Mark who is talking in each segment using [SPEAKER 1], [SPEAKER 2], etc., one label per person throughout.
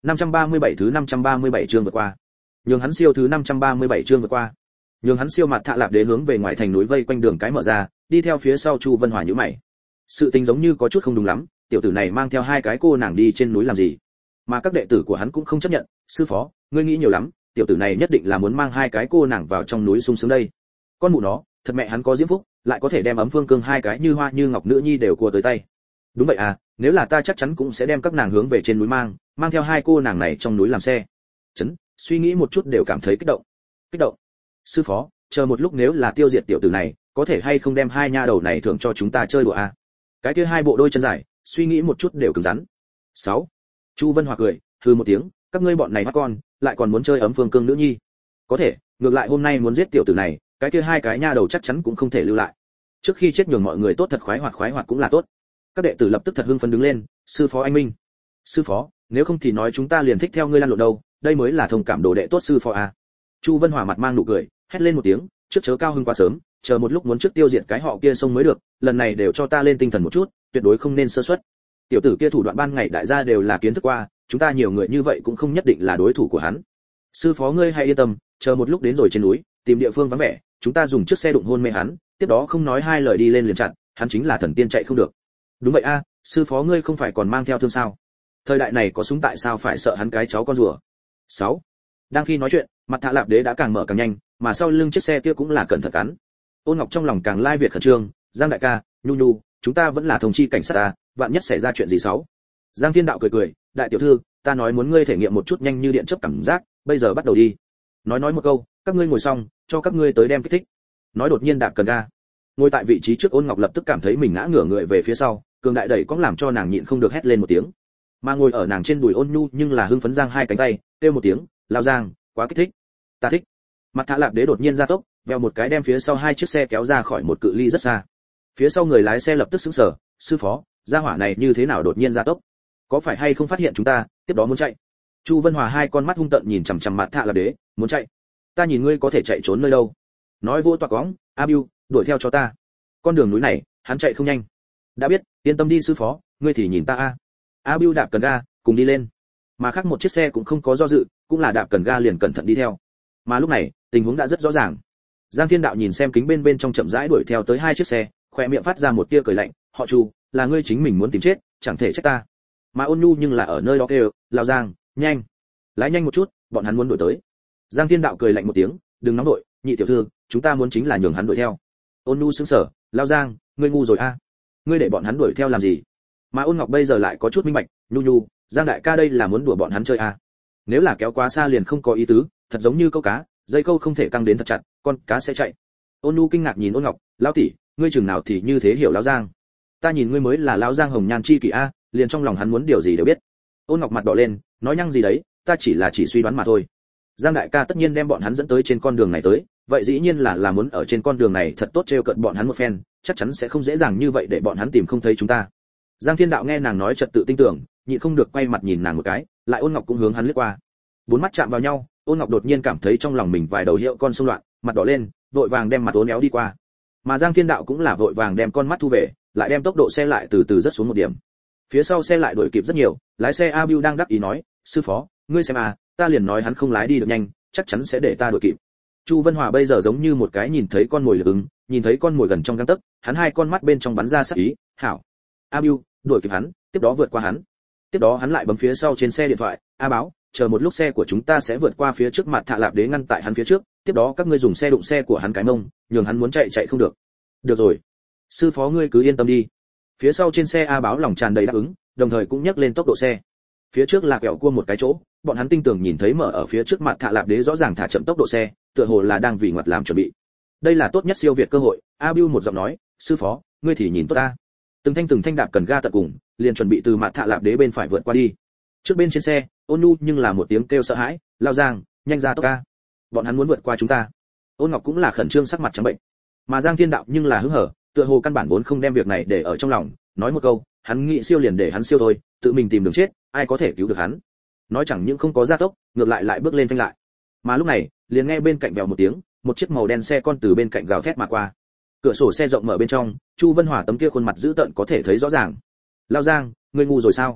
[SPEAKER 1] 537 thứ 537 chương vượt qua. Nhường hắn siêu thứ 537 chương vượt qua. Nhường hắn siêu mặt Thạ Lạp Đế hướng về ngoài thành núi vây quanh đường cái mở ra, đi theo phía sau Chu Vân Hòa nhíu mày. Sự tình giống như có chút không đúng lắm, tiểu tử này mang theo hai cái cô nàng đi trên núi làm gì? Mà các đệ tử của hắn cũng không chấp nhận, sư phó, ngươi nghĩ nhiều lắm, tiểu tử này nhất định là muốn mang hai cái cô nàng vào trong núi sung sướng đây. Con mụ nó, thật mẹ hắn có diễm phúc, lại có thể đem ấm phương cương hai cái như hoa như ngọc nữ nhi đều cua tới tay. Đúng vậy à, nếu là ta chắc chắn cũng sẽ đem các nàng hướng về trên núi mang theo hai cô nàng này trong núi làm xe. Chấn, suy nghĩ một chút đều cảm thấy kích động. Kích động. Sư phó, chờ một lúc nếu là tiêu diệt tiểu tử này, có thể hay không đem hai nha đầu này thưởng cho chúng ta chơi đùa à? Cái kia hai bộ đôi chân dài, suy nghĩ một chút đều cứng rắn. 6. Chu Vân Hòa cười, hừ một tiếng, các ngươi bọn này mắt con, lại còn muốn chơi ấm phương cương nữ nhi. Có thể, ngược lại hôm nay muốn giết tiểu tử này, cái kia hai cái nha đầu chắc chắn cũng không thể lưu lại. Trước khi chết nhường mọi người tốt thật khoái hoạt cũng là tốt. Các đệ tử lập tức thật hưng phấn đứng lên, sư phó anh minh. Sư phó, nếu không thì nói chúng ta liền thích theo ngươi lăn lộn đâu, đây mới là thông cảm đồ đệ tốt sư phó à. Chu Vân Hòa mặt mang nụ cười, hét lên một tiếng, trước chớ cao hưng quá sớm, chờ một lúc muốn trước tiêu diệt cái họ kia xong mới được, lần này đều cho ta lên tinh thần một chút, tuyệt đối không nên sơ suất. Tiểu tử kia thủ đoạn ban ngày đại gia đều là kiến thức qua, chúng ta nhiều người như vậy cũng không nhất định là đối thủ của hắn. Sư phó ngươi hãy yên tâm, chờ một lúc đến rồi trên núi, tìm địa phương vắng vẻ, chúng ta dùng chiếc xe đụng hôn mê hắn, tiếp đó không nói hai lời đi lên liền chặn, hắn chính là thần tiên chạy không được. Đúng vậy a, sư phó ngươi không phải còn mang theo thương sao? Thời đại này có súng tại sao phải sợ hắn cái cháu con rùa? 6. Đang khi nói chuyện, mặt Thạ Lạp Đế đã càng mở càng nhanh, mà sau lưng chiếc xe kia cũng là cẩn thận cắn. Ôn Ngọc trong lòng càng lai việt khẩn trương, Giang đại ca, nhu, chúng ta vẫn là thông chi cảnh sát à, vạn nhất xảy ra chuyện gì xấu. Giang Thiên Đạo cười, đại tiểu thư, ta nói muốn ngươi thể nghiệm một chút nhanh như điện chớp cảm giác, bây giờ bắt đầu đi. Nói một câu, các ngươi ngồi xong, cho các ngươi tới đem kích thích. Nói đột nhiên đạp cần ga. Ngồi tại vị trí trước Ôn Ngọc lập tức cảm thấy mình ngã ngửa người về phía sau, cường đại đẩy cõng làm cho nàng nhịn không được hét lên một tiếng. Mà ngồi ở nàng trên đùi Ôn Nhu nhưng là hưng phấn giang hai cánh tay, kêu một tiếng, lao Giang, quá kích thích. Ta thích. Mặt Thạ Lạp Đế đột nhiên gia tốc, vèo một cái đem phía sau hai chiếc xe kéo ra khỏi một cự ly rất xa. Phía sau người lái xe lập tức sững sờ, sư phó, gia hỏa này như thế nào đột nhiên gia tốc? Có phải hay không phát hiện chúng ta, tiếp đó muốn chạy? Chu Vân Hòa hai con mắt hung tợn nhìn chằm chằm Mặt Thạ Lạp Đế, muốn chạy? Ta nhìn ngươi có thể chạy trốn nơi đâu? Nói vô toạc cõng, A Bưu, đuổi theo cho ta. Con đường núi này, hắn chạy không nhanh. Đã biết, yên tâm đi sư phó, ngươi thì nhìn ta a. A Bưu đạp cần ga, cùng đi lên. Mà khác một chiếc xe cũng không có do dự, cũng là đạp cần ga liền cẩn thận đi theo. Mà lúc này, tình huống đã rất rõ ràng. Giang Thiên Đạo nhìn xem kính bên trong chậm rãi đuổi theo tới hai chiếc xe, khóe miệng phát ra một tia cười lạnh, họ Chu, là ngươi chính mình muốn tìm chết, chẳng thể trách ta. Mà Ôn Nhu nhưng là ở nơi đó kêu, lao Giang, nhanh, lái nhanh một chút, bọn hắn muốn đuổi tới. Giang Thiên Đạo cười lạnh một tiếng, đừng nóng đội, nhị tiểu thư, chúng ta muốn chính là nhường hắn đuổi theo. Ôn Nhu sững sờ, lao Giang, ngươi ngu rồi a, ngươi để bọn hắn đuổi theo làm gì? Mà Ôn Ngọc bây giờ lại có chút minh bạch, Nhu, Giang đại ca đây là muốn đùa bọn hắn chơi a. Nếu là kéo quá xa liền không có ý tứ, thật giống như câu cá, dây câu không thể căng đến thật chặt, con cá sẽ chạy. Ôn Nhu kinh ngạc nhìn Ôn Ngọc, lão tỷ, ngươi chừng nào thì như thế hiểu lão Giang? Ta nhìn ngươi mới là lão Giang hồng nhan chi kỷ a, liền trong lòng hắn muốn điều gì đều biết. Ôn Ngọc mặt đỏ lên, nói nhăng gì đấy, ta chỉ suy đoán mà thôi. Giang đại ca tất nhiên đem bọn hắn dẫn tới trên con đường này tới, vậy dĩ nhiên là muốn ở trên con đường này thật tốt trêu cợt bọn hắn một phen, chắc chắn sẽ không dễ dàng như vậy để bọn hắn tìm không thấy chúng ta. Giang Thiên Đạo nghe nàng nói trật tự tin tưởng, nhịn không được quay mặt nhìn nàng một cái, lại Ôn Ngọc cũng hướng hắn liếc qua. Bốn mắt chạm vào nhau, Ôn Ngọc đột nhiên cảm thấy trong lòng mình vài đầu hiệu con xung loạn, mặt đỏ lên, vội vàng đem mặt uốn éo đi qua. Mà Giang Thiên Đạo cũng là vội vàng đem con mắt thu về, lại đem tốc độ xe lại từ từ rất xuống một điểm. Phía sau xe lại đuổi kịp rất nhiều, lái xe A Bưu đang đắc ý nói, sư phó, ngươi xem à, ta liền nói hắn không lái đi được nhanh, chắc chắn sẽ để ta đuổi kịp. Chu Vân Hòa bây giờ giống như một cái nhìn thấy con mồi lực ứng, nhìn thấy con mồi gần trong gang tấc, hắn hai con mắt bên trong bắn ra sắc ý, hảo. A Bưu, đuổi kịp hắn, tiếp đó vượt qua hắn. Tiếp đó hắn lại bấm phía sau trên xe điện thoại, A Báo, chờ một lúc xe của chúng ta sẽ vượt qua phía trước mặt Thạ Lạp Đế ngăn tại hắn phía trước, tiếp đó các ngươi dùng xe đụng xe của hắn cái mông, nhường hắn muốn chạy không được. Được rồi, sư phó ngươi cứ yên tâm đi. Phía sau trên xe A Báo lòng tràn đầy đáp ứng, đồng thời cũng nhấc lên tốc độ xe. Phía trước là kẹo cua một cái chỗ, bọn hắn tinh tường nhìn thấy mở ở phía trước mặt Thạ Lạp Đế rõ ràng thả chậm tốc độ xe, tựa hồ là đang vì ngoặt làm chuẩn bị. Đây là tốt nhất siêu việt cơ hội, A Bưu một giọng nói, sư phó, ngươi thì nhìn tốt ta. Từng thanh đạp cần ga tận cùng, liền chuẩn bị từ mặt Thạ Lạp Đế bên phải vượt qua đi. Trước bên trên xe, Ôn Nhu nhưng là một tiếng kêu sợ hãi, lao Giang, nhanh ra tốc ca. Bọn hắn muốn vượt qua chúng ta. Ôn Ngọc cũng là khẩn trương sắc mặt trắng bệnh. Mà Giang Thiên Đạo nhưng là hứng hở, tựa hồ căn bản vốn không đem việc này để ở trong lòng, nói một câu, hắn nghĩ siêu liền để hắn siêu thôi, tự mình tìm đường chết, ai có thể cứu được hắn. Nói chẳng những không có gia tốc, ngược lại bước lên phanh lại. Mà lúc này, liền nghe bên cạnh vèo một tiếng, một chiếc màu đen xe con từ bên cạnh gào thét mà qua. Cửa sổ xe rộng mở bên trong, Chu Vân Hòa tấm kia khuôn mặt dữ tợn có thể thấy rõ ràng. Lao Giang, ngươi ngu rồi sao?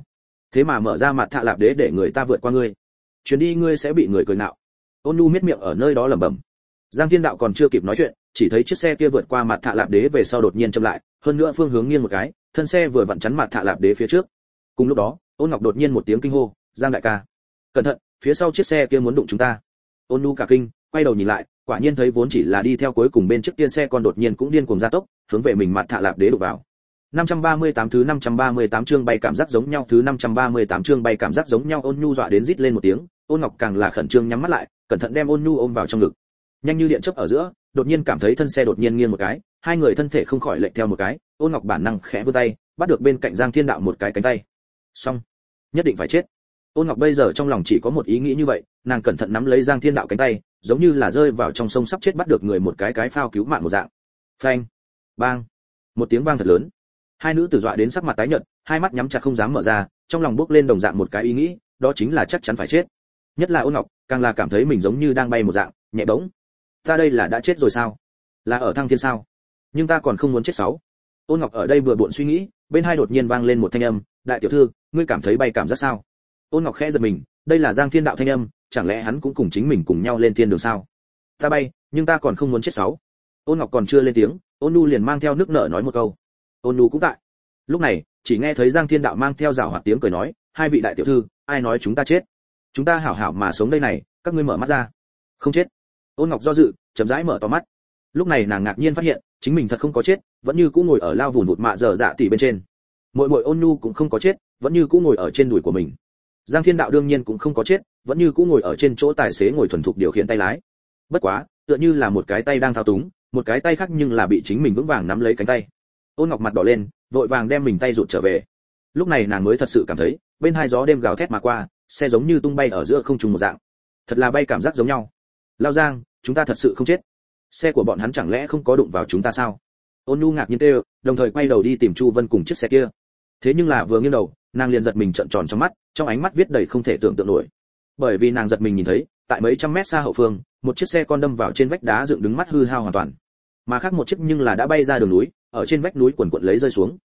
[SPEAKER 1] thế mà mở ra mặt thạ lạp đế để người ta vượt qua ngươi, chuyến đi ngươi sẽ bị người cười nạo. Ôn nhu miết miệng ở nơi đó lẩm bẩm. Giang Thiên Đạo còn chưa kịp nói chuyện, chỉ thấy chiếc xe kia vượt qua mặt thạ lạp đế về sau đột nhiên chậm lại, hơn nữa phương hướng nghiêng một cái, thân xe vừa vặn chắn mặt thạ lạp đế phía trước. Cùng lúc đó, Ôn Ngọc đột nhiên một tiếng kinh hô, Giang đại ca, cẩn thận, phía sau chiếc xe kia muốn đụng chúng ta. Ôn nhu cả kinh, quay đầu nhìn lại, quả nhiên thấy vốn chỉ là đi theo cuối cùng bên trước kia xe con đột nhiên cũng điên cuồng gia tốc, hướng về mình mặt thạ lạp đế đụng vào. 538 thứ 538 chương bay cảm giác giống nhau, thứ 538 chương bay cảm giác giống nhau. Ôn nhu dọa đến rít lên một tiếng, Ôn Ngọc càng là khẩn trương nhắm mắt lại, cẩn thận đem Ôn nhu ôm vào trong ngực. Nhanh như điện chớp ở giữa, đột nhiên cảm thấy thân xe đột nhiên nghiêng một cái, hai người thân thể không khỏi lệch theo một cái, Ôn Ngọc bản năng khẽ vươn tay, bắt được bên cạnh Giang Thiên Đạo một cái cánh tay. Xong, nhất định phải chết. Ôn Ngọc bây giờ trong lòng chỉ có một ý nghĩ như vậy, nàng cẩn thận nắm lấy Giang Thiên Đạo cánh tay, giống như là rơi vào trong sông sắp chết bắt được người một cái phao cứu mạng một dạng. Phanh, bang, một tiếng vang thật lớn. Hai nữ tử dọa đến sắc mặt tái nhợt, hai mắt nhắm chặt không dám mở ra, trong lòng bốc lên đồng dạng một cái ý nghĩ, đó chính là chắc chắn phải chết. Nhất là Ôn Ngọc, càng là cảm thấy mình giống như đang bay một dạng, nhẹ bỗng. Ta đây là đã chết rồi sao? Là ở thăng thiên sao? Nhưng ta còn không muốn chết sáu. Ôn Ngọc ở đây vừa buồn suy nghĩ, bên hai đột nhiên vang lên một thanh âm, đại tiểu thư, ngươi cảm thấy bay cảm giác sao? Ôn Ngọc khẽ giật mình, đây là Giang Thiên Đạo thanh âm, chẳng lẽ hắn cũng cùng chính mình cùng nhau lên thiên đường sao? Ta bay, nhưng ta còn không muốn chết sáu. Ôn Ngọc còn chưa lên tiếng, Ôn Nu liền mang theo nước nở nói một câu. Ôn Nu cũng tại. Lúc này, chỉ nghe thấy Giang Thiên Đạo mang theo giảo hoạt tiếng cười nói, hai vị đại tiểu thư, ai nói chúng ta chết? Chúng ta hảo hảo mà sống đây này, các ngươi mở mắt ra. Không chết. Ôn Ngọc do dự, chậm rãi mở to mắt. Lúc này nàng ngạc nhiên phát hiện, chính mình thật không có chết, vẫn như cũ ngồi ở lao vùn vụt mạ dở dạ tỷ bên trên. Muội muội Ôn Nu cũng không có chết, vẫn như cũ ngồi ở trên đùi của mình. Giang Thiên Đạo đương nhiên cũng không có chết, vẫn như cũ ngồi ở trên chỗ tài xế ngồi thuần thục điều khiển tay lái. Bất quá, tựa như là một cái tay đang thao túng, một cái tay khác nhưng là bị chính mình vững vàng nắm lấy cánh tay. Ôn Ngọc mặt đỏ lên, vội vàng đem mình tay rụt trở về. Lúc này nàng mới thật sự cảm thấy, bên hai gió đêm gào thét mà qua, xe giống như tung bay ở giữa không trung một dạng. Thật là bay cảm giác giống nhau. Lao Giang, chúng ta thật sự không chết. Xe của bọn hắn chẳng lẽ không có đụng vào chúng ta sao? Ôn Nhu ngạc nhiên kêu, đồng thời quay đầu đi tìm Chu Vân cùng chiếc xe kia. Thế nhưng là vừa nghiêng đầu, nàng liền giật mình trợn tròn trong mắt, trong ánh mắt viết đầy không thể tưởng tượng nổi. Bởi vì nàng giật mình nhìn thấy, tại mấy trăm mét xa hậu phương, một chiếc xe con đâm vào trên vách đá dựng đứng mắt hư hao hoàn toàn. Mà khác một chiếc nhưng là đã bay ra đường núi, ở trên vách núi quần quật lấy rơi xuống.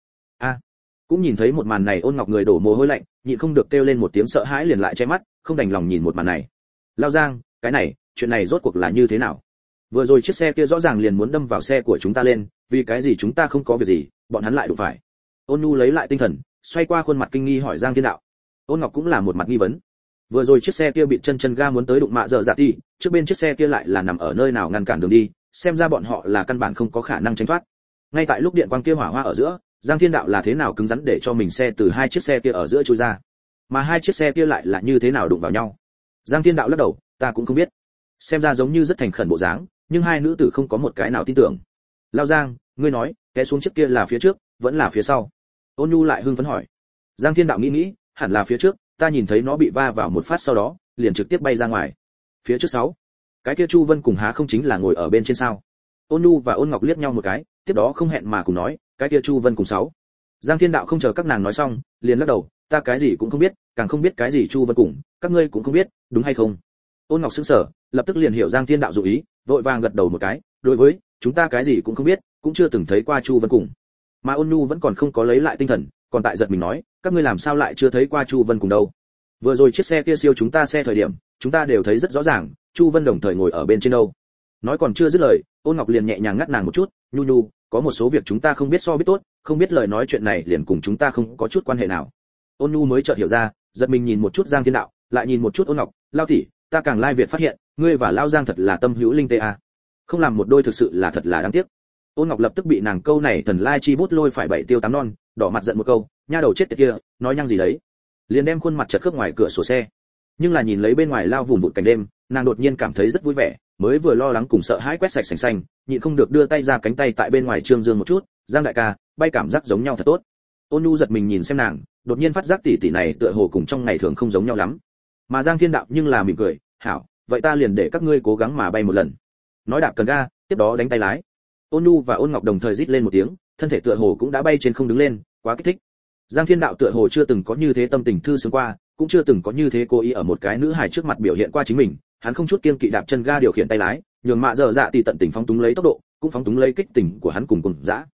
[SPEAKER 1] Cũng nhìn thấy một màn này, Ôn Ngọc người đổ mồ hôi lạnh, nhịn không được kêu lên một tiếng sợ hãi liền lại che mắt, không đành lòng nhìn một màn này. Lao Giang, cái này, chuyện này rốt cuộc là như thế nào? Vừa rồi chiếc xe kia rõ ràng liền muốn đâm vào xe của chúng ta lên, vì cái gì chúng ta không có việc gì, bọn hắn lại đụng phải? Ôn Nhu lấy lại tinh thần, xoay qua khuôn mặt kinh nghi hỏi Giang Thiên Đạo. Ôn Ngọc cũng là một mặt nghi vấn. Vừa rồi chiếc xe kia bị chân ga muốn tới đụng mạ dở dạ tỷ, trước bên chiếc xe kia lại là nằm ở nơi nào ngăn cản đường đi, xem ra bọn họ là căn bản không có khả năng tránh thoát. Ngay tại lúc điện quang kia hỏa hoa ở giữa, Giang Thiên Đạo là thế nào cứng rắn để cho mình xe từ hai chiếc xe kia ở giữa chui ra, mà hai chiếc xe kia lại là như thế nào đụng vào nhau? Giang Thiên Đạo lắc đầu, ta cũng không biết. Xem ra giống như rất thành khẩn bộ dáng, nhưng hai nữ tử không có một cái nào tin tưởng. Lao Giang, ngươi nói, té xuống chiếc kia là phía trước, vẫn là phía sau? Ôn Nhu lại hưng phấn hỏi. Giang Thiên Đạo nghĩ, hẳn là phía trước, ta nhìn thấy nó bị va vào một phát sau đó, liền trực tiếp bay ra ngoài. Phía trước 6. Cái kia Chu Vân cùng há không chính là ngồi ở bên trên sao? Ôn Nhu và Ôn Ngọc liếc nhau một cái, tiếp đó không hẹn mà cùng nói, cái kia Chu Vân cùng 6. Giang Thiên Đạo không chờ các nàng nói xong, liền lắc đầu, ta cái gì cũng không biết, càng không biết cái gì Chu Vân cùng, các ngươi cũng không biết, đúng hay không? Ôn Ngọc sững sờ, lập tức liền hiểu Giang Thiên Đạo dụng ý, vội vàng gật đầu một cái, đối với, chúng ta cái gì cũng không biết, cũng chưa từng thấy qua Chu Vân cùng. Mà Ôn Nhu vẫn còn không có lấy lại tinh thần, còn tại giật mình nói, các ngươi làm sao lại chưa thấy qua Chu Vân cùng đâu? Vừa rồi chiếc xe kia siêu chúng ta xe thời điểm, chúng ta đều thấy rất rõ ràng, Chu Vân đồng thời ngồi ở bên trên đâu. Nói còn chưa dứt lời, Ôn Ngọc liền nhẹ nhàng ngắt nàng một chút, Nhu, có một số việc chúng ta không biết so biết tốt, không biết lời nói chuyện này liền cùng chúng ta không có chút quan hệ nào. Ôn Nhu mới chợt hiểu ra, giật mình nhìn một chút Giang Thiên Đạo, lại nhìn một chút Ôn Ngọc, Lao tỷ, ta càng lai việt phát hiện, ngươi và Lao Giang thật là tâm hữu linh tê a. Không làm một đôi thực sự là thật là đáng tiếc. Ôn Ngọc lập tức bị nàng câu này thần lai chi bút lôi phải bảy tiêu tám non, đỏ mặt giận một câu, nha đầu chết tiệt kia, nói nhăng gì đấy. Liền đem khuôn mặt chật khớp ngoài cửa sổ xe. Nhưng là nhìn lấy bên ngoài lao vùn vụt cảnh đêm, nàng đột nhiên cảm thấy rất vui vẻ, mới vừa lo lắng cùng sợ hãi quét sạch sành xanh, nhịn không được đưa tay ra cánh tay tại bên ngoài trương dương một chút, Giang đại ca, bay cảm giác giống nhau thật tốt. Ôn Nhu giật mình nhìn xem nàng, đột nhiên phát giác tỷ tỷ này tựa hồ cùng trong ngày thường không giống nhau lắm. Mà Giang Thiên Đạo nhưng là mỉm cười, hảo, vậy ta liền để các ngươi cố gắng mà bay một lần. Nói đạp cần ga, tiếp đó đánh tay lái. Ôn Nhu và Ôn Ngọc đồng thời rít lên một tiếng, thân thể tựa hồ cũng đã bay trên không đứng lên, quá kích thích. Giang Thiên Đạo tựa hồ chưa từng có như thế tâm tình thư sướng qua, cũng chưa từng có như thế cố ý ở một cái nữ hài trước mặt biểu hiện qua chính mình, hắn không chút kiêng kỵ đạp chân ga điều khiển tay lái, nhường mạ dở dạ tỷ tận tình phóng túng lấy tốc độ, cũng phóng túng lấy kích tình của hắn cùng dã.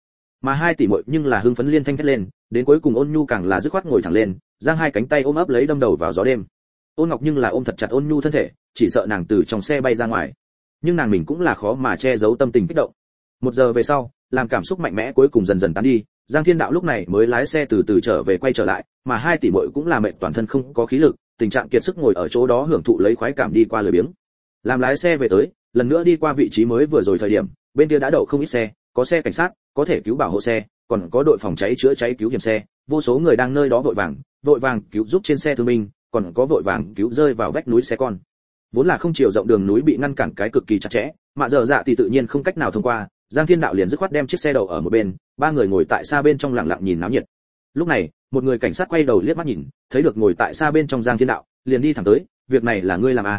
[SPEAKER 1] Mà hai tỷ muội nhưng là hưng phấn liên thanh thét lên, đến cuối cùng Ôn Nhu càng là dứt khoát ngồi thẳng lên, giang hai cánh tay ôm ấp lấy đâm đầu vào gió đêm. Ôn Ngọc nhưng là ôm thật chặt Ôn Nhu thân thể, chỉ sợ nàng từ trong xe bay ra ngoài. Nhưng nàng mình cũng là khó mà che giấu tâm tình kích động. 1 giờ về sau, làm cảm xúc mạnh mẽ cuối cùng dần dần tán đi, Giang Thiên Đạo lúc này mới lái xe từ từ trở về quay trở lại, mà hai tỷ muội cũng là mệt toàn thân không có khí lực, tình trạng kiệt sức ngồi ở chỗ đó hưởng thụ lấy khoái cảm đi qua lười biếng. Làm lái xe về tới, lần nữa đi qua vị trí mới vừa rồi thời điểm, bên kia đã đậu không ít xe, có xe cảnh sát, có thể cứu bảo hộ xe, còn có đội phòng cháy chữa cháy cứu hiểm xe, vô số người đang nơi đó vội vàng cứu giúp trên xe thương binh, còn có vội vàng cứu rơi vào vách núi xe con. Vốn là không chiều rộng đường núi bị ngăn cản cái cực kỳ chặt chẽ, mà giờ dạ thì tự nhiên không cách nào thông qua, Giang Thiên Đạo liền dứt khoát đem chiếc xe đậu ở một bên, 3 người ngồi tại xa bên trong lặng lặng nhìn náo nhiệt. Lúc này, một người cảnh sát quay đầu liếc mắt nhìn, thấy được ngồi tại xa bên trong Giang Thiên Đạo, liền đi thẳng tới, việc này là ngươi làm à?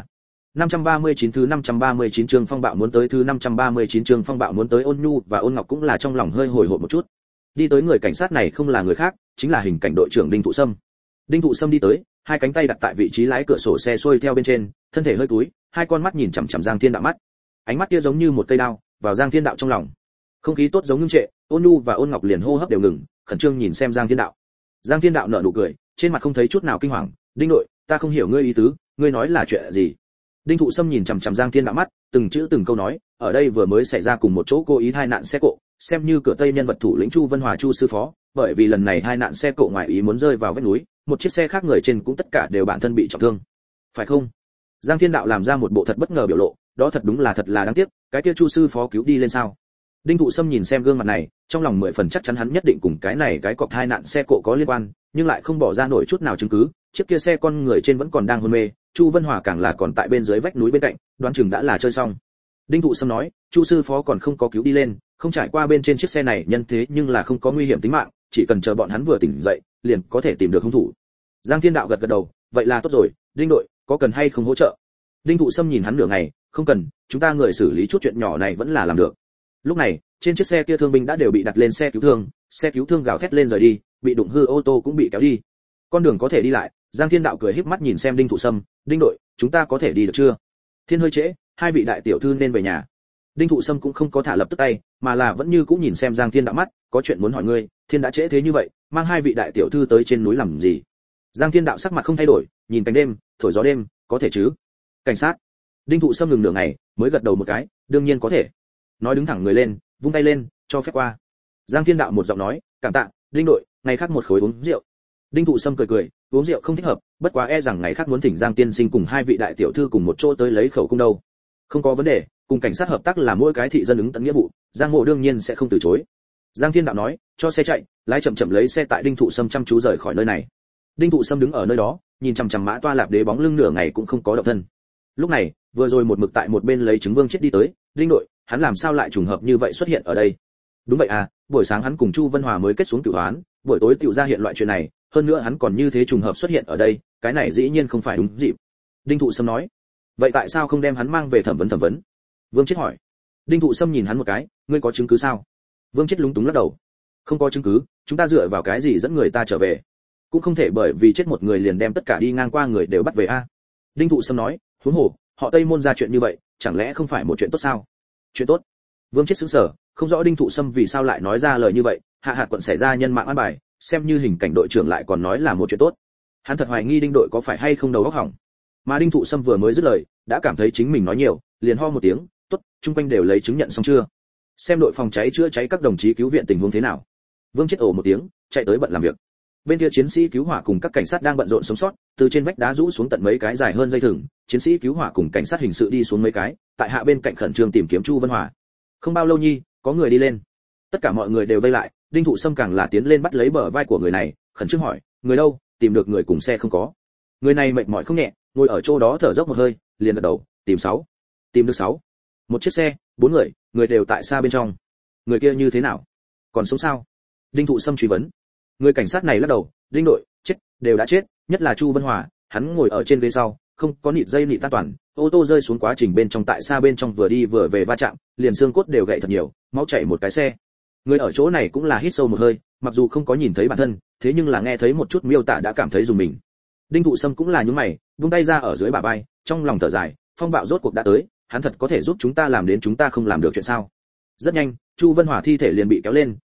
[SPEAKER 1] 539 thứ 539 chương phong bạo muốn tới, thứ 539 chương phong bạo muốn tới. Ôn Nhu và Ôn Ngọc cũng là trong lòng hơi hồi hộp một chút. Đi tới người cảnh sát này không là người khác, chính là hình cảnh đội trưởng Đinh Thụ Sâm. Đinh Thụ Sâm đi tới, hai cánh tay đặt tại vị trí lái cửa sổ xe xuôi theo bên trên, thân thể hơi cúi, hai con mắt nhìn chằm chằm Giang Thiên Đạo mắt. Ánh mắt kia giống như một cây đao, vào Giang Thiên Đạo trong lòng. Không khí tốt giống ngưng trệ, Ôn Nhu và Ôn Ngọc liền hô hấp đều ngừng, khẩn trương nhìn xem Giang Thiên Đạo. Giang Thiên Đạo nở nụ cười, trên mặt không thấy chút nào kinh hoàng, "Đinh đội, ta không hiểu ngươi ý tứ, ngươi nói là chuyện gì?" Đinh Thụ Sâm nhìn chằm chằm Giang Thiên Đạo mắt, từng chữ từng câu nói, "Ở đây vừa mới xảy ra cùng một chỗ cố ý tai nạn xe cộ, xem như cửa Tây nhân vật thủ lĩnh Chu Vân Hòa Chu sư phó, bởi vì lần này tai nạn xe cộ ngoài ý muốn rơi vào vách núi, một chiếc xe khác người trên cũng tất cả đều bản thân bị trọng thương. Phải không?" Giang Thiên Đạo làm ra một bộ thật bất ngờ biểu lộ, "Đó thật đúng là thật là đáng tiếc, cái kia Chu sư phó cứu đi lên sao?" Đinh Thụ Sâm nhìn xem gương mặt này, trong lòng 10 phần chắc chắn hắn nhất định cùng cái này cái cọc tai nạn xe cộ có liên quan, nhưng lại không bỏ ra nổi chút nào chứng cứ, chiếc kia xe con người trên vẫn còn đang hôn mê, Chu Vân Hòa càng là còn tại bên dưới vách núi bên cạnh, đoán chừng đã là chơi xong. Đinh Thụ Sâm nói, Chu sư phó còn không có cứu đi lên, không trải qua bên trên chiếc xe này nhân thế nhưng là không có nguy hiểm tính mạng, chỉ cần chờ bọn hắn vừa tỉnh dậy, liền có thể tìm được hung thủ. Giang Thiên Đạo gật gật đầu, vậy là tốt rồi, Đinh đội, có cần hay không hỗ trợ? Đinh Thụ Sâm nhìn hắn nửa ngày, không cần, chúng ta người xử lý chút chuyện nhỏ này vẫn là làm được. Lúc này, trên chiếc xe kia thương binh đã đều bị đặt lên xe cứu thương gào thét lên rời đi, bị đụng hư ô tô cũng bị kéo đi. Con đường có thể đi lại, Giang Thiên Đạo cười híp mắt nhìn xem Đinh Thụ Sâm, Đinh đội, chúng ta có thể đi được chưa? Thiên hơi trễ, hai vị đại tiểu thư nên về nhà. Đinh Thụ Sâm cũng không có thả lập tức tay, mà là vẫn như cũng nhìn xem Giang Thiên Đạo mắt, có chuyện muốn hỏi ngươi, Thiên đã trễ thế như vậy, mang hai vị đại tiểu thư tới trên núi làm gì? Giang Thiên Đạo sắc mặt không thay đổi, nhìn cánh đêm, thổi gió đêm, có thể chứ? Cảnh sát. Đinh Thụ Sâm ngừng nửa ngày, mới gật đầu một cái, đương nhiên có thể. Nói đứng thẳng người lên, vung tay lên, cho phép qua. Giang Thiên Đạo một giọng nói, cảm tạ, Đinh đội, ngày khác một khối uống rượu. Đinh Thụ Sâm cười cười, uống rượu không thích hợp, bất quá e rằng ngày khác muốn thỉnh Giang tiên sinh cùng hai vị đại tiểu thư cùng một chỗ tới lấy khẩu cung đâu. Không có vấn đề, cùng cảnh sát hợp tác là mỗi cái thị dân ứng tận nghĩa vụ, Giang Mộ đương nhiên sẽ không từ chối. Giang Thiên Đạo nói, cho xe chạy, lái chậm chậm lấy xe tại Đinh Thụ Sâm chăm chú rời khỏi nơi này. Đinh Thụ Sâm đứng ở nơi đó, nhìn chằm chằm Mã Toa Lạp Đế bóng lưng nửa ngày cũng không có động thân. Lúc này, vừa rồi một mực tại một bên lấy chứng Vương Chết đi tới, Đinh đội, hắn làm sao lại trùng hợp như vậy xuất hiện ở đây? Đúng vậy à, buổi sáng hắn cùng Chu Vân Hòa mới kết xuống cửu oán, buổi tối tiểu ra hiện loại chuyện này, hơn nữa hắn còn như thế trùng hợp xuất hiện ở đây, cái này dĩ nhiên không phải đúng dịp. Đinh Thụ Sâm nói, vậy tại sao không đem hắn mang về thẩm vấn? Vương Chết hỏi. Đinh Thụ Sâm nhìn hắn một cái, ngươi có chứng cứ sao? Vương Chết lúng túng lắc đầu, không có chứng cứ, chúng ta dựa vào cái gì dẫn người ta trở về? Cũng không thể bởi vì chết một người liền đem tất cả đi ngang qua người đều bắt về a. Đinh Thụ Sâm nói, huống hồ, họ Tây Môn ra chuyện như vậy, chẳng lẽ không phải một chuyện tốt sao? Chuyện tốt? Vương Chết sững sờ, không rõ Đinh Thụ Sâm vì sao lại nói ra lời như vậy, hạ hạt quận xảy ra nhân mạng an bài, xem như hình cảnh đội trưởng lại còn nói là một chuyện tốt. Hắn thật hoài nghi Đinh đội có phải hay không đầu óc hỏng. Mà Đinh Thụ Sâm vừa mới dứt lời, đã cảm thấy chính mình nói nhiều, liền ho một tiếng, tốt, chung quanh đều lấy chứng nhận xong chưa? Xem đội phòng cháy chữa cháy các đồng chí cứu viện tình huống thế nào. Vương Chết ồ một tiếng, chạy tới bận làm việc. Bên kia chiến sĩ cứu hỏa cùng các cảnh sát đang bận rộn sống sót, từ trên vách đá rũ xuống tận mấy cái dài hơn dây thừng, chiến sĩ cứu hỏa cùng cảnh sát hình sự đi xuống mấy cái, tại hạ bên cạnh khẩn trương tìm kiếm Chu Vân Hòa. Không bao lâu nhi, có người đi lên. Tất cả mọi người đều vây lại, Đinh Thụ Sâm càng là tiến lên bắt lấy bờ vai của người này, khẩn trương hỏi, người đâu, tìm được người cùng xe không có? Người này mệt mỏi không nhẹ, ngồi ở chỗ đó thở dốc một hơi, liền gật đầu, tìm được 6. Một chiếc xe, 4 người, người đều tại xa bên trong. Người kia như thế nào? Còn sống sao? Đinh Thụ Sâm truy vấn. Người cảnh sát này lắc đầu, Đinh đội, chết, đều đã chết, nhất là Chu Vân Hòa, hắn ngồi ở trên ghế sau, không có nịt dây nịt an toàn, ô tô rơi xuống quá trình bên trong tại xa bên trong vừa đi vừa về va chạm, liền xương cốt đều gãy thật nhiều, máu chảy một cái xe. Người ở chỗ này cũng là hít sâu một hơi, mặc dù không có nhìn thấy bản thân, thế nhưng là nghe thấy một chút miêu tả đã cảm thấy dùng mình. Đinh Thụ Sâm cũng là nhướng mày, vung tay ra ở dưới bả vai, trong lòng thở dài, phong bạo rốt cuộc đã tới, hắn thật có thể giúp chúng ta làm đến chúng ta không làm được chuyện sao? Rất nhanh, Chu Vân Hòa thi thể liền bị kéo lên,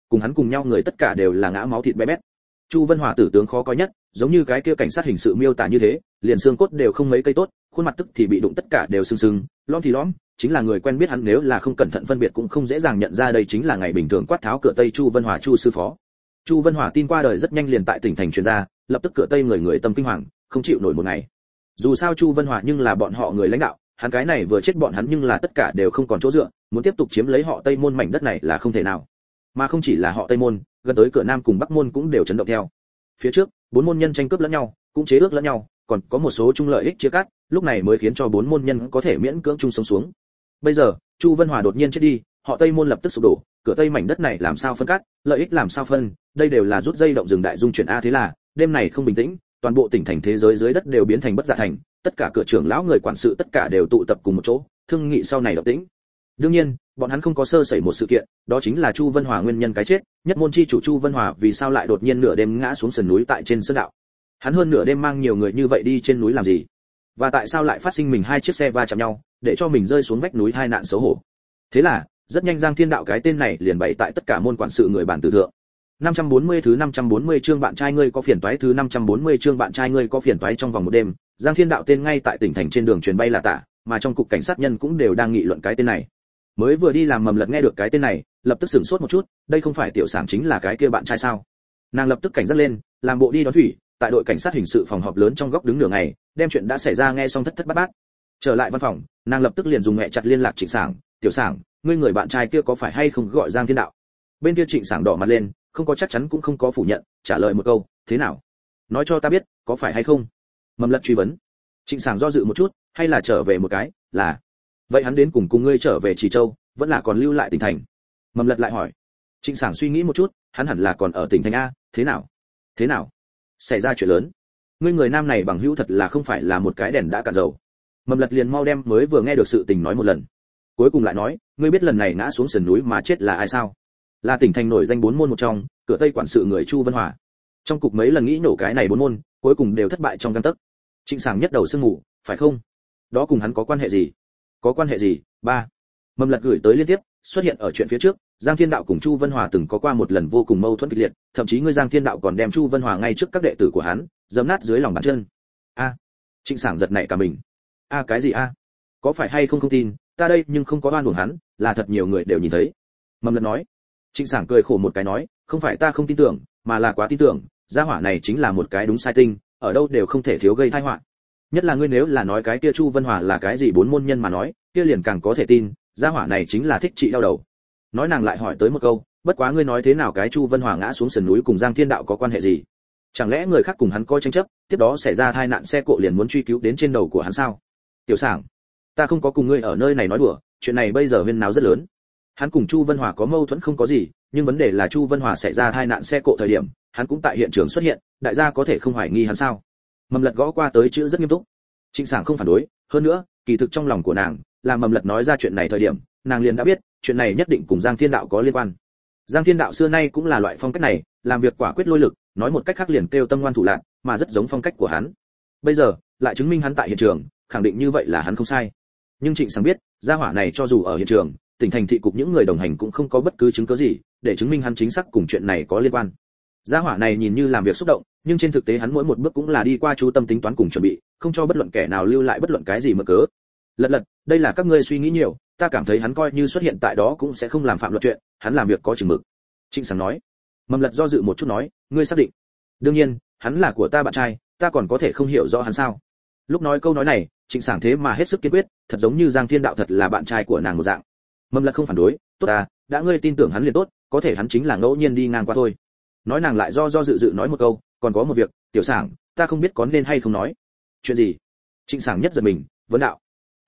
[SPEAKER 1] cùng hắn cùng nhau người tất cả đều là ngã máu thịt bé bét. Chu Vân Hòa tử tướng khó coi nhất, giống như cái kia cảnh sát hình sự miêu tả như thế, liền xương cốt đều không mấy cây tốt, khuôn mặt tức thì bị đụng tất cả đều sưng sưng, lõm thì lõm, chính là người quen biết hắn nếu là không cẩn thận phân biệt cũng không dễ dàng nhận ra đây chính là ngày bình thường quát tháo cửa Tây Chu Vân Hòa Chu sư phó. Chu Vân Hòa tin qua đời rất nhanh liền tại tỉnh thành truyền ra, lập tức cửa Tây người tâm kinh hoàng, không chịu nổi một ngày. Dù sao Chu Vân Hòa nhưng là bọn họ người lãnh đạo, hắn cái này vừa chết bọn hắn nhưng là tất cả đều không còn chỗ dựa, muốn tiếp tục chiếm lấy họ Tây môn mảnh đất này là không thể nào. Mà không chỉ là họ Tây môn, gần tới cửa Nam cùng Bắc môn cũng đều chấn động theo. Phía trước, bốn môn nhân tranh cướp lẫn nhau, cũng chế ước lẫn nhau, còn có một số chung lợi ích chia cắt, lúc này mới khiến cho bốn môn nhân có thể miễn cưỡng chung sống xuống. Bây giờ, Chu Vân Hòa đột nhiên chết đi, họ Tây môn lập tức sụp đổ, cửa Tây mảnh đất này làm sao phân cắt, lợi ích làm sao phân, đây đều là rút dây động rừng đại dung chuyển a thế là, đêm này không bình tĩnh, toàn bộ tỉnh thành thế giới dưới đất đều biến thành bất dạ thành, tất cả cửa trưởng lão người quản sự tất cả đều tụ tập cùng một chỗ, thương nghị sau này động tĩnh. Đương nhiên, bọn hắn không có sơ sẩy một sự kiện, đó chính là Chu Vân Hòa nguyên nhân cái chết, nhất môn chi chủ Chu Vân Hòa vì sao lại đột nhiên nửa đêm ngã xuống sườn núi tại trên sơn đạo. Hắn hơn nửa đêm mang nhiều người như vậy đi trên núi làm gì? Và tại sao lại phát sinh mình hai chiếc xe va chạm nhau, để cho mình rơi xuống vách núi hai nạn xấu hổ. Thế là, rất nhanh Giang Thiên Đạo cái tên này liền bày tại tất cả môn quản sự người bản tử thượng. 540 thứ 540 chương bạn trai ngươi có phiền toái thứ 540 chương bạn trai ngươi có phiền toái trong vòng một đêm, Giang Thiên Đạo tên ngay tại tỉnh thành trên đường truyền bay là tả, mà trong cục cảnh sát nhân cũng đều đang nghị luận cái tên này. Mới vừa đi làm Mầm Lật nghe được cái tên này, lập tức sửng sốt một chút, đây không phải Tiểu Sảng chính là cái kia bạn trai sao? Nàng lập tức cảnh giác lên, làm bộ đi đón thủy, tại đội cảnh sát hình sự phòng họp lớn trong góc đứng nửa ngày, đem chuyện đã xảy ra nghe xong thất thất bát bát. Trở lại văn phòng, nàng lập tức liền dùng mẹ chặt liên lạc Trịnh Sảng, "Tiểu Sảng, ngươi người bạn trai kia có phải hay không gọi Giang Thiên Đạo?" Bên kia Trịnh Sảng đỏ mặt lên, không có chắc chắn cũng không có phủ nhận, trả lời một câu, "Thế nào? Nói cho ta biết, có phải hay không?" Mầm Lật truy vấn. Trịnh Sảng do dự một chút, hay là trở về một cái, "Là. Vậy hắn đến cùng ngươi trở về Trì Châu, vẫn là còn lưu lại tỉnh thành?" Mầm Lật lại hỏi. Trịnh Sảng suy nghĩ một chút, hắn hẳn là còn ở tỉnh thành a, thế nào? Thế nào? Xảy ra chuyện lớn. Ngươi người nam này bằng hữu thật là không phải là một cái đèn đã cạn dầu. Mầm Lật liền mau đem mới vừa nghe được sự tình nói một lần. Cuối cùng lại nói, ngươi biết lần này ngã xuống sườn núi mà chết là ai sao? Là tỉnh thành nổi danh bốn môn một trong, cửa Tây quản sự người Chu Vân Hòa. Trong cục mấy lần nghĩ nổ cái này bốn môn, cuối cùng đều thất bại trong gang tấc. Trịnh Sảng nhất đầu sương mù, phải không? Đó cùng hắn có quan hệ gì? Có quan hệ gì? Ba. Mầm Lật gửi tới liên tiếp, xuất hiện ở chuyện phía trước, Giang Thiên Đạo cùng Chu Vân Hòa từng có qua một lần vô cùng mâu thuẫn kịch liệt, thậm chí ngươi Giang Thiên Đạo còn đem Chu Vân Hòa ngay trước các đệ tử của hắn, giẫm nát dưới lòng bàn chân. A. Trịnh Sảng giật nảy cả mình. A cái gì a? Có phải hay không tin, ta đây nhưng không có oan uổng hắn, là thật nhiều người đều nhìn thấy. Mầm Lật nói. Trịnh Sảng cười khổ một cái nói, không phải ta không tin tưởng, mà là quá tin tưởng, gia hỏa này chính là một cái đúng sai tinh, ở đâu đều không thể thiếu gây tai họa. Nhất là ngươi nếu là nói cái kia Chu Vân Hòa là cái gì bốn môn nhân mà nói, kia liền càng có thể tin, gia hỏa này chính là thích trị đau đầu. Nói nàng lại hỏi tới một câu, bất quá ngươi nói thế nào cái Chu Vân Hòa ngã xuống sườn núi cùng Giang Thiên Đạo có quan hệ gì? Chẳng lẽ người khác cùng hắn có tranh chấp, tiếp đó xảy ra tai nạn xe cộ liền muốn truy cứu đến trên đầu của hắn sao? Tiểu Sảng, ta không có cùng ngươi ở nơi này nói đùa, chuyện này bây giờ huyên náo rất lớn. Hắn cùng Chu Vân Hòa có mâu thuẫn không có gì, nhưng vấn đề là Chu Vân Hòa xảy ra tai nạn xe cộ thời điểm, hắn cũng tại hiện trường xuất hiện, đại gia có thể không hoài nghi hắn sao? Mầm Lật gõ qua tới chữ rất nghiêm túc. Trịnh Sảng không phản đối, hơn nữa, kỳ thực trong lòng của nàng, là Mầm Lật nói ra chuyện này thời điểm, nàng liền đã biết, chuyện này nhất định cùng Giang Thiên Đạo có liên quan. Giang Thiên Đạo xưa nay cũng là loại phong cách này, làm việc quả quyết lôi lực, nói một cách khác liền kêu tâm ngoan thủ lạn, mà rất giống phong cách của hắn. Bây giờ, lại chứng minh hắn tại hiện trường, khẳng định như vậy là hắn không sai. Nhưng Trịnh Sảng biết, gia hỏa này cho dù ở hiện trường, tỉnh thành thị cục những người đồng hành cũng không có bất cứ chứng cứ gì để chứng minh hắn chính xác cùng chuyện này có liên quan. Gia hỏa này nhìn như làm việc xúc động, nhưng trên thực tế hắn mỗi một bước cũng là đi qua chú tâm tính toán cùng chuẩn bị, không cho bất luận kẻ nào lưu lại bất luận cái gì mà cớ. Lật, đây là các ngươi suy nghĩ nhiều, ta cảm thấy hắn coi như xuất hiện tại đó cũng sẽ không làm phạm luật chuyện, hắn làm việc có chừng mực. Trịnh Sảng nói. Mầm Lật do dự một chút nói, ngươi xác định? Đương nhiên, hắn là của ta bạn trai, ta còn có thể không hiểu rõ hắn sao? Lúc nói câu nói này, Trịnh Sảng thế mà hết sức kiên quyết, thật giống như Giang Thiên Đạo thật là bạn trai của nàng một dạng. Mầm Lật không phản đối, tốt à, đã ngươi tin tưởng hắn liền tốt, có thể hắn chính là ngẫu nhiên đi ngang qua thôi. Nói nàng lại do dự nói một câu, còn có một việc, Tiểu Sảng, ta không biết có nên hay không nói. Chuyện gì? Trịnh Sảng nhất giật mình, vấn đạo.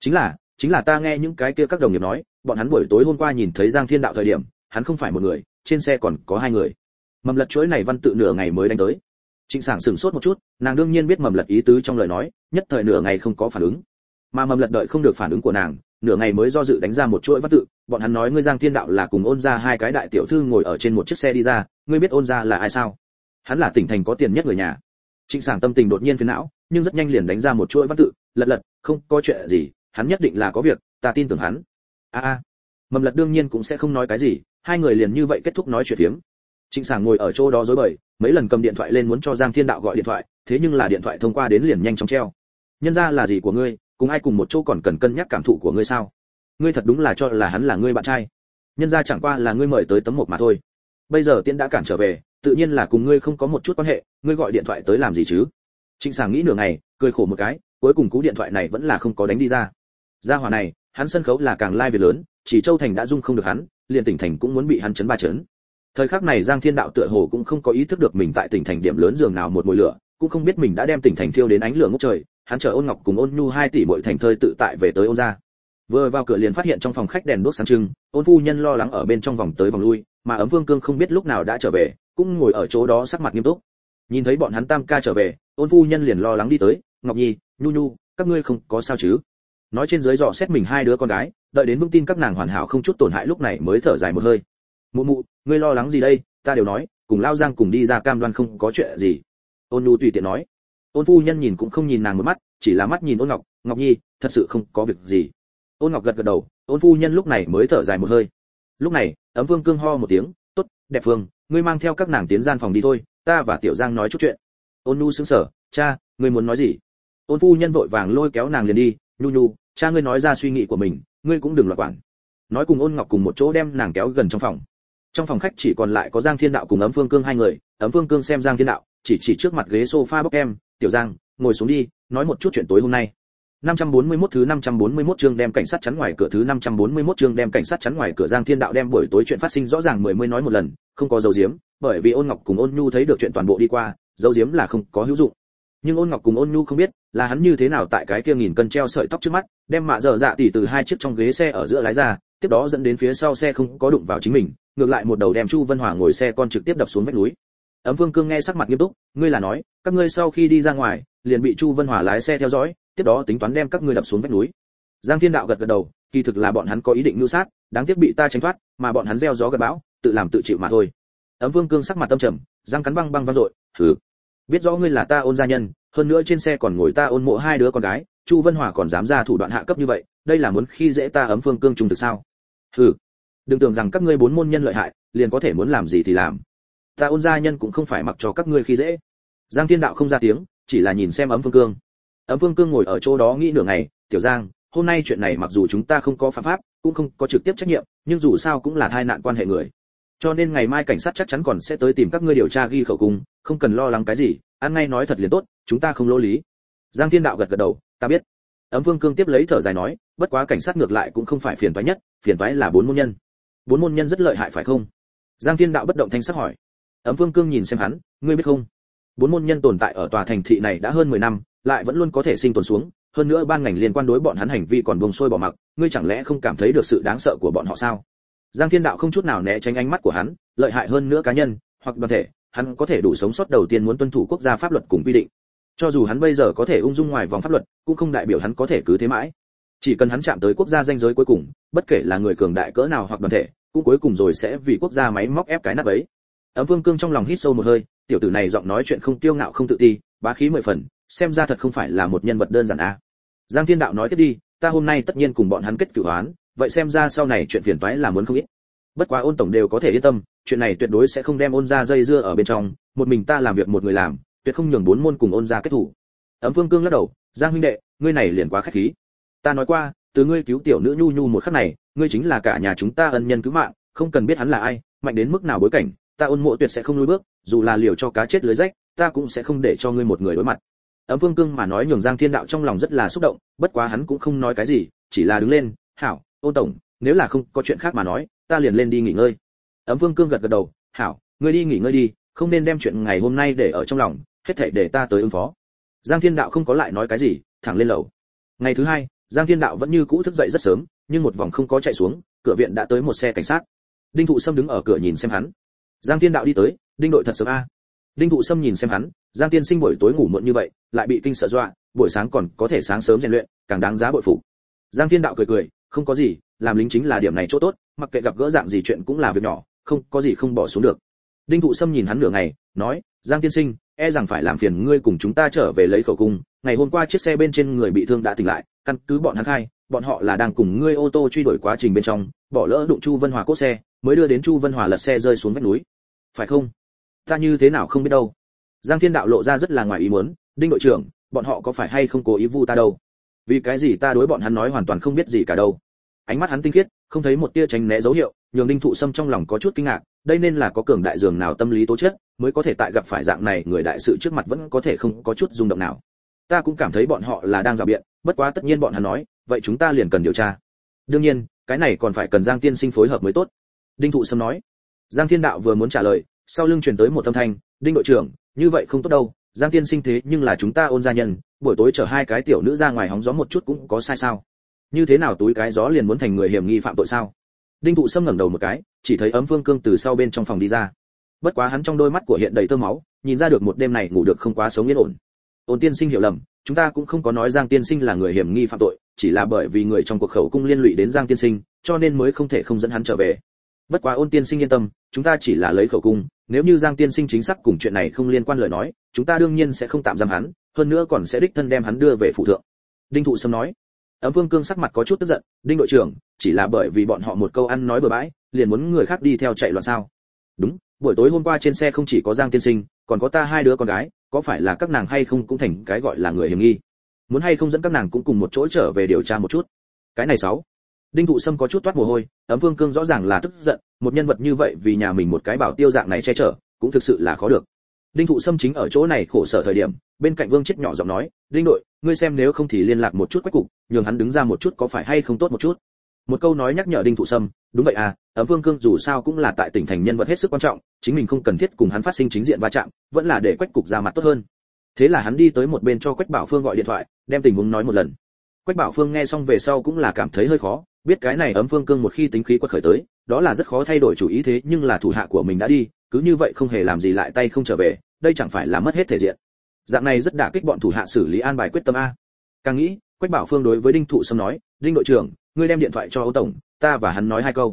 [SPEAKER 1] Chính là ta nghe những cái kia các đồng nghiệp nói, bọn hắn buổi tối hôm qua nhìn thấy Giang Thiên Đạo thời điểm, hắn không phải một người, trên xe còn có hai người. Mầm Lật chuỗi này văn tự nửa ngày mới đánh tới. Trịnh Sảng sửng sốt một chút, nàng đương nhiên biết Mầm Lật ý tứ trong lời nói, nhất thời nửa ngày không có phản ứng. Mà Mầm Lật đợi không được phản ứng của nàng, nửa ngày mới do dự đánh ra một chuỗi văn tự, bọn hắn nói ngươi Giang Thiên Đạo là cùng Ôn gia hai cái đại tiểu thư ngồi ở trên một chiếc xe đi ra, ngươi biết Ôn gia là ai sao? Hắn là tỉnh thành có tiền nhất người nhà. Trịnh Sảng tâm tình đột nhiên phiền não, nhưng rất nhanh liền đánh ra một chuỗi văn tự, lật, không có chuyện gì, hắn nhất định là có việc, ta tin tưởng hắn. Mầm Lật đương nhiên cũng sẽ không nói cái gì, hai người liền như vậy kết thúc nói chuyện phiếm, Trịnh Sảng ngồi ở chỗ đó rối bời, mấy lần cầm điện thoại lên muốn cho Giang Thiên Đạo gọi điện thoại, thế nhưng là điện thoại thông qua đến liền nhanh chóng treo. Nhân ra là gì của ngươi, cùng ai cùng một chỗ còn cần cân nhắc cảm thụ của ngươi sao? Ngươi thật đúng là cho là hắn là ngươi bạn trai. Nhân ra chẳng qua là ngươi mời tới tấm một mà thôi. Bây giờ Tiễn đã cản trở về, tự nhiên là cùng ngươi không có một chút quan hệ, ngươi gọi điện thoại tới làm gì chứ? Trịnh Sảng nghĩ nửa ngày, cười khổ một cái, cuối cùng cú điện thoại này vẫn là không có đánh đi ra. Gia hỏa này, hắn sân khấu là càng lai việc lớn, chỉ Châu Thành đã dung không được hắn, liền tỉnh thành cũng muốn bị hắn chấn ba chấn. Thời khắc này Giang Thiên Đạo tựa hồ cũng không có ý thức được mình tại tỉnh thành điểm lớn giường nào một mùi lửa, cũng không biết mình đã đem tỉnh thành thiêu đến ánh lửa ngút trời. Hắn chờ Ôn Ngọc cùng Ôn Nhu 2 tỷ muội thành thơi tự tại về tới Ôn gia. Vừa vào cửa liền phát hiện trong phòng khách đèn đuốc sáng trưng, Ôn phu nhân lo lắng ở bên trong vòng tới vòng lui, mà Ấm Vương Cương không biết lúc nào đã trở về, cũng ngồi ở chỗ đó sắc mặt nghiêm túc. Nhìn thấy bọn hắn tam ca trở về, Ôn phu nhân liền lo lắng đi tới, "Ngọc Nhi, Nhu Nhu, các ngươi không có sao chứ?" Nói trên dưới dò xét mình hai đứa con gái, đợi đến vững tin các nàng hoàn hảo không chút tổn hại lúc này mới thở dài một hơi. "Mụ mụ, ngươi lo lắng gì đây, ta đều nói, cùng Lao Giang cùng đi ra cam đoan không có chuyện gì." Ôn Nhu tùy tiện nói. Ôn phu nhân nhìn cũng không nhìn nàng một mắt, chỉ là mắt nhìn Ôn Ngọc, "Ngọc Nhi, thật sự không có việc gì." Ôn Ngọc gật gật đầu, Ôn phu nhân lúc này mới thở dài một hơi. Lúc này, Ấm Vương Cương ho một tiếng, "Tốt, đẹp Phương, ngươi mang theo các nàng tiến gian phòng đi thôi, ta và Tiểu Giang nói chút chuyện." Ôn Nhu sững sờ, "Cha, ngươi muốn nói gì?" Ôn phu nhân vội vàng lôi kéo nàng liền đi, "Nhu Nhu, cha ngươi nói ra suy nghĩ của mình, ngươi cũng đừng loạn quản." Nói cùng Ôn Ngọc cùng một chỗ đem nàng kéo gần trong phòng. Trong phòng khách chỉ còn lại có Giang Thiên Đạo cùng Ấm Vương Cương hai người. Ấm Vương Cương xem Giang Thiên Đạo, chỉ trước mặt ghế sofa bốc em, "Tiểu Giang, ngồi xuống đi, nói một chút chuyện tối hôm nay." 541 thứ 541 chương đem cảnh sát chắn ngoài cửa thứ 541 chương đem cảnh sát chắn ngoài cửa. Giang Thiên Đạo đem buổi tối chuyện phát sinh rõ ràng mới nói một lần, không có dấu diếm, bởi vì Ôn Ngọc cùng Ôn Nhu thấy được chuyện toàn bộ đi qua, dấu diếm là không có hữu dụng. Nhưng Ôn Ngọc cùng Ôn Nhu không biết, là hắn như thế nào tại cái kia nghìn cân treo sợi tóc trước mắt, đem mạ dở dạ tỷ từ hai chiếc trong ghế xe ở giữa lái ra, tiếp đó dẫn đến phía sau xe không có đụng vào chính mình, ngược lại một đầu đem Chu Vân Hòa ngồi xe con trực tiếp đập xuống vách núi. Ấm Vương Cương nghe sắc mặt nghiêm túc, "Ngươi là nói, các ngươi sau khi đi ra ngoài, liền bị Chu Vân Hòa lái xe theo dõi, tiếp đó tính toán đem các ngươi đập xuống vách núi." Giang Thiên Đạo gật gật đầu, kỳ thực là bọn hắn có ý định mưu sát, đáng tiếc bị ta tránh thoát, mà bọn hắn gieo gió gặt bão, tự làm tự chịu mà thôi. Ấm Vương Cương sắc mặt tâm trầm, răng cắn băng băng vang dội, "Hừ, biết rõ ngươi là ta Ôn gia nhân, hơn nữa trên xe còn ngồi ta Ôn mộ hai đứa con gái, Chu Vân Hòa còn dám ra thủ đoạn hạ cấp như vậy, đây là muốn khi dễ ta Ấm Vương Cương trung thực sao? Hừ, đừng tưởng rằng các ngươi bốn môn nhân lợi hại, liền có thể muốn làm gì thì làm. Ta Ôn gia nhân cũng không phải mặc cho các ngươi khi dễ." Giang Thiên Đạo không ra tiếng, chỉ là nhìn xem Ấm Vương Cương. Ấm Vương Cương ngồi ở chỗ đó nghĩ nửa ngày, "Tiểu Giang, hôm nay chuyện này mặc dù chúng ta không có phạm pháp, cũng không có trực tiếp trách nhiệm, nhưng dù sao cũng là tai nạn quan hệ người. Cho nên ngày mai cảnh sát chắc chắn còn sẽ tới tìm các ngươi điều tra ghi khẩu cung, không cần lo lắng cái gì, ăn ngay nói thật liền tốt, chúng ta không lỗ lý." Giang Thiên Đạo gật gật đầu, "Ta biết." Ấm Vương Cương tiếp lấy thở dài nói, "Bất quá cảnh sát ngược lại cũng không phải phiền toái nhất, phiền toái là bốn môn nhân. Bốn môn nhân rất lợi hại phải không?" Giang Thiên Đạo bất động thanh sắc hỏi. Ấm Vương Cương nhìn xem hắn, "Ngươi biết không? Bốn môn nhân tồn tại ở tòa thành thị này đã hơn 10 năm, lại vẫn luôn có thể sinh tồn xuống, hơn nữa ban ngành liên quan đối bọn hắn hành vi còn buông xuôi bỏ mặc, ngươi chẳng lẽ không cảm thấy được sự đáng sợ của bọn họ sao?" Giang Thiên Đạo không chút nào né tránh ánh mắt của hắn, lợi hại hơn nữa cá nhân hoặc đoàn thể, hắn có thể đủ sống sót đầu tiên muốn tuân thủ quốc gia pháp luật cùng quy định. Cho dù hắn bây giờ có thể ung dung ngoài vòng pháp luật, cũng không đại biểu hắn có thể cứ thế mãi. Chỉ cần hắn chạm tới quốc gia ranh giới cuối cùng, bất kể là người cường đại cỡ nào hoặc đoàn thể, cũng cuối cùng rồi sẽ vì quốc gia máy móc ép cái nắp ấy. Ấm Vương Cương trong lòng hít sâu một hơi, tiểu tử này giọng nói chuyện không tiêu ngạo không tự ti, bá khí mười phần, xem ra thật không phải là một nhân vật đơn giản a. Giang Thiên Đạo nói tiếp đi, "Ta hôm nay tất nhiên cùng bọn hắn kết cửu oán, vậy xem ra sau này chuyện phiền toái là muốn không ít. Bất quá Ôn tổng đều có thể yên tâm, chuyện này tuyệt đối sẽ không đem Ôn gia dây dưa ở bên trong, một mình ta làm việc một người làm, tuyệt không nhường bốn môn cùng Ôn gia kết thủ." Ấm Vương Cương lắc đầu, "Giang huynh đệ, ngươi này liền quá khách khí. Ta nói qua, từ ngươi cứu tiểu nữ Nhu Nhu một khắc này, ngươi chính là cả nhà chúng ta ân nhân cứu mạng, không cần biết hắn là ai, mạnh đến mức nào bối cảnh, ta Ôn mộ tuyệt sẽ không lùi bước, dù là liều cho cá chết lưới rách, ta cũng sẽ không để cho ngươi một người đối mặt." Ấm Vương Cương mà nói nhường Giang Thiên Đạo trong lòng rất là xúc động, bất quá hắn cũng không nói cái gì, chỉ là đứng lên, "Hảo, Ôn tổng, nếu là không có chuyện khác mà nói, ta liền lên đi nghỉ ngơi." Ấm Vương Cương gật gật đầu, "Hảo, ngươi đi nghỉ ngơi đi, không nên đem chuyện ngày hôm nay để ở trong lòng, hết thảy để ta tới ứng phó." Giang Thiên Đạo không có lại nói cái gì, thẳng lên lầu. Ngày thứ hai, Giang Thiên Đạo vẫn như cũ thức dậy rất sớm, nhưng một vòng không có chạy xuống, cửa viện đã tới một xe cảnh sát. Đinh Thụ Sâm đứng ở cửa nhìn xem hắn. Giang Thiên Đạo đi tới, "Đinh đội thật sớm a." Đinh Thụ Sâm nhìn xem hắn, Giang tiên sinh buổi tối ngủ muộn như vậy, lại bị kinh sợ dọa, buổi sáng còn có thể sáng sớm rèn luyện, càng đáng giá bội phục. Giang Thiên Đạo cười cười, "Không có gì, làm lính chính là điểm này chỗ tốt, mặc kệ gặp gỡ dạng gì chuyện cũng là việc nhỏ, không có gì không bỏ xuống được." Đinh Thụ Sâm nhìn hắn nửa ngày, nói, "Giang tiên sinh, e rằng phải làm phiền ngươi cùng chúng ta trở về lấy khẩu cung, ngày hôm qua chiếc xe bên trên người bị thương đã tỉnh lại, căn cứ bọn hắn khai, bọn họ là đang cùng ngươi ô tô truy đuổi quá trình bên trong, bỏ lỡ đụng Chu Vân Hòa cốt xe, mới đưa đến Chu Vân Hòa lật xe rơi xuống vách núi." Phải không? Ta như thế nào không biết đâu. Giang Thiên Đạo lộ ra rất là ngoài ý muốn, Đinh đội trưởng, bọn họ có phải hay không cố ý vu ta đâu? Vì cái gì ta đối bọn hắn nói hoàn toàn không biết gì cả đâu. Ánh mắt hắn tinh khiết, không thấy một tia tránh né dấu hiệu, nhường Đinh Thụ Sâm trong lòng có chút kinh ngạc, đây nên là có cường đại dường nào tâm lý tố chất, mới có thể tại gặp phải dạng này người đại sự trước mặt vẫn có thể không có chút rung động nào. Ta cũng cảm thấy bọn họ là đang dạo biện, bất quá tất nhiên bọn hắn nói, vậy chúng ta liền cần điều tra. Đương nhiên, cái này còn phải cần Giang tiên sinh phối hợp mới tốt. Đinh Thụ Sâm nói. Giang Thiên Đạo vừa muốn trả lời, sau lưng truyền tới một âm thanh, Đinh đội trưởng, như vậy không tốt đâu, Giang tiên sinh thế nhưng là chúng ta Ôn gia nhân, buổi tối chở hai cái tiểu nữ ra ngoài hóng gió một chút cũng có sai sao? Như thế nào túi cái gió liền muốn thành người hiểm nghi phạm tội sao? Đinh Thụ Sâm ngẩng đầu một cái, chỉ thấy Ấm Phương Cương từ sau bên trong phòng đi ra. Bất quá hắn trong đôi mắt của hiện đầy tơ máu, nhìn ra được một đêm này ngủ được không quá sống yên ổn. Ôn tiên sinh hiểu lầm, chúng ta cũng không có nói Giang tiên sinh là người hiểm nghi phạm tội, chỉ là bởi vì người trong cuộc khẩu cung liên lụy đến Giang tiên sinh, cho nên mới không thể không dẫn hắn trở về. Bất quá Ôn tiên sinh yên tâm, chúng ta chỉ là lấy khẩu cung, nếu như Giang tiên sinh chính xác cùng chuyện này không liên quan lời nói, chúng ta đương nhiên sẽ không tạm giam hắn, hơn nữa còn sẽ đích thân đem hắn đưa về phủ thượng. Đinh Thụ Sâm nói. Ấm Phương Cương sắc mặt có chút tức giận, Đinh đội trưởng, chỉ là bởi vì bọn họ một câu ăn nói bừa bãi, liền muốn người khác đi theo chạy loạn sao? Đúng, buổi tối hôm qua trên xe không chỉ có Giang tiên sinh, còn có ta hai đứa con gái, có phải là các nàng hay không cũng thành cái gọi là người hiểm nghi? Muốn hay không dẫn các nàng cũng cùng một chỗ trở về điều tra một chút? Cái này sáu. Đinh Thụ Sâm có chút toát mồ hôi, Ấm Phương Cương rõ ràng là tức giận, một nhân vật như vậy vì nhà mình một cái bảo tiêu dạng này che chở, cũng thực sự là khó được. Đinh Thụ Sâm chính ở chỗ này khổ sở thời điểm, bên cạnh Vương Chết nhỏ giọng nói, "Đinh đội, ngươi xem nếu không thì liên lạc một chút Quách cục, nhường hắn đứng ra một chút có phải hay không tốt một chút." Một câu nói nhắc nhở Đinh Thụ Sâm, đúng vậy à, Ấm Phương Cương dù sao cũng là tại tỉnh thành nhân vật hết sức quan trọng, chính mình không cần thiết cùng hắn phát sinh chính diện va chạm, vẫn là để Quách cục ra mặt tốt hơn. Thế là hắn đi tới một bên cho Quách Bảo Phương gọi điện thoại, đem tình huống nói một lần. Quách Bảo Phương nghe xong về sau cũng là cảm thấy hơi khó, biết cái này Ấm Phương Cương một khi tính khí quật khởi tới, đó là rất khó thay đổi chủ ý, thế nhưng là thủ hạ của mình đã đi, cứ như vậy không hề làm gì lại tay không trở về, đây chẳng phải là mất hết thể diện. Dạng này rất đả kích bọn thủ hạ xử lý an bài quyết tâm a. Càng nghĩ, Quách Bảo Phương đối với Đinh Thụ Sâm nói, "Đinh đội trưởng, ngươi đem điện thoại cho Âu tổng, ta và hắn nói hai câu."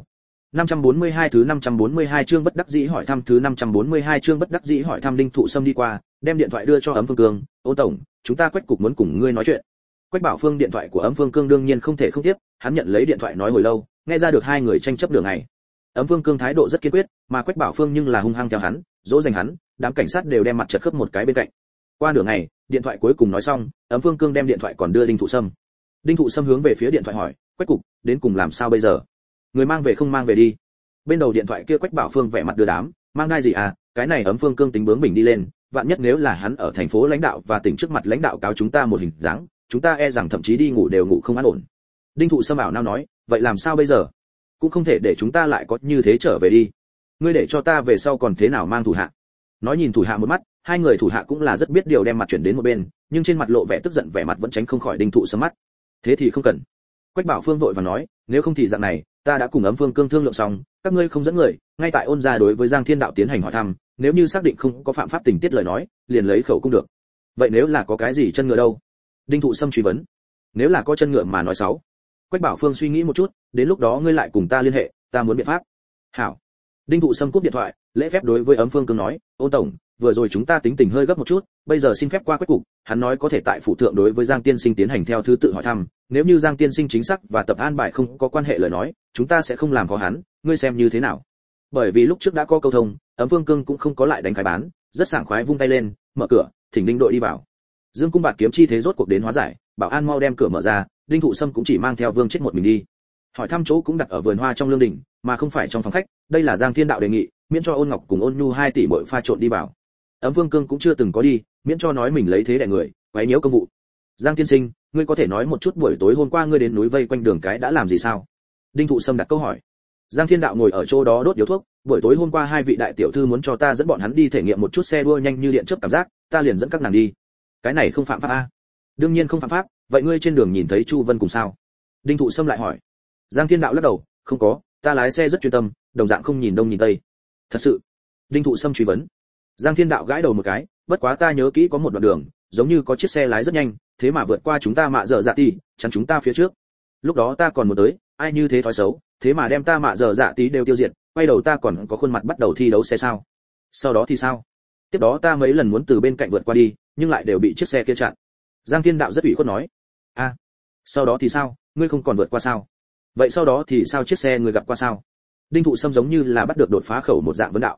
[SPEAKER 1] 542 thứ 542 chương bất đắc dĩ hỏi thăm thứ 542 chương bất đắc dĩ hỏi thăm Đinh Thụ Sâm đi qua, đem điện thoại đưa cho Ấm Phương Cương, "Âu tổng, chúng ta Quách cục muốn cùng ngươi nói chuyện." Quách Bảo Phương điện thoại của Ấm Phương Cương đương nhiên không thể không tiếp, hắn nhận lấy điện thoại nói hồi lâu, nghe ra được hai người tranh chấp đường ngày. Ấm Phương Cương thái độ rất kiên quyết, mà Quách Bảo Phương nhưng là hung hăng theo hắn, dỗ dành hắn, đám cảnh sát đều đem mặt chật khớp một cái bên cạnh. Qua nửa ngày, điện thoại cuối cùng nói xong, Ấm Phương Cương đem điện thoại còn đưa Đinh Thụ Sâm. Đinh Thụ Sâm hướng về phía điện thoại hỏi, "Quách cục, đến cùng làm sao bây giờ? Người mang về không mang về đi?" Bên đầu điện thoại kia Quách Bảo Phương vẻ mặt đưa đám, "Mang đai gì à, cái này Ấm Phương Cương tính bướng mình đi lên, vạn nhất nếu là hắn ở thành phố lãnh đạo và tỉnh trước mặt lãnh đạo cáo chúng ta một hình dáng, chúng ta e rằng thậm chí đi ngủ đều ngủ không an ổn." Đinh Thụ Sâm ảo nao nói, "Vậy làm sao bây giờ? Cũng không thể để chúng ta lại có như thế trở về đi. Ngươi để cho ta về sau còn thế nào mang thủ hạ?" Nói nhìn thủ hạ một mắt, hai người thủ hạ cũng là rất biết điều đem mặt chuyển đến một bên, nhưng trên mặt lộ vẻ tức giận, vẻ mặt vẫn tránh không khỏi Đinh Thụ Sâm mắt. "Thế thì không cần." Quách Bảo Phương vội vàng nói, "Nếu không thì dạng này, ta đã cùng Ấm Phương Cương thương lượng xong, các ngươi không dẫn người, ngay tại Ôn gia đối với Giang Thiên Đạo tiến hành hỏi thăm, nếu như xác định không có phạm pháp tình tiết lời nói, liền lấy khẩu cung được." "Vậy nếu là có cái gì chân ngựa đâu?" Đinh Thụ Sâm truy vấn. "Nếu là có chân ngựa mà nói xấu." Quách Bảo Phương suy nghĩ một chút, "Đến lúc đó ngươi lại cùng ta liên hệ, ta muốn biện pháp." "Hảo." Đinh Thụ Sâm cúp điện thoại, lễ phép đối với Ấm Phương Cương nói, "Ôn tổng, vừa rồi chúng ta tính tình hơi gấp một chút, bây giờ xin phép qua Quách cục, hắn nói có thể tại phủ thượng đối với Giang tiên sinh tiến hành theo thứ tự hỏi thăm, nếu như Giang tiên sinh chính xác và tập an bài không có quan hệ lời nói, chúng ta sẽ không làm khó hắn, ngươi xem như thế nào?" Bởi vì lúc trước đã có câu thông, Ấm Phương Cương cũng không có lại đánh khai bán, rất sảng khoái vung tay lên, mở cửa, thỉnh Đinh đội đi vào. Dương cung bạt kiếm chi thế rốt cuộc đến hóa giải, bảo an mau đem cửa mở ra, Đinh Thụ Sâm cũng chỉ mang theo Vương Chết một mình đi. Hỏi thăm chỗ cũng đặt ở vườn hoa trong lương đình, mà không phải trong phòng khách, đây là Giang Thiên Đạo đề nghị, miễn cho Ôn Ngọc cùng Ôn Nhu hai tỷ muội pha trộn đi vào. Ấm Vương Cương cũng chưa từng có đi, miễn cho nói mình lấy thế đè người, quấy nhiễu công vụ. "Giang tiên sinh, ngươi có thể nói một chút buổi tối hôm qua ngươi đến núi vây quanh đường cái đã làm gì sao?" Đinh Thụ Sâm đặt câu hỏi. Giang Thiên Đạo ngồi ở chỗ đó đốt điếu thuốc, "Buổi tối hôm qua hai vị đại tiểu thư muốn cho ta dẫn bọn hắn đi thể nghiệm một chút xe đua nhanh như điện chớp cảm giác, ta liền dẫn các nàng đi. Cái này không phạm pháp a?" "Đương nhiên không phạm pháp, vậy ngươi trên đường nhìn thấy Chu Vân cùng sao?" Đinh Thụ Sâm lại hỏi. Giang Thiên Đạo lắc đầu, "Không có, ta lái xe rất chuyên tâm, đồng dạng không nhìn đông nhìn tây." "Thật sự?" Đinh Thụ Sâm truy vấn. Giang Thiên Đạo gãi đầu một cái, "Bất quá ta nhớ kỹ có một đoạn đường, giống như có chiếc xe lái rất nhanh, thế mà vượt qua chúng ta Mạ Dở Dạ Tỷ, chắn chúng ta phía trước. Lúc đó ta còn muốn tới, ai như thế thói xấu, thế mà đem ta Mạ Dở Dạ Tỷ đều tiêu diệt, quay đầu ta còn có khuôn mặt bắt đầu thi đấu xe sao? Sau đó thì sao?" "Tiếp đó ta mấy lần muốn từ bên cạnh vượt qua đi, nhưng lại đều bị chiếc xe kia chặn." Giang Thiên Đạo rất ủy khuất nói. "A, sau đó thì sao, ngươi không còn vượt qua sao? Vậy sau đó thì sao, chiếc xe người gặp qua sao?" Đinh Thụ Sâm giống như là bắt được đột phá khẩu một dạng vấn đạo.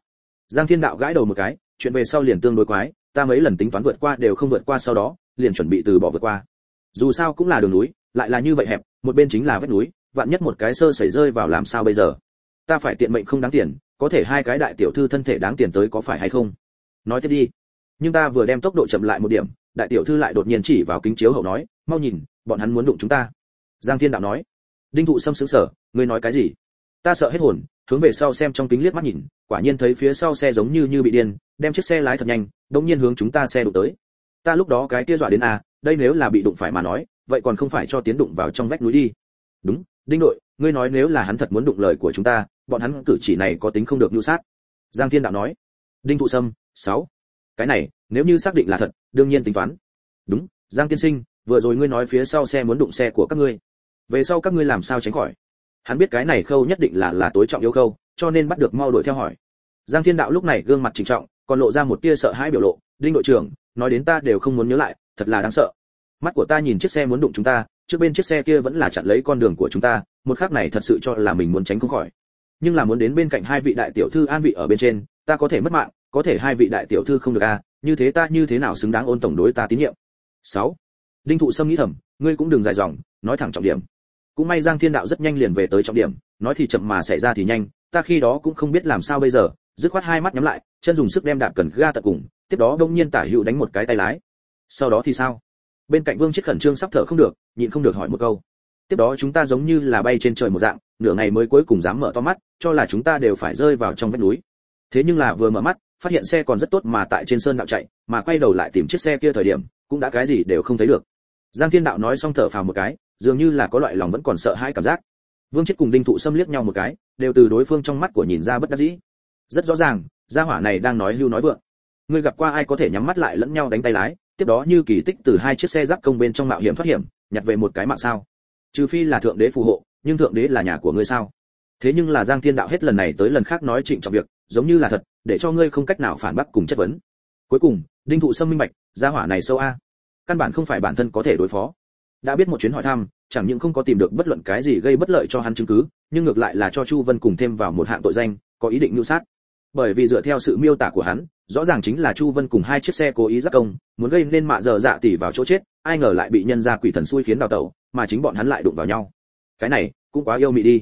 [SPEAKER 1] Giang Thiên Đạo gãi đầu một cái, chuyện về sau liền tương đối quái, ta mấy lần tính toán vượt qua đều không vượt qua, sau đó liền chuẩn bị từ bỏ vượt qua. Dù sao cũng là đường núi, lại là như vậy hẹp, một bên chính là vách núi, vạn nhất một cái sơ sẩy rơi vào làm sao bây giờ? Ta phải tiện mệnh không đáng tiền, có thể hai cái đại tiểu thư thân thể đáng tiền tới có phải hay không? Nói tiếp đi. Nhưng ta vừa đem tốc độ chậm lại một điểm, đại tiểu thư lại đột nhiên chỉ vào kính chiếu hậu nói, mau nhìn, bọn hắn muốn đụng chúng ta. Giang Thiên Đạo nói. Đinh Thụ Sâm sững sờ, ngươi nói cái gì? Ta sợ hết hồn, hướng về sau xem trong kính liếc mắt nhìn, quả nhiên thấy phía sau xe giống như bị điên, đem chiếc xe lái thật nhanh, đột nhiên hướng chúng ta xe đụng tới. Ta lúc đó cái kia dọa đến đây nếu là bị đụng phải mà nói, vậy còn không phải cho tiến đụng vào trong vách núi đi. Đúng, Đinh đội, ngươi nói nếu là hắn thật muốn đụng lời của chúng ta, bọn hắn cử chỉ này có tính không được nhu sát. Giang Thiên Đạo nói. Đinh Thụ Sâm, 6. Cái này, nếu như xác định là thật, đương nhiên tính toán. Đúng, Giang tiên sinh, vừa rồi ngươi nói phía sau xe muốn đụng xe của các ngươi. Về sau các ngươi làm sao tránh khỏi? Hắn biết cái này khâu nhất định là tối trọng yếu khâu, cho nên bắt được mau đuổi theo hỏi. Giang Thiên Đạo lúc này gương mặt trịnh trọng, còn lộ ra một tia sợ hãi biểu lộ, Đinh đội trưởng, nói đến ta đều không muốn nhớ lại, thật là đáng sợ. Mắt của ta nhìn chiếc xe muốn đụng chúng ta, trước bên chiếc xe kia vẫn là chặn lấy con đường của chúng ta, một khắc này thật sự cho là mình muốn tránh không khỏi. Nhưng là muốn đến bên cạnh hai vị đại tiểu thư an vị ở bên trên, ta có thể mất mạng, có thể hai vị đại tiểu thư không được như thế ta như thế nào xứng đáng ôn tổng đối ta tín nhiệm. 6. Đinh Thụ Sâm nghĩ thầm, ngươi cũng đừng dài dòng, nói thẳng trọng điểm. Cũng may Giang Thiên Đạo rất nhanh liền về tới trọng điểm, nói thì chậm mà xảy ra thì nhanh, ta khi đó cũng không biết làm sao bây giờ, dứt khoát hai mắt nhắm lại, chân dùng sức đem đạp cần ga tận cùng, tiếp đó đông nhiên tả hữu đánh một cái tay lái. Sau đó thì sao? Bên cạnh Vương Chiết khẩn trương sắp thở không được, nhịn không được hỏi một câu. Tiếp đó chúng ta giống như là bay trên trời một dạng, nửa ngày mới cuối cùng dám mở to mắt, cho là chúng ta đều phải rơi vào trong vách núi. Thế nhưng là vừa mở mắt, phát hiện xe còn rất tốt mà tại trên sơn đạo chạy, mà quay đầu lại tìm chiếc xe kia thời điểm, cũng đã cái gì đều không thấy được. Giang Thiên Đạo nói xong thở phào một cái, dường như là có loại lòng vẫn còn sợ hãi cảm giác. Vương Chiết cùng Đinh Thụ Sâm liếc nhau một cái, đều từ đối phương trong mắt của nhìn ra bất đắc dĩ. Rất rõ ràng, gia hỏa này đang nói hưu nói vượng. Ngươi gặp qua ai có thể nhắm mắt lại lẫn nhau đánh tay lái, tiếp đó như kỳ tích từ hai chiếc xe giáp công bên trong mạo hiểm thoát hiểm, nhặt về một cái mạng sao? Trừ phi là thượng đế phù hộ, nhưng thượng đế là nhà của ngươi sao? Thế nhưng là Giang Thiên Đạo hết lần này tới lần khác nói trịnh trọng việc, giống như là thật, để cho ngươi không cách nào phản bác cùng chất vấn. Cuối cùng, Đinh Thụ Sâm minh bạch, gia hỏa này sâu căn bản không phải bản thân có thể đối phó. Đã biết một chuyến hỏi thăm, chẳng những không có tìm được bất luận cái gì gây bất lợi cho hắn chứng cứ, nhưng ngược lại là cho Chu Vân cùng thêm vào một hạng tội danh, có ý định mưu sát. Bởi vì dựa theo sự miêu tả của hắn, rõ ràng chính là Chu Vân cùng hai chiếc xe cố ý giáp công, muốn gây nên mạ dở dạ tỷ vào chỗ chết, ai ngờ lại bị nhân gia quỷ thần xui khiến đào tẩu, mà chính bọn hắn lại đụng vào nhau. Cái này cũng quá yêu mị đi.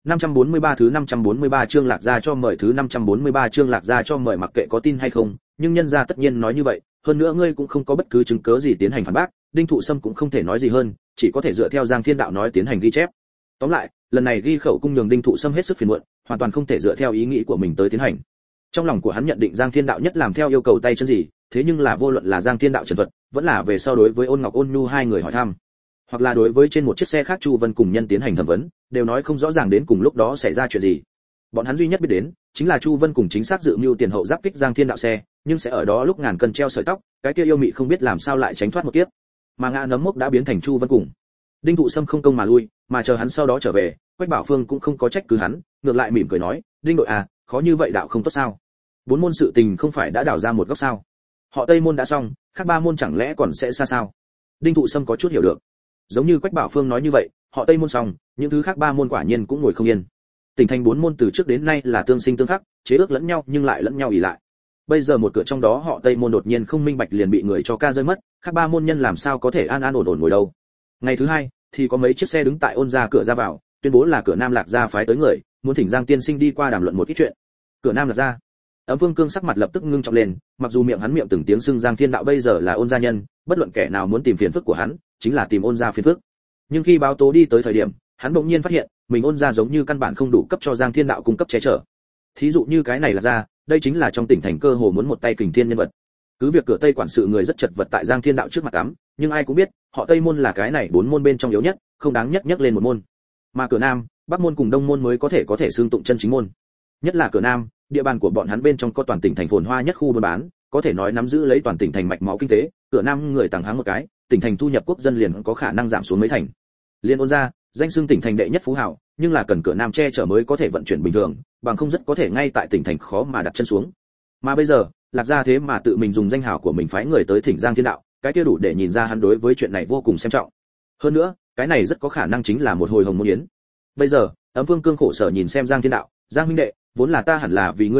[SPEAKER 1] 543 thứ 543 chương Lạc Gia cho mời thứ 543 chương Lạc Gia cho mời, mặc kệ có tin hay không, nhưng nhân gia tất nhiên nói như vậy, hơn nữa ngươi cũng không có bất cứ chứng cứ gì tiến hành phản bác, Đinh Thụ Sâm cũng không thể nói gì hơn, chỉ có thể dựa theo Giang Thiên Đạo nói tiến hành ghi chép. Tóm lại, lần này ghi khẩu cung nhường Đinh Thụ Sâm hết sức phiền muộn, hoàn toàn không thể dựa theo ý nghĩ của mình tới tiến hành. Trong lòng của hắn nhận định Giang Thiên Đạo nhất làm theo yêu cầu tay chân gì, thế nhưng là vô luận là Giang Thiên Đạo trần thuật, vẫn là về sau đối với Ôn Ngọc Ôn Nhu hai người hỏi thăm, hoặc là đối với trên một chiếc xe khác Chu Vân cùng nhân tiến hành thẩm vấn, đều nói không rõ ràng đến cùng lúc đó xảy ra chuyện gì. Bọn hắn duy nhất biết đến chính là Chu Vân cùng chính xác dự mưu tiền hậu giáp kích Giang Thiên Đạo xe, nhưng sẽ ở đó lúc ngàn cân treo sợi tóc, cái kia yêu mị không biết làm sao lại tránh thoát một kiếp, mà ngã nấm mốc đã biến thành Chu Vân cùng. Đinh Thụ Sâm không công mà lui, mà chờ hắn sau đó trở về, Quách Bảo Phương cũng không có trách cứ hắn, ngược lại mỉm cười nói, Đinh đội khó như vậy đạo không tốt sao? Bốn môn sự tình không phải đã đào ra một góc sao? Họ Tây môn đã xong, khác ba môn chẳng lẽ còn sẽ xa sao? Đinh Thụ Sâm có chút hiểu được. Giống như Quách Bảo Phương nói như vậy, họ Tây môn xong, những thứ khác ba môn quả nhiên cũng ngồi không yên. Tỉnh thành bốn môn từ trước đến nay là tương sinh tương khắc, chế ước lẫn nhau nhưng lại lẫn nhau ỷ lại. Bây giờ một cửa trong đó họ Tây môn đột nhiên không minh bạch liền bị người cho ca rơi mất, khác ba môn nhân làm sao có thể an an ổn ổn ngồi đâu. Ngày thứ hai thì có mấy chiếc xe đứng tại Ôn gia cửa ra vào, tuyên bố là cửa Nam Lạc gia phái tới người, muốn thỉnh Giang tiên sinh đi qua đàm luận một ít chuyện. Cửa Nam Lạc gia. Ấm Vương Cương sắc mặt lập tức ngưng trọng lên, mặc dù miệng hắn miệng từng tiếng xưng Giang Thiên Đạo bây giờ là Ôn gia nhân, bất luận kẻ nào muốn tìm phiền phức của hắn, chính là tìm Ôn gia phiền phức. Nhưng khi báo tố đi tới thời điểm, hắn bỗng nhiên phát hiện, mình Ôn gia giống như căn bản không đủ cấp cho Giang Thiên Đạo cung cấp che chở. Thí dụ như cái này là ra, đây chính là trong tỉnh thành cơ hồ muốn một tay kình thiên nhân vật. Cứ việc cửa Tây quản sự người rất chật vật tại Giang Thiên Đạo trước mặt cắm, nhưng ai cũng biết, họ Tây môn là cái này bốn môn bên trong yếu nhất, không đáng nhắc lên một môn. Mà cửa Nam, Bắc môn cùng Đông môn mới có thể xương tụng chân chính môn. Nhất là cửa Nam, địa bàn của bọn hắn bên trong có toàn tỉnh thành phồn hoa nhất khu buôn bán, có thể nói nắm giữ lấy toàn tỉnh thành mạch máu kinh tế, cửa Nam người tàng háng một cái, tỉnh thành thu nhập quốc dân liền có khả năng giảm xuống mấy thành. Liên Ôn gia, danh xưng tỉnh thành đệ nhất phú hào, nhưng là cần cửa Nam che chở mới có thể vận chuyển bình thường, bằng không rất có thể ngay tại tỉnh thành khó mà đặt chân xuống. Mà bây giờ, Lạc gia thế mà tự mình dùng danh hào của mình phái người tới thỉnh Giang Thiên Đạo, cái kia đủ để nhìn ra hắn đối với chuyện này vô cùng xem trọng. Hơn nữa, cái này rất có khả năng chính là một hồi hồng môn yến. Bây giờ, Ấm Vương Cương khổ sở nhìn xem Giang Thiên Đạo, Giang huynh đệ, vốn là ta hẳn là vì ngươi ra mặt,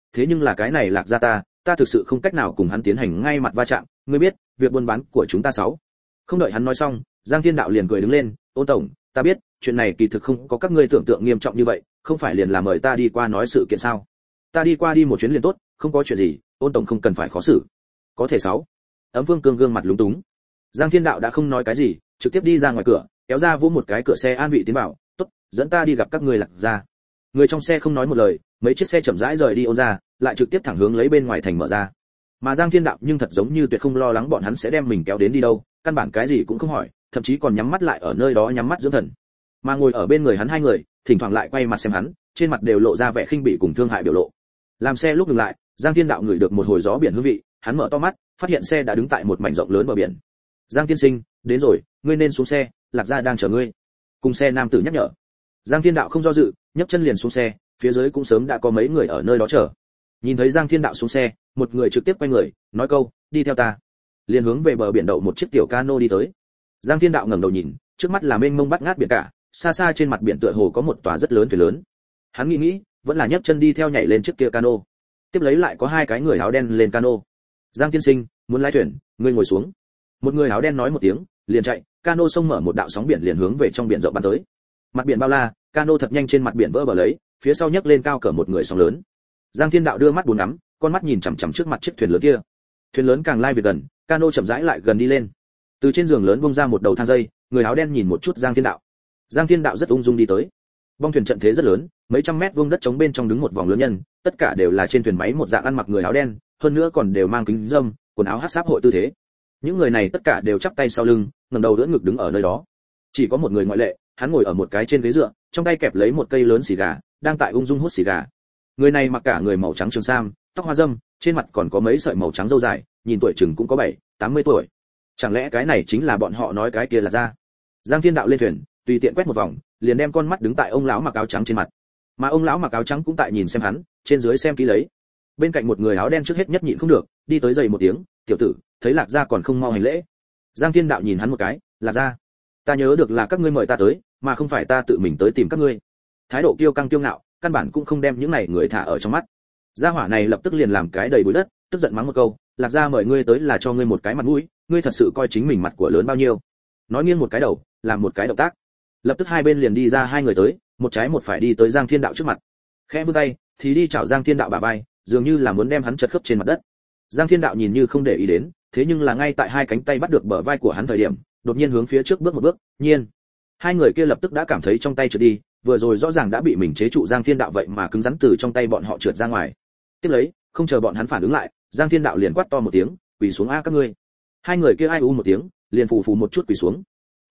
[SPEAKER 1] thế nhưng là cái này Lạc gia ta thực sự không cách nào cùng hắn tiến hành ngay mặt va chạm, ngươi biết việc buôn bán của chúng ta sáu. Không đợi hắn nói xong, Giang Thiên Đạo liền cười đứng lên, Ôn tổng, ta biết chuyện này kỳ thực không có các ngươi tưởng tượng nghiêm trọng như vậy, không phải liền là mời ta đi qua nói sự kiện sao? Ta đi qua đi một chuyến liền tốt, không có chuyện gì, Ôn tổng không cần phải khó xử. Có thể sáu. Ấm Vương Cương gương mặt lúng túng. Giang Thiên Đạo đã không nói cái gì, trực tiếp đi ra ngoài cửa, kéo ra vỗ một cái cửa xe an vị tiến vào, tốt, dẫn ta đi gặp các ngươi Lạc gia. Người trong xe không nói một lời, mấy chiếc xe chậm rãi rời đi Ôn ra, lại trực tiếp thẳng hướng lấy bên ngoài thành mở ra. Mà Giang Thiên Đạo nhưng thật giống như tuyệt không lo lắng bọn hắn sẽ đem mình kéo đến đi đâu, căn bản cái gì cũng không hỏi, thậm chí còn nhắm mắt lại ở nơi đó nhắm mắt dưỡng thần. Mà ngồi ở bên người hắn hai người, thỉnh thoảng lại quay mặt xem hắn, trên mặt đều lộ ra vẻ khinh bỉ cùng thương hại biểu lộ. Làm xe lúc dừng lại, Giang Thiên Đạo ngửi được một hồi gió biển hương vị, hắn mở to mắt, phát hiện xe đã đứng tại một mảnh rộng lớn bờ biển. Giang tiên sinh, đến rồi, ngươi nên xuống xe, Lạc gia đang chờ ngươi. Cùng xe nam tử nhắc nhở. Giang Thiên Đạo không do dự, nhấc chân liền xuống xe, phía dưới cũng sớm đã có mấy người ở nơi đó chờ. Nhìn thấy Giang Thiên Đạo xuống xe, một người trực tiếp quay người, nói câu, đi theo ta. Liền hướng về bờ biển đậu một chiếc tiểu cano đi tới. Giang Thiên Đạo ngẩng đầu nhìn, trước mắt là mênh mông bát ngát biển cả, xa xa trên mặt biển tựa hồ có một tòa rất lớn thuyền lớn. Hắn nghĩ, vẫn là nhấc chân đi theo nhảy lên chiếc kia cano. Tiếp lấy lại có hai cái người áo đen lên cano. Giang tiên sinh, muốn lái thuyền, ngươi ngồi xuống. Một người áo đen nói một tiếng, liền chạy, cano xông mở một đạo sóng biển liền hướng về trong biển rộng bắn tới. Mặt biển bao la, cano thật nhanh trên mặt biển vỡ bờ lấy, phía sau nhấc lên cao cỡ một người sóng lớn. Giang Thiên Đạo đưa mắt buồn ngắm, con mắt nhìn chằm chằm trước mặt chiếc thuyền lớn kia. Thuyền lớn càng lai về gần, cano chậm rãi lại gần đi lên. Từ trên giường lớn bung ra một đầu thang dây, người áo đen nhìn một chút Giang Thiên Đạo. Giang Thiên Đạo rất ung dung đi tới. Bong thuyền trận thế rất lớn, mấy trăm mét vuông đất trống bên trong đứng một vòng lớn nhân, tất cả đều là trên thuyền máy một dạng ăn mặc người áo đen, hơn nữa còn đều mang kính râm, quần áo hắc sáp hội tư thế. Những người này tất cả đều chắp tay sau lưng, ngẩng đầu đỡ ngực đứng ở nơi đó. Chỉ có một người ngoại lệ, hắn ngồi ở một cái trên ghế dựa, trong tay kẹp lấy một cây lớn xì gà, đang tại ung dung hút xì gà. Người này mặc cả người màu trắng trường sam, tóc hoa râm, trên mặt còn có mấy sợi màu trắng râu dài, nhìn tuổi chừng cũng có 80 tuổi. Chẳng lẽ cái này chính là bọn họ nói cái kia là ra? Giang Thiên Đạo lên thuyền, tùy tiện quét một vòng, liền đem con mắt đứng tại ông lão mặc áo trắng trên mặt. Mà ông lão mặc áo trắng cũng tại nhìn xem hắn, trên dưới xem kỹ lấy. Bên cạnh một người áo đen trước hết nhất nhịn không được, đi tới giày một tiếng, "Tiểu tử, thấy Lạc gia còn không mau hành lễ." Giang Thiên Đạo nhìn hắn một cái, "Lạc gia, ta nhớ được là các ngươi mời ta tới, mà không phải ta tự mình tới tìm các ngươi." Thái độ kiêu căng kiêu ngạo, căn bản cũng không đem những này người thả ở trong mắt. Gia hỏa này lập tức liền làm cái đầy bụi đất, tức giận mắng một câu, "Lạc gia mời ngươi tới là cho ngươi một cái mặt mũi, ngươi thật sự coi chính mình mặt của lớn bao nhiêu?" Nói nghiêng một cái đầu, làm một cái động tác. Lập tức hai bên liền đi ra hai người tới, một trái một phải đi tới Giang Thiên Đạo trước mặt. Khẽ vươn tay, thì đi chảo Giang Thiên Đạo bả vai, dường như là muốn đem hắn chật khớp trên mặt đất. Giang Thiên Đạo nhìn như không để ý đến, thế nhưng là ngay tại hai cánh tay bắt được bờ vai của hắn thời điểm, đột nhiên hướng phía trước bước một bước, nhiên. Hai người kia lập tức đã cảm thấy trong tay trượt đi, vừa rồi rõ ràng đã bị mình chế trụ Giang Thiên Đạo vậy mà cứng rắn từ trong tay bọn họ trượt ra ngoài. Tiếp lấy, không chờ bọn hắn phản ứng lại, Giang Thiên Đạo liền quát to một tiếng, quỳ xuống a các ngươi. Hai người kia ai u một tiếng, liền phù phù một chút quỳ xuống.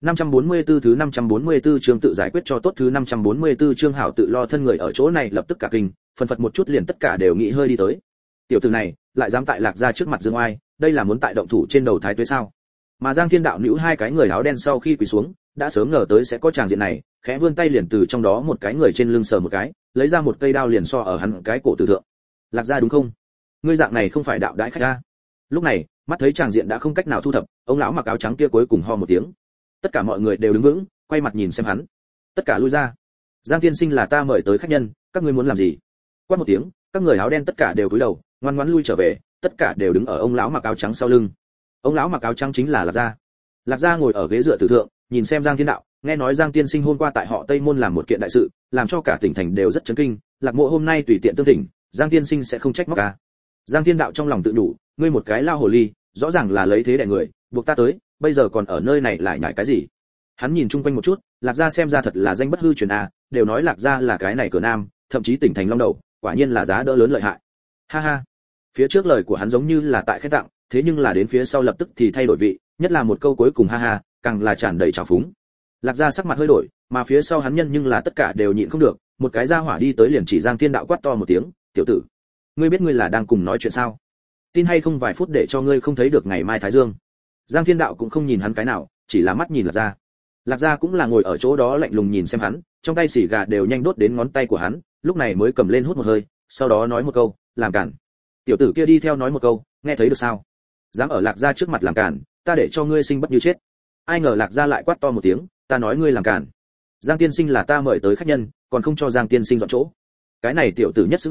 [SPEAKER 1] 544 thứ 544 chương tự giải quyết cho tốt thứ 544 chương hảo tự lo thân người ở chỗ này lập tức cả kinh, phần phật một chút liền tất cả đều nghĩ hơi đi tới. Tiểu tử này, lại dám tại Lạc gia trước mặt dương oai, đây là muốn tại động thủ trên đầu thái tuế sao? Mà Giang Thiên Đạo níu hai cái người áo đen sau khi quỳ xuống, đã sớm ngờ tới sẽ có tràng diện này, khẽ vươn tay liền từ trong đó một cái người trên lưng sờ một cái, lấy ra một cây đao liền so ở hắn cái cổ tử thượng. Lạc gia đúng không? Ngươi dạng này không phải đạo đãi khách a. Lúc này, mắt thấy tràng diện đã không cách nào thu thập, ông lão mặc áo trắng kia cuối cùng ho một tiếng. Tất cả mọi người đều đứng vững, quay mặt nhìn xem hắn. Tất cả lui ra. Giang tiên sinh là ta mời tới khách nhân, các ngươi muốn làm gì? Quát một tiếng, các người áo đen tất cả đều cúi đầu, ngoan ngoãn lui trở về, tất cả đều đứng ở ông lão mặc áo trắng sau lưng. Ông lão mặc áo trắng chính là Lạc gia. Lạc gia ngồi ở ghế dựa tử thượng, nhìn xem Giang Thiên Đạo, nghe nói Giang tiên sinh hôm qua tại họ Tây môn làm một kiện đại sự, làm cho cả tỉnh thành đều rất chấn kinh, Lạc Mộ hôm nay tùy tiện tương thỉnh, Giang tiên sinh sẽ không trách móc cả. Giang Thiên Đạo trong lòng tự đủ, ngươi một cái lao hồ ly, rõ ràng là lấy thế đè người, buộc ta tới, bây giờ còn ở nơi này lại nhảy cái gì? Hắn nhìn chung quanh một chút, Lạc gia xem ra thật là danh bất hư truyền a, đều nói Lạc gia là cái này cửa nam, thậm chí tỉnh thành long đầu, quả nhiên là giá đỡ lớn lợi hại. Ha ha. Phía trước lời của hắn giống như là tại khen tặng, thế nhưng là đến phía sau lập tức thì thay đổi vị, nhất là một câu cuối cùng ha ha, càng là tràn đầy trào phúng. Lạc gia sắc mặt hơi đổi, mà phía sau hắn nhân nhưng là tất cả đều nhịn không được, một cái gia hỏa đi tới liền chỉ Giang Thiên Đạo quát to một tiếng, "Tiểu tử, ngươi biết ngươi là đang cùng nói chuyện sao? Tin hay không vài phút để cho ngươi không thấy được ngày mai thái dương." Giang Thiên Đạo cũng không nhìn hắn cái nào, chỉ là mắt nhìn Lạc gia. Lạc gia cũng là ngồi ở chỗ đó lạnh lùng nhìn xem hắn, trong tay xì gà đều nhanh đốt đến ngón tay của hắn, lúc này mới cầm lên hút một hơi, sau đó nói một câu, "Làm cản." Tiểu tử kia đi theo nói một câu, "Nghe thấy được sao? Dám ở Lạc gia trước mặt làm cản, ta để cho ngươi sinh bất như chết." Ai ngờ Lạc gia lại quát to một tiếng, "Ta nói ngươi làm cản. Giang tiên sinh là ta mời tới khách nhân, còn không cho Giang tiên sinh dọn chỗ." Cái này tiểu tử nhất sững sờ,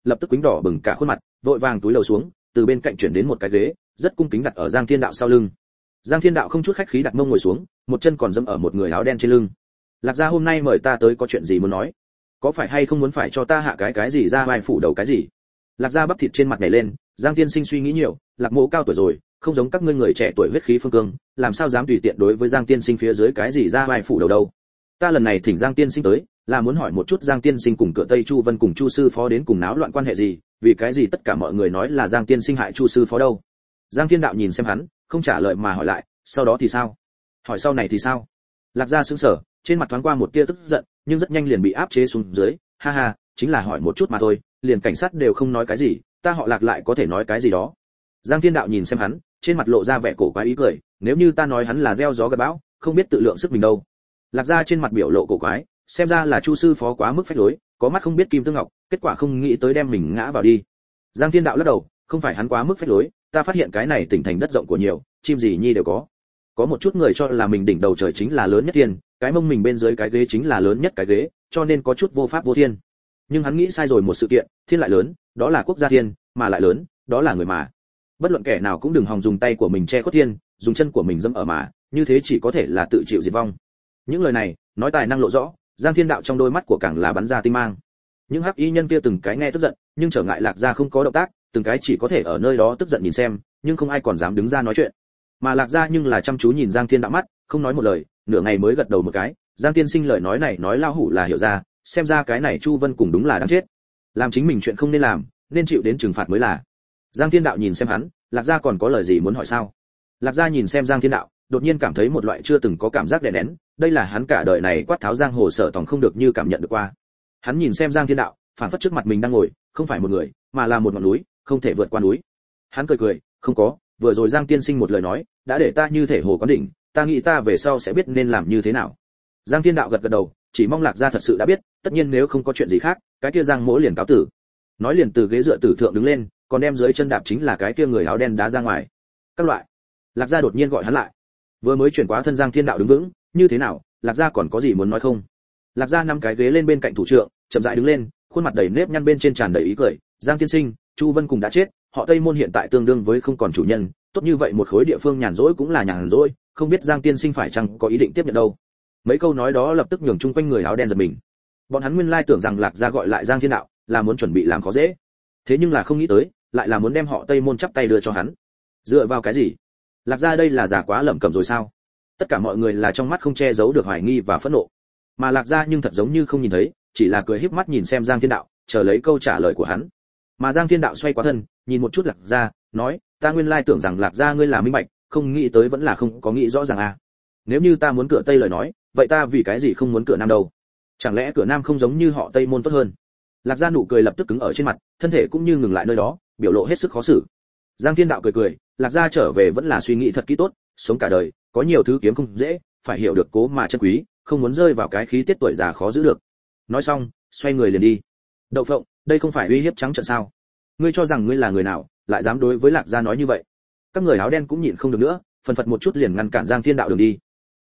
[SPEAKER 1] lập tức quýnh đỏ bừng cả khuôn mặt, vội vàng túi lầu xuống, từ bên cạnh chuyển đến một cái ghế, rất cung kính đặt ở Giang Thiên Đạo sau lưng. Giang Thiên Đạo không chút khách khí đặt mông ngồi xuống, một chân còn dẫm ở một người áo đen trên lưng. Lạc gia hôm nay mời ta tới có chuyện gì muốn nói? Có phải hay không muốn phải cho ta hạ cái gì ra vai phủ đầu cái gì? Lạc gia bắp thịt trên mặt nhảy lên, Giang Tiên Sinh suy nghĩ nhiều, Lạc Mộ cao tuổi rồi, không giống các ngươi người trẻ tuổi huyết khí phương cương, làm sao dám tùy tiện đối với Giang Tiên Sinh phía dưới cái gì ra vai phủ đầu đâu? Ta lần này thỉnh Giang Tiên Sinh tới, là muốn hỏi một chút Giang Tiên Sinh cùng Cửa Tây Chu Vân cùng Chu sư phó đến cùng náo loạn quan hệ gì, vì cái gì tất cả mọi người nói là Giang Tiên Sinh hại Chu sư phó đâu? Giang Thiên Đạo nhìn xem hắn, không trả lời mà hỏi lại, sau đó thì sao? Hỏi sau này thì sao? Lạc gia sững sờ, trên mặt thoáng qua một tia tức giận, nhưng rất nhanh liền bị áp chế xuống dưới, ha ha, chính là hỏi một chút mà thôi, liền cảnh sát đều không nói cái gì, ta họ Lạc lại có thể nói cái gì đó. Giang Thiên Đạo nhìn xem hắn, trên mặt lộ ra vẻ cổ quái ý cười, nếu như ta nói hắn là gieo gió gặt bão, không biết tự lượng sức mình đâu. Lạc gia trên mặt biểu lộ cổ quái, xem ra là Chu sư phó quá mức phách lối, có mắt không biết kim tương ngọc, kết quả không nghĩ tới đem mình ngã vào đi. Giang Thiên Đạo lắc đầu, không phải hắn quá mức phách lối, ta phát hiện cái này tỉnh thành đất rộng của nhiều, chim gì nhi đều có. Có một chút người cho là mình đỉnh đầu trời chính là lớn nhất thiên, cái mông mình bên dưới cái ghế chính là lớn nhất cái ghế, cho nên có chút vô pháp vô thiên. Nhưng hắn nghĩ sai rồi một sự kiện, thiên lại lớn, đó là quốc gia thiên, mà lại lớn, đó là người mà. Bất luận kẻ nào cũng đừng hòng dùng tay của mình che khuất thiên, dùng chân của mình dẫm ở mà, như thế chỉ có thể là tự chịu diệt vong. Những lời này, nói tài năng lộ rõ, Giang Thiên Đạo trong đôi mắt của càng là bắn ra tinh mang. Những hắc y nhân kia từng cái nghe tức giận, nhưng trở ngại Lạc gia không có động tác, từng cái chỉ có thể ở nơi đó tức giận nhìn xem, nhưng không ai còn dám đứng ra nói chuyện. Mà Lạc gia nhưng là chăm chú nhìn Giang Thiên Đạo mắt, không nói một lời, nửa ngày mới gật đầu một cái. Giang Tiên Sinh lời nói này nói lao hủ là hiểu ra, xem ra cái này Chu Vân cùng đúng là đáng chết, làm chính mình chuyện không nên làm, nên chịu đến trừng phạt mới là. Giang Thiên Đạo nhìn xem hắn, Lạc gia còn có lời gì muốn hỏi sao? Lạc gia nhìn xem Giang Thiên Đạo, đột nhiên cảm thấy một loại chưa từng có cảm giác đè nén, đây là hắn cả đời này quát tháo giang hồ sở tòng không được như cảm nhận được qua. Hắn nhìn xem Giang Thiên Đạo, phản phất trước mặt mình đang ngồi, không phải một người, mà là một ngọn núi, không thể vượt qua núi. Hắn cười cười, không có, vừa rồi Giang Tiên Sinh một lời nói, đã để ta như thể hồ có đỉnh, ta nghĩ ta về sau sẽ biết nên làm như thế nào. Giang Thiên Đạo gật gật đầu, chỉ mong Lạc gia thật sự đã biết, tất nhiên nếu không có chuyện gì khác, cái kia Giang Mỗ liền cáo tử. Nói liền từ ghế dựa tử thượng đứng lên, còn đem dưới chân đạp chính là cái kia người áo đen đá ra ngoài. Các loại. Lạc gia đột nhiên gọi hắn lại. Vừa mới chuyển qua thân Giang Thiên Đạo đứng vững, như thế nào, Lạc gia còn có gì muốn nói không? Lạc gia nắm cái ghế lên bên cạnh thủ trưởng, chậm rãi đứng lên, khuôn mặt đầy nếp nhăn bên trên tràn đầy ý cười, Giang Tiên Sinh, Chu Vân cùng đã chết, họ Tây Môn hiện tại tương đương với không còn chủ nhân, tốt như vậy một khối địa phương nhàn rỗi cũng là nhàn rỗi, không biết Giang Tiên Sinh phải chăng có ý định tiếp nhận đâu. Mấy câu nói đó lập tức nhường chung quanh người áo đen giật mình. Bọn hắn nguyên lai tưởng rằng Lạc gia gọi lại Giang Thiên Đạo là muốn chuẩn bị làm khó dễ, thế nhưng là không nghĩ tới, lại là muốn đem họ Tây Môn chắp tay đưa cho hắn. Dựa vào cái gì? Lạc gia đây là giả quá lẩm cẩm rồi sao? Tất cả mọi người là trong mắt không che giấu được hoài nghi và phẫn nộ, mà Lạc gia nhưng thật giống như không nhìn thấy, chỉ là cười híp mắt nhìn xem Giang Thiên Đạo, chờ lấy câu trả lời của hắn. Mà Giang Thiên Đạo xoay qua thân, nhìn một chút Lạc gia, nói, ta nguyên lai tưởng rằng Lạc gia ngươi là minh bạch, không nghĩ tới vẫn là không có nghĩ rõ ràng à. Nếu như ta muốn cửa Tây lời nói, vậy ta vì cái gì không muốn cửa Nam đâu? Chẳng lẽ cửa Nam không giống như họ Tây Môn tốt hơn? Lạc gia nụ cười lập tức cứng ở trên mặt, thân thể cũng như ngừng lại nơi đó, biểu lộ hết sức khó xử. Giang Thiên Đạo cười cười, Lạc gia trở về vẫn là suy nghĩ thật kỹ tốt, sống cả đời, có nhiều thứ kiếm không dễ, phải hiểu được cố mà trân quý, không muốn rơi vào cái khí tiết tuổi già khó giữ được. Nói xong, xoay người liền đi. Đậu Phộng, đây không phải uy hiếp trắng trợn sao? Ngươi cho rằng ngươi là người nào, lại dám đối với Lạc gia nói như vậy? Các người áo đen cũng nhịn không được nữa, phần phật một chút liền ngăn cản Giang Thiên Đạo đường đi.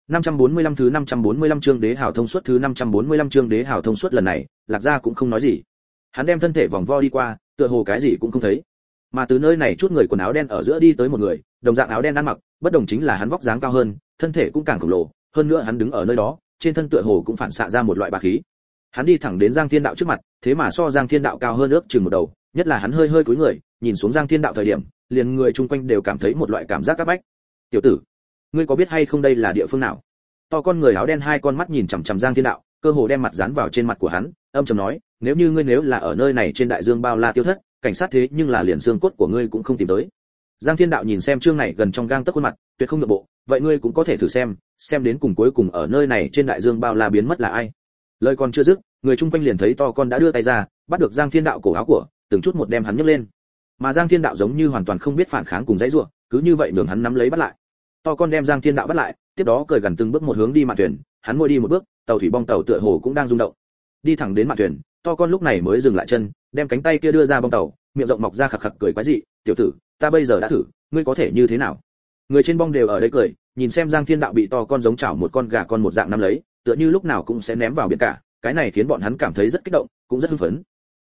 [SPEAKER 1] 545 thứ 545 chương Đế Hào thông suốt thứ 545 chương Đế Hào thông suốt lần này, Lạc gia cũng không nói gì. Hắn đem thân thể vòng vo đi qua, tựa hồ cái gì cũng không thấy. Mà từ nơi này chút người quần áo đen ở giữa đi tới một người, đồng dạng áo đen ăn mặc, bất đồng chính là hắn vóc dáng cao hơn, thân thể cũng càng khổng lồ, hơn nữa hắn đứng ở nơi đó, trên thân tựa hồ cũng phản xạ ra một loại bá khí. Hắn đi thẳng đến Giang Thiên Đạo trước mặt, thế mà so Giang Thiên Đạo cao hơn ước chừng một đầu, nhất là hắn hơi hơi cúi người, nhìn xuống Giang Thiên Đạo thời điểm, liền người chung quanh đều cảm thấy một loại cảm giác áp bách. "Tiểu tử, ngươi có biết hay không đây là địa phương nào?" To con người áo đen hai con mắt nhìn chằm chằm Giang Thiên Đạo, cơ hồ đem mặt dán vào trên mặt của hắn, âm trầm nói, "Nếu như ngươi nếu là ở nơi này trên đại dương bao la tiêu thất, cảnh sát thế nhưng là liền xương cốt của ngươi cũng không tìm tới." Giang Thiên Đạo nhìn xem chương này gần trong gang tấc khuôn mặt, tuyệt không nhượng bộ, "Vậy ngươi cũng có thể thử xem đến cùng cuối cùng ở nơi này trên đại dương bao la biến mất là ai." Lời còn chưa dứt, người chung quanh liền thấy to con đã đưa tay ra, bắt được Giang Thiên Đạo cổ áo của, từng chút một đem hắn nhấc lên. Mà Giang Thiên Đạo giống như hoàn toàn không biết phản kháng cùng dãy rủa, cứ như vậy nhường hắn nắm lấy bắt lại. To con đem Giang Thiên Đạo bắt lại, tiếp đó cười gần từng bước một hướng đi mạn thuyền, hắn mỗi đi một bước, tàu thủy bong tàu tựa hồ cũng đang rung động. Đi thẳng đến mạn thuyền, to con lúc này mới dừng lại chân, đem cánh tay kia đưa ra bong tàu, miệng rộng mọc ra khặc khặc cười quái dị, "Tiểu tử, ta bây giờ đã thử, ngươi có thể như thế nào?" Người trên bong đều ở đây cười, nhìn xem Giang Thiên Đạo bị to con giống chảo một con gà con một dạng nắm lấy, tựa như lúc nào cũng sẽ ném vào biển cả, cái này khiến bọn hắn cảm thấy rất kích động, cũng rất hưng phấn.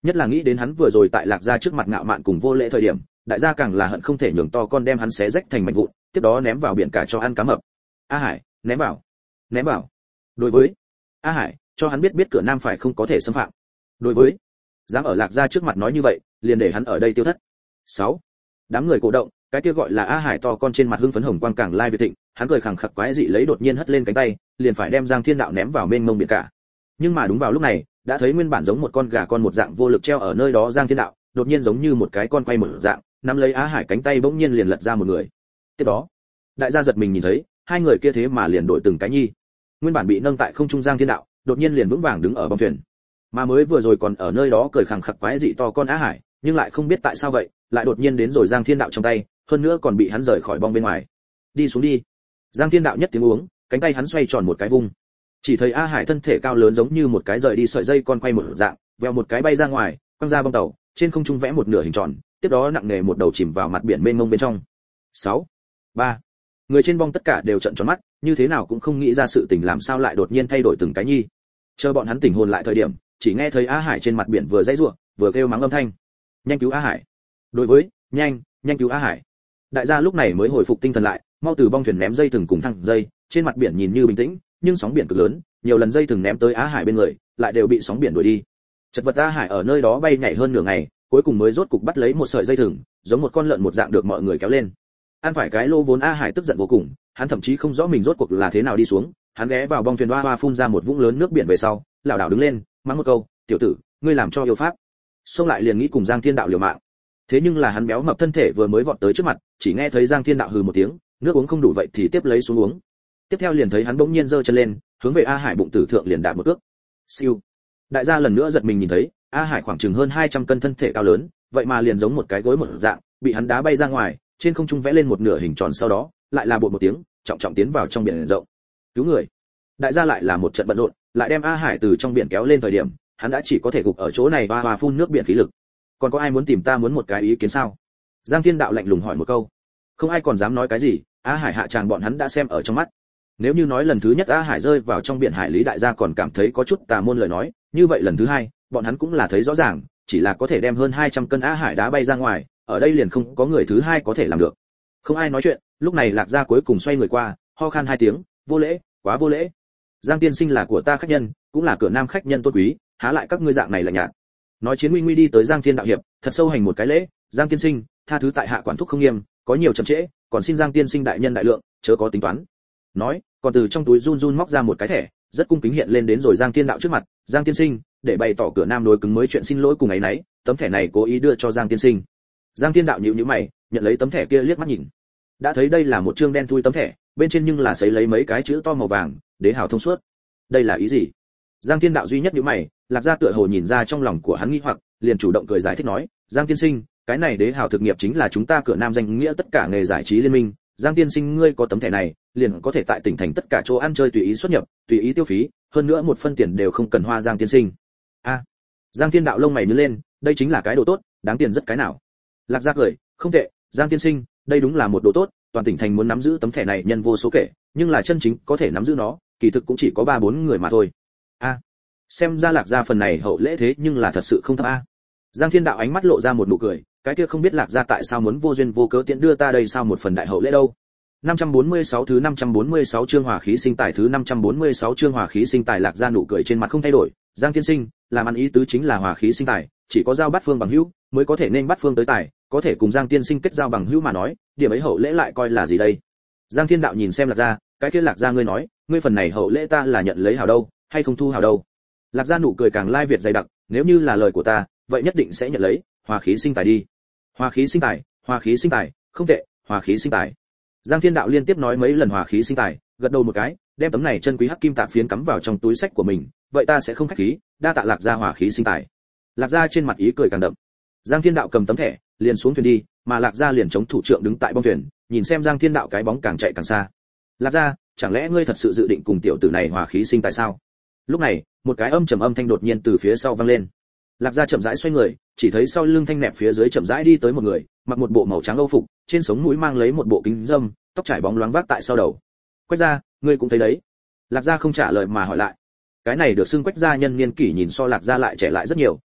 [SPEAKER 1] Nhất là nghĩ đến hắn vừa rồi tại Lạc Gia trước mặt ngạo mạn cùng vô lễ thời điểm, đại gia càng là hận không thể nhường to con đem hắn xé rách thành mảnh vụn, tiếp đó ném vào biển cả cho ăn cá mập. A Hải, ném vào. Ném vào. Đối với A Hải, cho hắn biết cửa Nam phải không có thể xâm phạm. Đối với dám ở Lạc Gia trước mặt nói như vậy, liền để hắn ở đây tiêu thất. 6. Đám người cổ động, cái kia gọi là A Hải to con trên mặt hưng phấn hồng quang càng lai việt thịnh, hắn cười khẳng khặc quái dị lấy đột nhiên hất lên cánh tay, liền phải đem Giang Thiên Đạo ném vào mênh mông biển cả. Nhưng mà đúng vào lúc này, đã thấy nguyên bản giống một con gà con một dạng vô lực treo ở nơi đó Giang Thiên Đạo, đột nhiên giống như một cái con quay mở dạng, nắm lấy Á Hải cánh tay bỗng nhiên liền lật ra một người. Tiếp đó, đại gia giật mình nhìn thấy, hai người kia thế mà liền đổi từng cái nhi. Nguyên bản bị nâng tại không trung Giang Thiên Đạo, đột nhiên liền vững vàng đứng ở bong thuyền. Mà mới vừa rồi còn ở nơi đó cười khẳng khặc quái dị to con Á Hải, nhưng lại không biết tại sao vậy, lại đột nhiên đến rồi Giang Thiên Đạo trong tay, hơn nữa còn bị hắn rời khỏi bong bên ngoài. Đi xuống đi. Giang Thiên Đạo nhất tiếng uống, cánh tay hắn xoay tròn một cái vung. Chỉ thấy A Hải thân thể cao lớn giống như một cái rời đi sợi dây con quay một dạng, vèo một cái bay ra ngoài, quăng ra bong tàu, trên không trung vẽ một nửa hình tròn, tiếp đó nặng nề một đầu chìm vào mặt biển mênh mông bên trong. 6. 3. Người trên bong tất cả đều trợn tròn mắt, như thế nào cũng không nghĩ ra sự tình làm sao lại đột nhiên thay đổi từng cái nhi. Chờ bọn hắn tỉnh hồn lại thời điểm, chỉ nghe thấy A Hải trên mặt biển vừa dãy rủa, vừa kêu mắng âm thanh. Nhanh cứu A Hải. Đối với, nhanh cứu A Hải. Đại gia lúc này mới hồi phục tinh thần lại, mau từ bong thuyền ném dây thừng cùng thăng dây, trên mặt biển nhìn như bình tĩnh, nhưng sóng biển cực lớn, nhiều lần dây thừng ném tới Á Hải bên người, lại đều bị sóng biển đuổi đi. Chật vật Á Hải ở nơi đó bay nhảy hơn nửa ngày, cuối cùng mới rốt cục bắt lấy một sợi dây thừng, giống một con lợn một dạng được mọi người kéo lên. Ăn phải cái lô vốn Á Hải tức giận vô cùng, hắn thậm chí không rõ mình rốt cuộc là thế nào đi xuống, hắn ghé vào bong thuyền hoa phun ra một vũng lớn nước biển về sau, lảo đảo đứng lên, mắng một câu, "Tiểu tử, ngươi làm cho yêu pháp." Xông lại liền nghĩ cùng Giang Thiên Đạo liều mạng. Thế nhưng là hắn béo mập thân thể vừa mới vọt tới trước mặt, chỉ nghe thấy Giang Thiên Đạo hừ một tiếng, nước uống không đủ vậy thì tiếp lấy xuống uống. Tiếp theo liền thấy hắn bỗng nhiên giơ chân lên, hướng về A Hải bụng tử thượng liền đạp một cước. Siêu. Đại gia lần nữa giật mình nhìn thấy, A Hải khoảng chừng hơn 200 cân thân thể cao lớn, vậy mà liền giống một cái gối một dạng, bị hắn đá bay ra ngoài, trên không trung vẽ lên một nửa hình tròn sau đó, lại là bột một tiếng, trọng trọng tiến vào trong biển rộng. Cứu người. Đại gia lại là một trận bận rộn, lại đem A Hải từ trong biển kéo lên thời điểm, hắn đã chỉ có thể gục ở chỗ này và phun nước biển khí lực. Còn có ai muốn tìm ta muốn một cái ý kiến sao? Giang Thiên Đạo lạnh lùng hỏi một câu. Không ai còn dám nói cái gì, A Hải hạ tràng bọn hắn đã xem ở trong mắt. Nếu như nói lần thứ nhất A Hải rơi vào trong biển hải lý đại gia còn cảm thấy có chút tà môn lời nói, như vậy lần thứ hai, bọn hắn cũng là thấy rõ ràng, chỉ là có thể đem hơn 200 cân A Hải đá bay ra ngoài, ở đây liền không có người thứ hai có thể làm được. Không ai nói chuyện, lúc này Lạc Gia cuối cùng xoay người qua, ho khan hai tiếng, vô lễ, quá vô lễ. Giang tiên sinh là của ta khách nhân, cũng là cửa Nam khách nhân tôn quý, há lại các ngươi dạng này lạnh nhạt. Nói chiến nguy nguy đi tới Giang Thiên Đạo hiệp, thật sâu hành một cái lễ, Giang tiên sinh, tha thứ tại hạ quản thúc không nghiêm, có nhiều chậm trễ, còn xin Giang tiên sinh đại nhân đại lượng, chớ có tính toán. Nói, còn từ trong túi run run móc ra một cái thẻ, rất cung kính hiện lên đến rồi Giang Thiên Đạo trước mặt, Giang tiên sinh, để bày tỏ cửa Nam đối cứng mới chuyện xin lỗi cùng ấy nấy, tấm thẻ này cố ý đưa cho Giang tiên sinh. Giang Thiên Đạo nhíu nhíu mày, nhận lấy tấm thẻ kia liếc mắt nhìn. Đã thấy đây là một trương đen thui tấm thẻ, bên trên nhưng là sấy lấy mấy cái chữ to màu vàng, đế hào thông suốt. Đây là ý gì? Giang Thiên Đạo duy nhất nhíu mày, Lạc Gia tựa hồ nhìn ra trong lòng của hắn nghi hoặc, liền chủ động cười giải thích nói, Giang tiên sinh, cái này đế hào thực nghiệp chính là chúng ta cửa Nam danh nghĩa tất cả nghề giải trí liên minh, Giang tiên sinh ngươi có tấm thẻ này, liền có thể tại tỉnh thành tất cả chỗ ăn chơi tùy ý xuất nhập, tùy ý tiêu phí, hơn nữa một phân tiền đều không cần hoa Giang tiên sinh. A. Giang Thiên Đạo lông mày nhướng lên, đây chính là cái đồ tốt, đáng tiền rất cái nào. Lạc Gia cười, không tệ, Giang tiên sinh, đây đúng là một đồ tốt, toàn tỉnh thành muốn nắm giữ tấm thẻ này nhân vô số kể, nhưng là chân chính có thể nắm giữ nó, kỳ thực cũng chỉ có 3-4 người mà thôi. A. Xem ra Lạc Gia phần này hậu lễ thế nhưng là thật sự không thấp a. Giang Thiên Đạo ánh mắt lộ ra một nụ cười, cái kia không biết Lạc Gia tại sao muốn vô duyên vô cớ tiện đưa ta đây sao một phần đại hậu lễ đâu. 546 thứ 546 chương hòa khí sinh tài thứ 546 chương hòa khí sinh tài. Lạc Gia nụ cười trên mặt không thay đổi, Giang tiên sinh, làm ăn ý tứ chính là hòa khí sinh tài, chỉ có giao bát phương bằng hữu mới có thể nên bắt phương tới tài, có thể cùng Giang tiên sinh kết giao bằng hữu mà nói, điểm ấy hậu lễ lại coi là gì đây? Giang Thiên Đạo nhìn xem Lạc Gia, cái kia Lạc Gia ngươi nói, ngươi phần này hậu lễ ta là nhận lấy hảo đâu, hay không thu hảo đâu? Lạc Gia nụ cười càng lai việt dày đặc, nếu như là lời của ta, vậy nhất định sẽ nhận lấy, hòa khí sinh tài đi. Hòa khí sinh tài, hòa khí sinh tài, không tệ, hòa khí sinh tài. Giang Thiên Đạo liên tiếp nói mấy lần hòa khí sinh tài, gật đầu một cái, đem tấm này chân quý hắc kim tạp phiến cắm vào trong túi sách của mình, vậy ta sẽ không khách khí, đa tạ Lạc Gia hòa khí sinh tài. Lạc Gia trên mặt ý cười càng đậm. Giang Thiên Đạo cầm tấm thẻ, liền xuống thuyền đi, mà Lạc Gia liền chống thủ trưởng đứng tại bong thuyền, nhìn xem Giang Thiên Đạo cái bóng càng chạy càng xa. Lạc Gia, chẳng lẽ ngươi thật sự dự định cùng tiểu tử này hòa khí sinh tài sao? Lúc này, một cái âm trầm âm thanh đột nhiên từ phía sau vang lên. Lạc Gia chậm rãi xoay người, chỉ thấy sau lưng thanh nẹp phía dưới chậm rãi đi tới một người, mặc một bộ màu trắng âu phục, trên sống mũi mang lấy một bộ kính râm, tóc trải bóng loáng vác tại sau đầu. Quách Gia, ngươi cũng thấy đấy? Lạc Gia không trả lời mà hỏi lại. Cái này được xưng Quách Gia nhân niên kỷ nhìn so Lạc Gia lại trẻ lại rất nhiều,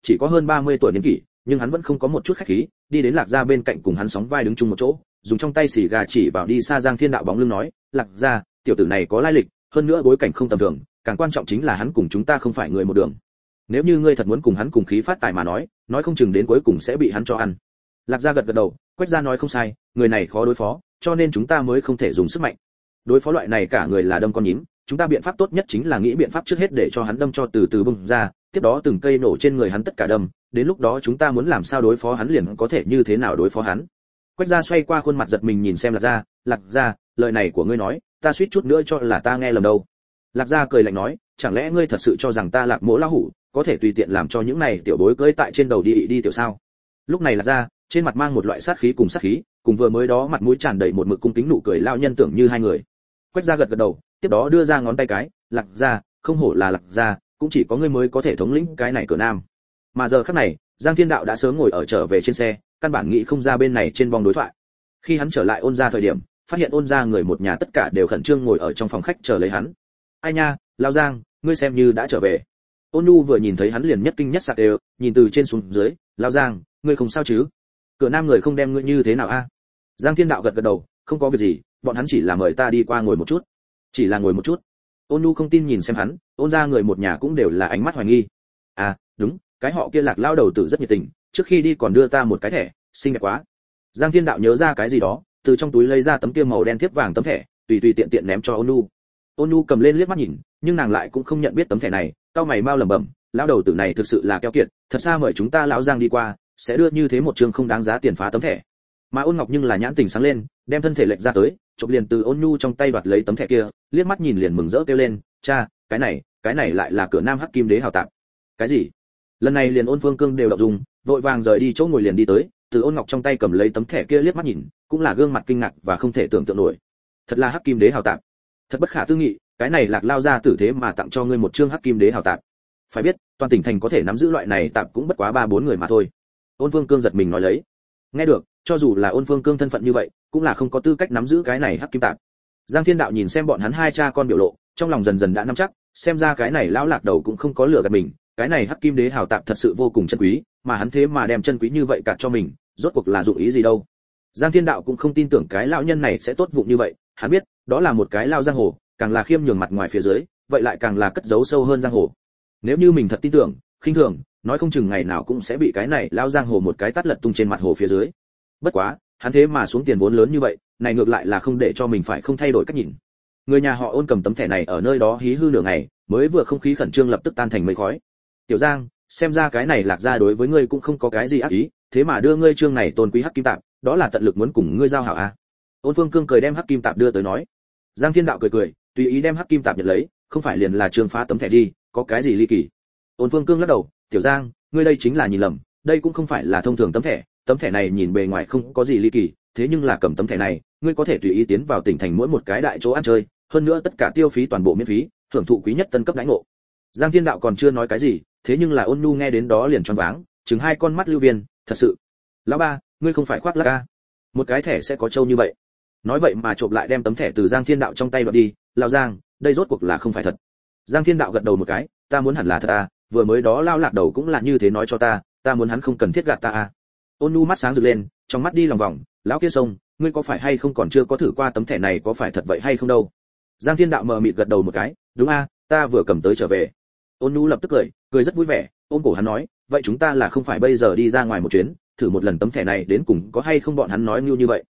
[SPEAKER 1] chỉ có hơn 30 tuổi niên kỷ, nhưng hắn vẫn không có một chút khách khí, đi đến Lạc Gia bên cạnh cùng hắn sóng vai đứng chung một chỗ, dùng trong tay xì gà chỉ vào đi xa Giang Thiên Đạo bóng lưng nói, Lạc Gia, tiểu tử này có lai lịch, hơn nữa bối cảnh không tầm thường, càng quan trọng chính là hắn cùng chúng ta không phải người một đường. Nếu như ngươi thật muốn cùng hắn cùng khí phát tài mà nói không chừng đến cuối cùng sẽ bị hắn cho ăn. Lạc Gia gật gật đầu, Quách gia nói không sai, người này khó đối phó, cho nên chúng ta mới không thể dùng sức mạnh. Đối phó loại này cả người là đâm con nhím, chúng ta biện pháp tốt nhất chính là nghĩ biện pháp trước hết để cho hắn đâm cho từ từ bung ra, tiếp đó từng cây nổ trên người hắn tất cả đâm, đến lúc đó chúng ta muốn làm sao đối phó hắn liền có thể như thế nào đối phó hắn. Quách gia xoay qua khuôn mặt giật mình nhìn xem Lạc Gia, lời này của ngươi nói, ta suýt chút nữa cho là ta nghe lầm đâu. Lạc Gia cười lạnh nói, chẳng lẽ ngươi thật sự cho rằng ta Lạc Mỗ lão hủ có thể tùy tiện làm cho những này tiểu bối cưỡi tại trên đầu đi tiểu sao? Lúc này Lạc Gia trên mặt mang một loại sát khí, cùng vừa mới đó mặt mũi tràn đầy một mực cung kính nụ cười lao nhân tưởng như hai người. Quách gia gật gật đầu, tiếp đó đưa ra ngón tay cái, Lạc Gia, không hổ là Lạc Gia, cũng chỉ có ngươi mới có thể thống lĩnh cái này cửa nam. Mà giờ khắc này, Giang Thiên Đạo đã sớm ngồi ở trở về trên xe, căn bản nghĩ không ra bên này trên vòng đối thoại. Khi hắn trở lại Ôn gia thời điểm, phát hiện Ôn gia người một nhà tất cả đều khẩn trương ngồi ở trong phòng khách chờ lấy hắn. Ai nha, Lão Giang, ngươi xem như đã trở về. Ôn Nhu vừa nhìn thấy hắn liền nhất kinh nhất sạc đều, nhìn từ trên xuống dưới, Lão Giang, ngươi không sao chứ? Cửa nam người không đem ngươi như thế nào a? Giang Thiên Đạo gật gật đầu, không có việc gì, bọn hắn chỉ là mời ta đi qua ngồi một chút. Chỉ là ngồi một chút. Ôn Nhu không tin nhìn xem hắn, Ôn gia người một nhà cũng đều là ánh mắt hoài nghi. À, đúng, cái họ kia Lạc lao đầu tử rất nhiệt tình, trước khi đi còn đưa ta một cái thẻ, xinh đẹp quá. Giang Thiên Đạo nhớ ra cái gì đó, từ trong túi lấy ra tấm kia màu đen thiếp vàng tấm thẻ, tùy tiện tiện ném cho Ôn Nhu. Ôn Nhu cầm lên liếc mắt nhìn, nhưng nàng lại cũng không nhận biết tấm thẻ này, cau mày mau lẩm bẩm, lão đầu tử này thực sự là keo kiệt, thật xa mời chúng ta lão Giang đi qua, sẽ đưa như thế một trường không đáng giá tiền phá tấm thẻ. Mà Ôn Ngọc nhưng là nhãn tình sáng lên, đem thân thể lệch ra tới, chụp liền từ Ôn Nhu trong tay đoạt lấy tấm thẻ kia, liếc mắt nhìn liền mừng rỡ kêu lên, cha, cái này lại là cửa nam Hắc Kim Đế hào tạm. Cái gì? Lần này liền Ôn Phương Cương đều động dung, vội vàng rời đi chỗ ngồi liền đi tới, từ Ôn Ngọc trong tay cầm lấy tấm thẻ kia liếc mắt nhìn, cũng là gương mặt kinh ngạc và không thể tưởng tượng nổi. Thật là Hắc Kim Đế hào tạm. Thật bất khả tư nghị, cái này Lạc lao ra tử thế mà tặng cho ngươi một chương Hắc Kim Đế hào tạm. Phải biết, toàn tỉnh thành có thể nắm giữ loại này tạm cũng bất quá 3-4 người mà thôi. Ôn Phương Cương giật mình nói lấy. Nghe được, cho dù là Ôn Phương Cương thân phận như vậy, cũng là không có tư cách nắm giữ cái này Hắc Kim tạm. Giang Thiên Đạo nhìn xem bọn hắn hai cha con biểu lộ, trong lòng dần dần đã nắm chắc, xem ra cái này lão Lạc đầu cũng không có lừa gạt mình, cái này Hắc Kim Đế hào tạm thật sự vô cùng chân quý, mà hắn thế mà đem chân quý như vậy cả cho mình, rốt cuộc là dụng ý gì đâu. Giang Thiên Đạo cũng không tin tưởng cái lão nhân này sẽ tốt vụng như vậy, hắn biết, đó là một cái lao giang hồ, càng là khiêm nhường mặt ngoài phía dưới, vậy lại càng là cất giấu sâu hơn giang hồ. Nếu như mình thật tin tưởng, khinh thường, nói không chừng ngày nào cũng sẽ bị cái này lao giang hồ một cái tát lật tung trên mặt hồ phía dưới. Bất quá, hắn thế mà xuống tiền vốn lớn như vậy, này ngược lại là không để cho mình phải không thay đổi cách nhìn. Người nhà họ Ôn cầm tấm thẻ này ở nơi đó hí hư nửa ngày, mới vừa không khí khẩn trương lập tức tan thành mây khói. Tiểu Giang, xem ra cái này Lạc gia đối với ngươi cũng không có cái gì ác ý, thế mà đưa ngươi chương này tôn quý Hắc Kim tạm, đó là tận lực muốn cùng ngươi giao hảo à? Ôn Phương Cương cười đem Hắc Kim tạm đưa tới nói. Giang Thiên Đạo cười, tùy ý đem Hắc Kim tạm nhận lấy, không phải liền là trương phá tấm thẻ đi, có cái gì ly kỳ? Ôn Phương Cương lắc đầu, Tiểu Giang, ngươi đây chính là nhìn lầm, đây cũng không phải là thông thường tấm thẻ này nhìn bề ngoài không có gì ly kỳ, thế nhưng là cầm tấm thẻ này, ngươi có thể tùy ý tiến vào tỉnh thành mỗi một cái đại chỗ ăn chơi, hơn nữa tất cả tiêu phí toàn bộ miễn phí, hưởng thụ quý nhất tân cấp đãi ngộ. Giang Thiên Đạo còn chưa nói cái gì, thế nhưng là Ôn Nhu nghe đến đó liền choáng váng, trừng hai con mắt lưu viên, thật sự. Lão ba, ngươi không phải khoác lác à? Một cái thẻ sẽ có trâu như vậy. Nói vậy mà trộm lại đem tấm thẻ từ Giang Thiên Đạo trong tay đoạt đi, lão Giang, đây rốt cuộc là không phải thật. Giang Thiên Đạo gật đầu một cái, ta muốn hẳn là thật à, vừa mới đó lao Lạc đầu cũng là như thế nói cho ta muốn hắn không cần thiết gạt ta à. Ôn Nhu mắt sáng rực lên, trong mắt đi lòng vòng, lão kia sông, ngươi có phải hay không còn chưa có thử qua tấm thẻ này có phải thật vậy hay không đâu. Giang Thiên Đạo mờ mịt gật đầu một cái, đúng a, ta vừa cầm tới trở về. Ôn Nhu lập tức cười rất vui vẻ, ôm cổ hắn nói, vậy chúng ta là không phải bây giờ đi ra ngoài một chuyến, thử một lần tấm thẻ này đến cùng có hay không bọn hắn nói như vậy.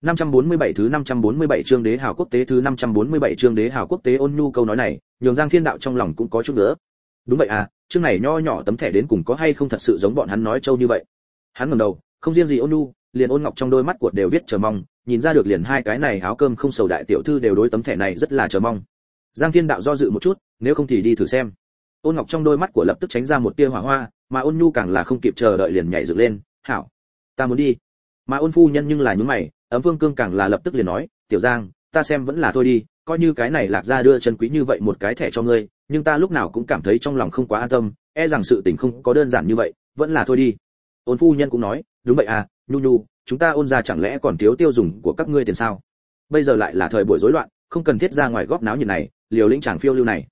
[SPEAKER 1] 547 thứ 547 chương Đế hào quốc tế thứ 547 chương Đế hào quốc tế. Ôn Nhu câu nói này, nhường Giang Thiên Đạo trong lòng cũng có chút nữa. Đúng vậy à, chương này nho nhỏ tấm thẻ đến cùng có hay không thật sự giống bọn hắn nói trâu như vậy. Hắn ngẩng đầu, không riêng gì Ôn Nhu, liền Ôn Ngọc trong đôi mắt của đều viết chờ mong, nhìn ra được liền hai cái này áo cơm không sầu đại tiểu thư đều đối tấm thẻ này rất là chờ mong. Giang Thiên Đạo do dự một chút, nếu không thì đi thử xem. Ôn Ngọc trong đôi mắt của lập tức tránh ra một tia hỏa hoa, mà Ôn Nhu càng là không kịp chờ đợi liền nhảy dựng lên, "Hảo, ta muốn đi." Mà Ôn phu nhân nhưng là nhướng mày, Ấm Vương Cương càng là lập tức liền nói, "Tiểu Giang, ta xem vẫn là thôi đi, coi như cái này Lạc gia đưa chân quý như vậy một cái thẻ cho ngươi, nhưng ta lúc nào cũng cảm thấy trong lòng không quá an tâm, e rằng sự tình không có đơn giản như vậy, vẫn là thôi đi." Ôn phu nhân cũng nói, "Đúng vậy à, Nhu, chúng ta Ôn gia chẳng lẽ còn thiếu tiêu dùng của các ngươi tiền sao? Bây giờ lại là thời buổi rối loạn, không cần thiết ra ngoài góp náo nhiệt này, liều lĩnh chàng phiêu lưu này."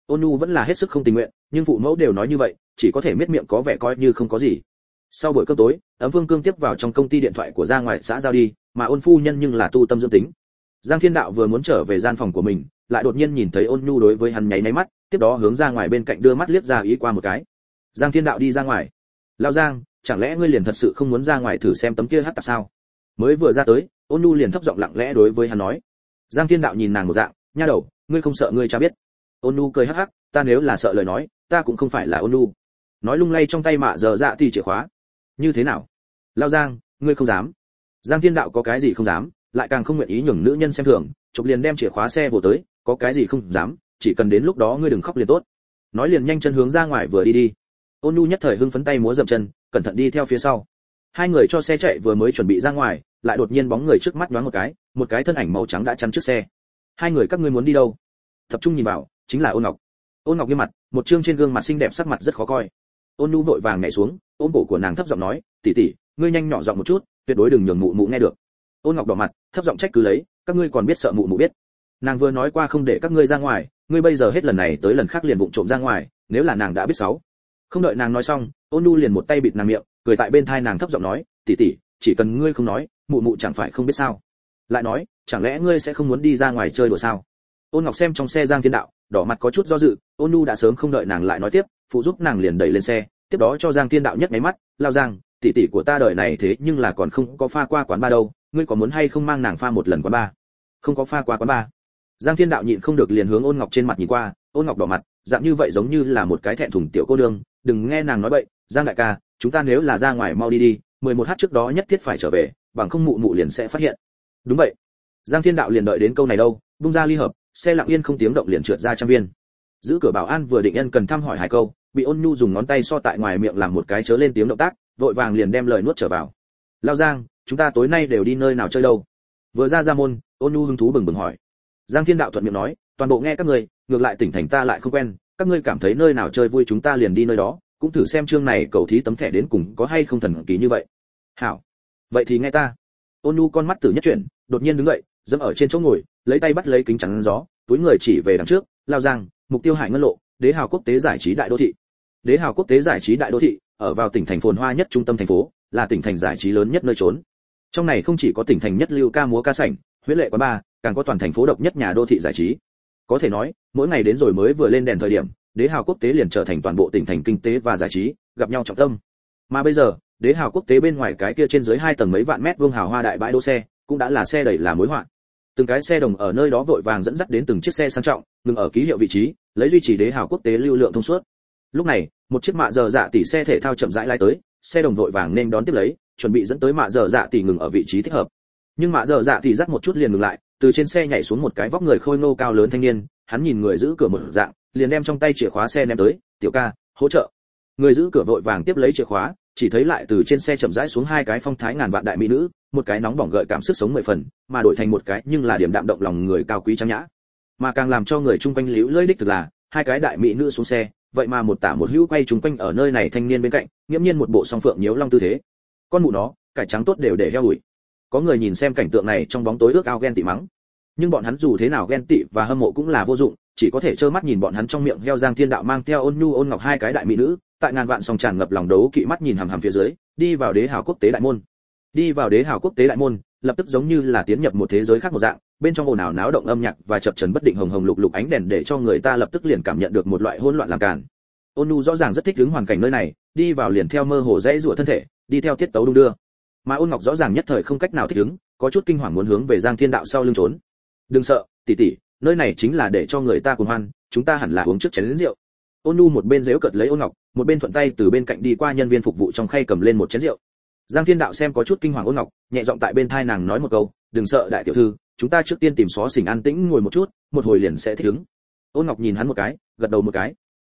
[SPEAKER 1] Ôn Nhu vẫn là hết sức không tình nguyện, nhưng phụ mẫu đều nói như vậy, chỉ có thể miết miệng có vẻ coi như không có gì. Sau buổi cơm tối, Ấm Vương Cương tiếp vào trong công ty điện thoại của ra ngoài xã giao đi, mà Ôn phu nhân nhưng là tu tâm dưỡng tính. Giang Thiên Đạo vừa muốn trở về gian phòng của mình, lại đột nhiên nhìn thấy Ôn Nhu đối với hắn nháy nháy mắt, tiếp đó hướng ra ngoài bên cạnh đưa mắt liếc ra ý qua một cái. Giang Thiên Đạo đi ra ngoài. Lão Giang, chẳng lẽ ngươi liền thật sự không muốn ra ngoài thử xem tấm kia hắc tạp sao? Mới vừa ra tới, Ôn Nhu liền thấp giọng lặng lẽ đối với hắn nói. Giang Thiên Đạo nhìn nàng một dạng, nha đầu, ngươi không sợ ngươi cha biết? Ôn Nhu cười hắc hắc, ta nếu là sợ lời nói, ta cũng không phải là Ôn Nhu. Nói lung lay trong tay mạ giờ dạ thì chìa khóa. Như thế nào? Lão Giang, ngươi không dám? Giang Thiên Đạo có cái gì không dám, lại càng không nguyện ý nhường nữ nhân xem thường, chụp liền đem chìa khóa xe vồ tới, có cái gì không dám, chỉ cần đến lúc đó ngươi đừng khóc liền tốt. Nói liền nhanh chân hướng ra ngoài vừa đi đi. Ôn Nhu nhất thời hưng phấn tay múa dậm chân, cẩn thận đi theo phía sau. Hai người cho xe chạy vừa mới chuẩn bị ra ngoài, lại đột nhiên bóng người trước mắt nhoáng một cái thân ảnh màu trắng đã chắn trước xe. Hai người các ngươi muốn đi đâu? Tập trung nhìn vào, chính là Ôn Ngọc. Ôn Ngọc nghiêm mặt, một trương trên gương mặt xinh đẹp sắc mặt rất khó coi. Ôn Nhu vội vàng nhảy xuống, ôm cổ của nàng thấp giọng nói, tỷ tỷ, ngươi nhanh nhỏ giọng một chút, tuyệt đối đừng nhường mụ mụ nghe được. Ôn Ngọc đỏ mặt, thấp giọng trách cứ lấy, các ngươi còn biết sợ mụ mụ biết? Nàng vừa nói qua không để các ngươi ra ngoài, ngươi bây giờ hết lần này tới lần khác liền vụng trộm ra ngoài, nếu là nàng đã biết xấu. Không đợi nàng nói xong, Ôn Nhu liền một tay bịt nàng miệng, cười tại bên tai nàng thấp giọng nói, tỷ tỷ, chỉ cần ngươi không nói, mụ mụ chẳng phải không biết sao? Lại nói, chẳng lẽ ngươi sẽ không muốn đi ra ngoài chơi đùa sao? Ôn Ngọc xem trong xe Giang Thiên Đạo, đỏ mặt có chút do dự, Ôn Nhu đã sớm không đợi nàng lại nói tiếp, phụ giúp nàng liền đẩy lên xe, tiếp đó cho Giang Thiên Đạo nhất mấy mắt, lao Giang, tỷ tỷ của ta đời này thế nhưng là còn không có pha qua quán bar đâu, ngươi có muốn hay không mang nàng pha một lần quán bar? Không có pha qua quán bar. Giang Thiên Đạo nhịn không được liền hướng Ôn Ngọc trên mặt nhìn qua, Ôn Ngọc đỏ mặt, dạng như vậy giống như là một cái thẹn thùng tiểu cô nương, đừng nghe nàng nói bậy, Giang đại ca, chúng ta nếu là ra ngoài mau đi đi, 11h trước đó nhất thiết phải trở về, bằng không mụ mụ liền sẽ phát hiện. Đúng vậy. Giang Thiên Đạo liền đợi đến câu này đâu, bung ra ly hợp, xe lặng yên không tiếng động liền trượt ra trang viên. Giữ cửa bảo an vừa định ân cần thăm hỏi hai câu, bị Ôn Nhu dùng ngón tay so tại ngoài miệng làm một cái chớ lên tiếng động tác, vội vàng liền đem lời nuốt trở vào. Lao Giang, chúng ta tối nay đều đi nơi nào chơi đâu? Vừa ra môn, Ôn Nhu hứng thú bừng bừng hỏi. Giang Thiên Đạo thuận miệng nói, toàn bộ nghe các ngươi, ngược lại tỉnh thành ta lại không quen, các ngươi cảm thấy nơi nào chơi vui chúng ta liền đi nơi đó, cũng thử xem chương này cầu thí tấm thẻ đến cùng có hay không thần kỳ như vậy. Hảo, vậy thì nghe ta. Ôn Nhu con mắt tử nhất chuyển, đột nhiên đứng dậy, dẫm ở trên chỗ ngồi, lấy tay bắt lấy kính chắn gió, túi người chỉ về đằng trước, Lao Giang, mục tiêu Hải Ngân Lộ, Đế Hào Quốc tế giải trí đại đô thị. Đế Hào Quốc tế giải trí đại đô thị, ở vào tỉnh thành phồn hoa nhất trung tâm thành phố, là tỉnh thành giải trí lớn nhất nơi trốn. Trong này không chỉ có tỉnh thành nhất lưu ca múa ca sảnh, huyễn lệ quán bar, càng có toàn thành phố độc nhất nhà đô thị giải trí. Có thể nói, mỗi ngày đến rồi mới vừa lên đèn thời điểm, Đế Hào Quốc tế liền trở thành toàn bộ tỉnh thành kinh tế và giải trí, gặp nhau trọng tâm. Mà bây giờ, Đế Hào Quốc tế bên ngoài cái kia trên dưới 2 tầng mấy vạn mét vuông hào hoa đại bãi đỗ xe, cũng đã là xe đẩy là mối họa. Từng cái xe đồng ở nơi đó vội vàng dẫn dắt đến từng chiếc xe sang trọng, ngừng ở ký hiệu vị trí, lấy duy trì Đế Hào Quốc tế lưu lượng thông suốt. Lúc này, một chiếc mạ giờ dạ tỷ xe thể thao chậm rãi lái tới, xe đồng vội vàng nên đón tiếp lấy, chuẩn bị dẫn tới mạ giờ dạ tỷ ngừng ở vị trí thích hợp. Nhưng mạ giờ dạ tỷ dắt một chút liền ngừng lại, từ trên xe nhảy xuống một cái vóc người khôi ngô cao lớn thanh niên, hắn nhìn người giữ cửa một dạng, liền đem trong tay chìa khóa xe ném tới, "Tiểu ca, hỗ trợ." Người giữ cửa vội vàng tiếp lấy chìa khóa, chỉ thấy lại từ trên xe chậm rãi xuống hai cái phong thái ngàn vạn đại mỹ nữ, một cái nóng bỏng gợi cảm sức sống 10 phần, mà đổi thành một cái nhưng là điểm đạm động lòng người cao quý trang nhã. Mà càng làm cho người chung quanh liễu lơi đích thực là, hai cái đại mỹ nữ xuống xe, vậy mà một tả một hữu quay chung quanh ở nơi này thanh niên bên cạnh, nghiễm nhiên một bộ song phượng nhiễu long tư thế. Con mụ nó, cải trắng tốt đều để heo ủi. Có người nhìn xem cảnh tượng này trong bóng tối ước ao ghen tị mắng. Nhưng bọn hắn dù thế nào ghen tị và hâm mộ cũng là vô dụng, chỉ có thể trơ mắt nhìn bọn hắn trong miệng heo Giang Thiên Đạo mang theo Ôn Nhu Ôn Ngọc hai cái đại mỹ nữ, tại ngàn vạn song tràn ngập lòng đấu kỵ mắt nhìn hằm hằm phía dưới, đi vào Đế Hào Quốc tế đại môn. Đi vào Đế Hào Quốc tế đại môn, lập tức giống như là tiến nhập một thế giới khác một dạng, bên trong ồn ào náo động âm nhạc và chập chờn bất định hồng hồng lục lục ánh đèn để cho người ta lập tức liền cảm nhận được một loại hỗn loạn làm càn. Ôn Nhu rõ ràng rất thích ứng hoàn cảnh nơi này, đi vào liền theo mơ hồ dãy rủa thân thể, đi theo tiết tấu đung đưa. Mà Ôn Ngọc rõ ràng nhất thời không cách nào thích ứng, có chút kinh hoàng muốn hướng về Giang Thiên Đạo sau lưng trốn. "Đừng sợ, tỷ tỷ, nơi này chính là để cho người ta cuồng hoan, chúng ta hẳn là uống trước chén rượu." Ôn Nhu một bên giễu cợt lấy Ôn Ngọc, một bên thuận tay từ bên cạnh đi qua nhân viên phục vụ trong khay cầm lên một chén rượu. Giang Thiên Đạo xem có chút kinh hoàng Ôn Ngọc, nhẹ giọng tại bên tai nàng nói một câu, "Đừng sợ đại tiểu thư, chúng ta trước tiên tìm xó xỉnh an tĩnh ngồi một chút, một hồi liền sẽ thích ứng." Ôn Ngọc nhìn hắn một cái, gật đầu một cái.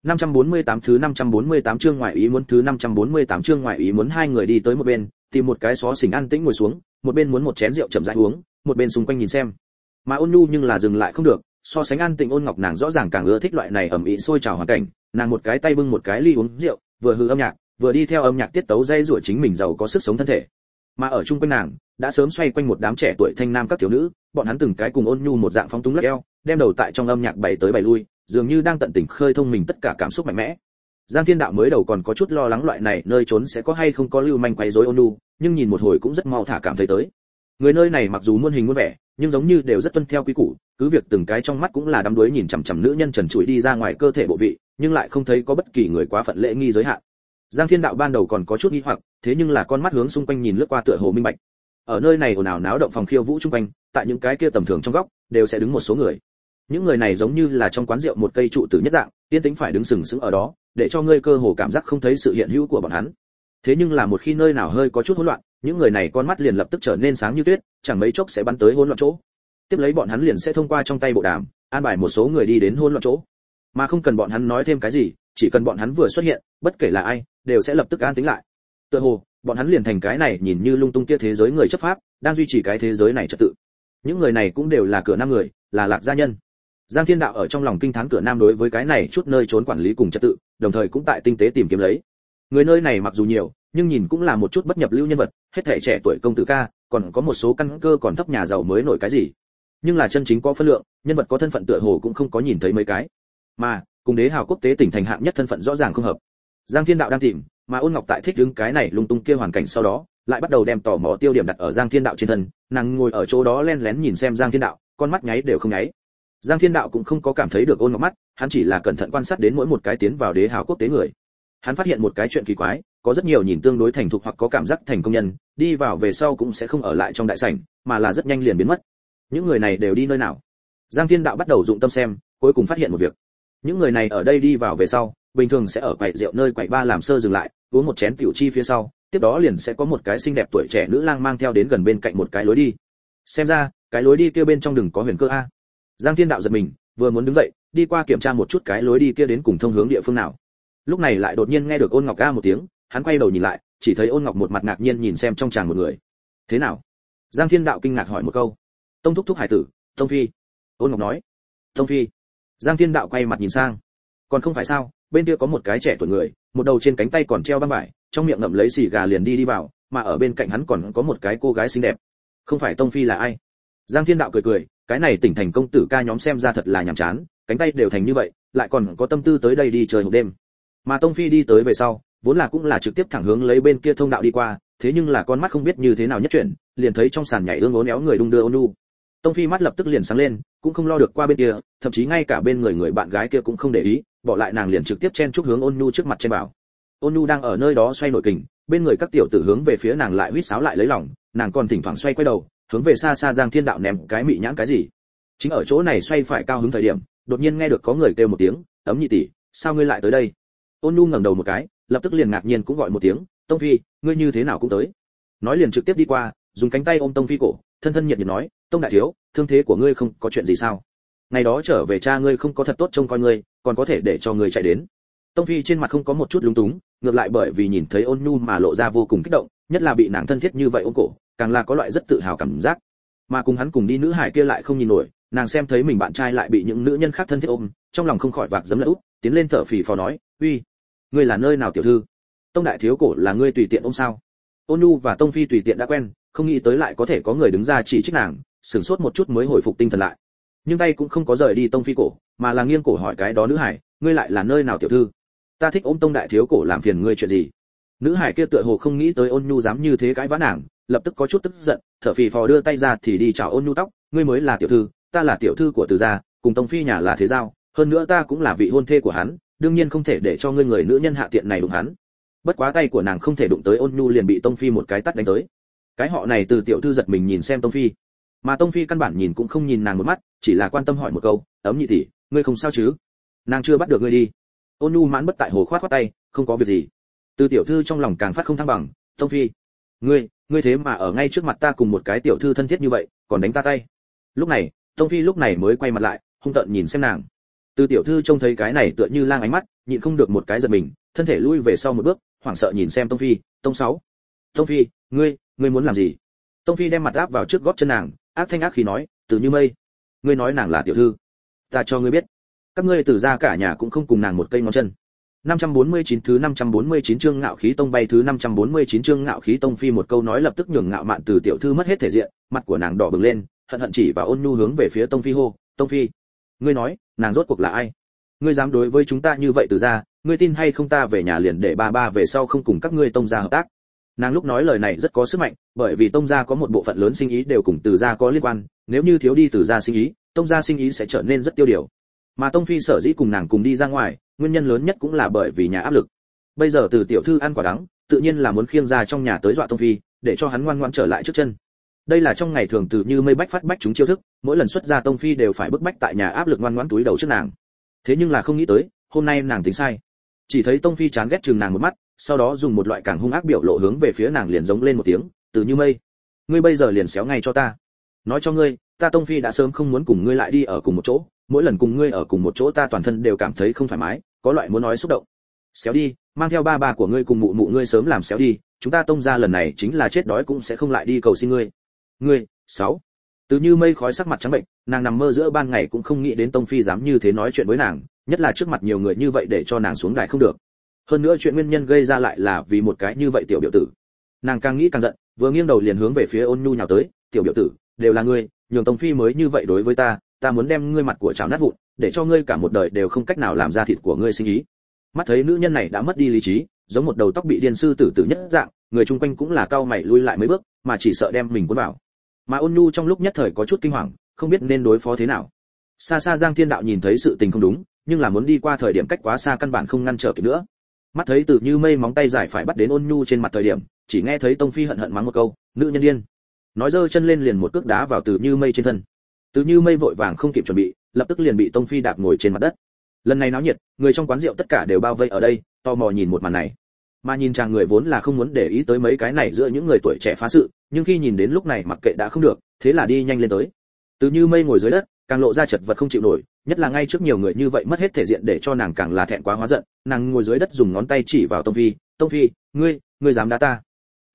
[SPEAKER 1] 548 thứ 548 chương ngoại ý muốn thứ 548 chương ngoại ý muốn hai người đi tới một bên, tìm một cái xó xỉnh an tĩnh ngồi xuống, một bên muốn một chén rượu chậm rãi uống, một bên xung quanh nhìn xem. Mà Ôn Nhu nhưng là dừng lại không được, so sánh an tĩnh Ôn Ngọc nàng rõ ràng càng ưa thích loại này ầm ĩ sôi trào hoàn cảnh, nàng một cái tay bưng một cái ly uống rượu, vừa hừ âm nhạc, vừa đi theo âm nhạc tiết tấu dây rủa chính mình giàu có sức sống thân thể. Mà ở chung quanh nàng, đã sớm xoay quanh một đám trẻ tuổi thanh nam các thiếu nữ, bọn hắn từng cái cùng Ôn Nhu một dạng phóng túng lắc eo, đem đầu tại trong âm nhạc bảy tới bảy lui, dường như đang tận tình khơi thông mình tất cả cảm xúc mạnh mẽ. Giang Thiên Đạo mới đầu còn có chút lo lắng loại này nơi trốn sẽ có hay không có lưu manh quấy rối Ôn Nhu, nhưng nhìn một hồi cũng rất mau thả cảm thấy tới. Người nơi này mặc dù muôn hình muôn vẻ, nhưng giống như đều rất tuân theo quy củ, cứ việc từng cái trong mắt cũng là đắm đuối nhìn chằm chằm nữ nhân trần trụi đi ra ngoài cơ thể bộ vị, nhưng lại không thấy có bất kỳ người quá phận lễ nghi giới hạn. Giang Thiên Đạo ban đầu còn có chút nghi hoặc, thế nhưng là con mắt hướng xung quanh nhìn lướt qua tựa hồ minh bạch. Ở nơi này ồn ào náo động phòng khiêu vũ xung quanh, tại những cái kia tầm thường trong góc, đều sẽ đứng một số người. Những người này giống như là trong quán rượu một cây trụ tử nhất dạng, yên tĩnh phải đứng sừng sững ở đó, để cho ngươi cơ hồ cảm giác không thấy sự hiện hữu của bọn hắn. Thế nhưng là một khi nơi nào hơi có chút hỗn loạn, những người này con mắt liền lập tức trở nên sáng như tuyết, chẳng mấy chốc sẽ bắn tới hỗn loạn chỗ. Tiếp lấy bọn hắn liền sẽ thông qua trong tay bộ đàm, an bài một số người đi đến hỗn loạn chỗ, mà không cần bọn hắn nói thêm cái gì, chỉ cần bọn hắn vừa xuất hiện, bất kể là ai, đều sẽ lập tức an tĩnh lại. Tựa hồ, bọn hắn liền thành cái này nhìn như lung tung kia thế giới người chấp pháp, đang duy trì cái thế giới này trật tự. Những người này cũng đều là cửa nam người, là Lạc gia nhân. Giang Thiên Đạo ở trong lòng kinh thán cửa nam đối với cái này chút nơi trốn quản lý cùng trật tự, đồng thời cũng tại tinh tế tìm kiếm lấy. Người nơi này mặc dù nhiều, nhưng nhìn cũng là một chút bất nhập lưu nhân vật, hết thảy trẻ tuổi công tử ca, còn có một số căn cơ còn thấp nhà giàu mới nổi cái gì. Nhưng là chân chính có phân lượng, nhân vật có thân phận tựa hồ cũng không có nhìn thấy mấy cái. Mà, cùng đế hào quốc tế tỉnh thành hạng nhất thân phận rõ ràng không hợp. Giang Thiên Đạo đang tìm, mà Ôn Ngọc tại thích ứng cái này lung tung kia hoàn cảnh sau đó, lại bắt đầu đem tò mò tiêu điểm đặt ở Giang Thiên Đạo trên thân, nàng ngồi ở chỗ đó lén lén nhìn xem Giang Thiên Đạo, con mắt nháy đều không nháy. Giang Thiên Đạo cũng không có cảm thấy được Ôn Ngọc mắt, hắn chỉ là cẩn thận quan sát đến mỗi một cái tiến vào đế hào quốc tế người. Hắn phát hiện một cái chuyện kỳ quái, có rất nhiều nhìn tương đối thành thục hoặc có cảm giác thành công nhân, đi vào về sau cũng sẽ không ở lại trong đại sảnh, mà là rất nhanh liền biến mất. Những người này đều đi nơi nào? Giang Thiên Đạo bắt đầu dụng tâm xem, cuối cùng phát hiện một việc. Những người này ở đây đi vào về sau, bình thường sẽ ở quầy rượu nơi quầy ba làm sơ dừng lại, uống một chén tiểu chi phía sau, tiếp đó liền sẽ có một cái xinh đẹp tuổi trẻ nữ lang mang theo đến gần bên cạnh một cái lối đi. Xem ra, cái lối đi kia bên trong đừng có huyền cơ a. Giang Thiên Đạo giật mình, vừa muốn đứng dậy, đi qua kiểm tra một chút cái lối đi kia đến cùng thông hướng địa phương nào. Lúc này lại đột nhiên nghe được Ôn Ngọc a một tiếng, hắn quay đầu nhìn lại, chỉ thấy Ôn Ngọc một mặt ngạc nhiên nhìn xem trong tràng một người. Thế nào? Giang Thiên Đạo kinh ngạc hỏi một câu. Tông thúc thúc hải tử, Tông phi. Ôn Ngọc nói. Tông phi. Giang Thiên Đạo quay mặt nhìn sang. Còn không phải sao, bên kia có một cái trẻ tuổi người, một đầu trên cánh tay còn treo băng vải, trong miệng ngậm lấy xì gà liền đi vào, mà ở bên cạnh hắn còn có một cái cô gái xinh đẹp. Không phải Tông phi là ai? Giang Thiên Đạo cười cười, cái này tỉnh thành công tử ca nhóm xem ra thật là nhàm chán, cánh tay đều thành như vậy, lại còn có tâm tư tới đây đi chơi hộp đêm. Mà Tông phi đi tới về sau, vốn là cũng là trực tiếp thẳng hướng lấy bên kia thông đạo đi qua, thế nhưng là con mắt không biết như thế nào nhất chuyển, liền thấy trong sàn nhảy ương ố néo người đung đưa Ôn Nhu. Tông phi mắt lập tức liền sáng lên, cũng không lo được qua bên kia, thậm chí ngay cả bên người bạn gái kia cũng không để ý, bỏ lại nàng liền trực tiếp chen chúc hướng Ôn Nhu trước mặt trên bảo. Ôn Nhu đang ở nơi đó xoay nổi kình, bên người các tiểu tử hướng về phía nàng lại huýt sáo lại lấy lòng, nàng còn thỉnh thoảng xoay quay đầu, hướng về xa xa Giang Thiên Đạo ném cái mị nhãn cái gì. Chính ở chỗ này xoay phải cao hứng thời điểm, đột nhiên nghe được có người kêu một tiếng, "Ấm nhị tỷ, sao ngươi lại tới đây?" Ôn Nhu ngẩng đầu một cái, lập tức liền ngạc nhiên cũng gọi một tiếng, "Tông phi, ngươi như thế nào cũng tới?" Nói liền trực tiếp đi qua, dùng cánh tay ôm Tông phi cổ, thân thân nhiệt nhiệt nói, "Tông đại thiếu, thương thế của ngươi không có chuyện gì sao? Ngày đó trở về cha ngươi không có thật tốt trông coi ngươi, còn có thể để cho ngươi chạy đến." Tông phi trên mặt không có một chút lúng túng, ngược lại bởi vì nhìn thấy Ôn Nhu mà lộ ra vô cùng kích động, nhất là bị nàng thân thiết như vậy ôm cổ, càng là có loại rất tự hào cảm giác. Mà cùng hắn cùng đi nữ hải kia lại không nhìn nổi, nàng xem thấy mình bạn trai lại bị những nữ nhân khác thân thiết ôm, trong lòng không khỏi vạc dấm lỡ út, tiến lên thở phì phò nói, "Uy, ngươi là nơi nào tiểu thư? Tông đại thiếu cổ là ngươi tùy tiện ôm sao?" Ôn Nhu và Tông phi tùy tiện đã quen, không nghĩ tới lại có thể có người đứng ra chỉ trích nàng, sửng sốt một chút mới hồi phục tinh thần lại. Nhưng tay cũng không có rời đi Tông phi cổ, mà là nghiêng cổ hỏi cái đó nữ hải, "Ngươi lại là nơi nào tiểu thư? Ta thích ôm Tông đại thiếu cổ làm phiền ngươi chuyện gì?" Nữ hải kia tựa hồ không nghĩ tới Ôn Nhu dám như thế cãi vã nàng, lập tức có chút tức giận, thở phì phò đưa tay ra thì đi chào Ôn Nhu tóc, "Ngươi mới là tiểu thư, ta là tiểu thư của Từ gia, cùng Tông phi nhà là thế giao, hơn nữa ta cũng là vị hôn thê của hắn, đương nhiên không thể để cho ngươi người nữ nhân hạ tiện này đụng hắn." Bất quá tay của nàng không thể đụng tới Ôn Nhu liền bị Tông phi một cái tát đánh tới. Cái họ này từ tiểu thư giật mình nhìn xem Tông phi, mà Tông phi căn bản nhìn cũng không nhìn nàng một mắt, chỉ là quan tâm hỏi một câu, "Ấm nhị tỷ, ngươi không sao chứ? Nàng chưa bắt được ngươi đi." Ôn Nhu mãn bất tại hồ khoát khoát tay, "Không có việc gì." Từ tiểu thư trong lòng càng phát không thăng bằng, "Tông phi, ngươi thế mà ở ngay trước mặt ta cùng một cái tiểu thư thân thiết như vậy, còn đánh ta tay." Lúc này, Tông phi lúc này mới quay mặt lại, hung tợn nhìn xem nàng. Từ tiểu thư trông thấy cái này tựa như lang ánh mắt, nhịn không được một cái giật mình, thân thể lui về sau một bước, hoảng sợ nhìn xem Tông phi, "Tông sáu, Tông phi, ngươi muốn làm gì?" Tông phi đem mặt áp vào trước gót chân nàng, ác thanh ác khí nói, "Từ Như Mây, ngươi nói nàng là tiểu thư, ta cho ngươi biết, các ngươi Từ gia cả nhà cũng không cùng nàng một cây ngón chân." 549 thứ 549 chương Ngạo Khí Tông bay thứ 549 chương Ngạo Khí Tông phi một câu nói lập tức nhường Ngạo Mạn Từ tiểu thư mất hết thể diện, mặt của nàng đỏ bừng lên, hận hận chỉ vào Ôn Nhu hướng về phía Tông phi hô, "Tông phi, ngươi nói, nàng rốt cuộc là ai? ngươi dám đối với chúng ta như vậy Từ gia, ngươi tin hay không ta về nhà liền để ba ba về sau không cùng các ngươi Tông gia hợp tác. Nàng lúc nói lời này rất có sức mạnh, bởi vì Tông gia có một bộ phận lớn sinh ý đều cùng Từ gia có liên quan, nếu như thiếu đi Từ gia sinh ý, Tông gia sinh ý sẽ trở nên rất tiêu điều. Mà Tông phi sở dĩ cùng nàng cùng đi ra ngoài, nguyên nhân lớn nhất cũng là bởi vì nhà áp lực. Bây giờ Từ tiểu thư ăn quả đắng, tự nhiên là muốn khiêng ra trong nhà tới dọa Tông phi, để cho hắn ngoan ngoãn trở lại trước chân. Đây là trong ngày thường Từ như mây bách phát bách chúng chiêu thức, mỗi lần xuất ra Tông phi đều phải bức bách tại nhà áp lực ngoan ngoãn túi đầu trước nàng. Thế nhưng là không nghĩ tới, hôm nay nàng tính sai. Chỉ thấy Tông phi chán ghét chừng nàng một mắt, sau đó dùng một loại càng hung ác biểu lộ hướng về phía nàng liền giống lên một tiếng, Từ như mây, ngươi bây giờ liền xéo ngay cho ta. Nói cho ngươi, ta Tông phi đã sớm không muốn cùng ngươi lại đi ở cùng một chỗ, mỗi lần cùng ngươi ở cùng một chỗ ta toàn thân đều cảm thấy không thoải mái, có loại muốn nói xúc động. Xéo đi, mang theo ba của ngươi cùng mụ mụ ngươi sớm làm xéo đi, chúng ta Tông gia lần này chính là chết đói cũng sẽ không lại đi cầu xin ngươi. Ngươi, 6. Từ như mây khói sắc mặt trắng bệnh, nàng nằm mơ giữa ban ngày cũng không nghĩ đến Tông phi dám như thế nói chuyện với nàng, nhất là trước mặt nhiều người như vậy để cho nàng xuống đài không được. Hơn nữa chuyện nguyên nhân gây ra lại là vì một cái như vậy tiểu biểu tử. Nàng càng nghĩ càng giận, vừa nghiêng đầu liền hướng về phía Ôn Nhu nhào tới, "Tiểu biểu tử, đều là ngươi, nhường Tông phi mới như vậy đối với ta, ta muốn đem ngươi mặt của chảo nát vụn, để cho ngươi cả một đời đều không cách nào làm ra thịt của ngươi sinh ý." Mắt thấy nữ nhân này đã mất đi lý trí, giống một đầu tóc bị điên sư tử nhất dạng, người chung quanh cũng là cau mày lui lại mấy bước, mà chỉ sợ đem mình cuốn vào. Mà Ôn Nhu trong lúc nhất thời có chút kinh hoàng, không biết nên đối phó thế nào. Xa xa Giang Thiên Đạo nhìn thấy sự tình không đúng, nhưng là muốn đi qua thời điểm cách quá xa căn bản không ngăn trở kịp nữa. Mắt thấy Từ như mây móng tay dài phải bắt đến Ôn Nhu trên mặt thời điểm, chỉ nghe thấy Tông phi hận hận mắng một câu, "Nữ nhân điên." Nói giơ chân lên liền một cước đá vào Từ như mây trên thân. Từ như mây vội vàng không kịp chuẩn bị, lập tức liền bị Tông phi đạp ngồi trên mặt đất. Lần này náo nhiệt, người trong quán rượu tất cả đều bao vây ở đây, tò mò nhìn một màn này. Mà nhìn chàng người vốn là không muốn để ý tới mấy cái này giữa những người tuổi trẻ phá sự, nhưng khi nhìn đến lúc này mặc kệ đã không được, thế là đi nhanh lên tới. Từ như mây ngồi dưới đất, càng lộ ra chật vật không chịu nổi, nhất là ngay trước nhiều người như vậy mất hết thể diện để cho nàng càng là thẹn quá hóa giận, nàng ngồi dưới đất dùng ngón tay chỉ vào Tông phi, "Tông phi, ngươi dám đá ta?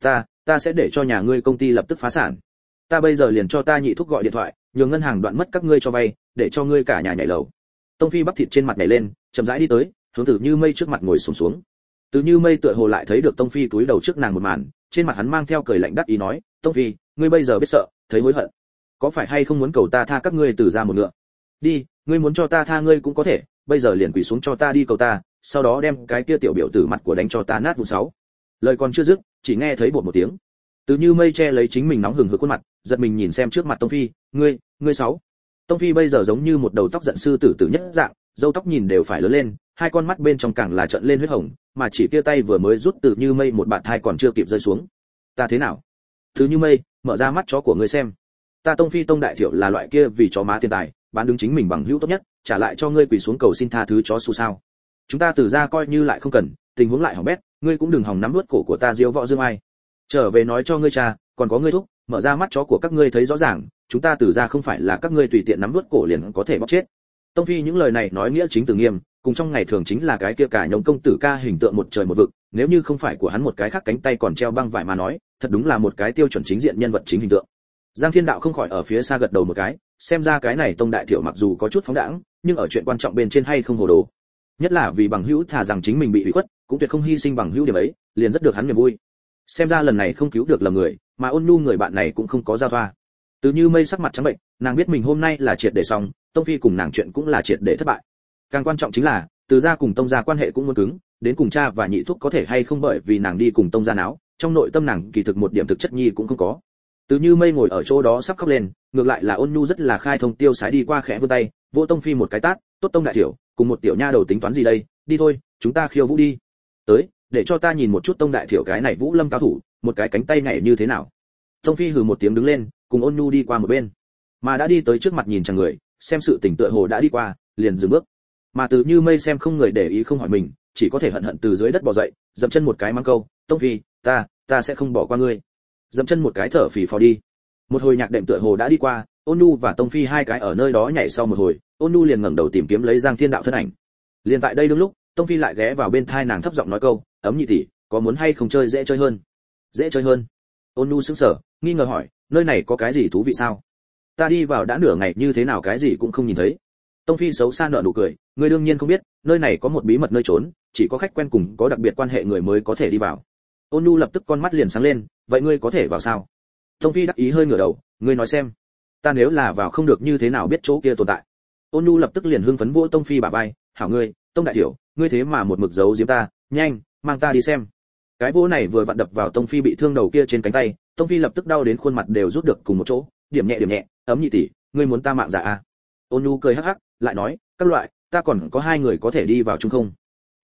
[SPEAKER 1] Ta sẽ để cho nhà ngươi công ty lập tức phá sản. Ta bây giờ liền cho ta nhị thúc gọi điện thoại, nhường ngân hàng đoạn mất các ngươi cho vay, để cho ngươi cả nhà nhảy lầu." Tông phi bắp thịt trên mặt nhảy lên, chậm rãi đi tới, hướng Từ như mây trước mặt ngồi xổm xuống. Từ như mây tựa hồ lại thấy được Tông phi túi đầu trước nàng một màn, trên mặt hắn mang theo cười lạnh đắc ý nói, "Tông phi, ngươi bây giờ biết sợ, thấy hối hận, có phải hay không muốn cầu ta tha các ngươi Từ ra một ngựa? Đi, ngươi muốn cho ta tha ngươi cũng có thể, bây giờ liền quỳ xuống cho ta đi cầu ta, sau đó đem cái kia tiểu biểu tử mặt của đánh cho ta nát vụn 6." Lời còn chưa dứt, chỉ nghe thấy bột một tiếng. Từ như mây che lấy chính mình nóng hừng hực khuôn mặt, giật mình nhìn xem trước mặt Tông phi, "Ngươi 6." Tông phi bây giờ giống như một đầu tóc giận sư tử nhất dạng, râu tóc nhìn đều phải lớn lên, hai con mắt bên trong càng là trợn lên huyết hồng, mà chỉ kia tay vừa mới rút Từ như mây một bạt thai còn chưa kịp rơi xuống. "Ta thế nào?" "Từ như mây, mở ra mắt chó của ngươi xem. Ta Tông phi Tông đại thiểu là loại kia vì chó má tiền tài, bán đứng chính mình bằng hữu tốt nhất, trả lại cho ngươi quỳ xuống cầu xin tha thứ chó xu sao? Chúng ta Từ ra coi như lại không cần, tình huống lại hỏng bét, ngươi cũng đừng hòng nắm nuốt cổ của ta diếu võ dương ai. Trở về nói cho ngươi cha, còn có ngươi thúc, mở ra mắt chó của các ngươi thấy rõ ràng, chúng ta Từ ra không phải là các ngươi tùy tiện nắm nuốt cổ liền có thể bóc chết." Tông phi những lời này nói nghĩa chính từ nghiêm, cùng trong ngày thường chính là cái kia cả nhóm công tử ca hình tượng một trời một vực, nếu như không phải của hắn một cái khác cánh tay còn treo băng vải mà nói, thật đúng là một cái tiêu chuẩn chính diện nhân vật chính hình tượng. Giang Thiên Đạo không khỏi ở phía xa gật đầu một cái, xem ra cái này Tông đại thiểu mặc dù có chút phóng đãng, nhưng ở chuyện quan trọng bên trên hay không hồ đồ. Nhất là vì bằng hữu thà rằng chính mình bị hủy khuất, cũng tuyệt không hy sinh bằng hữu điểm ấy, liền rất được hắn niềm vui. Xem ra lần này không cứu được lầm người, mà Ôn Nhu người bạn này cũng không có giao thoa. Từ như mây sắc mặt trắng bệnh, nàng biết mình hôm nay là triệt để xong, Tông phi cùng nàng chuyện cũng là triệt để thất bại. Càng quan trọng chính là, Từ gia cùng Tông gia quan hệ cũng muốn cứng, đến cùng cha và nhị thúc có thể hay không bởi vì nàng đi cùng Tông gia náo, trong nội tâm nàng kỳ thực một điểm thực chất nhi cũng không có. Từ như mây ngồi ở chỗ đó sắp khóc lên, ngược lại là Ôn Nhu rất là khai thông tiêu sái đi qua khẽ vươn tay, vỗ Tông phi một cái tát, "Tốt Tông đại tiểu, cùng một tiểu nha đầu tính toán gì đây, đi thôi, chúng ta khiêu vũ đi. Tới, để cho ta nhìn một chút Tông đại tiểu cái này Vũ Lâm cao thủ, một cái cánh tay nhảy như thế nào." Tông phi hừ một tiếng đứng lên, cùng Ôn Nhu đi qua một bên, mà đã đi tới trước mặt nhìn chàng người, xem sự tình tựa hồ đã đi qua, liền dừng bước. Mà Từ như mây xem không người để ý không hỏi mình, chỉ có thể hận hận từ dưới đất bò dậy, dậm chân một cái mắng câu, "Tông phi, ta sẽ không bỏ qua ngươi." Dậm chân một cái thở phì phò đi. Một hồi nhạc đệm tựa hồ đã đi qua, Ôn Nhu và Tông phi hai cái ở nơi đó nhảy sau một hồi, Ôn Nhu liền ngẩng đầu tìm kiếm lấy Giang Thiên Đạo thân ảnh. Liền tại đây đương lúc, Tông phi lại ghé vào bên thai nàng thấp giọng nói câu, "Ấm nhị tỷ, có muốn hay không chơi dễ chơi hơn?" "Dễ chơi hơn?" Ôn Nhu sững sờ, nghi ngờ hỏi, "Nơi này có cái gì thú vị sao? Ta đi vào đã nửa ngày như thế nào cái gì cũng không nhìn thấy." Tông phi xấu xa nở nụ cười, "Ngươi đương nhiên không biết, nơi này có một bí mật nơi trốn, chỉ có khách quen cùng có đặc biệt quan hệ người mới có thể đi vào." Ôn Nhu lập tức con mắt liền sáng lên, "Vậy ngươi có thể vào sao?" Tông phi đắc ý hơi ngửa đầu, "Ngươi nói xem, ta nếu là vào không được như thế nào biết chỗ kia tồn tại." Ôn Nhu lập tức liền hưng phấn vỗ Tông phi bả vai, hảo ngươi, Tông đại tiểu, ngươi thế mà một mực giấu giếm ta, nhanh, mang ta đi xem. Cái vỗ này vừa vặn đập vào Tông Phi bị thương đầu kia trên cánh tay, Tông Phi lập tức đau đến khuôn mặt đều rút được cùng một chỗ, điểm nhẹ, ấm nhị tỷ, ngươi muốn ta mạng dạ à? Ôn Nhu cười hắc hắc, lại nói, các loại, ta còn có 2 người có thể đi vào chung không?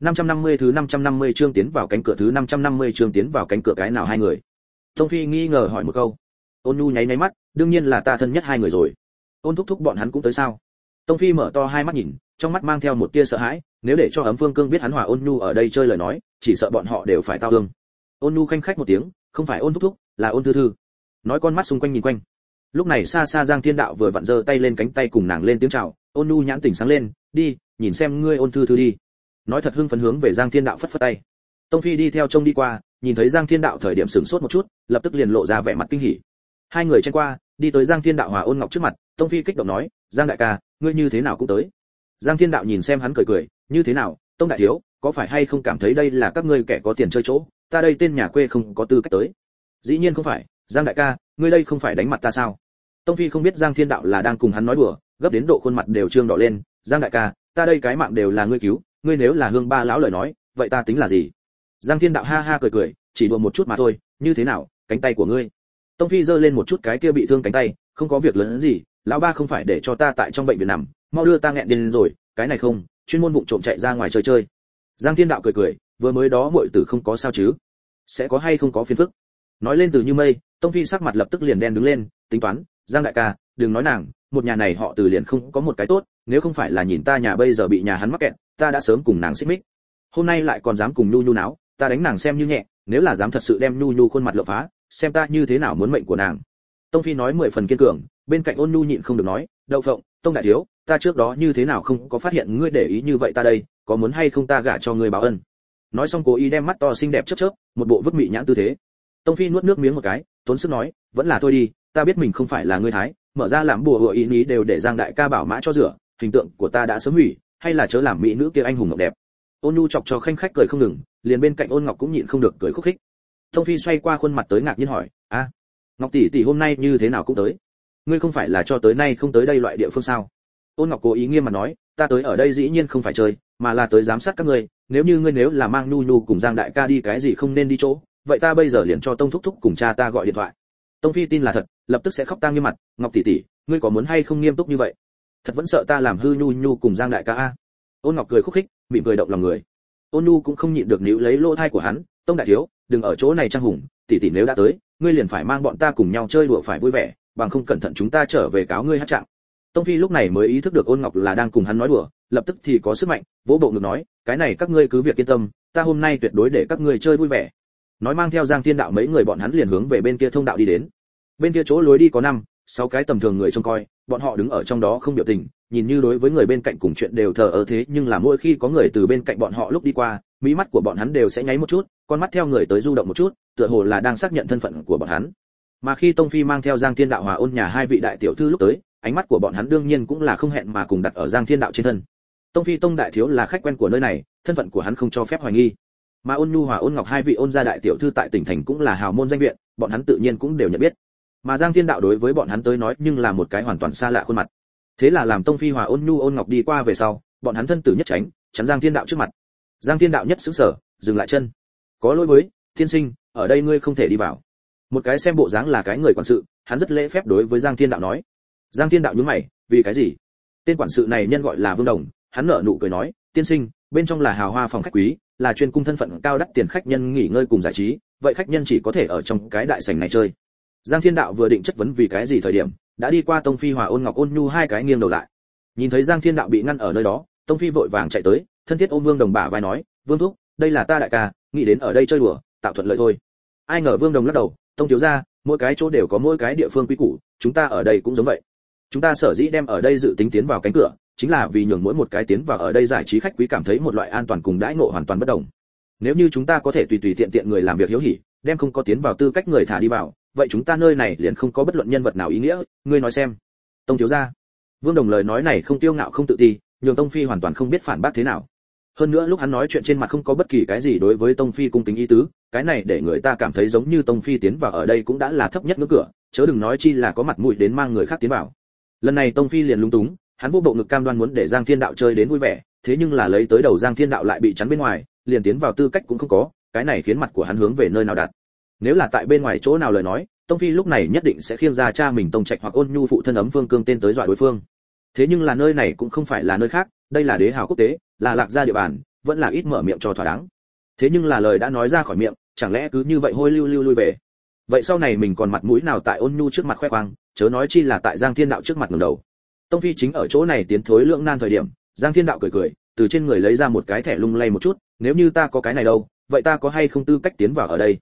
[SPEAKER 1] 550 thứ 550 chương tiến vào cánh cửa thứ 550 chương tiến vào cánh cửa cái nào 2 người? Tông Phi nghi ngờ hỏi một câu. Ôn Nhu nháy mắt, đương nhiên là ta thân nhất 2 người rồi. Ôn thúc thúc bọn hắn cũng tới sao? Tông Phi mở to hai mắt nhìn, trong mắt mang theo một tia sợ hãi, nếu để cho Ấm Phương Cương biết hắn hòa Ôn Nhu ở đây chơi lời nói, chỉ sợ bọn họ đều phải tao thương. Ôn Nhu khanh khách một tiếng, không phải Ôn thúc thúc, là Ôn thư thư. Nói con mắt xung quanh nhìn quanh. Lúc này xa xa Giang Thiên Đạo vừa vặn giơ tay lên cánh tay cùng nàng lên tiếng chào, Ôn Nhu nhãn tỉnh sáng lên, đi, nhìn xem ngươi Ôn thư thư đi. Nói thật hưng phấn hướng về Giang Thiên Đạo phất phất tay. Tông Phi đi theo trông đi qua, nhìn thấy Giang Thiên Đạo thời điểm sửng sốt một chút, lập tức liền lộ ra vẻ mặt kinh hỉ. 2 người chen qua, đi tới Giang Thiên Đạo hòa Ôn Ngọc trước mặt, Tông Phi kích động nói, Giang đại ca, ngươi như thế nào cũng tới. Giang Thiên Đạo nhìn xem hắn cười, như thế nào, Tông đại thiếu, có phải hay không cảm thấy đây là các ngươi kẻ có tiền chơi chỗ, ta đây tên nhà quê không có tư cách tới. Dĩ nhiên không phải, Giang đại ca, ngươi đây không phải đánh mặt ta sao? Tông Phi không biết Giang Thiên Đạo là đang cùng hắn nói đùa, gấp đến độ khuôn mặt đều trương đỏ lên, Giang đại ca, ta đây cái mạng đều là ngươi cứu, ngươi nếu là Hương Ba lão lời nói, vậy ta tính là gì? Giang Thiên Đạo ha ha cười, chỉ đùa một chút mà thôi, như thế nào, cánh tay của ngươi? Tông Phi giơ lên một chút cái kia bị thương cánh tay, không có việc lớn gì, lão ba không phải để cho ta tại trong bệnh viện nằm, mau đưa ta nghẹn điên rồi, cái này không, chuyên môn vụng trộm chạy ra ngoài chơi. Giang Thiên Đạo cười, vừa mới đó muội tử không có sao chứ? Sẽ có hay không có phiền phức? Nói lên từ như mây, Tông Phi sắc mặt lập tức liền đen đứng lên, tính toán, Giang đại ca, đừng nói nàng, một nhà này họ Từ liền không có một cái tốt, nếu không phải là nhìn ta nhà bây giờ bị nhà hắn mắc kẹt, ta đã sớm cùng nàng xích mích. Hôm nay lại còn dám cùng Nhu Nhu náo, ta đánh nàng xem như nhẹ, nếu là dám thật sự đem Nhu Nhu khuôn mặt lộ phá, xem ta như thế nào muốn mệnh của nàng. Tông Phi nói 10 phần kiên cường, bên cạnh Ôn Nhu nhịn không được nói, đậu phộng, Tông đại thiếu, ta trước đó như thế nào không có phát hiện ngươi để ý như vậy ta đây, có muốn hay không ta gả cho ngươi báo ân. Nói xong cố ý đem mắt to xinh đẹp chớp, một bộ vứt mị nhãn tư thế. Tông Phi nuốt nước miếng một cái, tốn sức nói, vẫn là thôi đi, ta biết mình không phải là ngươi thái, mở ra làm bùa hựa ý ní đều để Giang đại ca bảo mã cho rửa, hình tượng của ta đã sớm hủy, hay là chớ làm mỹ nữ kia anh hùng ngọc đẹp. Ôn Nhu chọc cho khanh khách cười không ngừng, liền bên cạnh Ôn Ngọc cũng nhịn không được cười khúc khích. Tông Phi xoay qua khuôn mặt tới ngạc nhiên hỏi, a, Ngọc tỷ tỷ hôm nay như thế nào cũng tới? Ngươi không phải là cho tới nay không tới đây loại địa phương sao? Ôn Ngọc cố ý nghiêm mặt nói, ta tới ở đây dĩ nhiên không phải chơi, mà là tới giám sát các ngươi, nếu như ngươi nếu là mang Nhu Nhu cùng Giang đại ca đi cái gì không nên đi chỗ, vậy ta bây giờ liền cho Tông thúc thúc cùng cha ta gọi điện thoại. Tông Phi tin là thật, lập tức sẽ khóc tang nghiêm mặt, Ngọc tỷ tỷ, ngươi có muốn hay không nghiêm túc như vậy? Thật vẫn sợ ta làm hư Nhu Nhu cùng Giang đại ca a? Ôn Ngọc cười khúc khích, mỉm cười động lòng người. Ôn Nhu cũng không nhịn được níu lấy lỗ thai của hắn, Tông đại thiếu, đừng ở chỗ này trang hùng, tỷ tỷ nếu đã tới, ngươi liền phải mang bọn ta cùng nhau chơi đùa phải vui vẻ, bằng không cẩn thận chúng ta trở về cáo ngươi hát trạng. Tông Phi lúc này mới ý thức được Ôn Ngọc là đang cùng hắn nói đùa, lập tức thì có sức mạnh, vỗ bộ ngực nói, cái này các ngươi cứ việc yên tâm, ta hôm nay tuyệt đối để các ngươi chơi vui vẻ. Nói mang theo Giang Thiên Đạo mấy người bọn hắn liền hướng về bên kia thông đạo đi đến. Bên kia chỗ lối đi có 5-6 cái tầm thường người trông coi, bọn họ đứng ở trong đó không biểu tình, nhìn như đối với người bên cạnh cùng chuyện đều thờ ơ thế, nhưng là mỗi khi có người từ bên cạnh bọn họ lúc đi qua, mí mắt của bọn hắn đều sẽ nháy một chút, con mắt theo người tới du động một chút, tựa hồ là đang xác nhận thân phận của bọn hắn. Mà khi Tông Phi mang theo Giang Thiên Đạo hòa Ôn nhà 2 vị đại tiểu thư lúc tới, ánh mắt của bọn hắn đương nhiên cũng là không hẹn mà cùng đặt ở Giang Thiên Đạo trên thân. Tông Phi Tông đại thiếu là khách quen của nơi này, thân phận của hắn không cho phép hoài nghi. Mà Ôn Nhu hòa Ôn Ngọc 2 vị Ôn gia đại tiểu thư tại tỉnh thành cũng là hào môn danh viện, bọn hắn tự nhiên cũng đều nhận biết. Mà Giang Thiên Đạo đối với bọn hắn tới nói nhưng là một cái hoàn toàn xa lạ khuôn mặt. Thế là làm Tông Phi hòa Ôn Nhu Ôn Ngọc đi qua về sau, bọn hắn thân tử nhất tránh, chắn Giang Thiên Đạo trước mặt. Giang Thiên Đạo nhất sững sờ, dừng lại chân. Có lỗi với, tiên sinh, ở đây ngươi không thể đi vào. Một cái xem bộ dáng là cái người quản sự, hắn rất lễ phép đối với Giang Thiên Đạo nói. Giang Thiên Đạo nhướng mày, vì cái gì? Tên quản sự này nhân gọi là Vương Đồng, hắn nở nụ cười nói, tiên sinh, bên trong là hào hoa phòng khách quý, là chuyên cung thân phận cao đắt tiền khách nhân nghỉ ngơi cùng giải trí, vậy khách nhân chỉ có thể ở trong cái đại sảnh này chơi. Giang Thiên Đạo vừa định chất vấn vì cái gì thời điểm, đã đi qua Tông Phi hòa Ôn Ngọc Ôn Nhu 2 cái nghiêng đầu lại. Nhìn thấy Giang Thiên Đạo bị ngăn ở nơi đó, Tông Phi vội vàng chạy tới, thân thiết ôm Vương Đồng bả vai nói, Vương thúc, đây là ta đại ca, nghĩ đến ở đây chơi đùa, tạo thuận lợi thôi. Ai ngờ Vương Đồng lắc đầu, Tông thiếu gia, mỗi cái chỗ đều có mỗi cái địa phương quy củ, chúng ta ở đây cũng giống vậy. Chúng ta sở dĩ đem ở đây dự tính tiến vào cánh cửa, chính là vì nhường mỗi một cái tiến vào ở đây giải trí khách quý cảm thấy một loại an toàn cùng đãi ngộ hoàn toàn bất đồng. Nếu như chúng ta có thể tùy tùy tiện tiện người làm việc hiếu hỉ, đem không có tiến vào tư cách người thả đi vào, vậy chúng ta nơi này liền không có bất luận nhân vật nào ý nghĩa, ngươi nói xem. Tông thiếu gia. Vương Đồng lời nói này không tiêu ngạo không tự ti, nhường Tông Phi hoàn toàn không biết phản bác thế nào. Hơn nữa lúc hắn nói chuyện trên mặt không có bất kỳ cái gì đối với Tông Phi cung kính ý tứ, cái này để người ta cảm thấy giống như Tông Phi tiến vào ở đây cũng đã là thấp nhất ngưỡng cửa, chớ đừng nói chi là có mặt mũi đến mang người khác tiến vào. Lần này Tông Phi liền lúng túng, hắn vô bộ ngực cam đoan muốn để Giang Thiên Đạo chơi đến vui vẻ, thế nhưng là lấy tới đầu Giang Thiên Đạo lại bị chắn bên ngoài, liền tiến vào tư cách cũng không có, cái này khiến mặt của hắn hướng về nơi nào đặt. Nếu là tại bên ngoài chỗ nào lời nói, Tông Phi lúc này nhất định sẽ khiêng ra cha mình Tông Trạch hoặc Ôn Nhu phụ thân Ấm Vương Cương tên tới dọa đối phương. Thế nhưng là nơi này cũng không phải là nơi khác, đây là đế hào quốc tế, là Lạc gia địa bàn, vẫn là ít mở miệng cho thỏa đáng. Thế nhưng là lời đã nói ra khỏi miệng, chẳng lẽ cứ như vậy hôi lưu lưu lui về? Vậy sau này mình còn mặt mũi nào tại Ôn Nhu trước mặt khoe khoang, chớ nói chi là tại Giang Thiên Đạo trước mặt ngẩng đầu. Tông Phi chính ở chỗ này tiến thối lưỡng nan thời điểm, Giang Thiên Đạo cười cười, từ trên người lấy ra một cái thẻ lung lay một chút, nếu như ta có cái này đâu, vậy ta có hay không tư cách tiến vào ở đây?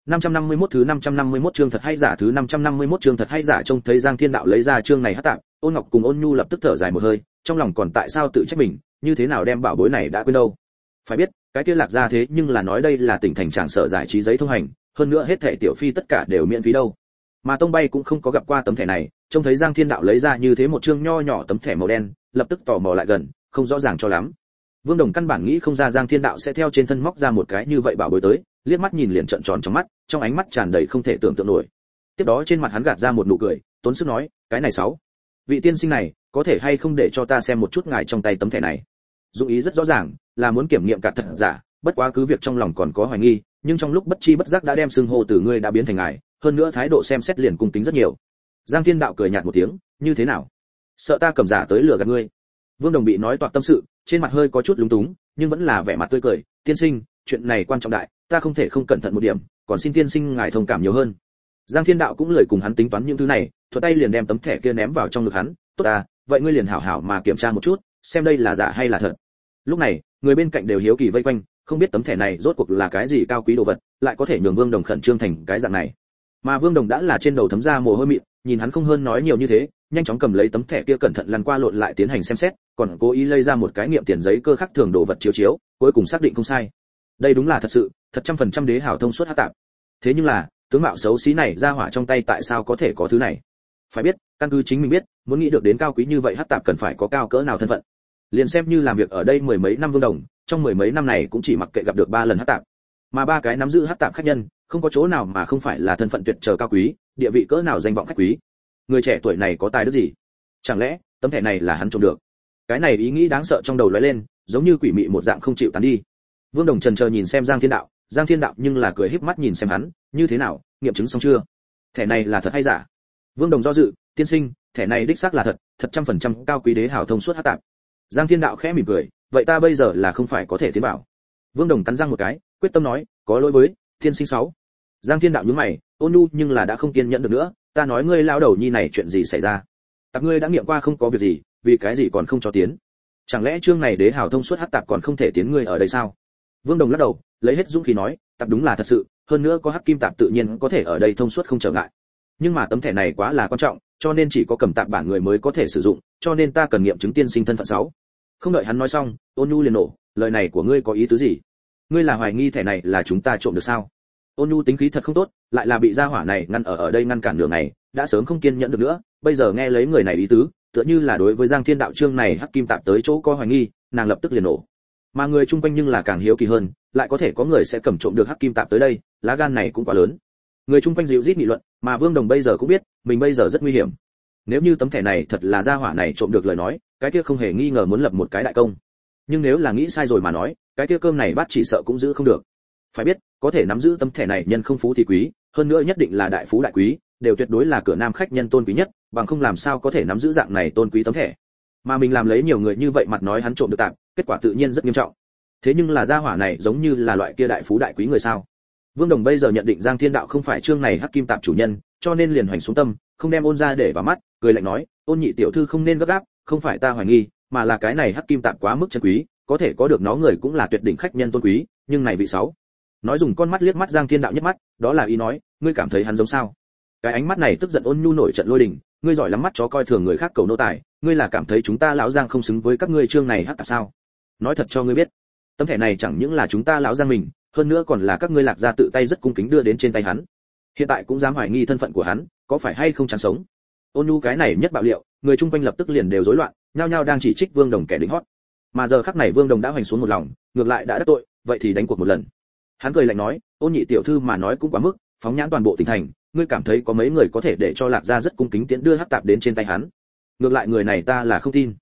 [SPEAKER 1] 551 thứ 551 chương thật hay giả thứ 551 chương thật hay giả. Trông thấy Giang Thiên Đạo lấy ra chương này hắc tạm, Ôn Ngọc cùng Ôn Nhu lập tức thở dài một hơi, trong lòng còn tại sao tự trách mình, như thế nào đem bảo bối này đã quên đâu. Phải biết, cái kia Lạc gia thế nhưng là nói đây là tỉnh thành tràng sở giải trí giấy thông hành, hơn nữa hết thẻ tiểu phi tất cả đều miễn phí đâu. Mà Tông Bay cũng không có gặp qua tấm thẻ này, trông thấy Giang Thiên Đạo lấy ra như thế một chương nho nhỏ tấm thẻ màu đen, lập tức tò mò lại gần, không rõ ràng cho lắm. Vương Đồng căn bản nghĩ không ra Giang Thiên Đạo sẽ theo trên thân móc ra một cái như vậy bảo bối tới, liếc mắt nhìn liền trợn tròn trong mắt, trong ánh mắt tràn đầy không thể tưởng tượng nổi. Tiếp đó trên mặt hắn gạt ra một nụ cười, tốn sức nói, cái này sáu, vị tiên sinh này, có thể hay không để cho ta xem một chút ngài trong tay tấm thẻ này. Dụng ý rất rõ ràng, là muốn kiểm nghiệm cả thật giả, bất quá cứ việc trong lòng còn có hoài nghi, nhưng trong lúc bất chi bất giác đã đem xưng hô từ ngươi đã biến thành ngài, hơn nữa thái độ xem xét liền cung kính rất nhiều. Giang Thiên Đạo cười nhạt một tiếng, như thế nào? Sợ ta cầm giả tới lừa gạt ngươi? Vương Đồng bị nói toạc tâm sự, trên mặt hơi có chút lúng túng, nhưng vẫn là vẻ mặt tươi cười, tiên sinh, chuyện này quan trọng đại, ta không thể không cẩn thận một điểm, còn xin tiên sinh ngài thông cảm nhiều hơn. Giang Thiên Đạo cũng lười cùng hắn tính toán những thứ này, thuận tay liền đem tấm thẻ kia ném vào trong ngực hắn, tốt à, vậy ngươi liền hảo hảo mà kiểm tra một chút, xem đây là giả hay là thật. Lúc này, người bên cạnh đều hiếu kỳ vây quanh, không biết tấm thẻ này rốt cuộc là cái gì cao quý đồ vật, lại có thể nhường Vương Đồng khẩn trương thành cái dạng này. Mà Vương Đồng đã là trên đầu thấm ra mồ hôi mịn, nhìn hắn không hơn nói nhiều như thế, nhanh chóng cầm lấy tấm thẻ kia cẩn thận lăn qua lộn lại tiến hành xem xét, còn cố ý lấy ra một cái nghiệm tiền giấy cơ khắc thường đồ vật chiếu chiếu, cuối cùng xác định không sai. Đây đúng là thật sự, thật 100% đế hảo thông suốt hắc tạp. Thế nhưng là, tướng mạo xấu xí này ra hỏa trong tay tại sao có thể có thứ này? Phải biết, căn cứ chính mình biết, muốn nghĩ được đến cao quý như vậy hắc tạp cần phải có cao cỡ nào thân phận. Liền xem như làm việc ở đây mười mấy năm Vương Đồng, trong mười mấy năm này cũng chỉ mặc kệ gặp được 3 lần hắc tạp. Mà 3 cái nắm giữ hắc tạp khách nhân, không có chỗ nào mà không phải là thân phận tuyệt trời cao quý, địa vị cỡ nào danh vọng khách quý. Người trẻ tuổi này có tài đức gì? Chẳng lẽ tấm thẻ này là hắn trộm được? Cái này ý nghĩ đáng sợ trong đầu lóe lên, giống như quỷ mị một dạng không chịu tán đi. Vương Đồng chần chờ nhìn xem Giang Thiên Đạo nhưng là cười híp mắt nhìn xem hắn, như thế nào, nghiệm chứng xong chưa? Thẻ này là thật hay giả? Vương Đồng do dự, tiên sinh, thẻ này đích xác là thật, thật 100% cao quý đế hảo thông suốt hắc tạp. Giang Thiên Đạo khẽ mỉm cười, vậy ta bây giờ là không phải có thể tiến vào? Vương Đồng cắn răng một cái, quyết tâm nói, có lỗi với tiên sinh 6. Giang Thiên Đạo nhướng mày, Ôn Nhu nhưng là đã không kiên nhẫn được nữa, ta nói ngươi lão đầu nhi này chuyện gì xảy ra? Tạp ngươi đã nghiệm qua không có việc gì, vì cái gì còn không cho tiến? Chẳng lẽ chương này đế hảo thông suốt hắc tạp còn không thể tiến ngươi ở đây sao? Vương Đồng lắc đầu, lấy hết dũng khí nói, tạp đúng là thật sự, hơn nữa có hắc kim tạp tự nhiên có thể ở đây thông suốt không trở ngại. Nhưng mà tấm thẻ này quá là quan trọng, cho nên chỉ có cầm tạp bản người mới có thể sử dụng, cho nên ta cần nghiệm chứng tiên sinh thân phận 6. Không đợi hắn nói xong, Ôn Nhu liền nổ, lời này của ngươi có ý tứ gì? Ngươi là hoài nghi thẻ này là chúng ta trộm được sao? Ôn Nhu tính khí thật không tốt, lại là bị gia hỏa này ngăn ở đây ngăn cản đường này, đã sớm không kiên nhẫn được nữa, bây giờ nghe lấy người này ý tứ, tựa như là đối với Giang Thiên Đạo chương này hắc kim tạp tới chỗ có hoài nghi, nàng lập tức liền nổ. Mà người chung quanh nhưng là càng hiếu kỳ hơn, lại có thể có người sẽ cầm trộm được hắc kim tạp tới đây, lá gan này cũng quá lớn. Người chung quanh dịu rít nghị luận, mà Vương Đồng bây giờ cũng biết, mình bây giờ rất nguy hiểm. Nếu như tấm thẻ này thật là gia hỏa này trộm được lời nói, cái kia không hề nghi ngờ muốn lập một cái đại công. Nhưng nếu là nghĩ sai rồi mà nói, cái kia cơm này bát chỉ sợ cũng giữ không được. Phải biết, có thể nắm giữ tấm thẻ này nhân không phú thì quý, hơn nữa nhất định là đại phú đại quý, đều tuyệt đối là cửa nam khách nhân tôn quý nhất, bằng không làm sao có thể nắm giữ dạng này tôn quý tấm thẻ. Mà mình làm lấy nhiều người như vậy mặt nói hắn trộm được tạm, kết quả tự nhiên rất nghiêm trọng. Thế nhưng là gia hỏa này giống như là loại kia đại phú đại quý người sao? Vương Đồng bây giờ nhận định Giang Thiên Đạo không phải chương này hắc kim tạp chủ nhân, cho nên liền hoành xuống tâm, không đem Ôn ra để vào mắt, cười lạnh nói, Ôn nhị tiểu thư không nên gấp gáp, không phải ta hoài nghi, mà là cái này hắc kim tạp quá mức chân quý, có thể có được nó người cũng là tuyệt đỉnh khách nhân tôn quý, nhưng này vị 6. Nói dùng con mắt liếc mắt Giang Thiên Đạo nhất mắt, đó là ý nói, ngươi cảm thấy hắn giống sao? Cái ánh mắt này tức giận Ôn Nhu nổi trận lôi đình, ngươi giỏi lắm mắt chó coi thường người khác cầu nô tài, ngươi là cảm thấy chúng ta lão Giang không xứng với các ngươi chương này hắc tạp sao? Nói thật cho ngươi biết, tấm thẻ này chẳng những là chúng ta lão Giang mình, hơn nữa còn là các ngươi Lạc gia tự tay rất cung kính đưa đến trên tay hắn. Hiện tại cũng dám hoài nghi thân phận của hắn, có phải hay không chán sống? Ôn Nhu cái này nhất bạo liệu, người chung quanh lập tức liền đều rối loạn, nhao nhao đang chỉ trích Vương Đồng kẻ đỉnh hót. Mà giờ khắc này Vương Đồng đã hoành xuống một lòng, ngược lại đã đắc tội, vậy thì đánh cuộc một lần. Hắn cười lạnh nói, Ôn nhị tiểu thư mà nói cũng quá mức, phóng nhãn toàn bộ tỉnh thành, ngươi cảm thấy có mấy người có thể để cho Lạc gia rất cung kính tiễn đưa hắc tạp đến trên tay hắn? Ngược lại người này ta là không tin.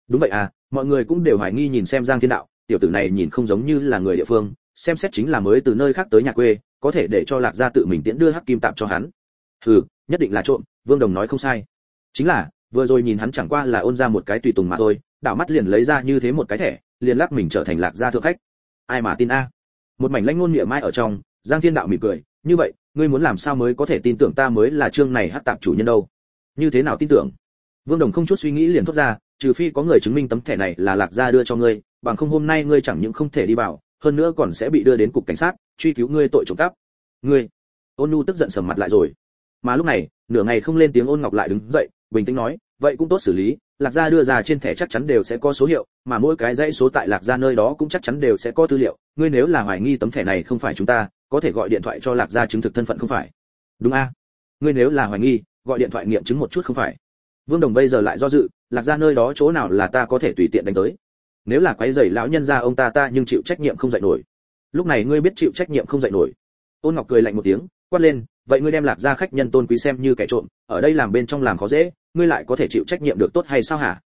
[SPEAKER 1] Đúng vậy à, mọi người cũng đều hoài nghi nhìn xem Giang Thiên Đạo, tiểu tử này nhìn không giống như là người địa phương, xem xét chính là mới từ nơi khác tới nhà quê, có thể để cho Lạc Gia tự mình tiễn đưa hắc kim tạp cho hắn. Hừ, nhất định là trộm, Vương Đồng nói không sai. Chính là, vừa rồi nhìn hắn chẳng qua là ôn ra một cái tùy tùng mà thôi, đảo mắt liền lấy ra như thế một cái thẻ, liền lắc mình trở thành Lạc Gia thượng khách. Ai mà tin a? Một mảnh lãnh ngôn miệng mai ở trong, Giang Thiên Đạo mỉm cười, như vậy, ngươi muốn làm sao mới có thể tin tưởng ta mới là chương này hắc tạp chủ nhân đâu? Như thế nào tin tưởng? Vương Đồng không chút suy nghĩ liền thốt ra, trừ phi có người chứng minh tấm thẻ này là Lạc Gia đưa cho ngươi, bằng không hôm nay ngươi chẳng những không thể đi vào, hơn nữa còn sẽ bị đưa đến cục cảnh sát, truy cứu ngươi tội trộm cắp. Ngươi! Ôn Nhu tức giận sầm mặt lại rồi. Mà lúc này, nửa ngày không lên tiếng Ôn Ngọc lại đứng dậy, bình tĩnh nói, vậy cũng tốt xử lý, Lạc Gia đưa ra trên thẻ chắc chắn đều sẽ có số hiệu, mà mỗi cái dãy số tại Lạc Gia nơi đó cũng chắc chắn đều sẽ có tư liệu, ngươi nếu là hoài nghi tấm thẻ này không phải chúng ta, có thể gọi điện thoại cho Lạc Gia chứng thực thân phận không phải. Đúng a? Ngươi nếu là hoài nghi, gọi điện thoại nghiệm chứng một chút không phải. Vương Đồng bây giờ lại do dự, Lạc Gia nơi đó chỗ nào là ta có thể tùy tiện đánh tới. Nếu là quấy rầy lão nhân gia ông ta nhưng chịu trách nhiệm không dậy nổi. Lúc này ngươi biết chịu trách nhiệm không dậy nổi. Ôn Ngọc cười lạnh một tiếng, quát lên, vậy ngươi đem Lạc Gia khách nhân tôn quý xem như kẻ trộm, ở đây làm bên trong làm khó dễ, ngươi lại có thể chịu trách nhiệm được tốt hay sao hả?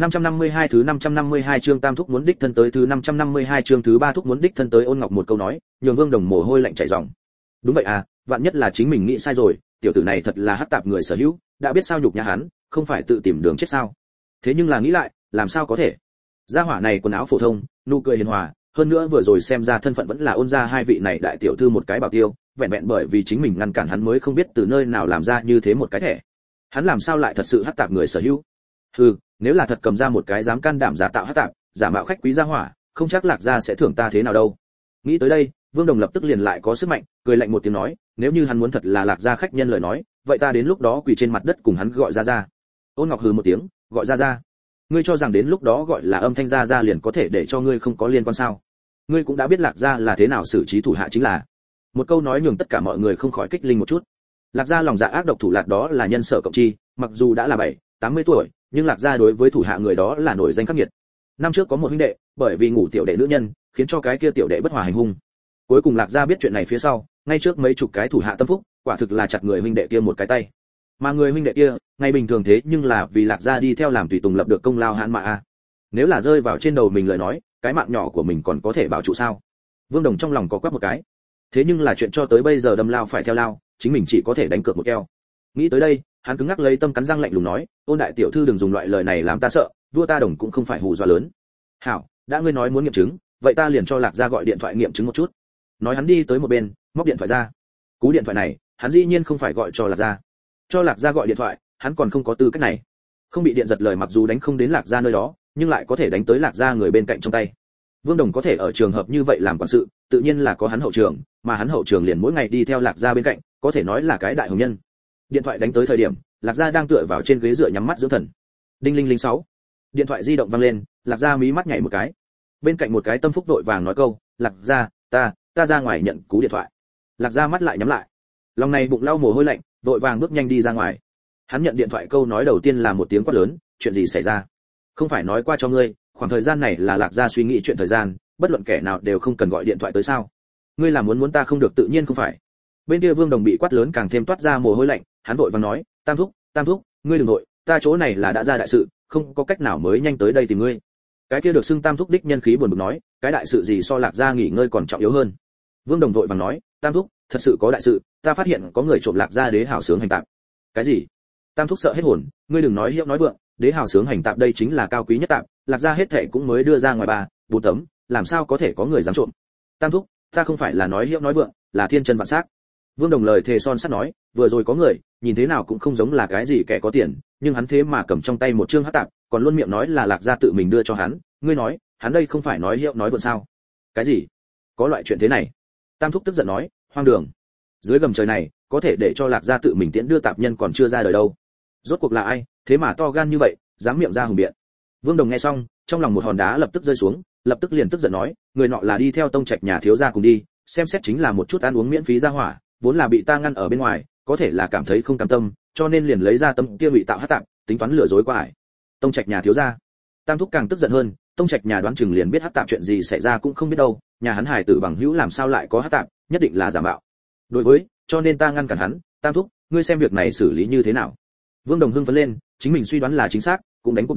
[SPEAKER 1] 552 thứ 552 chương Tam thúc muốn đích thân tới, thứ 552 chương thứ 3 thúc muốn đích thân tới. Ôn Ngọc một câu nói, nhường Vương Đồng mồ hôi lạnh chảy ròng. Đúng vậy à, vạn nhất là chính mình nghĩ sai rồi, tiểu tử này thật là hắc tạp người sở hữu, đã biết sao nhục nhã hắn, không phải tự tìm đường chết sao? Thế nhưng là nghĩ lại, làm sao có thể? Gia hỏa này quần áo phổ thông, nụ cười hiền hòa, hơn nữa vừa rồi xem ra thân phận vẫn là Ôn gia hai vị này đại tiểu thư một cái bảo tiêu, vẹn vẹn bởi vì chính mình ngăn cản hắn mới không biết từ nơi nào làm ra như thế một cái thẻ. Hắn làm sao lại thật sự hắc tạp người sở hữu? Hừ, nếu là thật cầm ra một cái dám can đảm giả tạo hắc tạp, giả mạo khách quý gia hỏa, không chắc Lạc Gia sẽ thưởng ta thế nào đâu. Nghĩ tới đây, Vương Đồng lập tức liền lại có sức mạnh, cười lạnh một tiếng nói, nếu như hắn muốn thật là Lạc Gia khách nhân lời nói, vậy ta đến lúc đó quỳ trên mặt đất cùng hắn gọi ra. Ôn Ngọc hừ một tiếng, gọi ra. Ngươi cho rằng đến lúc đó gọi là âm thanh ra liền có thể để cho ngươi không có liên quan sao? Ngươi cũng đã biết Lạc Gia là thế nào xử trí thủ hạ chính là. Một câu nói nhường tất cả mọi người không khỏi kích linh một chút. Lạc Gia lòng dạ ác độc thủ lạt đó là nhân sở cộng chi, mặc dù đã là 80 tuổi, nhưng Lạc Gia đối với thủ hạ người đó là nổi danh khắc nghiệt. Năm trước có một huynh đệ, bởi vì ngủ tiểu đệ nữ nhân, khiến cho cái kia tiểu đệ bất hòa hành hung. Cuối cùng Lạc Gia biết chuyện này phía sau, ngay trước mấy chục cái thủ hạ tâm phúc, quả thực là chặt người huynh đệ kia một cái tay. Mà người huynh đệ kia, ngày bình thường thế nhưng là vì Lạc Gia đi theo làm tùy tùng lập được công lao hãn mã a. Nếu là rơi vào trên đầu mình lời nói, cái mạng nhỏ của mình còn có thể bảo trụ sao? Vương Đồng trong lòng có quắc một cái. Thế nhưng là chuyện cho tới bây giờ đâm lao phải theo lao, chính mình chỉ có thể đánh cược một keo. Nghĩ tới đây, hắn cứng ngắc lấy tâm cắn răng lạnh lùng nói, Ôn đại tiểu thư đừng dùng loại lời này làm ta sợ, vua ta Đồng cũng không phải hù dọa lớn. Hảo, đã ngươi nói muốn nghiệm chứng, vậy ta liền cho Lạc Gia gọi điện thoại nghiệm chứng một chút. Nói hắn đi tới một bên, móc điện thoại ra. Cú điện thoại này, hắn dĩ nhiên không phải gọi cho Lạc Gia. Cho Lạc Gia gọi điện thoại, hắn còn không có tư cách này. Không bị điện giật lời mặc dù đánh không đến Lạc Gia nơi đó, nhưng lại có thể đánh tới Lạc Gia người bên cạnh trong tay. Vương Đồng có thể ở trường hợp như vậy làm quản sự, tự nhiên là có hắn hậu trường, mà hắn hậu trường liền mỗi ngày đi theo Lạc Gia bên cạnh, có thể nói là cái đại hồng nhân. Điện thoại đánh tới thời điểm, Lạc Gia đang tựa vào trên ghế dựa nhắm mắt dưỡng thần. Đinh linh linh 6. Điện thoại di động vang lên, Lạc Gia mí mắt nhảy một cái. Bên cạnh một cái tâm phúc vội vàng nói câu, Lạc Gia, ta ra ngoài nhận cú điện thoại. Lạc Gia mắt lại nhắm lại. Lòng này bụng lau mồ hôi lạnh, vội vàng bước nhanh đi ra ngoài. Hắn nhận điện thoại câu nói đầu tiên là một tiếng quát lớn, chuyện gì xảy ra? Không phải nói qua cho ngươi, khoảng thời gian này là Lạc Gia suy nghĩ chuyện thời gian, bất luận kẻ nào đều không cần gọi điện thoại tới sao? Ngươi là muốn ta không được tự nhiên không phải? Bên kia Vương Đồng bị quát lớn càng thêm toát ra mồ hôi lạnh, hắn vội vàng nói, Tam thúc, ngươi đừng nội, ta chỗ này là đã ra đại sự, không có cách nào mới nhanh tới đây tìm ngươi. Cái kia được xưng Tam thúc đích nhân khí buồn bực nói, cái đại sự gì so Lạc Gia nghỉ ngơi còn trọng yếu hơn. Vương Đồng vội vàng nói, Tam thúc, thật sự có đại sự, ta phát hiện có người trộm Lạc Gia đế hảo sướng hành tạp. Cái gì? Tam thúc sợ hết hồn, ngươi đừng nói hiệu nói vượng, đế hảo sướng hành tạp đây chính là cao quý nhất tạp, Lạc Gia hết thảy cũng mới đưa ra ngoài 4 tấm, làm sao có thể có người dám trộm? Tam thúc, ta không phải là nói hiệu nói vượng, là thiên chân vạn sắc. Vương Đồng lời thề son sắt nói, vừa rồi có người, nhìn thế nào cũng không giống là cái gì kẻ có tiền, nhưng hắn thế mà cầm trong tay một chương hắc tạp, còn luôn miệng nói là Lạc Gia tự mình đưa cho hắn, ngươi nói, hắn đây không phải nói hiệu nói vượng sao? Cái gì? Có loại chuyện thế này? Tam thúc tức giận nói, hoang đường. Dưới gầm trời này, có thể để cho Lạc Gia tự mình tiễn đưa tạp nhân còn chưa ra đời đâu. Rốt cuộc là ai, thế mà to gan như vậy, dám miệng ra hùng biện. Vương Đồng nghe xong, trong lòng một hòn đá lập tức rơi xuống, lập tức liền tức giận nói, người nọ là đi theo tông trạch nhà thiếu gia cùng đi, xem xét chính là một chút ăn uống miễn phí ra hỏa, vốn là bị ta ngăn ở bên ngoài, có thể là cảm thấy không cam tâm, cho nên liền lấy ra tấm kia bị tạo hắc tạp, tính toán lừa dối qua ải. Tông trạch nhà thiếu gia. Tam thúc càng tức giận hơn, tông trạch nhà đoán chừng liền biết hắc tạp chuyện gì xảy ra cũng không biết đâu, nhà hắn hài tử bằng hữu làm sao lại có hắc tạp, nhất định là giả mạo. Đối với, cho nên ta ngăn cản hắn, Tam thúc, ngươi xem việc này xử lý như thế nào? Vương Đồng hưng phấn lên, chính mình suy đoán là chính xác, cũng đánh cuộc đúng,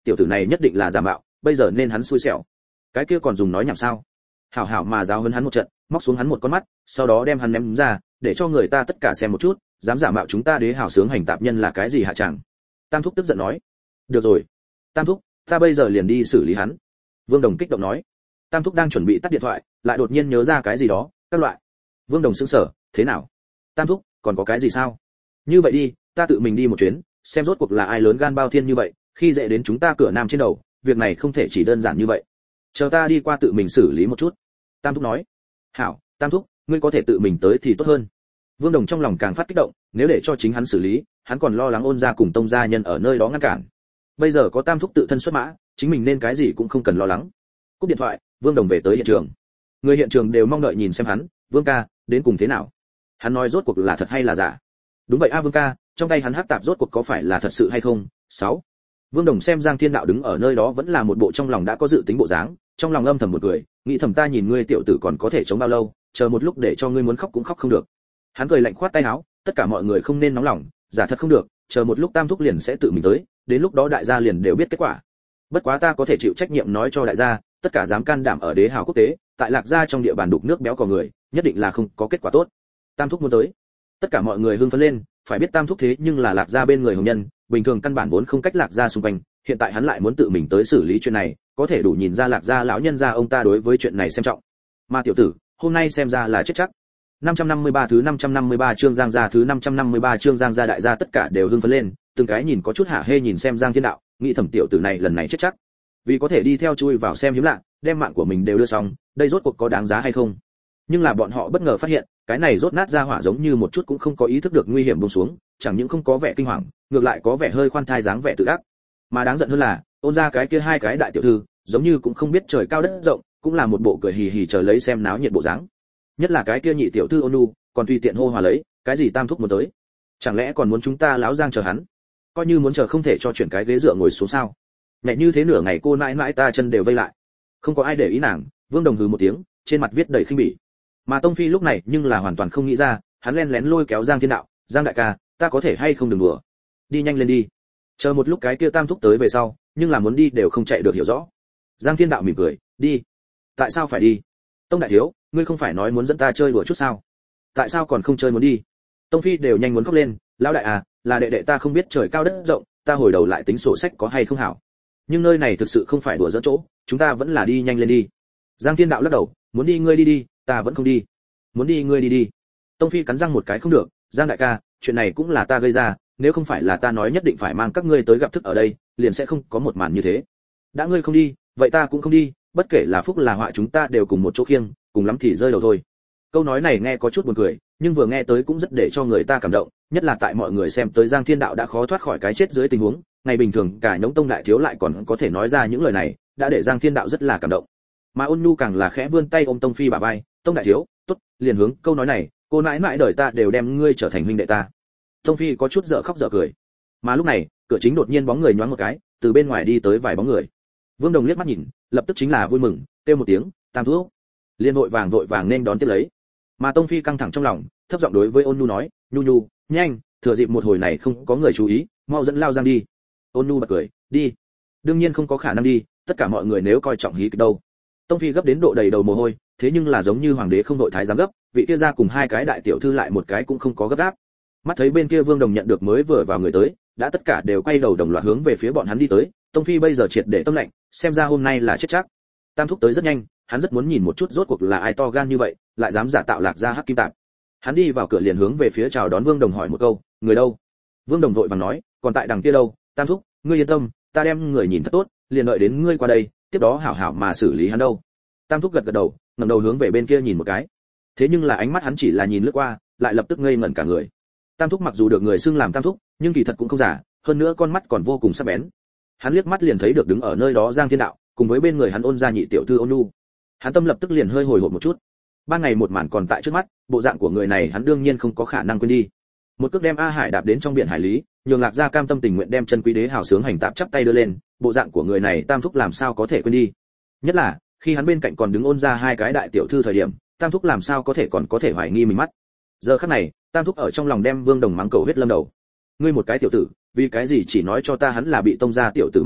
[SPEAKER 1] tiểu tử này nhất định là giả mạo, bây giờ nên hắn xui xẻo. Cái kia còn dùng nói nhảm sao? Hảo hảo mà giáo huấn hắn một trận, móc xuống hắn một con mắt, sau đó đem hắn ném ra, để cho người ta tất cả xem một chút, dám giả mạo chúng ta Đế Hào sướng hành tạp nhân là cái gì hạ chẳng. Tam thúc tức giận nói. Được rồi, Tam thúc, ta bây giờ liền đi xử lý hắn. Vương Đồng kích động nói. Tam thúc đang chuẩn bị tắt điện thoại, lại đột nhiên nhớ ra cái gì đó, các loại. Vương Đồng sững sờ, thế nào? Tam thúc, còn có cái gì sao? Như vậy đi, ta tự mình đi một chuyến, xem rốt cuộc là ai lớn gan bao thiên như vậy, khi dễ đến chúng ta cửa nam trên đầu, việc này không thể chỉ đơn giản như vậy. Chờ ta đi qua tự mình xử lý một chút. Tam thúc nói. Hảo, Tam thúc, ngươi có thể tự mình tới thì tốt hơn. Vương Đồng trong lòng càng phát kích động, nếu để cho chính hắn xử lý, hắn còn lo lắng Ôn gia cùng Tông gia nhân ở nơi đó ngăn cản. Bây giờ có Tam thúc tự thân xuất mã, chính mình nên cái gì cũng không cần lo lắng. Cúp điện thoại, Vương Đồng về tới hiện trường. Người hiện trường đều mong đợi nhìn xem hắn, Vương ca, đến cùng thế nào? Hắn nói rốt cuộc là thật hay là giả? Đúng vậy a Vương ca, trong tay hắn hắc tạp rốt cuộc có phải là thật sự hay không? 6. Vương Đồng xem Giang Thiên Đạo đứng ở nơi đó vẫn là một bộ trong lòng đã có dự tính bộ dáng, trong lòng âm thầm một cười, nghĩ thầm ta nhìn ngươi tiểu tử còn có thể chống bao lâu, chờ một lúc để cho ngươi muốn khóc cũng khóc không được. Hắn cười lạnh khoát tay áo, tất cả mọi người không nên nóng lòng, giả thật không được, chờ một lúc Tam thúc liền sẽ tự mình tới, đến lúc đó đại gia liền đều biết kết quả. Bất quá ta có thể chịu trách nhiệm nói cho đại gia, tất cả dám can đảm ở Đế Hào quốc tế, tại Lạc gia trong địa bàn đục nước béo cò người, nhất định là không có kết quả tốt. Tam thúc muốn tới. Tất cả mọi người hưng phấn lên, phải biết Tam thúc thế nhưng là Lạc gia bên người hồng nhân, bình thường căn bản vốn không cách Lạc gia xung quanh, hiện tại hắn lại muốn tự mình tới xử lý chuyện này, có thể đủ nhìn ra Lạc gia lão nhân gia ông ta đối với chuyện này xem trọng. Mà tiểu tử, hôm nay xem ra là chết chắc. 553 thứ 553 chương Giang gia thứ 553 chương Giang gia đại gia tất cả đều hưng phấn lên, từng cái nhìn có chút hả hê nhìn xem Giang Thiên Đạo, nghĩ thầm tiểu tử này lần này chết chắc. Vì có thể đi theo chui vào xem hiếm lạ, đem mạng của mình đều đưa xong, đây rốt cuộc có đáng giá hay không? Nhưng là bọn họ bất ngờ phát hiện, cái này rốt nát ra hỏa giống như một chút cũng không có ý thức được nguy hiểm buông xuống, chẳng những không có vẻ kinh hoàng, ngược lại có vẻ hơi khoan thai dáng vẻ tự ác. Mà đáng giận hơn là, Ôn gia cái kia hai cái đại tiểu thư, giống như cũng không biết trời cao đất rộng, cũng là một bộ cười hì hì chờ lấy xem náo nhiệt bộ dáng. Nhất là cái kia nhị tiểu thư Ôn Nu, còn tùy tiện hô hòa lấy, cái gì Tam thúc muốn tới, chẳng lẽ còn muốn chúng ta lão Giang chờ hắn? Coi như muốn chờ không thể cho chuyển cái ghế dựa ngồi xuống sao? Nhẹ như thế nửa ngày cô nãi nãi ta chân đều vây lại. Không có ai để ý nàng, Vương Đồng hừ một tiếng, trên mặt viết đầy khinh bỉ. Mà Tông Phi lúc này nhưng là hoàn toàn không nghĩ ra, hắn lén lén lôi kéo Giang Thiên Đạo, Giang đại ca, ta có thể hay không đừng đùa. Đi nhanh lên đi. Chờ một lúc cái kia Tam thúc tới về sau, nhưng là muốn đi đều không chạy được hiểu rõ. Giang Thiên Đạo mỉm cười, đi. Tại sao phải đi? Tông đại thiếu, ngươi không phải nói muốn dẫn ta chơi đùa chút sao? Tại sao còn không chơi muốn đi? Tông Phi đều nhanh muốn khóc lên, lão đại à, là đệ đệ ta không biết trời cao đất rộng, ta hồi đầu lại tính sổ sách có hay không hảo. Nhưng nơi này thực sự không phải đùa giỡn chỗ, chúng ta vẫn là đi nhanh lên đi. Giang Thiên Đạo lắc đầu, muốn đi ngươi đi đi, ta vẫn không đi. Muốn đi ngươi đi đi. Tông Phi cắn răng một cái không được, Giang đại ca, chuyện này cũng là ta gây ra, nếu không phải là ta nói nhất định phải mang các ngươi tới gặp thức ở đây, liền sẽ không có một màn như thế. Đã ngươi không đi, vậy ta cũng không đi, bất kể là phúc là họa chúng ta đều cùng một chỗ khiêng, cùng lắm thì rơi đầu thôi. Câu nói này nghe có chút buồn cười, nhưng vừa nghe tới cũng rất để cho người ta cảm động, nhất là tại mọi người xem tới Giang Thiên Đạo đã khó thoát khỏi cái chết dưới tình huống, ngày bình thường cả Nhống Tông đại thiếu lại còn có thể nói ra những lời này, đã để Giang Thiên Đạo rất là cảm động. Mà Ôn Nhu càng là khẽ vươn tay ôm Tông Phi bả vai, Tông đại thiếu, tốt, liền hướng câu nói này, cô nãi nãi đời ta đều đem ngươi trở thành huynh đệ ta. Tông Phi có chút dở khóc dở cười. Mà lúc này, cửa chính đột nhiên bóng người nhoáng một cái, từ bên ngoài đi tới vài bóng người. Vương Đồng liếc mắt nhìn, lập tức chính là vui mừng, kêu một tiếng, Tam thúc. Liên vội vàng nên đón tiếp lấy. Mà Tông Phi căng thẳng trong lòng, thấp giọng đối với Ôn Nhu nói, Nhu, nhanh, thừa dịp một hồi này không có người chú ý, mau dẫn Lao Giang đi. Ôn Nhu bật cười, đi. Đương nhiên không có khả năng đi, tất cả mọi người nếu coi trọng hí kịch đâu. Tông Phi gấp đến độ đầy đầu mồ hôi, thế nhưng là giống như hoàng đế không đội thái giám gấp, vị kia ra cùng hai cái đại tiểu thư lại một cái cũng không có gấp gáp. Mắt thấy bên kia Vương Đồng nhận được mới vừa vào người tới, đã tất cả đều quay đầu đồng loạt hướng về phía bọn hắn đi tới. Tông Phi bây giờ triệt để tâm lạnh, xem ra hôm nay là chết chắc. Tam thúc tới rất nhanh, hắn rất muốn nhìn một chút rốt cuộc là ai to gan như vậy, lại dám giả tạo Lạc gia hắc kim tạp. Hắn đi vào cửa liền hướng về phía chào đón Vương Đồng hỏi một câu, người đâu? Vương Đồng vội vàng nói, còn tại đằng kia đâu, Tam thúc, ngươi yên tâm, ta đem người nhìn thật tốt, liền đợi đến ngươi qua đây, tiếp đó hảo hảo mà xử lý hắn đâu. Tam thúc gật gật đầu, ngẩng đầu hướng về bên kia nhìn một cái. Thế nhưng là ánh mắt hắn chỉ là nhìn lướt qua, lại lập tức ngây ngẩn cả người. Tam thúc mặc dù được người xưng làm Tam thúc, nhưng kỳ thật cũng không giả, hơn nữa con mắt còn vô cùng sắc bén. Hắn liếc mắt liền thấy được đứng ở nơi đó Giang Thiên Đạo, cùng với bên người hắn Ôn gia nhị tiểu thư Ôn Nhu. Hắn tâm lập tức liền hơi hồi hộp một chút. Ban ngày một màn còn tại trước mắt, bộ dạng của người này hắn đương nhiên không có khả năng quên đi. Một cước đem A Hải đạp đến trong biển hải lý, nhường Lạc gia cam tâm tình nguyện đem chân quý đế hào sướng hành tạp chắp tay đưa lên, bộ dạng của người này Tam thúc làm sao có thể quên đi. Nhất là khi hắn bên cạnh còn đứng Ôn gia hai cái đại tiểu thư thời điểm, Tam thúc làm sao có thể còn có thể hoài nghi mình mắt. Giờ khắc này, Tam thúc ở trong lòng đem Vương Đồng mắng cầu huyết lâm đầu. Ngươi một cái tiểu tử, vì cái gì chỉ nói cho ta hắn là bị Tông gia tiểu tử mang tới,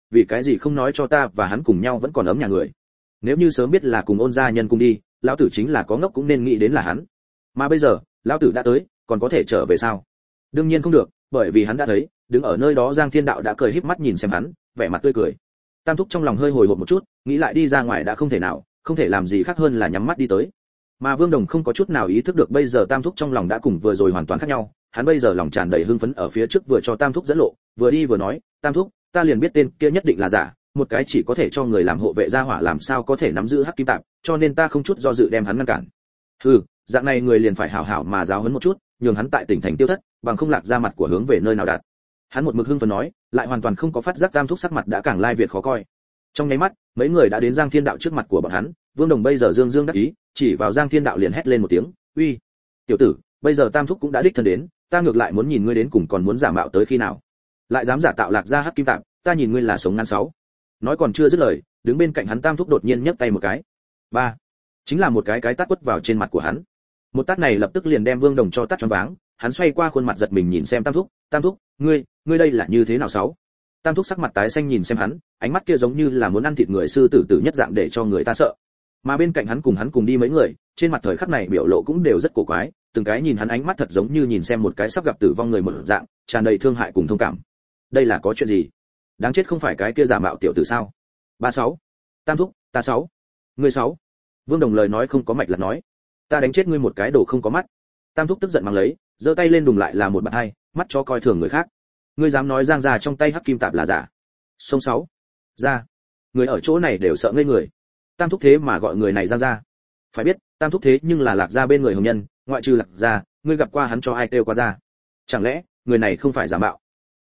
[SPEAKER 1] vì cái gì không nói cho ta và hắn cùng nhau vẫn còn ấm nhà người. Nếu như sớm biết là cùng Ôn gia nhân cùng đi, lão tử chính là có ngốc cũng nên nghĩ đến là hắn. Mà bây giờ, lão tử đã tới, còn có thể trở về sao? Đương nhiên không được, bởi vì hắn đã thấy, đứng ở nơi đó Giang Thiên Đạo đã cười híp mắt nhìn xem hắn, vẻ mặt tươi cười. Tam thúc trong lòng hơi hồi hộp một chút, nghĩ lại đi ra ngoài đã không thể nào, không thể làm gì khác hơn là nhắm mắt đi tới. Mà Vương Đồng không có chút nào ý thức được bây giờ Tam thúc trong lòng đã cùng vừa rồi hoàn toàn khác nhau, hắn bây giờ lòng tràn đầy hưng phấn ở phía trước vừa cho Tam thúc dẫn lộ, vừa đi vừa nói, Tam thúc, ta liền biết tên kia nhất định là giả, một cái chỉ có thể cho người làm hộ vệ gia hỏa làm sao có thể nắm giữ hắc kim tạp, cho nên ta không chút do dự đem hắn ngăn cản. Hừ, dạng này người liền phải hảo hảo mà giáo huấn một chút, nhường hắn tại tỉnh thành tiêu thất, bằng không lạc ra mặt của hướng về nơi nào đạt. Hắn một mực hưng phấn nói, lại hoàn toàn không có phát giác Tam thúc sắc mặt đã càng lai việt khó coi. Trong nháy mắt, mấy người đã đến Giang Thiên Đạo trước mặt của bọn hắn, Vương Đồng bây giờ dương dương đắc ý, chỉ vào Giang Thiên Đạo liền hét lên một tiếng, "Uy, tiểu tử, bây giờ Tam thúc cũng đã đích thân đến, ta ngược lại muốn nhìn ngươi đến cùng còn muốn giả mạo tới khi nào. Lại dám giả tạo lạc ra hắc kim tạp, ta nhìn ngươi là sống ngắn sáu." Nói còn chưa dứt lời, đứng bên cạnh hắn Tam thúc đột nhiên nhấc tay một cái. Ba, chính là một cái tát quất vào trên mặt của hắn. Một tát này lập tức liền đem Vương Đồng cho tát choáng váng, hắn xoay qua khuôn mặt giật mình nhìn xem Tam thúc, ngươi đây là như thế nào sáu? Tam thúc sắc mặt tái xanh nhìn xem hắn, ánh mắt kia giống như là muốn ăn thịt người sư tử tử nhất dạng để cho người ta sợ. Mà bên cạnh hắn cùng đi mấy người, trên mặt thời khắc này biểu lộ cũng đều rất cổ quái, từng cái nhìn hắn ánh mắt thật giống như nhìn xem một cái sắp gặp tử vong người một dạng, tràn đầy thương hại cùng thông cảm. Đây là có chuyện gì? Đáng chết không phải cái kia giả mạo tiểu tử sao? 36. Tam thúc, ta 6. Ngươi 6. Vương Đồng lời nói không có mạch là nói, ta đánh chết ngươi một cái đồ không có mắt. Tam thúc tức giận mang lấy, giơ tay lên đùng lại là một bạt hai, mắt cho coi thường người khác. Ngươi dám nói Giang gia trong tay hắc kim tạp là giả? Sông 6. Ra. Người ở chỗ này đều sợ ngây người. Tam thúc thế mà gọi người này Giang gia. Phải biết, Tam thúc thế nhưng là Lạc gia bên người hồng nhân, ngoại trừ Lạc gia, ngươi gặp qua hắn cho ai kêu qua ra? Chẳng lẽ, người này không phải giả mạo?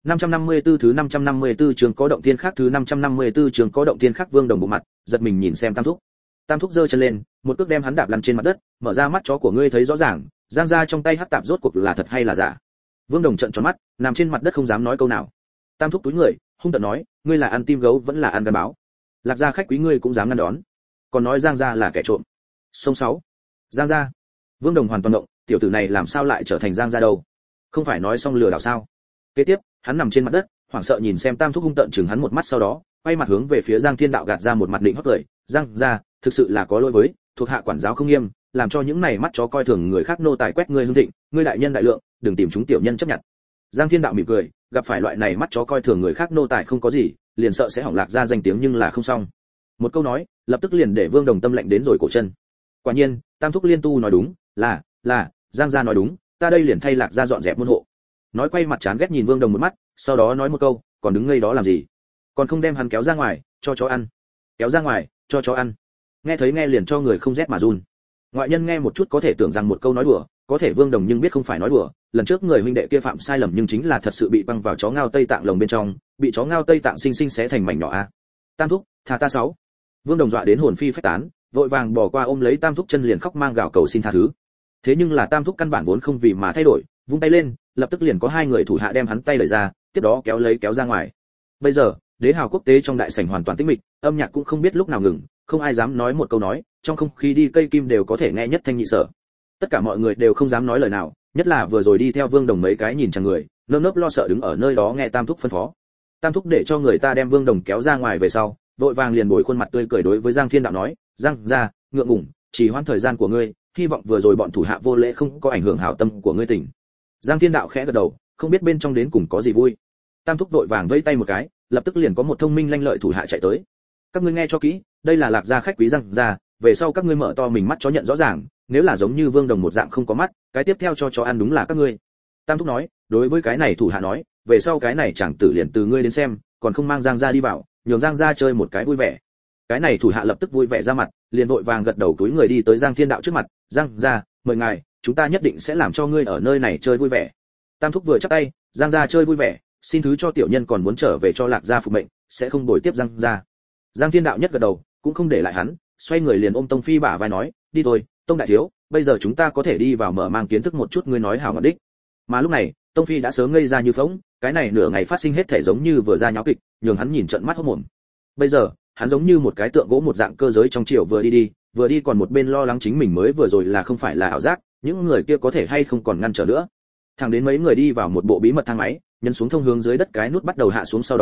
[SPEAKER 1] 554 thứ 554 trường có động thiên khác thứ 554 trường có động thiên khác. Vương Đồng bộ mặt, giật mình nhìn xem Tam thúc. Tam thúc giơ chân lên, một cước đem hắn đạp lăn trên mặt đất, mở ra mắt chó của ngươi thấy rõ ràng, Giang gia trong tay hắc tạp rốt cuộc là thật hay là giả? Vương Đồng trợn tròn mắt, nằm trên mặt đất không dám nói câu nào. Tam thúc túi người, hung tợn nói, ngươi là ăn tim gấu vẫn là ăn gan báo? Lạc gia khách quý ngươi cũng dám ngăn đón, còn nói Giang gia là kẻ trộm. Sông 6. Giang gia. Vương Đồng hoàn toàn động, tiểu tử này làm sao lại trở thành Giang gia đâu? Không phải nói xong lừa đảo sao? Kế tiếp, hắn nằm trên mặt đất, hoảng sợ nhìn xem Tam thúc hung tợn chừng hắn một mắt, sau đó quay mặt hướng về phía Giang Thiên Đạo gạt ra một mặt định hót cười, Giang gia, thực sự là có lỗi với, thuộc hạ quản giáo không nghiêm, làm cho những này mắt chó coi thường người khác nô tài quét ngươi hưng thịnh, ngươi đại nhân đại lượng, đừng tìm chúng tiểu nhân chấp nhận. Giang Thiên Đạo mỉm cười, gặp phải loại này mắt chó coi thường người khác nô tài không có gì, liền sợ sẽ hỏng Lạc gia danh tiếng nhưng là không xong. Một câu nói, lập tức liền để Vương Đồng tâm lạnh đến rồi cổ chân. Quả nhiên, Tam thúc liên tu nói đúng, là, Giang gia nói đúng, ta đây liền thay Lạc gia dọn dẹp môn hộ. Nói quay mặt chán ghét nhìn Vương Đồng một mắt, sau đó nói một câu, còn đứng ngây đó làm gì? Còn không đem hắn kéo ra ngoài, cho chó ăn. Kéo ra ngoài, cho chó ăn. Nghe thấy nghe liền cho người không rét mà run. Ngoại nhân nghe một chút có thể tưởng rằng một câu nói đùa, có thể Vương Đồng nhưng biết không phải nói đùa, lần trước người huynh đệ kia phạm sai lầm nhưng chính là thật sự bị băng vào chó ngao Tây Tạng lồng bên trong, bị chó ngao Tây Tạng sinh xé thành mảnh nhỏ a. Tam thúc, tha ta 6. Vương Đồng dọa đến hồn phi phách tán, vội vàng bỏ qua ôm lấy Tam thúc chân liền khóc mang gào cầu xin tha thứ. Thế nhưng là Tam thúc căn bản vốn không vì mà thay đổi, vung tay lên, lập tức liền có hai người thủ hạ đem hắn tay đẩy ra, tiếp đó kéo ra ngoài. Bây giờ, đế hào quốc tế trong đại sảnh hoàn toàn tĩnh mịch, âm nhạc cũng không biết lúc nào ngừng, không ai dám nói một câu nói, trong không khí đi cây kim đều có thể nghe nhất thanh nhị sở. Tất cả mọi người đều không dám nói lời nào, nhất là vừa rồi đi theo Vương Đồng mấy cái nhìn chàng người, nơm nớp lo sợ đứng ở nơi đó nghe Tam thúc phân phó. Tam thúc để cho người ta đem Vương Đồng kéo ra ngoài về sau, vội vàng liền bồi khuôn mặt tươi cười đối với Giang Thiên Đạo nói, Giang gia, ngượng ngùng, chỉ hoãn thời gian của ngươi, hy vọng vừa rồi bọn thủ hạ vô lễ không có ảnh hưởng hảo tâm của ngươi tỉnh. Giang Thiên Đạo khẽ gật đầu, không biết bên trong đến cùng có gì vui. Tam thúc vội vàng vẫy tay một cái, lập tức liền có một thông minh lanh lợi thủ hạ chạy tới. Các ngươi nghe cho kỹ, đây là Lạc gia khách quý Giang gia, về sau các ngươi mở to mình mắt chó nhận rõ ràng, nếu là giống như Vương Đồng một dạng không có mắt, cái tiếp theo cho chó ăn đúng là các ngươi. Tam thúc nói, đối với cái này thủ hạ nói, về sau cái này chẳng tử liền từ ngươi đến xem, còn không mang Giang gia đi vào, nhường Giang gia chơi một cái vui vẻ. Cái này thủ hạ lập tức vui vẻ ra mặt, liền vội vàng gật đầu túi người đi tới Giang Thiên Đạo trước mặt, Giang gia, mời ngài, chúng ta nhất định sẽ làm cho ngươi ở nơi này chơi vui vẻ. Tam thúc vừa chắp tay, Giang gia chơi vui vẻ, xin thứ cho tiểu nhân còn muốn trở về cho Lạc gia phục mệnh, sẽ không bồi tiếp Giang gia. Giang Thiên Đạo nhất gật đầu, cũng không để lại hắn, xoay người liền ôm Tông Phi bả vai nói, đi thôi, Tông đại thiếu, bây giờ chúng ta có thể đi vào mở mang kiến thức một chút ngươi nói hảo ngọn đích. Mà lúc này, Tông Phi đã sớm ngây ra như phỗng, cái này nửa ngày phát sinh hết thể giống như vừa ra nháo kịch, nhường hắn nhìn trận mắt hốt mồm. Bây giờ, hắn giống như một cái tượng gỗ một dạng cơ giới trong chiều vừa đi còn một bên lo lắng chính mình mới vừa rồi là không phải là ảo giác, những người kia có thể hay không còn ngăn trở nữa. Thẳng đến mấy người đi vào một bộ bí mật thang máy, nhấn xuống thông hướng dưới đất cái nút bắt đầu hạ xuống, sau đó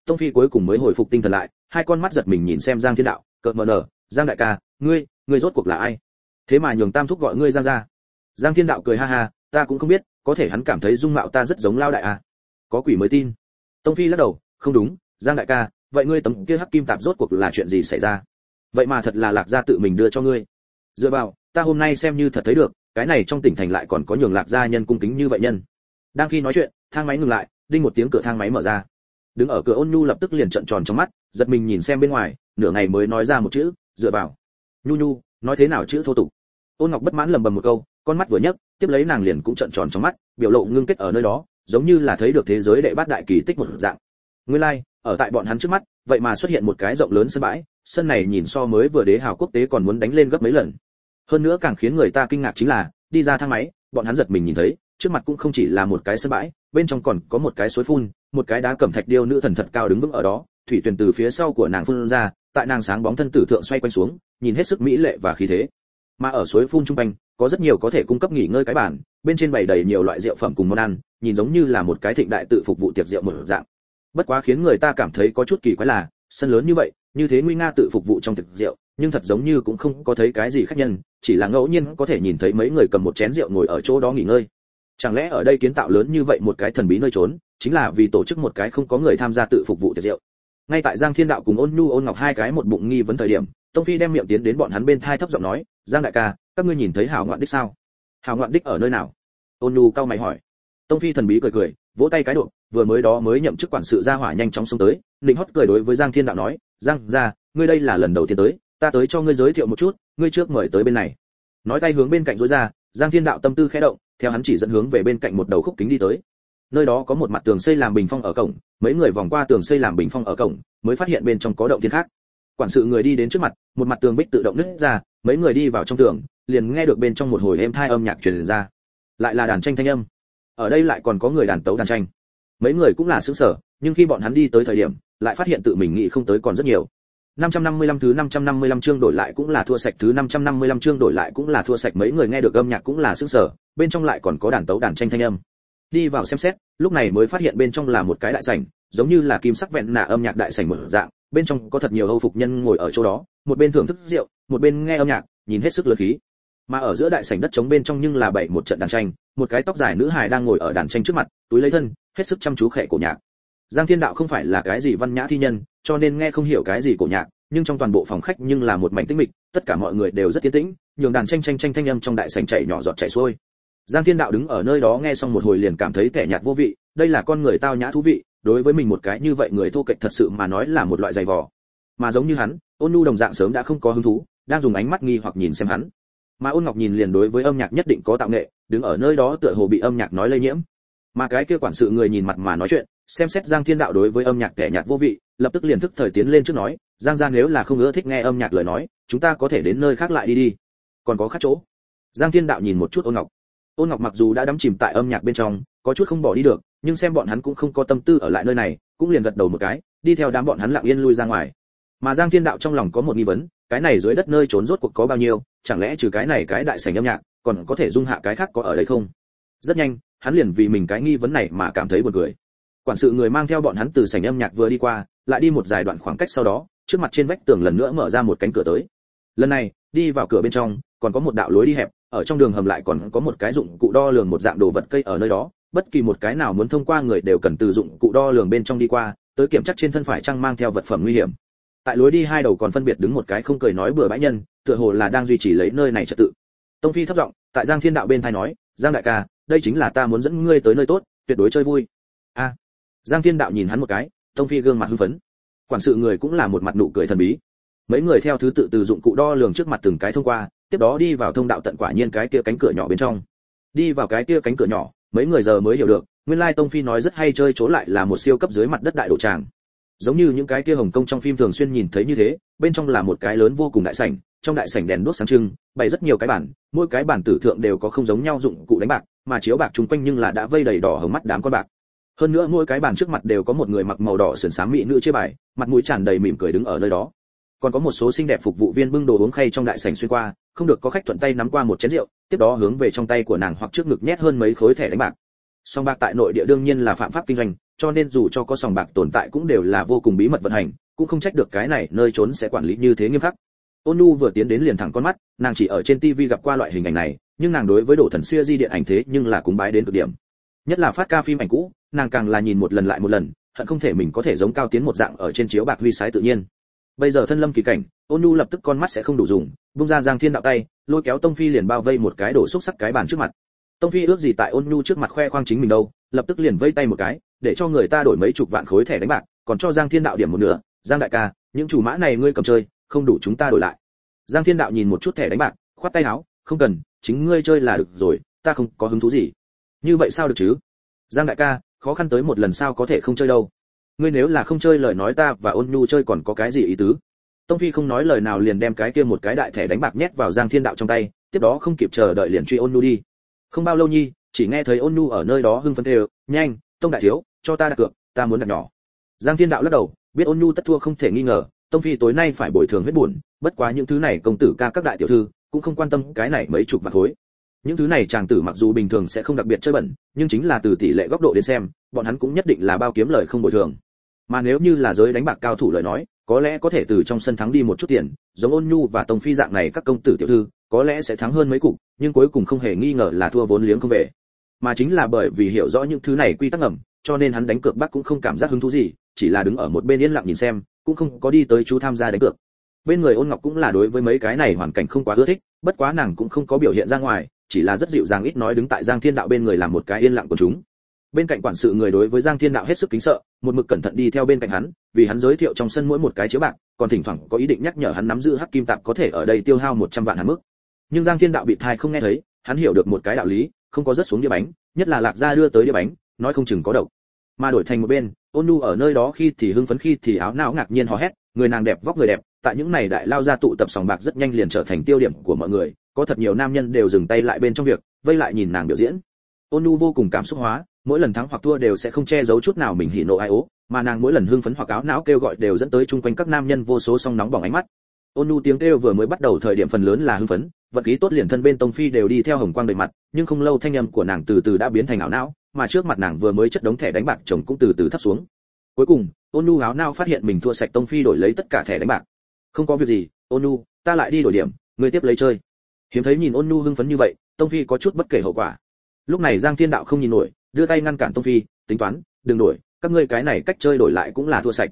[SPEAKER 1] Tông Phi cuối cùng mới hồi phục tinh thần lại, hai con mắt giật mình nhìn xem Giang Thiên Đạo, cợt mờ nở, Giang đại ca, ngươi rốt cuộc là ai? Thế mà nhường Tam thúc gọi ngươi Giang gia. Giang Thiên Đạo cười ha ha, ta cũng không biết, có thể hắn cảm thấy dung mạo ta rất giống Lao đại à? Có quỷ mới tin. Tông Phi lắc đầu, không đúng, Giang đại ca, vậy ngươi tấm kia hắc kim tạp rốt cuộc là chuyện gì xảy ra? Vậy mà thật là Lạc gia tự mình đưa cho ngươi. Dựa vào, ta hôm nay xem như thật thấy được, cái này trong tỉnh thành lại còn có nhường Lạc gia nhân cung kính như vậy nhân. Đang khi nói chuyện, thang máy ngừng lại, đinh một tiếng cửa thang máy mở ra. Đứng ở cửa Ôn Nhu lập tức liền trợn tròn trong mắt, giật mình nhìn xem bên ngoài, nửa ngày mới nói ra một chữ, dựa vào. Nhu Nhu, nói thế nào chữ thô tục. Ôn Ngọc bất mãn lầm bầm một câu, con mắt vừa nhấc, tiếp lấy nàng liền cũng trợn tròn trong mắt, biểu lộ ngưng kết ở nơi đó, giống như là thấy được thế giới đệ bát đại kỳ tích một dạng. Nguyên lai, ở tại bọn hắn trước mắt, vậy mà xuất hiện một cái rộng lớn sân bãi, sân này nhìn so mới vừa đế hào quốc tế còn muốn đánh lên gấp mấy lần. Hơn nữa càng khiến người ta kinh ngạc chính là, đi ra thang máy, bọn hắn giật mình nhìn thấy, trước mặt cũng không chỉ là một cái sân bãi, bên trong còn có một cái suối phun, một cái đá cẩm thạch điêu nữ thần thật cao đứng vững ở đó, thủy tuyền từ phía sau của nàng phun ra, tại nàng sáng bóng thân tử thượng xoay quanh xuống, nhìn hết sức mỹ lệ và khí thế. Mà ở suối phun trung quanh, có rất nhiều có thể cung cấp nghỉ ngơi cái bàn, bên trên bày đầy nhiều loại rượu phẩm cùng món ăn, nhìn giống như là một cái thịnh đại tự phục vụ tiệc rượu một dạng. Bất quá khiến người ta cảm thấy có chút kỳ quái là, sân lớn như vậy, như thế nguy nga tự phục vụ trong tiệc rượu, nhưng thật giống như cũng không có thấy cái gì khách nhân, chỉ là ngẫu nhiên có thể nhìn thấy mấy người cầm một chén rượu ngồi ở chỗ đó nghỉ ngơi. Chẳng lẽ ở đây kiến tạo lớn như vậy một cái thần bí nơi trốn, chính là vì tổ chức một cái không có người tham gia tự phục vụ tiệc rượu? Ngay tại Giang Thiên Đạo cùng Ôn Nhu Ôn Ngọc hai cái một bụng nghi vấn thời điểm, Tông Phi đem miệng tiến đến bọn hắn bên thai thấp giọng nói, Giang đại ca, các ngươi nhìn thấy Hào Ngoạn Đích sao? Hào Ngoạn Đích ở nơi nào? Ôn Nhu cau mày hỏi. Tông Phi thần bí cười cười, vỗ tay cái độ, vừa mới đó mới nhậm chức quản sự gia hỏa nhanh chóng xông tới, định hót cười đối với Giang Thiên Đạo nói, Giang gia, ngươi đây là lần đầu tiên tới, ta tới cho ngươi giới thiệu một chút, ngươi trước mời tới bên này. Nói tay hướng bên cạnh rối ra, Giang Thiên Đạo tâm tư khẽ động, theo hắn chỉ dẫn hướng về bên cạnh một đầu khúc kính đi tới. Nơi đó có một mặt tường xây làm bình phong ở cổng, mấy người vòng qua tường xây làm bình phong ở cổng, mới phát hiện bên trong có động thiên khác. Quản sự người đi đến trước mặt, một mặt tường bích tự động nứt ra, mấy người đi vào trong tường, liền nghe được bên trong một hồi êm tai âm nhạc truyền ra. Lại là đàn tranh thanh âm. Ở đây lại còn có người đàn tấu đàn tranh. Mấy người cũng là sửng sở, nhưng khi bọn hắn đi tới thời điểm, lại phát hiện tự mình nghĩ không tới còn rất nhiều. 555 thứ 555 chương đổi lại cũng là thua sạch, thứ 555 chương đổi lại cũng là thua sạch, mấy người nghe được âm nhạc cũng là sửng sở, bên trong lại còn có đàn tấu đàn tranh thanh âm. Đi vào xem xét, lúc này mới phát hiện bên trong là một cái đại sảnh, giống như là kim sắc vẹn nạ âm nhạc đại sảnh một dạng, bên trong có thật nhiều Âu phục nhân ngồi ở chỗ đó, một bên thưởng thức rượu, một bên nghe âm nhạc, nhìn hết sức lớn khí. Mà ở giữa đại sảnh đất trống bên trong nhưng là bày một trận đàn tranh, một cái tóc dài nữ hài đang ngồi ở đàn tranh trước mặt, túi lấy thân, hết sức chăm chú khệ cổ nhạc. Giang Thiên Đạo không phải là cái gì văn nhã thi nhân, cho nên nghe không hiểu cái gì cổ nhạc, nhưng trong toàn bộ phòng khách nhưng là một mảnh tĩnh mịch, tất cả mọi người đều rất yên tĩnh, nhường đàn tranh thanh âm trong đại sảnh chảy nhỏ giọt chảy xuôi. Giang Thiên Đạo đứng ở nơi đó nghe xong một hồi liền cảm thấy tẻ nhạt vô vị, đây là con người tao nhã thú vị, đối với mình một cái như vậy người thô kệch thật sự mà nói là một loại dày vò. Mà giống như hắn, Ôn Nhu đồng dạng sớm đã không có hứng thú, đang dùng ánh mắt nghi hoặc nhìn xem hắn. Mà Ôn Ngọc nhìn liền đối với âm nhạc nhất định có tạo nghệ, đứng ở nơi đó tựa hồ bị âm nhạc nói lây nhiễm. Mà cái kia quản sự người nhìn mặt mà nói chuyện, xem xét Giang Thiên Đạo đối với âm nhạc tẻ nhạt vô vị, lập tức liền thức thời tiến lên trước nói, Giang gia nếu là không ưa thích nghe âm nhạc lời nói, chúng ta có thể đến nơi khác lại đi đi. Còn có khác chỗ. Giang Thiên Đạo nhìn một chút Ôn Ngọc. Ôn Ngọc mặc dù đã đắm chìm tại âm nhạc bên trong, có chút không bỏ đi được, nhưng xem bọn hắn cũng không có tâm tư ở lại nơi này, cũng liền gật đầu một cái, đi theo đám bọn hắn lặng yên lui ra ngoài. Mà Giang Thiên Đạo trong lòng có một nghi vấn, cái này dưới đất nơi trốn rốt cuộc có bao nhiêu, chẳng lẽ trừ cái này cái đại sảnh âm nhạc, còn có thể dung hạ cái khác có ở đây không? Rất nhanh, hắn liền vì mình cái nghi vấn này mà cảm thấy buồn cười. Quản sự người mang theo bọn hắn từ sảnh âm nhạc vừa đi qua, lại đi một dài đoạn khoảng cách sau đó, trước mặt trên vách tường lần nữa mở ra một cánh cửa tới. Lần này, đi vào cửa bên trong, còn có một đạo lối đi hẹp, ở trong đường hầm lại còn có một cái dụng cụ đo lường một dạng đồ vật cây ở nơi đó, bất kỳ một cái nào muốn thông qua người đều cần từ dụng cụ đo lường bên trong đi qua, tới kiểm chắc trên thân phải chăng mang theo vật phẩm nguy hiểm. Tại lối đi hai đầu còn phân biệt đứng một cái không cười nói bừa bãi nhân, tựa hồ là đang duy trì lấy nơi này trật tự. Tông Phi thấp giọng, tại Giang Thiên Đạo bên tai nói, Giang đại ca, đây chính là ta muốn dẫn ngươi tới nơi tốt, tuyệt đối chơi vui. A. Giang Thiên Đạo nhìn hắn một cái, Tông Phi gương mặt hưng phấn. Quản sự người cũng là một mặt nụ cười thần bí. Mấy người theo thứ tự từ dụng cụ đo lường trước mặt từng cái thông qua, tiếp đó đi vào thông đạo tận quả nhiên cái kia cánh cửa nhỏ bên trong. Đi vào cái kia cánh cửa nhỏ, mấy người giờ mới hiểu được, nguyên lai Tông Phi nói rất hay chơi chỗ lại là một siêu cấp dưới mặt đất đại đồ tràng. Giống như những cái kia Hồng Kông trong phim thường xuyên nhìn thấy như thế, bên trong là một cái lớn vô cùng đại sảnh, trong đại sảnh đèn đuốc sáng trưng, bày rất nhiều cái bàn, mỗi cái bàn tử thượng đều có không giống nhau dụng cụ đánh bạc, mà chiếu bạc chung quanh nhưng là đã vây đầy đỏ hồng mắt đám con bạc. Hơn nữa mỗi cái bàn trước mặt đều có một người mặc màu đỏ sườn xám mỹ nữ chia bài, mặt mũi tràn đầy mỉm cười đứng ở nơi đó. Còn có một số xinh đẹp phục vụ viên bưng đồ uống khay trong đại sảnh xuyên qua, không được có khách thuận tay nắm qua một chén rượu, tiếp đó hướng về trong tay của nàng hoặc trước ngực nhét hơn mấy khối thẻ đánh bạc. Song bạc tại nội địa đương nhiên là phạm pháp kinh doanh, cho nên dù cho có sòng bạc tồn tại cũng đều là vô cùng bí mật vận hành, cũng không trách được cái này nơi trốn sẽ quản lý như thế nghiêm khắc. Ôn Nhu vừa tiến đến liền thẳng con mắt, nàng chỉ ở trên TV gặp qua loại hình ảnh này, nhưng nàng đối với Đổ Thần Xưa Di điện ảnh thế nhưng là cúng bái đến cực điểm. Nhất là phát ca phim ảnh cũ, nàng càng là nhìn một lần lại một lần, hận không thể mình có thể giống Cao Tiến một dạng ở trên chiếu bạc huy sái tự nhiên. Bây giờ thân lâm kỳ cảnh, Ôn Nhu lập tức con mắt sẽ không đủ dùng, buông ra Giang Thiên Đạo tay, lôi kéo Tông Phi liền bao vây một cái đổ xúc sắc cái bàn trước mặt. Tông Phi ước gì tại Ôn Nhu trước mặt khoe khoang chính mình đâu, lập tức liền vây tay một cái, để cho người ta đổi mấy chục vạn khối thẻ đánh bạc, còn cho Giang Thiên Đạo điểm một nửa. Giang đại ca, những chủ mã này ngươi cầm chơi, không đủ chúng ta đổi lại. Giang Thiên Đạo nhìn một chút thẻ đánh bạc, khoát tay áo, không cần, chính ngươi chơi là được rồi, ta không có hứng thú gì. Như vậy sao được chứ? Giang đại ca, khó khăn tới một lần sao có thể không chơi đâu. Ngươi nếu là không chơi lời nói ta và Ôn Nhu chơi còn có cái gì ý tứ? Tông Phi không nói lời nào liền đem cái kia một cái đại thẻ đánh bạc nhét vào Giang Thiên Đạo trong tay, tiếp đó không kịp chờ đợi liền truy Ôn Nhu đi. Không bao lâu nhi, chỉ nghe thấy Ôn Nhu ở nơi đó hưng phấn kêu, "Nhanh, Tông đại thiếu, cho ta đặt cược, ta muốn đặt nhỏ." Giang Thiên Đạo lắc đầu, biết Ôn Nhu tất thua không thể nghi ngờ, Tông Phi tối nay phải bồi thường hết buồn, bất quá những thứ này công tử ca các đại tiểu thư cũng không quan tâm cái này mấy chục vạn khối. Những thứ này chàng tử mặc dù bình thường sẽ không đặc biệt chơi bẩn, nhưng chính là từ tỷ lệ góc độ đến xem, bọn hắn cũng nhất định là bao kiếm lời không bồi thường. Mà nếu như là giới đánh bạc cao thủ lời nói, có lẽ có thể từ trong sân thắng đi một chút tiền, giống Ôn Nhu và Tông Phi dạng này các công tử tiểu thư, có lẽ sẽ thắng hơn mấy cục, nhưng cuối cùng không hề nghi ngờ là thua vốn liếng không về. Mà chính là bởi vì hiểu rõ những thứ này quy tắc ngầm, cho nên hắn đánh cược bác cũng không cảm giác hứng thú gì, chỉ là đứng ở một bên yên lặng nhìn xem, cũng không có đi tới chú tham gia đánh cược. Bên người Ôn Ngọc cũng là đối với mấy cái này hoàn cảnh không quá ưa thích, bất quá nàng cũng không có biểu hiện ra ngoài, chỉ là rất dịu dàng ít nói đứng tại Giang Thiên Đạo bên người làm một cái yên lặng của chúng. Bên cạnh quản sự người đối với Giang Thiên Đạo hết sức kính sợ, một mực cẩn thận đi theo bên cạnh hắn, vì hắn giới thiệu trong sân mỗi một cái chiếu bạc, còn thỉnh thoảng có ý định nhắc nhở hắn nắm giữ hắc kim tạp có thể ở đây tiêu hao 100 vạn hạn mức. Nhưng Giang Thiên Đạo bị thai không nghe thấy, hắn hiểu được một cái đạo lý, không có rớt xuống đĩa bánh, nhất là Lạc Gia đưa tới đĩa bánh, nói không chừng có độc. Mà đổi thành một bên, Ôn Nhu ở nơi đó khi thì hưng phấn khi thì áo não ngạc nhiên hò hét, người nàng đẹp vóc người đẹp, tại những này đại lao ra tụ tập sòng bạc rất nhanh liền trở thành tiêu điểm của mọi người, có thật nhiều nam nhân đều dừng tay lại bên trong việc, vây lại nhìn nàng biểu diễn. Ôn Nhu vô cùng cảm xúc hóa, mỗi lần thắng hoặc thua đều sẽ không che giấu chút nào mình hỉ nộ ai ố, mà nàng mỗi lần hưng phấn hoặc áo não kêu gọi đều dẫn tới chung quanh các nam nhân vô số song nóng bỏng ánh mắt. Ôn Nhu tiếng kêu vừa mới bắt đầu thời điểm phần lớn là hưng phấn, vật khí tốt liền thân bên Tông Phi đều đi theo hồng quang đầy mặt, nhưng không lâu thanh âm của nàng từ từ đã biến thành ảo não, mà trước mặt nàng vừa mới chất đống thẻ đánh bạc chồng cũng từ từ thấp xuống. Cuối cùng, Ôn Nhu áo não phát hiện mình thua sạch Tông Phi đổi lấy tất cả thẻ đánh bạc. Không có việc gì, Ôn Nhu, ta lại đi đổi điểm, ngươi tiếp lấy chơi. Hiếm thấy nhìn Ôn Nhu hưng phấn như vậy, Tông Phi có chút bất kể hậu quả. Lúc này Giang Thiên Đạo không nhìn nổi, đưa tay ngăn cản Tông Phi, tính toán, đừng đổi, các ngươi cái này cách chơi đổi lại cũng là thua sạch.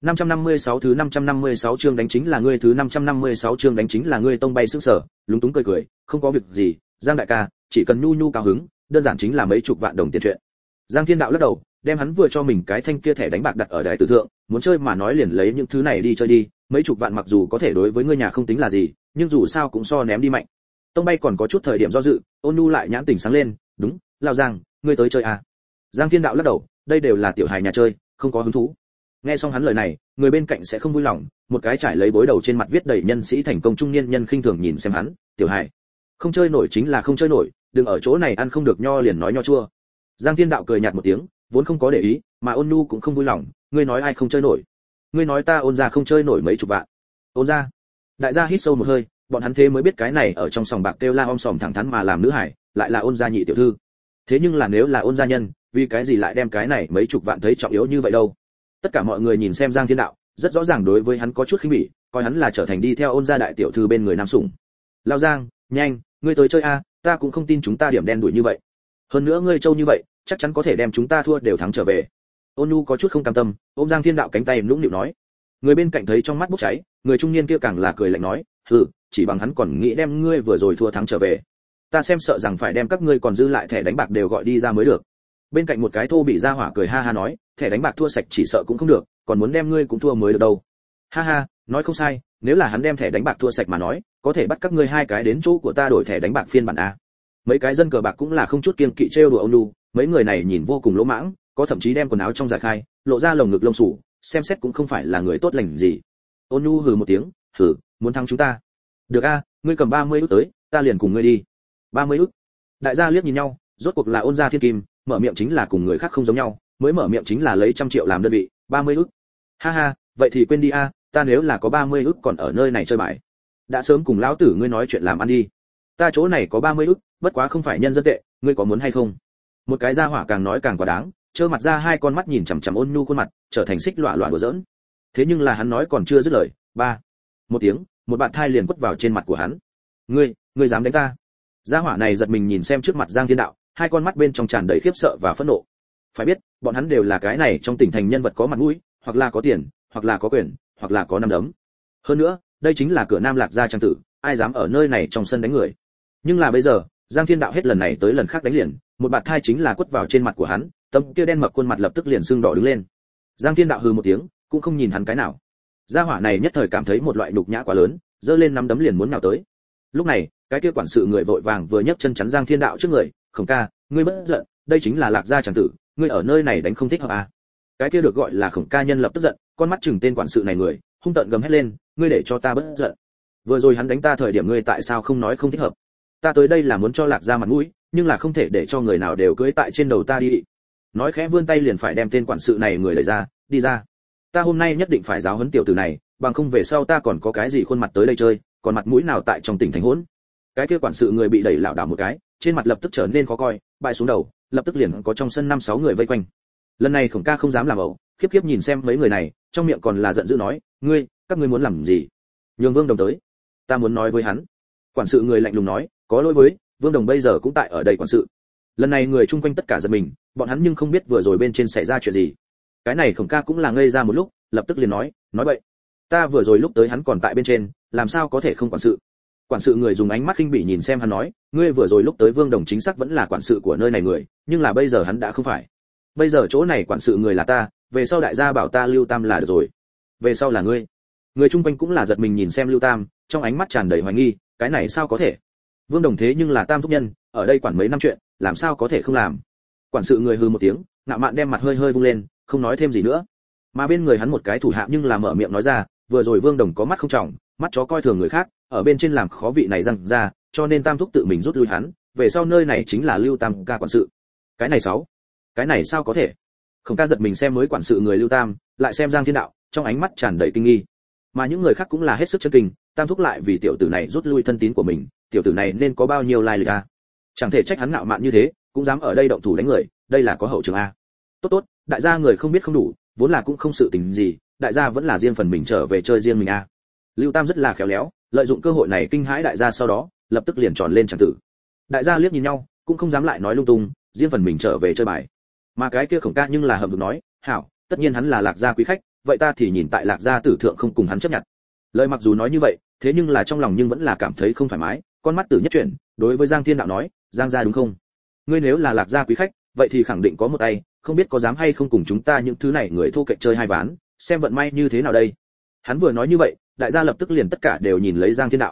[SPEAKER 1] 556 thứ 556 chương đánh chính là ngươi, thứ 556 chương đánh chính là ngươi. Tông Bay sững sờ, lúng túng cười cười, không có việc gì, Giang đại ca, chỉ cần Nhu Nhu cao hứng, đơn giản chính là mấy chục vạn đồng tiền chuyện. Giang Thiên Đạo lắc đầu, đem hắn vừa cho mình cái thanh kia thẻ đánh bạc đặt ở đài tử thượng, muốn chơi mà nói liền lấy những thứ này đi chơi đi, mấy chục vạn mặc dù có thể đối với ngươi nhà không tính là gì, nhưng dù sao cũng so ném đi mạnh. Tông Bay còn có chút thời điểm do dự, Ôn Nhu lại nhãn tỉnh sáng lên, đúng, lao Giang, ngươi tới chơi à? Giang Thiên Đạo lắc đầu, đây đều là tiểu hài nhà chơi, không có hứng thú. Nghe xong hắn lời này, người bên cạnh sẽ không vui lòng, một cái trải lấy bối đầu trên mặt viết đầy nhân sĩ thành công trung niên nhân khinh thường nhìn xem hắn, tiểu hài, không chơi nổi chính là không chơi nổi, đừng ở chỗ này ăn không được nho liền nói nho chua. Giang Thiên Đạo cười nhạt một tiếng, vốn không có để ý, mà Ôn Nhu cũng không vui lòng, ngươi nói ai không chơi nổi? Ngươi nói ta Ôn gia không chơi nổi mấy chục vạn. Ôn gia. Đại gia hít sâu một hơi, bọn hắn thế mới biết cái này ở trong sòng bạc kêu la om sòm thẳng thắn mà làm nữ hải, lại là Ôn gia nhị tiểu thư. Thế nhưng là nếu là Ôn gia nhân, vì cái gì lại đem cái này mấy chục vạn thấy trọng yếu như vậy đâu? Tất cả mọi người nhìn xem Giang Thiên Đạo, rất rõ ràng đối với hắn có chút khinh bỉ, coi hắn là trở thành đi theo Ôn gia đại tiểu thư bên người nam sủng. Lao Giang, nhanh, ngươi tới chơi a, ta cũng không tin chúng ta điểm đen đuổi như vậy. Hơn nữa ngươi trâu như vậy, chắc chắn có thể đem chúng ta thua đều thắng trở về. Ôn Nhu có chút không cam tâm, ôm Giang Thiên Đạo cánh tay nũng nịu nói. Người bên cạnh thấy trong mắt bốc cháy, người trung niên kia càng là cười lạnh nói, hừ, chỉ bằng hắn còn nghĩ đem ngươi vừa rồi thua thắng trở về. Ta xem sợ rằng phải đem các ngươi còn dư lại thẻ đánh bạc đều gọi đi ra mới được. Bên cạnh một cái thô bị ra hỏa cười ha ha nói, thẻ đánh bạc thua sạch chỉ sợ cũng không được, còn muốn đem ngươi cũng thua mới được đâu. Ha ha, nói không sai, nếu là hắn đem thẻ đánh bạc thua sạch mà nói, có thể bắt các ngươi hai cái đến chỗ của ta đổi thẻ đánh bạc phiên bản a. Mấy cái dân cờ bạc cũng là không chút kiêng kỵ trêu đùa Ôn Nhu, mấy người này nhìn vô cùng lỗ mãng, có thậm chí đem quần áo trong giải khai, lộ ra lồng ngực lông sủ, xem xét cũng không phải là người tốt lành gì. Ôn Nhu hừ một tiếng, hừ, muốn thắng chúng ta? Được a, ngươi cầm 30 ức tới, ta liền cùng ngươi đi. 30 ức. Đại gia liếc nhìn nhau, rốt cuộc là Ôn gia thiên kim, mở miệng chính là cùng người khác không giống nhau, mới mở miệng chính là lấy 100 triệu làm đơn vị, 30 ức. Ha ha, vậy thì quên đi a, ta nếu là có 30 ức còn ở nơi này chơi bại, đã sớm cùng lão tử ngươi nói chuyện làm ăn đi. Ta chỗ này có 30 ức, bất quá không phải nhân dân tệ, ngươi có muốn hay không? Một cái gia hỏa càng nói càng quá đáng, trơ mặt ra hai con mắt nhìn chằm chằm Ôn Nhu khuôn mặt, trở thành xích lọa lọa đùa giỡn. Thế nhưng là hắn nói còn chưa dứt lời, ba, một tiếng, một bạt thai liền quất vào trên mặt của hắn. Ngươi dám đánh ta? Gia hỏa này giật mình nhìn xem trước mặt Giang Thiên Đạo, hai con mắt bên trong tràn đầy khiếp sợ và phẫn nộ. Phải biết, bọn hắn đều là cái này trong tỉnh thành nhân vật có mặt mũi, hoặc là có tiền, hoặc là có quyền, hoặc là có năm đấm. Hơn nữa, đây chính là cửa Nam Lạc gia trang tử, ai dám ở nơi này trong sân đánh người. Nhưng là bây giờ, Giang Thiên Đạo hết lần này tới lần khác đánh liền, một bạt thai chính là quất vào trên mặt của hắn, tấm kia đen mập khuôn mặt lập tức liền sưng đỏ đứng lên. Giang Thiên Đạo hừ một tiếng, cũng không nhìn hắn cái nào. Gia hỏa này nhất thời cảm thấy một loại nhục nhã quá lớn, giơ lên nắm đấm liền muốn nhào tới. Lúc này, cái kia quản sự người vội vàng vừa nhấc chân chắn Giang Thiên Đạo trước người, "Khổng ca, ngươi bất giận, đây chính là Lạc gia chàng tử, ngươi ở nơi này đánh không thích hợp à?" Cái kia được gọi là Khổng ca nhân lập tức giận, con mắt chừng tên quản sự này người, hung tợn gầm hét lên, "Ngươi để cho ta bất giận. Vừa rồi hắn đánh ta thời điểm ngươi tại sao không nói không thích hợp? Ta tới đây là muốn cho Lạc gia mặt mũi, nhưng là không thể để cho người nào đều cưỡi tại trên đầu ta đi." Nói khẽ vươn tay liền phải đem tên quản sự này người đẩy ra, "Đi ra. Ta hôm nay nhất định phải giáo huấn tiểu tử này, bằng không về sau ta còn có cái gì khuôn mặt tới đây chơi, còn mặt mũi nào tại trong tỉnh thành hỗn." Cái kia quản sự người bị đẩy lảo đảo một cái, trên mặt lập tức trở nên khó coi, bại xuống đầu, lập tức liền có trong sân 5-6 người vây quanh. Lần này Khổng ca không dám làm ẩu, khiếp khiếp nhìn xem mấy người này, trong miệng còn là giận dữ nói, các ngươi muốn làm gì? Nhường Vương Đồng tới, ta muốn nói với hắn." Quản sự người lạnh lùng nói, "Có lỗi với, Vương Đồng bây giờ cũng tại ở đây quản sự." Lần này người chung quanh tất cả giật mình, bọn hắn nhưng không biết vừa rồi bên trên xảy ra chuyện gì. Cái này Khổng ca cũng là ngây ra một lúc, lập tức liền nói bậy. "Ta vừa rồi lúc tới hắn còn tại bên trên, làm sao có thể không quản sự?" Quản sự người dùng ánh mắt khinh bỉ nhìn xem hắn nói, "Ngươi vừa rồi lúc tới Vương Đồng chính xác vẫn là quản sự của nơi này người, nhưng là bây giờ hắn đã không phải. Bây giờ chỗ này quản sự người là ta, về sau đại gia bảo ta Lưu Tam là được rồi. Về sau là ngươi." Người chung quanh cũng là giật mình nhìn xem Lưu Tam, trong ánh mắt tràn đầy hoài nghi, cái này sao có thể? Vương Đồng thế nhưng là Tam thúc nhân, ở đây quản mấy năm chuyện, làm sao có thể không làm? Quản sự người hừ một tiếng, ngạo mạn đem mặt hơi hơi vung lên, không nói thêm gì nữa. Mà bên người hắn một cái thủ hạ nhưng là mở miệng nói ra, vừa rồi Vương Đồng có mắt không trọng, mắt chó coi thường người khác, ở bên trên làm khó vị này răng ra, cho nên Tam thúc tự mình rút lui hắn, về sau nơi này chính là Lưu Tam ca quản sự. Cái này sao có thể? Khổng ca giật mình xem mới quản sự người Lưu Tam, lại xem Giang Thiên Đạo, trong ánh mắt tràn đầy kinh nghi. Mà những người khác cũng là hết sức chấn kinh, Tam thúc lại vì tiểu tử này rút lui thân tín của mình, tiểu tử này nên có bao nhiêu lai lịch a? Chẳng thể trách hắn ngạo mạn như thế, cũng dám ở đây động thủ đánh người, đây là có hậu trường a. Tốt, đại gia người không biết không đủ, vốn là cũng không sự tình gì, đại gia vẫn là riêng phần mình trở về chơi riêng mình a. Lưu Tam rất là khéo léo, lợi dụng cơ hội này kinh hãi đại gia, sau đó lập tức liền tròn lên chẳng tử. Đại gia liếc nhìn nhau, cũng không dám lại nói lung tung, riêng phần mình trở về chơi bài. Mà cái kia Khổng ca nhưng là hậm hực nói, "Hảo, tất nhiên hắn là Lạc gia quý khách, vậy ta thì nhìn tại Lạc gia tử thượng không cùng hắn chấp nhận." Lời mặc dù nói như vậy, thế nhưng là trong lòng nhưng vẫn là cảm thấy không thoải mái, con mắt tử nhất chuyển, đối với Giang Thiên Đạo nói, "Giang gia đúng không? Ngươi nếu là Lạc gia quý khách, vậy thì khẳng định có một tay, không biết có dám hay không cùng chúng ta những thứ này người thô kệch chơi hai ván, xem vận may như thế nào đây." Hắn vừa nói như vậy, đại gia lập tức liền tất cả đều nhìn lấy Giang Thiên Đạo.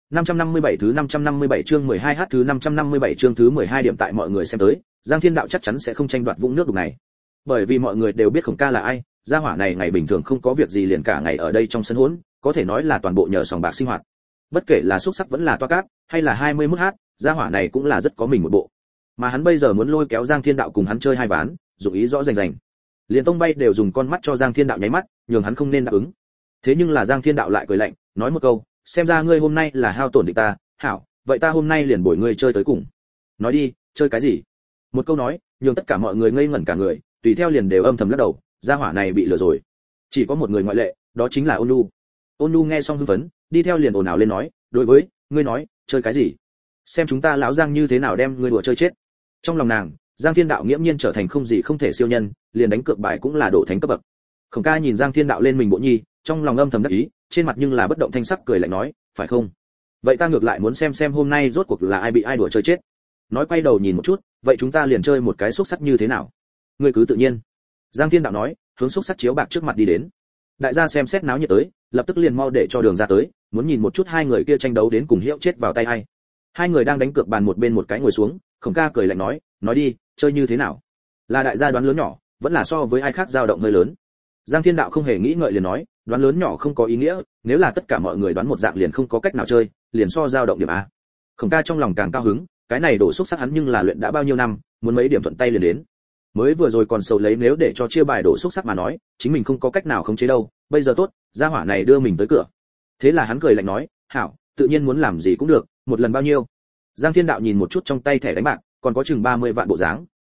[SPEAKER 1] 557 thứ 557 chương 12h thứ 557 chương thứ 12 điểm tại mọi người xem tới, Giang Thiên Đạo chắc chắn sẽ không tranh đoạt vũng nước đục này. Bởi vì mọi người đều biết Khổng ca là ai, gia hỏa này ngày bình thường không có việc gì liền cả ngày ở đây trong sân hỗn, có thể nói là toàn bộ nhờ sòng bạc sinh hoạt. Bất kể là xúc sắc vẫn là toa cát, hay là 21h, gia hỏa này cũng là rất có mình một bộ. Mà hắn bây giờ muốn lôi kéo Giang Thiên Đạo cùng hắn chơi hai ván, dụng ý rõ rành rành. Liền Tông Bay đều dùng con mắt cho Giang Thiên Đạo nháy mắt, nhường hắn không nên đáp ứng. Thế nhưng là Giang Thiên Đạo lại cười lạnh, nói một câu, "Xem ra ngươi hôm nay là hao tổn địch ta, hảo, vậy ta hôm nay liền bồi ngươi chơi tới cùng." Nói đi, chơi cái gì? Một câu nói, nhường tất cả mọi người ngây ngẩn cả người, tùy theo liền đều âm thầm lắc đầu, gia hỏa này bị lừa rồi. Chỉ có một người ngoại lệ, đó chính là Ôn Nhu. Ôn Nhu nghe xong hưng phấn, đi theo liền ồn ào lên nói, "Đối với, ngươi nói, chơi cái gì? Xem chúng ta lão Giang như thế nào đem ngươi đùa chơi chết." Trong lòng nàng, Giang Thiên Đạo nghiễm nhiên trở thành không gì không thể siêu nhân, liền đánh cược bài cũng là độ thánh cấp bậc. Khổng ca nhìn Giang Thiên Đạo lên mình bộ nhi, trong lòng âm thầm đắc ý, trên mặt nhưng là bất động thanh sắc cười lạnh nói, "Phải không? Vậy ta ngược lại muốn xem hôm nay rốt cuộc là ai bị ai đùa chơi chết." Nói quay đầu nhìn một chút, "Vậy chúng ta liền chơi một cái xúc sắc như thế nào?" "Ngươi cứ tự nhiên." Giang Thiên Đạo nói, hướng xúc sắc chiếu bạc trước mặt đi đến. Đại gia xem xét náo nhiệt tới, lập tức liền mau để cho đường ra tới, muốn nhìn một chút hai người kia tranh đấu đến cùng hiệu chết vào tay ai. Hai người đang đánh cược bàn một bên một cái ngồi xuống, Khổng ca cười lạnh nói, "Nói đi, chơi như thế nào? Là đại gia đoán lớn nhỏ, vẫn là so với ai khác dao động hơi lớn?" Giang Thiên Đạo không hề nghĩ ngợi liền nói, "Đoán lớn nhỏ không có ý nghĩa, nếu là tất cả mọi người đoán một dạng liền không có cách nào chơi, liền so dao động điểm a." Khổng ca trong lòng càng cao hứng, cái này đổ xúc sắc hắn nhưng là luyện đã bao nhiêu năm, muốn mấy điểm thuận tay liền đến. Mới vừa rồi còn sầu lấy nếu để cho chia bài đổ xúc sắc mà nói, chính mình không có cách nào khống chế đâu, bây giờ tốt, gia hỏa này đưa mình tới cửa. Thế là hắn cười lạnh nói, "Hảo, tự nhiên muốn làm gì cũng được, một lần bao nhiêu?" Giang Thiên Đạo nhìn một chút trong tay thẻ đánh bạc, còn có chừng 30 vạn bộ dáng,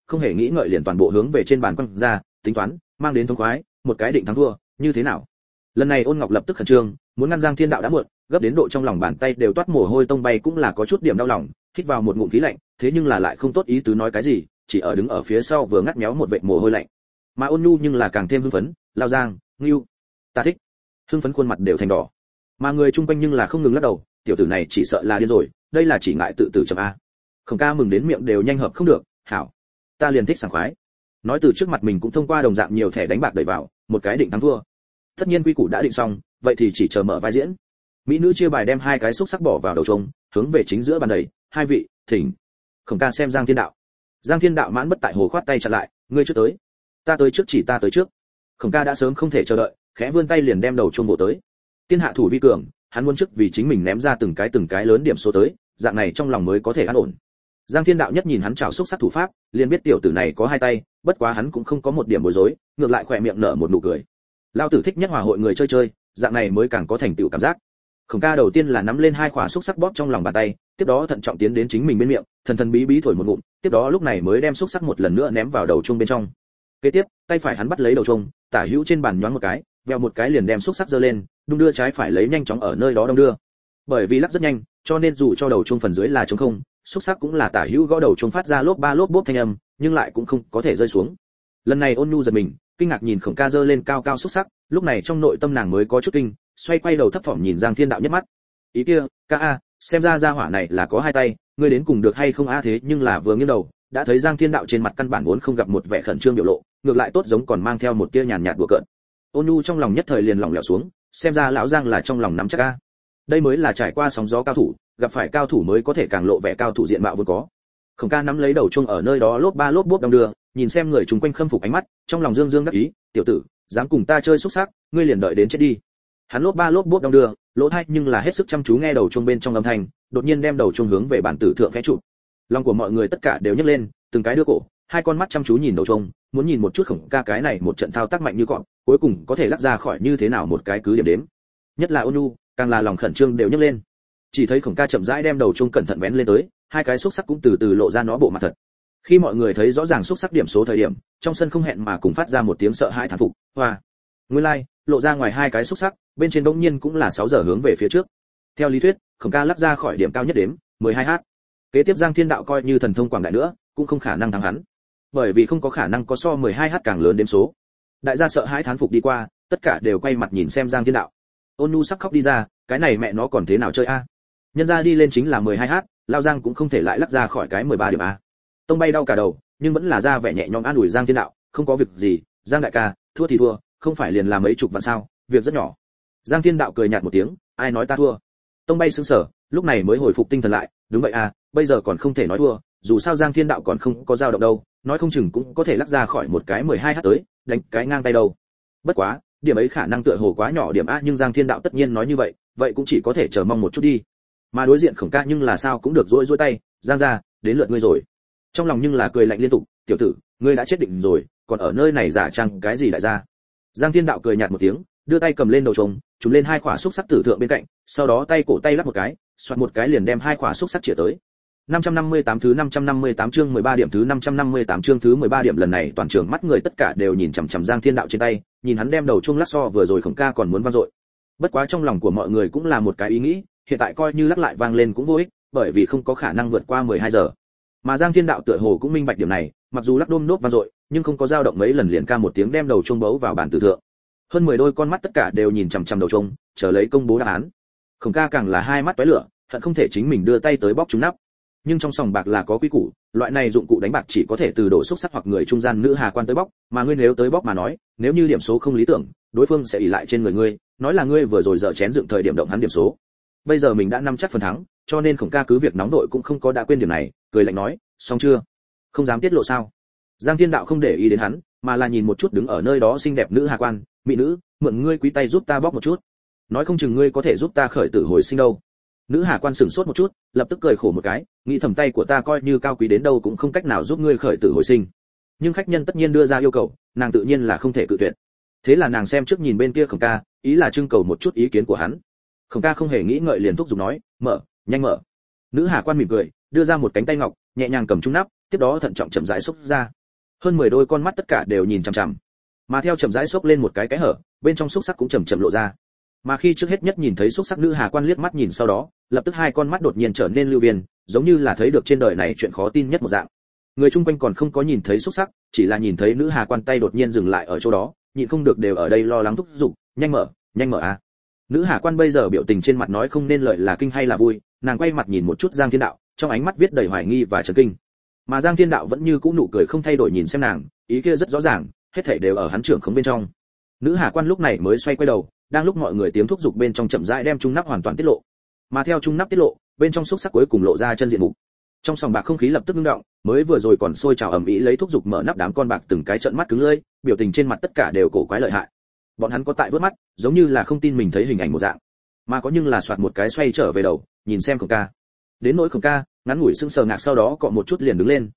[SPEAKER 1] không hề nghĩ ngợi liền toàn bộ hướng về trên bàn quăng ra, tính toán, mang đến thống khoái, một cái định thắng thua, như thế nào? Lần này Ôn Ngọc lập tức khẩn trương, muốn ngăn Giang Thiên Đạo đã muộn, gấp đến độ trong lòng bàn tay đều toát mồ hôi tông bay cũng là có chút điểm đau lòng, hít vào một ngụm khí lạnh, thế nhưng là lại không tốt ý tứ nói cái gì, chỉ ở đứng ở phía sau vừa ngắt méo một vệt mồ hôi lạnh. Mà Ôn Nhu nhưng là càng thêm hưng phấn, lao Giang, Ngưu, ta thích. Hưng phấn khuôn mặt đều thành đỏ. Mà người chung quanh nhưng là không ngừng lắc đầu, tiểu tử này chỉ sợ là điên rồi, đây là chỉ ngại tự tử chậm a. Khổng Ca mừng đến miệng đều nhanh hợp không được, hảo, ta liền thích sảng khoái. Nói từ trước mặt mình cũng thông qua đồng dạng nhiều thẻ đánh bạc đẩy vào, một cái định thắng thua. Tất nhiên quy củ đã định xong, vậy thì chỉ chờ mở vai diễn. Mỹ nữ chia bài đem hai cái xúc sắc bỏ vào đầu trống, hướng về chính giữa bàn đầy, hai vị, thỉnh. Khổng Ca xem Giang Thiên Đạo. Giang Thiên Đạo mãn bất tại hồ khoát tay chặn lại, ngươi trước tới. Ta tới trước, chỉ ta tới trước. Khổng Ca đã sớm không thể chờ đợi, khẽ vươn tay liền đem đầu chuông vỗ tới. Tiên hạ thủ vi cường, hắn muốn trước vì chính mình ném ra từng cái lớn điểm số tới, dạng này trong lòng mới có thể an ổn. Giang Thiên Đạo nhất nhìn hắn chảo xúc sắc thủ pháp, liền biết tiểu tử này có hai tay, bất quá hắn cũng không có một điểm bối rối, ngược lại khỏe miệng nở một nụ cười. Lão tử thích nhất hòa hội người chơi chơi, dạng này mới càng có thành tựu cảm giác. Khổng Ca đầu tiên là nắm lên hai quả xúc sắc bóp trong lòng bàn tay, tiếp đó thận trọng tiến đến chính mình bên miệng, thần thần bí bí thổi một ngụm, tiếp đó lúc này mới đem xúc sắc một lần nữa ném vào đầu chuông bên trong. Kế tiếp, tay phải hắn bắt lấy đầu chuông, tả hữu trên bàn nhoáng một cái, vèo một cái liền đem xúc sắc giơ lên, đung đưa trái phải lấy nhanh chóng ở nơi đó đong đưa. Bởi vì lắc rất nhanh, cho nên dù cho đầu chuông phần dưới là trống không, xúc sắc cũng là tả hữu gõ đầu chuông phát ra lốp ba lốp bốp thanh âm, nhưng lại cũng không có thể rơi xuống. Lần này Ôn Nhu giật mình, kinh ngạc nhìn Khổng Ca giơ lên cao cao xúc sắc, lúc này trong nội tâm nàng mới có chút kinh, xoay quay đầu thấp thỏm nhìn Giang Thiên Đạo nhất mắt. Ý kia, ca a, xem ra gia hỏa này là có hai tay, ngươi đến cùng được hay không a? Thế nhưng là vừa nghiêng đầu, đã thấy Giang Thiên Đạo trên mặt căn bản vốn không gặp một vẻ khẩn trương biểu lộ, ngược lại tốt giống còn mang theo một tia nhàn nhạt đùa cợt. Ôn Nhu trong lòng nhất thời liền lỏng lẻo xuống, xem ra lão Giang là trong lòng nắm chắc a. Đây mới là trải qua sóng gió cao thủ, gặp phải cao thủ mới có thể càng lộ vẻ cao thủ diện mạo vốn có. Khổng Ca nắm lấy đầu chuông ở nơi đó lốp ba lốp bốp đong đưa, nhìn xem người chung quanh khâm phục ánh mắt, trong lòng dương dương đắc ý, tiểu tử, dám cùng ta chơi xúc sắc, ngươi liền đợi đến chết đi. Hắn lốp ba lốp bốp đong đưa, lỗ tai nhưng là hết sức chăm chú nghe đầu chuông bên trong âm thanh, đột nhiên đem đầu chuông hướng về bản tử thượng khẽ chụp. Lòng của mọi người tất cả đều nhấc lên, từng cái đưa cổ, hai con mắt chăm chú nhìn đầu chuông, muốn nhìn một chút Khổng Ca cái này một trận thao tác mạnh như cọp, cuối cùng có thể lắc ra khỏi như thế nào một cái cứ điểm đếm. Nhất là Ôn Nhu, càng là lòng khẩn trương đều nhấc lên. Chỉ thấy Khổng Ca chậm rãi đem đầu chuông cẩn thận vén lên tới, hai cái xúc sắc cũng từ từ lộ ra nó bộ mặt thật. Khi mọi người thấy rõ ràng xúc sắc điểm số thời điểm, trong sân không hẹn mà cùng phát ra một tiếng sợ hãi thán phục. Hoa, nguyên lai, lộ ra ngoài hai cái xúc sắc, bên trên đống nhiên cũng là 6 giờ hướng về phía trước. Theo lý thuyết, Khổng Ca lắc ra khỏi điểm cao nhất đếm 12h. Kế tiếp Giang Thiên Đạo coi như thần thông quảng đại nữa, cũng không khả năng thắng hắn, bởi vì không có khả năng có so 12h càng lớn đếm số. Đại gia sợ hãi thán phục đi qua, tất cả đều quay mặt nhìn xem Giang Thiên Đạo. Ôn Nhu sắp khóc đi ra, cái này mẹ nó còn thế nào chơi a? Nhân ra đi lên chính là 12h, lao Giang cũng không thể lại lắc ra khỏi cái 13 điểm a. Tông bay đau cả đầu, nhưng vẫn là ra vẻ nhẹ nhõm an ủi Giang Thiên Đạo, không có việc gì, Giang đại ca, thua thì thua, không phải liền là mấy chục vạn sao, việc rất nhỏ. Giang Thiên Đạo cười nhạt một tiếng, ai nói ta thua? Tông bay sững sờ, lúc này mới hồi phục tinh thần lại, đúng vậy à, bây giờ còn không thể nói thua, dù sao Giang Thiên Đạo còn không có dao động đâu, nói không chừng cũng có thể lắc ra khỏi một cái 12h tới, đánh cái ngang tay đâu. Bất quá, điểm ấy khả năng tựa hồ quá nhỏ điểm a, nhưng Giang Thiên Đạo tất nhiên nói như vậy, vậy cũng chỉ có thể chờ mong một chút đi. Mà đối diện Khổng Ca nhưng là sao cũng được rỗi tay, Giang gia, đến lượt ngươi rồi. Trong lòng nhưng là cười lạnh liên tục, tiểu tử, ngươi đã chết định rồi, còn ở nơi này giả trang cái gì đại gia? Giang Thiên Đạo cười nhạt một tiếng, đưa tay cầm lên đầu trống, trùm lên hai quả xúc sắc tử thượng bên cạnh, sau đó tay cổ tay lắc một cái, xoạt một cái liền đem hai quả xúc sắc chĩa tới. 558 thứ 558 chương 13 điểm thứ 558 chương thứ 13 điểm, lần này toàn trường mắt người tất cả đều nhìn chằm chằm Giang Thiên Đạo trên tay, nhìn hắn đem đầu chuông lắc so vừa rồi Khổng Ca còn muốn vang dội. Bất quá trong lòng của mọi người cũng là một cái ý nghĩ, hiện tại coi như lắc lại vang lên cũng vô ích, bởi vì không có khả năng vượt qua 12 giờ. Mà Giang Thiên Đạo tựa hồ cũng minh bạch điểm này, mặc dù lắc đôm nốt vang dội, nhưng không có dao động mấy lần liền ca một tiếng đem đầu chuông bấu vào bàn tử thượng. Hơn 10 đôi con mắt tất cả đều nhìn chằm chằm đầu chuông, chờ lấy công bố đáp án. Khổng Ca càng là hai mắt tóe lửa, hận không thể chính mình đưa tay tới bóp trúng nắp. Nhưng trong sòng bạc là có quy củ, loại này dụng cụ đánh bạc chỉ có thể từ đổ xúc sắc hoặc người trung gian nữ hà quan tới bóc, mà ngươi nếu tới bóc mà nói, nếu như điểm số không lý tưởng, đối phương sẽ ỷ lại trên người ngươi, nói là ngươi vừa rồi dở chén dựng thời điểm động hắn điểm số. Bây giờ mình đã nắm chắc phần thắng, cho nên Khổng Ca cứ việc nóng đội cũng không có đã quên điểm này, cười lạnh nói, xong chưa? Không dám tiết lộ sao? Giang Thiên Đạo không để ý đến hắn, mà là nhìn một chút đứng ở nơi đó xinh đẹp nữ hà quan, mỹ nữ, mượn ngươi quý tay giúp ta bóc một chút, nói không chừng ngươi có thể giúp ta khởi tử hồi sinh đâu. Nữ hà quan sửng sốt một chút, lập tức cười khổ một cái, nghĩ thầm tay của ta coi như cao quý đến đâu cũng không cách nào giúp ngươi khởi tử hồi sinh. Nhưng khách nhân tất nhiên đưa ra yêu cầu, nàng tự nhiên là không thể cự tuyệt. Thế là nàng xem trước nhìn bên kia Khổng Ca, ý là trưng cầu một chút ý kiến của hắn. Khổng Ca không hề nghĩ ngợi liền thúc giục nói, mở, nhanh mở. Nữ hà quan mỉm cười, đưa ra một cánh tay ngọc, nhẹ nhàng cầm trung nắp, tiếp đó thận trọng chậm rãi xốc ra. Hơn 10 đôi con mắt tất cả đều nhìn chằm chằm. Mà theo chậm rãi xốc lên một cái hở, bên trong xúc sắc cũng chậm chậm lộ ra. Mà khi trước hết nhất nhìn thấy xúc sắc nữ hà quan liếc mắt nhìn sau đó, lập tức hai con mắt đột nhiên trở nên lưu viên, giống như là thấy được trên đời này chuyện khó tin nhất một dạng. Người chung quanh còn không có nhìn thấy xúc sắc, chỉ là nhìn thấy nữ hà quan tay đột nhiên dừng lại ở chỗ đó, nhịn không được đều ở đây lo lắng thúc giục, nhanh mở à. Nữ hà quan bây giờ biểu tình trên mặt nói không nên lợi là kinh hay là vui, nàng quay mặt nhìn một chút Giang Thiên Đạo, trong ánh mắt viết đầy hoài nghi và chấn kinh. Mà Giang Thiên Đạo vẫn như cũ nụ cười không thay đổi nhìn xem nàng, ý kia rất rõ ràng, hết thảy đều ở hắn trưởng khống bên trong. Nữ hà quan lúc này mới xoay quay đầu, đang lúc mọi người tiếng thúc giục bên trong chậm rãi đem trung nắp hoàn toàn tiết lộ. Mà theo trung nắp tiết lộ, bên trong xúc sắc cuối cùng lộ ra chân diện mục. Trong sòng bạc không khí lập tức ngưng động, mới vừa rồi còn sôi trào ầm ĩ lấy thúc giục mở nắp đám con bạc từng cái trợn mắt cứng lưỡi, biểu tình trên mặt tất cả đều cổ quái lợi hại. Bọn hắn có tại vớt mắt, giống như là không tin mình thấy hình ảnh một dạng, mà có nhưng là soạt một cái xoay trở về đầu, nhìn xem Khổng Ca. Đến nỗi Khổng Ca, ngắn ngủi sững sờ ngạc sau đó cọ một chút liền đứng lên,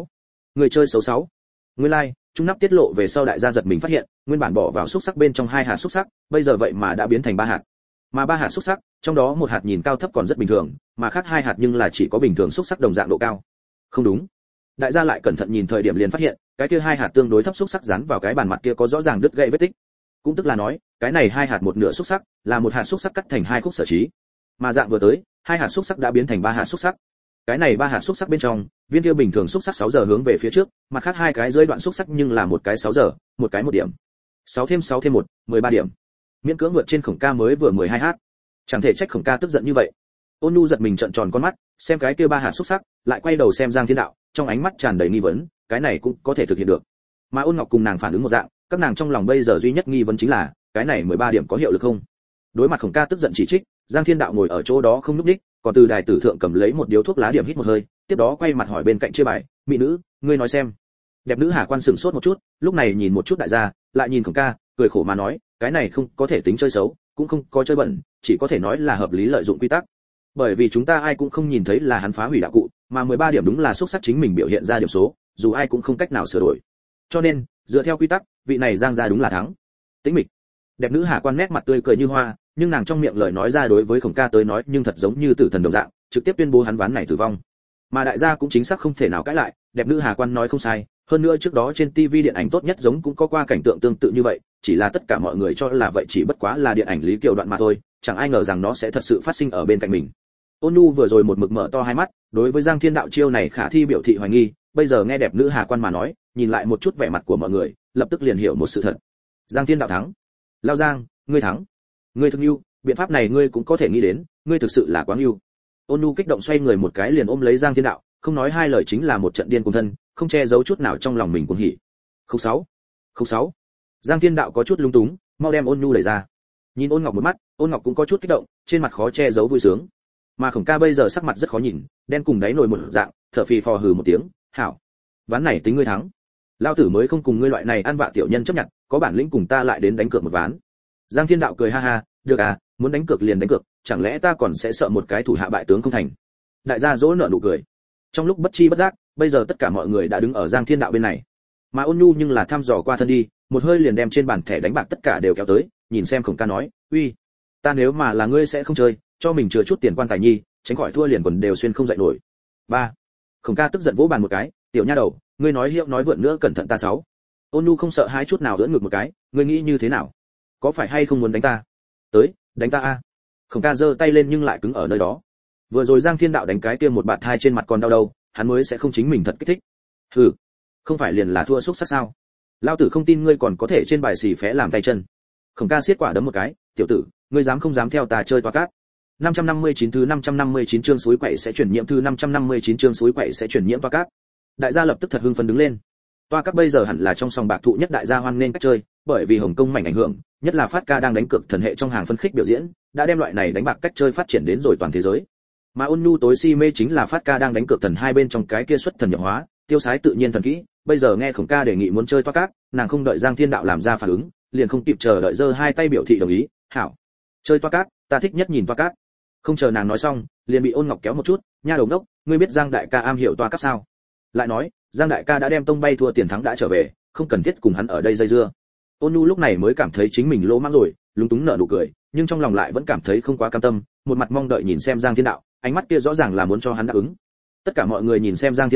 [SPEAKER 1] người chơi xấu sáu. Nguyên lai, trung nắp tiết lộ về sau đại gia giật mình phát hiện, nguyên bản bỏ vào xúc sắc bên trong 2 hạt xúc sắc, bây giờ vậy mà đã biến thành 3 hạt. Mà 3 hạt xúc sắc, trong đó một hạt nhìn cao thấp còn rất bình thường, mà khác 2 hạt nhưng là chỉ có bình thường xúc sắc đồng dạng độ cao. Không đúng. Đại gia lại cẩn thận nhìn thời điểm liền phát hiện, cái kia 2 hạt tương đối thấp xúc sắc dán vào cái bàn mặt kia có rõ ràng đứt gãy vết tích. Cũng tức là nói, cái này 2 hạt một nửa xúc sắc, là một hạt xúc sắc cắt thành 2 khúc sở trí. Mà dạng vừa tới, 2 hạt xúc sắc đã biến thành 3 hạt xúc sắc. Cái này 3 hạt xúc sắc bên trong, viên kia bình thường xúc sắc 6 giờ hướng về phía trước, mặt khác 2 cái dưới đoạn xúc sắc nhưng là một cái 6 giờ, một cái 1 điểm. 6 thêm 6 thêm 1, 13 điểm. Miễn cưỡng vượt trên Khổng Ca mới vừa 12h. Chẳng thể trách Khổng Ca tức giận như vậy. Ôn Nhu giật mình trợn tròn con mắt, xem cái kia 3 hạt xúc sắc, lại quay đầu xem Giang Thiên Đạo, trong ánh mắt tràn đầy nghi vấn, cái này cũng có thể thực hiện được. Mà Ôn Ngọc cùng nàng phản ứng một dạng, các nàng trong lòng bây giờ duy nhất nghi vấn chính là, cái này 13 điểm có hiệu lực không? Đối mặt Khổng Ca tức giận chỉ trích, Giang Thiên Đạo ngồi ở chỗ đó không nhúc nhích, còn từ đài tử thượng cầm lấy một điếu thuốc lá điểm hít một hơi, tiếp đó quay mặt hỏi bên cạnh chia bài, mỹ nữ, ngươi nói xem. Đẹp nữ hà quan sững sốt một chút, lúc này nhìn một chút đại gia, lại nhìn Khổng Ca, cười khổ mà nói, cái này không có thể tính chơi xấu, cũng không có chơi bẩn, chỉ có thể nói là hợp lý lợi dụng quy tắc. Bởi vì chúng ta ai cũng không nhìn thấy là hắn phá hủy đạo cụ, mà 13 điểm đúng là xúc sắc chính mình biểu hiện ra điểm số, dù ai cũng không cách nào sửa đổi. Cho nên, dựa theo quy tắc, vị này Giang gia đúng là thắng. Tĩnh mịch. Đẹp nữ hà quan nét mặt tươi cười như hoa, nhưng nàng trong miệng lời nói ra đối với Khổng Ca tới nói nhưng thật giống như tử thần đồng dạng, trực tiếp tuyên bố hắn ván này tử vong. Mà đại gia cũng chính xác không thể nào cãi lại, đẹp nữ hà quan nói không sai, hơn nữa trước đó trên TV điện ảnh tốt nhất giống cũng có qua cảnh tượng tương tự như vậy, chỉ là tất cả mọi người cho là vậy chỉ bất quá là điện ảnh Lý Kiều đoạn mà thôi, chẳng ai ngờ rằng nó sẽ thật sự phát sinh ở bên cạnh mình. Ôn Nhu vừa rồi một mực mở to hai mắt, đối với Giang Thiên Đạo chiêu này khả thi biểu thị hoài nghi, bây giờ nghe đẹp nữ hà quan mà nói, nhìn lại một chút vẻ mặt của mọi người, lập tức liền hiểu một sự thật. Giang Thiên Đạo thắng. Lao Giang, ngươi thắng. Ngươi thực nhu, biện pháp này ngươi cũng có thể nghĩ đến, ngươi thực sự là quá nhu. Ôn Nhu kích động xoay người một cái liền ôm lấy Giang Thiên Đạo, không nói hai lời chính là một trận điên cuồng thân, không che giấu chút nào trong lòng mình cuồng hỉ. Không sáu. Giang Thiên Đạo có chút lung túng, mau đem Ôn Nhu đẩy ra. Nhìn Ôn Ngọc một mắt, Ôn Ngọc cũng có chút kích động, trên mặt khó che giấu vui sướng. Mà Khổng Ca bây giờ sắc mặt rất khó nhìn, đen cùng đáy nồi một dạng, thở phì phò hừ một tiếng, "Hảo, ván này tính ngươi thắng. Lão tử mới không cùng ngươi loại này ăn vạ tiểu nhân chấp nhận, có bản lĩnh cùng ta lại đến đánh cược một ván." Giang Thiên Đạo cười ha ha, "Được à, muốn đánh cược liền đánh cược, chẳng lẽ ta còn sẽ sợ một cái thủ hạ bại tướng không thành?" Đại gia dỗ nở nụ cười. Trong lúc bất chi bất giác, bây giờ tất cả mọi người đã đứng ở Giang Thiên Đạo bên này. Mà Ôn Nhu nhưng là thăm dò qua thân đi, một hơi liền đem trên bàn thẻ đánh bạc tất cả đều kéo tới, nhìn xem Khổng Ca nói, "Uy, ta nếu mà là ngươi sẽ không chơi, cho mình chừa chút tiền quan tài nhi, tránh khỏi thua liền quần đều xuyên không dậy nổi." Ba. Khổng Ca tức giận vỗ bàn một cái, "Tiểu nha đầu, ngươi nói hiệu nói vượn nữa cẩn thận ta sáu." Ôn Nhu không sợ hãi chút nào ưỡn ngực một cái, "Ngươi nghĩ như thế nào? Có phải hay không muốn đánh ta? Tới, đánh ta a." Khổng Ca giơ tay lên nhưng lại cứng ở nơi đó. Vừa rồi Giang Thiên Đạo đánh cái kia một bạt hai trên mặt còn đau đâu, hắn mới sẽ không chính mình thật kích thích. Hừ, không phải liền là thua xúc sắc sao? Lão tử không tin ngươi còn có thể trên bài xì phé làm tay chân. Khổng Ca siết quả đấm một cái, "Tiểu tử, ngươi dám không dám theo ta chơi toa cát?" 559 thứ 559 chương suối quậy sẽ chuyển nhiễm thứ 559 chương suối quậy sẽ chuyển nhiễm toa cát. Đại gia lập tức thật hưng phấn đứng lên. Toa cát bây giờ hẳn là trong sòng bạc thụ nhất đại gia hoan nên cách chơi, bởi vì Hồng Kông mảnh ảnh hưởng, nhất là Phát Ca đang đánh cược thần hệ trong hàng phân khích biểu diễn, đã đem loại này đánh bạc cách chơi phát triển đến rồi toàn thế giới. Mà Ôn Nhu tối si mê chính là Phát Ca đang đánh cược thần hai bên trong cái kia xuất thần nhập hóa, tiêu sái tự nhiên thần kỹ, bây giờ nghe Khổng Ca đề nghị muốn chơi toa cát, nàng không đợi Giang Thiên Đạo làm ra phản ứng, liền không kịp chờ đợi giơ hai tay biểu thị đồng ý, "Hảo, chơi toa cát, ta thích nhất nhìn toa cát." Không chờ nàng nói xong, liền bị Ôn Ngọc kéo một chút, "Nha đầu ngốc, ngươi biết Giang đại ca am hiểu toa cát sao?" Lại nói, Giang đại ca đã đem tông bay thua tiền thắng đã trở về, không cần thiết cùng hắn ở đây dây dưa. Ôn Nhu lúc này mới cảm thấy chính mình lỗ mãng rồi, lúng túng nở nụ cười, nhưng trong lòng lại vẫn cảm thấy không quá cam tâm, một mặt mong đợi nhìn xem Giang Thiên Đạo, ánh mắt kia rõ ràng là muốn cho hắn đáp ứng. Tất cả mọi người nhìn xem Giang Thiên Đạo,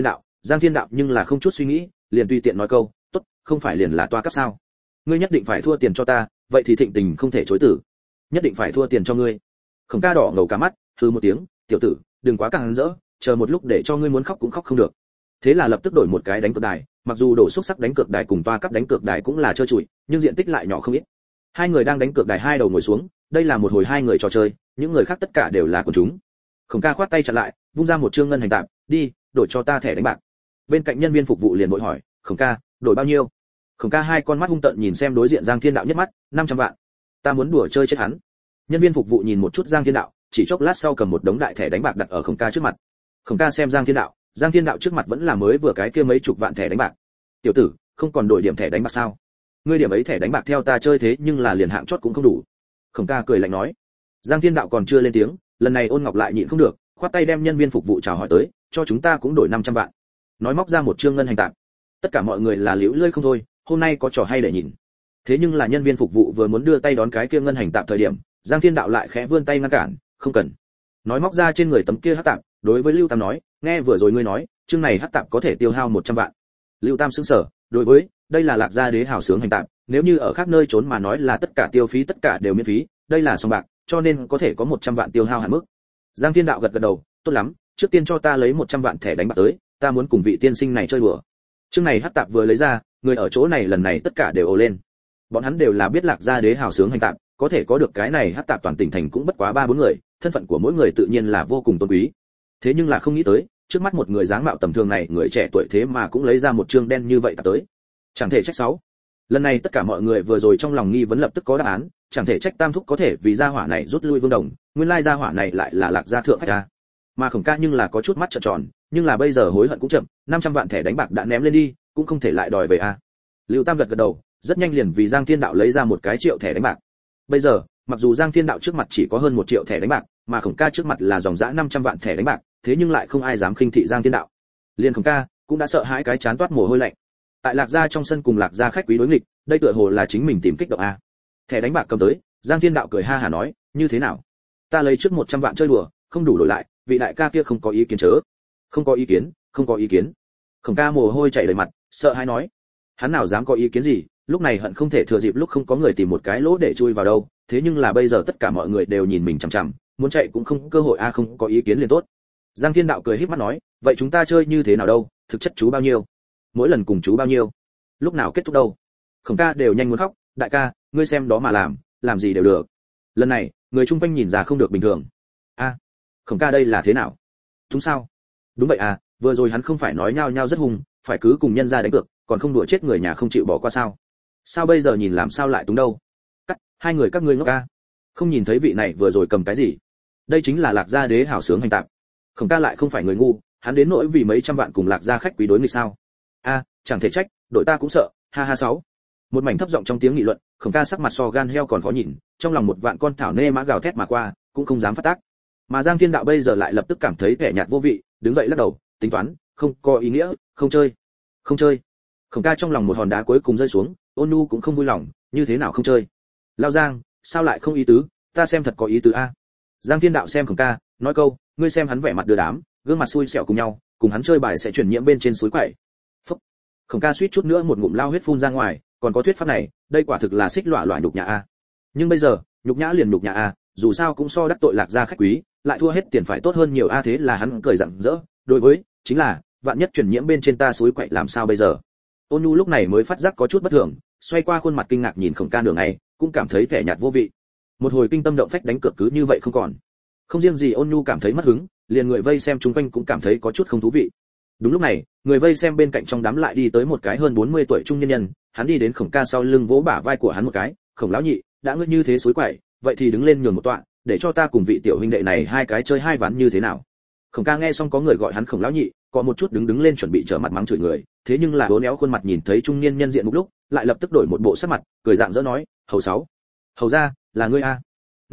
[SPEAKER 1] Giang Thiên Đạo nhưng là không chút suy nghĩ, liền tùy tiện nói câu, "Tốt, không phải liền là toa cấp sao? Ngươi nhất định phải thua tiền cho ta, vậy thì Thịnh Tình không thể chối từ. Nhất định phải thua tiền cho ngươi." Khổng Ca đỏ ngầu cả mắt, hừ một tiếng, "Tiểu tử, đừng quá càng rỡ, chờ một lúc để cho ngươi muốn khóc cũng khóc không được." Thế là lập tức đổi một cái đánh cược đài, mặc dù đổ xúc sắc đánh cược đài cùng toa cấp đánh cược đài cũng là trơ trụi, nhưng diện tích lại nhỏ không ít. Hai người đang đánh cược đài hai đầu ngồi xuống, đây là một hồi hai người trò chơi, những người khác tất cả đều là của chúng. Khổng Ca khoát tay chặn lại, vung ra một trương ngân hành tạm, "Đi, đổi cho ta thẻ đánh bạc." Bên cạnh nhân viên phục vụ liền vội hỏi, "Khổng Ca, đổi bao nhiêu?" Khổng Ca hai con mắt hung tợn nhìn xem đối diện Giang Thiên Đạo nhất mắt, 500 vạn. Ta muốn đùa chơi chết hắn. Nhân viên phục vụ nhìn một chút Giang Thiên Đạo, chỉ chốc lát sau cầm một đống đại thẻ đánh bạc đặt ở Khổng Ca trước mặt. Khổng Ca xem Giang Thiên Đạo trước mặt vẫn là mới vừa cái kia mấy chục vạn thẻ đánh bạc. "Tiểu tử, không còn đổi điểm thẻ đánh bạc sao? Ngươi điểm ấy thẻ đánh bạc theo ta chơi thế nhưng là liền hạng chót cũng không đủ." Khổng Ca cười lạnh nói. Giang Thiên Đạo còn chưa lên tiếng, lần này Ôn Ngọc lại nhịn không được, khoát tay đem nhân viên phục vụ chào hỏi tới, "Cho chúng ta cũng đổi 500 vạn." Nói móc ra một trương ngân hành tạm. Tất cả mọi người là liễu lơi không thôi, hôm nay có trò hay để nhìn. Thế nhưng là nhân viên phục vụ vừa muốn đưa tay đón cái kia ngân hành tạm thời điểm, Giang Thiên Đạo lại khẽ vươn tay ngăn cản, "Không cần." Nói móc ra trên người tấm kia hắc tạm, đối với Lưu Tam nói, "Nghe vừa rồi ngươi nói, chương này hắc tạm có thể tiêu hao 100 vạn." Lưu Tam sững sờ, đối với, đây là Lạc Gia Đế hảo sướng hành tạm, nếu như ở khác nơi trốn mà nói là tất cả tiêu phí tất cả đều miễn phí, đây là sòng bạc, cho nên có thể có 100 vạn tiêu hao hạn mức. Giang Thiên Đạo gật gật đầu, "Tốt lắm, trước tiên cho ta lấy 100 vạn thẻ đánh bạc tới, ta muốn cùng vị tiên sinh này chơi đùa." Chương này hắc tạp vừa lấy ra, người ở chỗ này lần này tất cả đều ồ lên. Bọn hắn đều là biết Lạc Gia Đế hào sướng hành tạp, có thể có được cái này hắc tạp toàn tỉnh thành cũng bất quá 3-4 người, thân phận của mỗi người tự nhiên là vô cùng tôn quý. Thế nhưng là không nghĩ tới, trước mắt một người dáng mạo tầm thường này, người trẻ tuổi thế mà cũng lấy ra một chương đen như vậy tạp tới. Chẳng thể trách sáu. Lần này tất cả mọi người vừa rồi trong lòng nghi vấn lập tức có đáp án, chẳng thể trách Tam thúc có thể vì gia hỏa này rút lui Vương Đồng, nguyên lai gia hỏa này lại là Lạc Gia thượng khách a. Mà Khổng Ca nhưng là có chút mắt trợn tròn, nhưng là bây giờ hối hận cũng chậm, 500 vạn thẻ đánh bạc đã ném lên đi, cũng không thể lại đòi về a. Lưu Tam gật gật đầu, rất nhanh liền vì Giang Thiên Đạo lấy ra một cái triệu thẻ đánh bạc. Bây giờ, mặc dù Giang Thiên Đạo trước mặt chỉ có hơn 1 triệu thẻ đánh bạc, mà Khổng Ca trước mặt là dòng dã 500 vạn thẻ đánh bạc, thế nhưng lại không ai dám khinh thị Giang Thiên Đạo. Liên Khổng Ca cũng đã sợ hãi cái chán toát mồ hôi lạnh. Tại Lạc Gia trong sân cùng Lạc Gia khách quý đối nghịch, đây tựa hồ là chính mình tìm kích động a. Thẻ đánh bạc cầm tới, Giang Thiên Đạo cười ha hả nói, như thế nào? Ta lấy trước 100 vạn chơi đùa, không đủ đổi lại, vị đại ca kia không có ý kiến chớ. Không có ý kiến, không có ý kiến. Khổng Ca mồ hôi chảy đầy mặt, sợ hãi nói, hắn nào dám có ý kiến gì, lúc này hận không thể thừa dịp lúc không có người tìm một cái lỗ để chui vào đâu, thế nhưng là bây giờ tất cả mọi người đều nhìn mình chằm chằm, muốn chạy cũng không cơ hội a, không có ý kiến liền tốt. Giang Thiên Đạo cười híp mắt nói, vậy chúng ta chơi như thế nào đâu, thực chất chú bao nhiêu? Mỗi lần cùng chú bao nhiêu? Lúc nào kết thúc đâu? Khổng Ca đều nhanh muốn khóc, đại ca, ngươi xem đó mà làm gì đều được. Lần này, người chung quanh nhìn ra không được bình thường. A, Khổng Ca đây là thế nào? Đúng sao? Đúng vậy à, vừa rồi hắn không phải nói nhau nhau rất hung, phải cứ cùng nhân ra đánh cược, còn không đùa chết người nhà không chịu bỏ qua sao? Sao bây giờ nhìn làm sao lại túng đâu? Hai người các ngươi ngốc a. Không nhìn thấy vị này vừa rồi cầm cái gì? Đây chính là Lạc Gia đế hảo sướng hành tạm. Khổng Ca lại không phải người ngu, hắn đến nỗi vì mấy trăm vạn cùng Lạc Gia khách quý đối nghịch sao? A, chẳng thể trách, đội ta cũng sợ, ha ha sáu. Một mảnh thấp giọng trong tiếng nghị luận, Khổng Ca sắc mặt so gan heo còn khó nhìn, trong lòng một vạn con thảo nê mã gào thét mà qua, cũng không dám phát tác. Mà Giang Thiên Đạo bây giờ lại lập tức cảm thấy vẻ nhạt vô vị, đứng dậy lắc đầu, tính toán, không có ý nghĩa, không chơi. Không chơi. Khổng Ca trong lòng một hòn đá cuối cùng rơi xuống, Ôn Nhu cũng không vui lòng, như thế nào không chơi? Lao Giang, sao lại không ý tứ, ta xem thật có ý tứ a. Giang Thiên Đạo xem Khổng Ca, nói câu, ngươi xem hắn vẻ mặt đưa đám, gương mặt xui xẻo cùng nhau, cùng hắn chơi bài sẽ chuyển nhiễm bên trên suối quậy. Phúc. Khổng Ca suýt chút nữa một ngụm lao huyết phun ra ngoài, còn có thuyết pháp này, đây quả thực là xích lọa lọa nhục nhã a. Nhưng bây giờ, nhục nhã liền nhục nhã a, dù sao cũng so đắc tội Lạc Gia khách quý, lại thua hết tiền phải tốt hơn nhiều a, thế là hắn cười rạng rỡ, đối với, chính là, vạn nhất chuyển nhiễm bên trên ta suối quậy làm sao bây giờ? Ôn Nhu lúc này mới phát giác có chút bất thường, xoay qua khuôn mặt kinh ngạc nhìn Khổng Ca nửa ngày, cũng cảm thấy vẻ nhạt vô vị. Một hồi kinh tâm động phách đánh cược cứ như vậy không còn. Không riêng gì Ôn Nhu cảm thấy mất hứng, liền người vây xem chúng quanh cũng cảm thấy có chút không thú vị. Đúng lúc này, người vây xem bên cạnh trong đám lại đi tới một cái hơn 40 tuổi trung nhân nhân, hắn đi đến Khổng Ca sau lưng vỗ bả vai của hắn một cái, "Khổng lão nhị, đã ngươi như thế suối quậy, vậy thì đứng lên nhường một tọa, để cho ta cùng vị tiểu huynh đệ này hai cái chơi hai ván như thế nào?" Khổng Ca nghe xong có người gọi hắn Khổng lão nhị, có một chút đứng lên chuẩn bị trở mặt mắng chửi người, thế nhưng là uốn éo khuôn mặt nhìn thấy trung niên nhân diện một lúc, lại lập tức đổi một bộ sắc mặt, cười rạng rỡ nói, "Hầu sáu, hầu gia, là ngươi a."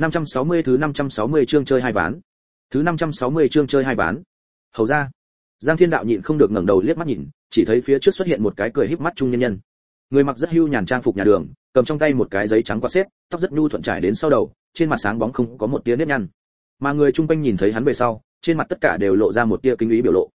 [SPEAKER 1] 560 thứ 560 chương chơi hai ván. Thứ 560 chương chơi hai ván. Hầu gia. Giang Thiên Đạo nhịn không được ngẩng đầu liếc mắt nhìn, chỉ thấy phía trước xuất hiện một cái cười híp mắt trung nhân nhân. Người mặc rất hưu nhàn trang phục nhà đường, cầm trong tay một cái giấy trắng quạt xếp, tóc rất nhu thuận trải đến sau đầu, trên mặt sáng bóng không có một tia nếp nhăn. Mà người chung quanh nhìn thấy hắn về sau, trên mặt tất cả đều lộ ra một tia kinh ý biểu lộ.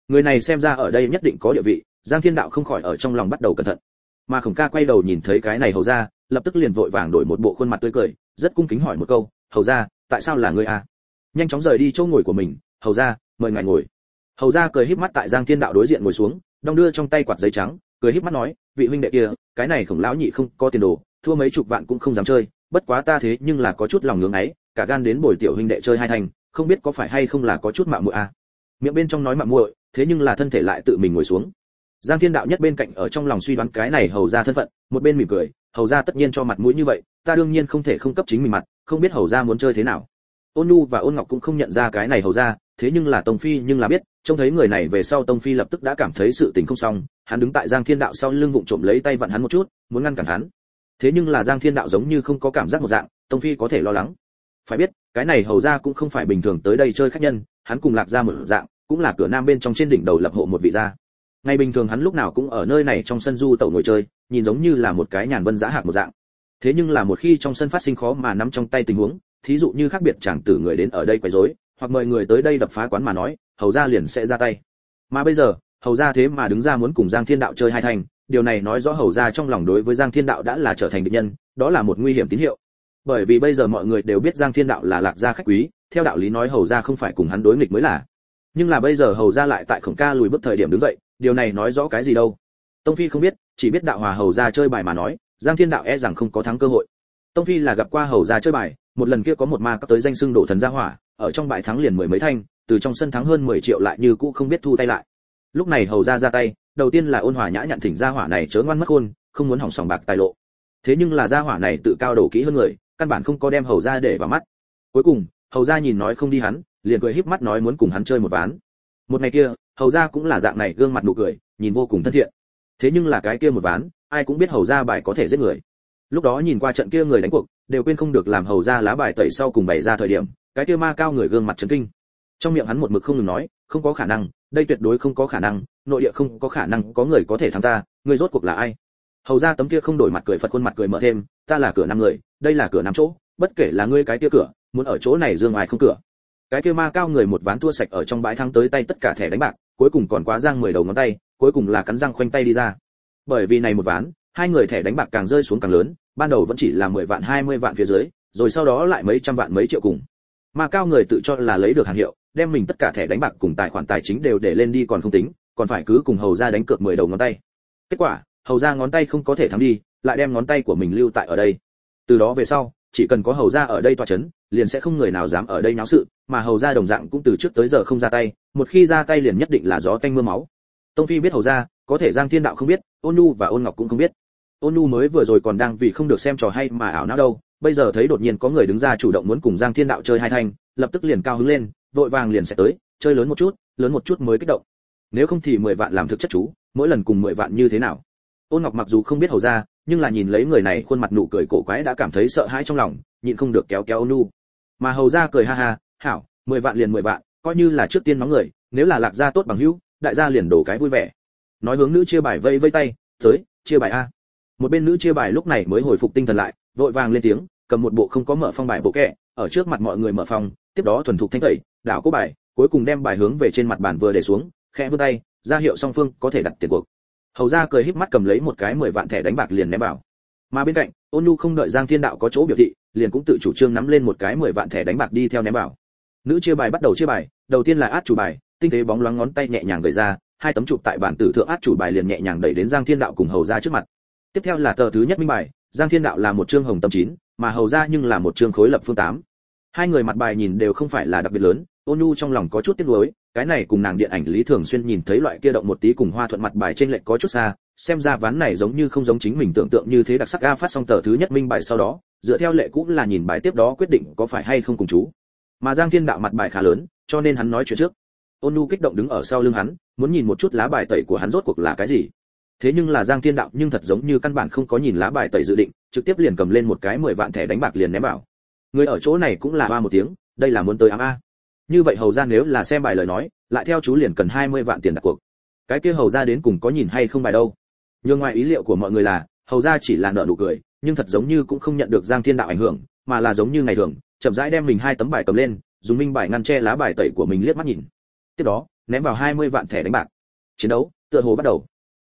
[SPEAKER 1] Người này xem ra ở đây nhất định có địa vị, Giang Thiên Đạo không khỏi ở trong lòng bắt đầu cẩn thận. Mà Khổng Ca quay đầu nhìn thấy cái này hầu gia, lập tức liền vội vàng đổi một bộ khuôn mặt tươi cười, rất cung kính hỏi một câu, hầu gia, tại sao là ngươi à? Nhanh chóng rời đi chỗ ngồi của mình, hầu gia, mời ngài ngồi. Hầu gia cười híp mắt tại Giang Thiên Đạo đối diện ngồi xuống, đong đưa trong tay quạt giấy trắng, cười híp mắt nói, vị huynh đệ kia, cái này Khổng lão nhị không có tiền đồ, thua mấy chục vạn cũng không dám chơi, bất quá ta thế nhưng là có chút lòng ngưỡng ấy, cả gan đến bồi tiểu huynh đệ chơi hai thành, không biết có phải hay không là có chút mạo muội à? Miệng bên trong nói mạo muội, thế nhưng là thân thể lại tự mình ngồi xuống. Giang Thiên Đạo nhất bên cạnh ở trong lòng suy đoán cái này hầu gia thân phận, một bên mỉm cười, hầu gia tất nhiên cho mặt mũi như vậy, ta đương nhiên không thể không cấp chính mình mặt, không biết hầu gia muốn chơi thế nào. Ôn Nhu và Ôn Ngọc cũng không nhận ra cái này hầu gia, thế nhưng là Tông Phi nhưng là biết, trông thấy người này về sau Tông Phi lập tức đã cảm thấy sự tình không xong, hắn đứng tại Giang Thiên Đạo sau lưng vụng trộm lấy tay vặn hắn một chút, muốn ngăn cản hắn. Thế nhưng là Giang Thiên Đạo giống như không có cảm giác một dạng, Tông Phi có thể lo lắng. Phải biết, cái này hầu gia cũng không phải bình thường tới đây chơi khách nhân, hắn cùng Lạc gia một dạng, cũng là cửa nam bên trong trên đỉnh đầu lập hộ một vị gia. Ngày bình thường hắn lúc nào cũng ở nơi này trong sân du tẩu ngồi chơi, nhìn giống như là một cái nhàn vân dã hạc một dạng. Thế nhưng là một khi trong sân phát sinh khó mà nắm trong tay tình huống, thí dụ như khác biệt chàng tử người đến ở đây quấy rối, hoặc mời người tới đây đập phá quán mà nói, hầu gia liền sẽ ra tay. Mà bây giờ, hầu gia thế mà đứng ra muốn cùng Giang Thiên Đạo chơi hai thành, điều này nói rõ hầu gia trong lòng đối với Giang Thiên Đạo đã là trở thành địch nhân, đó là một nguy hiểm tín hiệu. Bởi vì bây giờ mọi người đều biết Giang Thiên Đạo là Lạc gia khách quý, theo đạo lý nói hầu gia không phải cùng hắn đối nghịch mới là. Nhưng là bây giờ hầu gia lại tại Khổng Ca lùi bước thời điểm đứng dậy, điều này nói rõ cái gì đâu? Tông Phi không biết, chỉ biết Đạo Hòa hầu gia chơi bài mà nói, Giang Thiên Đạo e rằng không có thắng cơ hội. Tông Phi là gặp qua hầu gia chơi bài, một lần kia có một ma cấp tới danh xưng đổ thần gia hỏa, ở trong bãi thắng liền mười mấy thanh, từ trong sân thắng hơn 10 triệu lại như cũ không biết thu tay lại. Lúc này hầu gia ra tay, đầu tiên là ôn hòa nhã nhặn thỉnh gia hỏa này chớ ngoan mất khôn, không muốn hỏng sòng bạc tài lộ. Thế nhưng là gia hỏa này tự cao đầu kỹ hơn người, căn bản không có đem hầu gia để vào mắt. Cuối cùng, hầu gia nhìn nói không đi hắn, liền cười híp mắt nói muốn cùng hắn chơi một ván. Một ngày kia, hầu gia cũng là dạng này gương mặt nụ cười, nhìn vô cùng thân thiện. Thế nhưng là cái kia một ván, ai cũng biết hầu gia bài có thể giết người. Lúc đó nhìn qua trận kia người đánh cuộc, đều quên không được làm hầu gia lá bài tẩy sau cùng bày ra thời điểm, cái kia ma cao người gương mặt chấn kinh. Trong miệng hắn một mực không ngừng nói, không có khả năng, đây tuyệt đối không có khả năng, nội địa không có khả năng có người có thể thắng ta, người rốt cuộc là ai? Hầu gia tấm kia không đổi mặt cười Phật khuôn mặt cười mở thêm, ta là cửa năm người, đây là cửa năm chỗ, bất kể là ngươi cái kia cửa, muốn ở chỗ này dương ai không cửa. Cái kia ma cao người một ván thua sạch ở trong bãi thắng tới tay tất cả thẻ đánh bạc, cuối cùng còn quá giang 10 đầu ngón tay, cuối cùng là cắn răng khoanh tay đi ra. Bởi vì này một ván, hai người thẻ đánh bạc càng rơi xuống càng lớn, ban đầu vẫn chỉ là 10 vạn 20 vạn phía dưới, rồi sau đó lại mấy trăm vạn mấy triệu cùng. Ma cao người tự cho là lấy được hàng hiệu, đem mình tất cả thẻ đánh bạc cùng tài khoản tài chính đều để lên đi còn không tính, còn phải cứ cùng hầu gia đánh cược 10 đầu ngón tay. Kết quả, hầu gia ngón tay không có thể thắng đi, lại đem ngón tay của mình lưu tại ở đây. Từ đó về sau, chỉ cần có hầu gia ở đây tọa chấn, liền sẽ không người nào dám ở đây náo sự, mà hầu gia đồng dạng cũng từ trước tới giờ không ra tay, một khi ra tay liền nhất định là gió tanh mưa máu. Tông Phi biết hầu gia, có thể Giang Thiên Đạo không biết, Ôn Nhu và Ôn Ngọc cũng không biết. Ôn Nhu mới vừa rồi còn đang vì không được xem trò hay mà ảo não đâu, bây giờ thấy đột nhiên có người đứng ra chủ động muốn cùng Giang Thiên Đạo chơi hai thanh, lập tức liền cao hứng lên, vội vàng liền sẽ tới, chơi lớn một chút mới kích động. Nếu không thì 10 vạn làm thực chất chú, mỗi lần cùng 10 vạn như thế nào? Ôn Ngọc mặc dù không biết hầu gia, nhưng là nhìn lấy người này khuôn mặt nụ cười cổ quái đã cảm thấy sợ hãi trong lòng, nhịn không được kéo kéo Ôn Nhu. Mà hầu gia cười ha ha, hảo, 10 vạn liền 10 vạn, coi như là trước tiên mắng người, nếu là Lạc gia tốt bằng hữu, đại gia liền đổ cái vui vẻ. Nói hướng nữ chia bài vây vây tay, tới, chia bài a. Một bên nữ chia bài lúc này mới hồi phục tinh thần lại, vội vàng lên tiếng, cầm một bộ không có mở phong bài bộ kẹ, ở trước mặt mọi người mở phong, tiếp đó thuần thục thanh tẩy, đảo cố bài, cuối cùng đem bài hướng về trên mặt bàn vừa để xuống, khẽ vươn tay, ra hiệu song phương có thể đặt tiền cuộc. Hầu gia cười híp mắt cầm lấy một cái 10 vạn thẻ đánh bạc liền ném vào. Mà bên cạnh, Ôn Nhu không đợi Giang Thiên Đạo có chỗ biểu thị, liền cũng tự chủ trương nắm lên một cái 10 vạn thẻ đánh bạc đi theo ném vào. Nữ chia bài bắt đầu chia bài, đầu tiên là át chủ bài, tinh tế bóng loáng ngón tay nhẹ nhàng gợi ra, hai tấm chụp tại bản tử thượng át chủ bài liền nhẹ nhàng đẩy đến Giang Thiên Đạo cùng hầu gia trước mặt. Tiếp theo là tờ thứ nhất minh bài, Giang Thiên Đạo là một trương hồng tâm 9, mà hầu gia nhưng là một trương khối lập phương 8. Hai người mặt bài nhìn đều không phải là đặc biệt lớn, Ôn Nhu trong lòng có chút tiếc nuối, cái này cùng nàng điện ảnh Lý Thường Xuyên nhìn thấy loại kia động một tí cùng Hoa Thuận mặt bài trên lệch có chút xa, xem ra ván này giống như không giống chính mình tưởng tượng như thế đặc sắc. A phát xong tờ thứ nhất minh bài sau đó, dựa theo lệ cũng là nhìn bài tiếp đó quyết định có phải hay không cùng chú. Mà Giang Thiên Đạo mặt bài khá lớn, cho nên hắn nói chuyện trước. Ôn Nhu kích động đứng ở sau lưng hắn, muốn nhìn một chút lá bài tẩy của hắn rốt cuộc là cái gì. Thế nhưng là Giang Thiên Đạo nhưng thật giống như căn bản không có nhìn lá bài tẩy dự định, trực tiếp liền cầm lên một cái 10 vạn thẻ đánh bạc liền ném vào. Người ở chỗ này cũng là ba một tiếng, đây là muốn tới ám a. Như vậy hầu gia nếu là xem bài lời nói, lại theo chú liền cần 20 vạn tiền đặt cuộc. Cái kia hầu gia đến cùng có nhìn hay không bài đâu. Nhưng ngoài ý liệu của mọi người là, hầu gia chỉ là nở nụ cười, nhưng thật giống như cũng không nhận được Giang Thiên Đạo ảnh hưởng, mà là giống như ngày thường, chậm rãi đem mình hai tấm bài cầm lên, dùng minh bài ngăn che lá bài tẩy của mình liếc mắt nhìn. Tiếp đó, ném vào 20 vạn thẻ đánh bạc. Chiến đấu tựa hồ bắt đầu.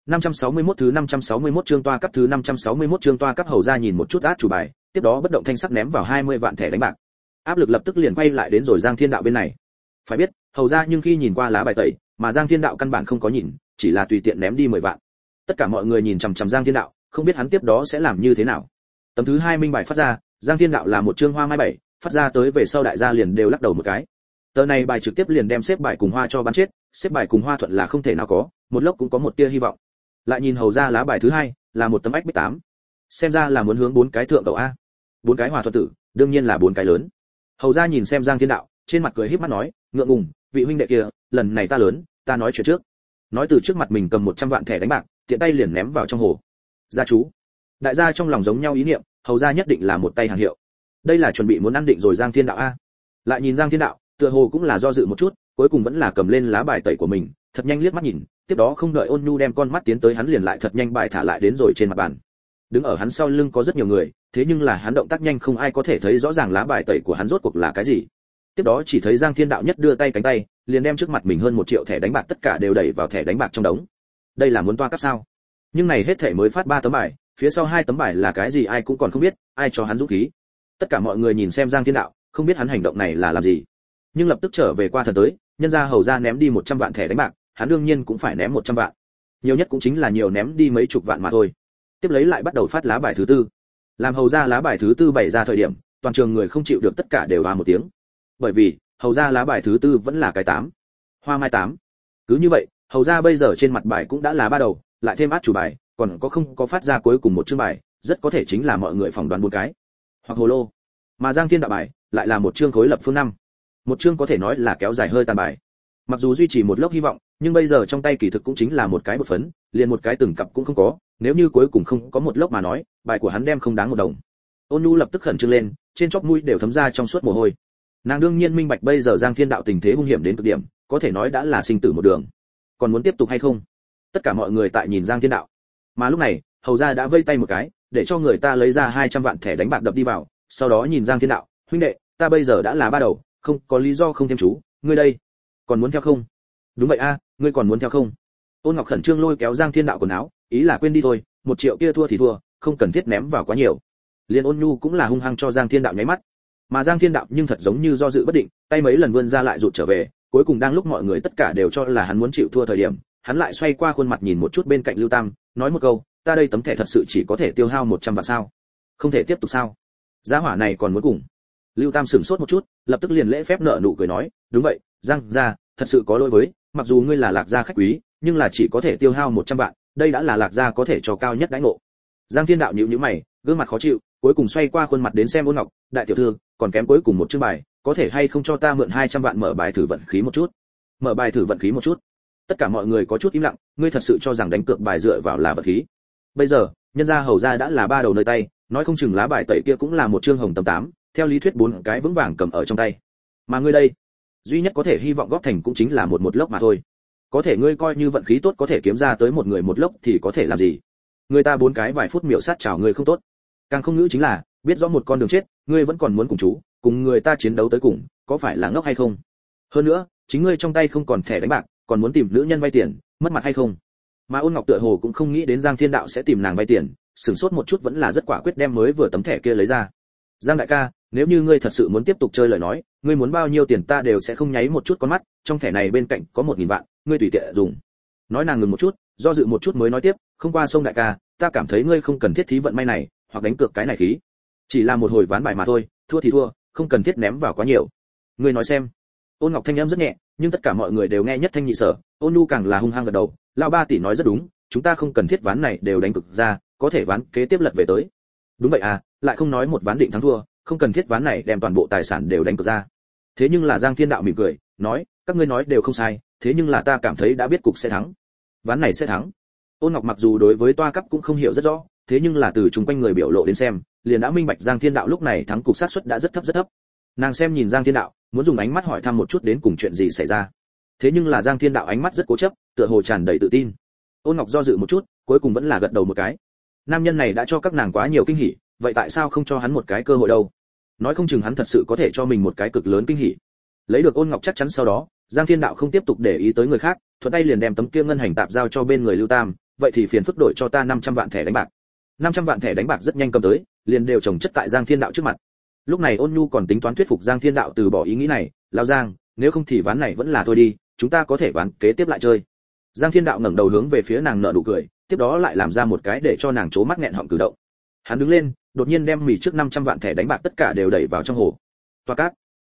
[SPEAKER 1] 561 thứ 561 chương toa cấp thứ 561 chương toa cấp. Hầu ra nhìn một chút át chủ bài, tiếp đó bất động thanh sắc ném vào 20 vạn thẻ đánh bạc. Áp lực lập tức liền quay lại đến rồi Giang Thiên Đạo bên này. Phải biết, hầu ra nhưng khi nhìn qua lá bài tẩy, mà Giang Thiên Đạo căn bản không có nhìn, chỉ là tùy tiện ném đi 10 vạn. Tất cả mọi người nhìn chằm chằm Giang Thiên Đạo, không biết hắn tiếp đó sẽ làm như thế nào. Tấm thứ 2 minh bài phát ra, Giang Thiên Đạo là một chương hoa mai 7, phát ra tới về sau đại gia liền đều lắc đầu một cái. Tờ này bài trực tiếp liền đem xếp bài cùng hoa cho bắn chết, xếp bài cùng hoa thuận là không thể nào có, một lốc cũng có một tia hy vọng. Lại nhìn hầu ra lá bài thứ 2, là một tấm ách bích 8. Xem ra là muốn hướng 4 cái thượng cầu a. 4 cái hòa thuận tử, đương nhiên là 4 cái lớn. Hầu ra nhìn xem Giang Thiên Đạo, trên mặt cười híp mắt nói, ngượng ngùng, vị huynh đệ kia, lần này ta lớn, ta nói chuyện trước. Nói từ trước mặt mình cầm 100 vạn thẻ đánh bạc, tiện tay liền ném vào trong hồ. Gia chú. Đại gia trong lòng giống nhau ý niệm, hầu ra nhất định là một tay hàng hiệu. Đây là chuẩn bị muốn ăn định rồi Giang Thiên Đạo a. Lại nhìn Giang Thiên Đạo, tựa hồ cũng là do dự một chút, cuối cùng vẫn là cầm lên lá bài tẩy của mình, thật nhanh liếc mắt nhìn, tiếp đó không đợi Ôn Nhu đem con mắt tiến tới hắn liền lại thật nhanh bài thả lại đến rồi trên mặt bàn. Đứng ở hắn sau lưng có rất nhiều người, thế nhưng là hắn động tác nhanh không ai có thể thấy rõ ràng lá bài tẩy của hắn rốt cuộc là cái gì. Tiếp đó chỉ thấy Giang Thiên Đạo nhất đưa tay cánh tay, liền đem trước mặt mình hơn 1 triệu thẻ đánh bạc tất cả đều đẩy vào thẻ đánh bạc trong đống. Đây là muốn toa cấp sao? Nhưng này hết thẻ mới phát 3 tấm bài, phía sau 2 tấm bài là cái gì ai cũng còn không biết, ai cho hắn dũng khí. Tất cả mọi người nhìn xem Giang Thiên Đạo, không biết hắn hành động này là làm gì. Nhưng lập tức trở về qua thần tới, nhân ra hầu ra ném đi 100 vạn thẻ đánh bạc, hắn đương nhiên cũng phải ném 100 vạn. Nhiều nhất cũng chính là nhiều ném đi mấy chục vạn mà thôi. Tiếp lấy lại bắt đầu phát lá bài thứ 4. Làm hầu ra lá bài thứ 4 bày ra thời điểm, toàn trường người không chịu được tất cả đều một tiếng. Bởi vì, hầu ra lá bài thứ 4 vẫn là cái 8. Hoa mai 8. Cứ như vậy, hầu ra bây giờ trên mặt bài cũng đã là 3 đầu, lại thêm át chủ bài, còn có không có phát ra cuối cùng một chương bài, rất có thể chính là mọi người phỏng đoán 4 cái. Hoặc hồ lô. Mà Giang Thiên Đạo bài lại là một chương khối lập phương 5. Một chương có thể nói là kéo dài hơi tàn bài. Mặc dù duy trì một lốc hy vọng, nhưng bây giờ trong tay kỳ thực cũng chính là một cái bột phấn, liền một cái từng cặp cũng không có, nếu như cuối cùng không có một lốc mà nói, bài của hắn đem không đáng 1 đồng. Ôn Nhu lập tức khẩn trương lên, trên chóp mũi đều thấm ra trong suốt mồ hôi. Nàng đương nhiên minh bạch bây giờ Giang Thiên Đạo tình thế hung hiểm đến cực điểm, có thể nói đã là sinh tử một đường. Còn muốn tiếp tục hay không? Tất cả mọi người tại nhìn Giang Thiên Đạo. Mà lúc này, hầu gia đã vây tay một cái, để cho người ta lấy ra 200 vạn thẻ đánh bạc đập đi vào, sau đó nhìn Giang Thiên Đạo, huynh đệ, ta bây giờ đã là 3 đầu, không có lý do không thêm chú, ngươi đây, còn muốn theo không? Đúng vậy a, ngươi còn muốn theo không? Ôn Ngọc khẩn trương lôi kéo Giang Thiên Đạo quần áo, ý là quên đi thôi, 1 triệu kia thua thì thua, không cần thiết ném vào quá nhiều. Liên Ôn Nhu cũng là hung hăng cho Giang Thiên Đạo nháy mắt. Mà Giang Thiên Đạo nhưng thật giống như do dự bất định, tay mấy lần vươn ra lại rụt trở về, cuối cùng đang lúc mọi người tất cả đều cho là hắn muốn chịu thua thời điểm, hắn lại xoay qua khuôn mặt nhìn một chút bên cạnh Lưu Tam, nói một câu, ta đây tấm thẻ thật sự chỉ có thể tiêu hao 100 vạn sao? Không thể tiếp tục sao? Giá hỏa này còn muốn cùng. Lưu Tam sửng sốt một chút, lập tức liền lễ phép nở nụ cười nói, đúng vậy, Giang gia, thật sự có lỗi với, mặc dù ngươi là Lạc gia khách quý, nhưng là chỉ có thể tiêu hao 100 vạn, đây đã là Lạc gia có thể cho cao nhất đãi ngộ. Giang Thiên Đạo nhíu nhíu mày, gương mặt khó chịu, cuối cùng xoay qua khuôn mặt đến xem Ôn Ngọc, đại tiểu thư, còn kém cuối cùng một chương bài, có thể hay không cho ta mượn 200 vạn mở bài thử vận khí một chút? Mở bài thử vận khí một chút? Tất cả mọi người có chút im lặng, ngươi thật sự cho rằng đánh cược bài dựa vào là vận khí? Bây giờ, nhân gia hầu gia đã là 3 đầu nơi tay, nói không chừng lá bài tẩy kia cũng là một chương hồng tầm 8, theo lý thuyết 4 cái vững vàng cầm ở trong tay. Mà ngươi đây, duy nhất có thể hy vọng góp thành cũng chính là một lốc mà thôi. Có thể ngươi coi như vận khí tốt có thể kiếm ra tới một người một lốc thì có thể làm gì? Người ta 4 cái vài phút miểu sát chào ngươi không tốt. Càng không ngữ chính là, biết rõ một con đường chết, ngươi vẫn còn muốn cùng chú, cùng người ta chiến đấu tới cùng, có phải là ngốc hay không? Hơn nữa, chính ngươi trong tay không còn thẻ đánh bạc, còn muốn tìm nữ nhân vay tiền, mất mặt hay không? Mà Ôn Ngọc tựa hồ cũng không nghĩ đến Giang Thiên Đạo sẽ tìm nàng vay tiền, sửng sốt một chút vẫn là rất quả quyết đem mới vừa tấm thẻ kia lấy ra. Giang đại ca, nếu như ngươi thật sự muốn tiếp tục chơi lời nói, ngươi muốn bao nhiêu tiền ta đều sẽ không nháy một chút con mắt, trong thẻ này bên cạnh có 1000 vạn, ngươi tùy tiện dùng. Nói nàng ngừng một chút, do dự một chút mới nói tiếp, không qua sông đại ca, ta cảm thấy ngươi không cần thiết thí vận may này, hoặc đánh cược cái này khí. Chỉ là một hồi ván bài mà thôi, thua thì thua, không cần thiết ném vào quá nhiều. Ngươi nói xem. Ôn Ngọc thanh âm rất nhẹ, nhưng tất cả mọi người đều nghe nhất thanh nhị sở, Ôn Nhu càng là hung hăng gật đầu, lão ba tỷ nói rất đúng, chúng ta không cần thiết ván này đều đánh cược ra, có thể ván kế tiếp lật về tới. Đúng vậy à, lại không nói một ván định thắng thua, không cần thiết ván này đem toàn bộ tài sản đều đánh cược ra. Thế nhưng là Giang Thiên Đạo mỉm cười, nói, các ngươi nói đều không sai, thế nhưng là ta cảm thấy đã biết cục sẽ thắng. Ván này sẽ thắng. Ôn Ngọc mặc dù đối với toa cấp cũng không hiểu rất rõ, thế nhưng là từ chung quanh người biểu lộ đến xem, liền đã minh bạch Giang Thiên Đạo lúc này thắng cục xác suất đã rất thấp. Nàng xem nhìn Giang Thiên Đạo, muốn dùng ánh mắt hỏi thăm một chút đến cùng chuyện gì xảy ra. Thế nhưng là Giang Thiên Đạo ánh mắt rất cố chấp, tựa hồ tràn đầy tự tin. Ôn Ngọc do dự một chút, cuối cùng vẫn là gật đầu một cái. Nam nhân này đã cho các nàng quá nhiều kinh hỉ, vậy tại sao không cho hắn một cái cơ hội đâu? Nói không chừng hắn thật sự có thể cho mình một cái cực lớn kinh hỉ. Lấy được Ôn Ngọc chắc chắn sau đó, Giang Thiên Đạo không tiếp tục để ý tới người khác, thuận tay liền đem tấm kia ngân hành tạp giao cho bên người Lưu Tam, vậy thì phiền phức đổi cho ta 500 vạn thẻ đánh bạc. 500 vạn thẻ đánh bạc rất nhanh cầm tới, liền đều chồng chất tại Giang Thiên Đạo trước mặt. Lúc này Ôn Nhu còn tính toán thuyết phục Giang Thiên Đạo từ bỏ ý nghĩ này, "Lão Giang, nếu không thì ván này vẫn là thôi đi, chúng ta có thể ván kế tiếp lại chơi." Giang Thiên Đạo ngẩng đầu hướng về phía nàng nở nụ cười, tiếp đó lại làm ra một cái để cho nàng trố mắt nghẹn họng cử động. Hắn đứng lên, đột nhiên đem mì trước 500 vạn thẻ đánh bạc tất cả đều đẩy vào trong hồ. Toa cát.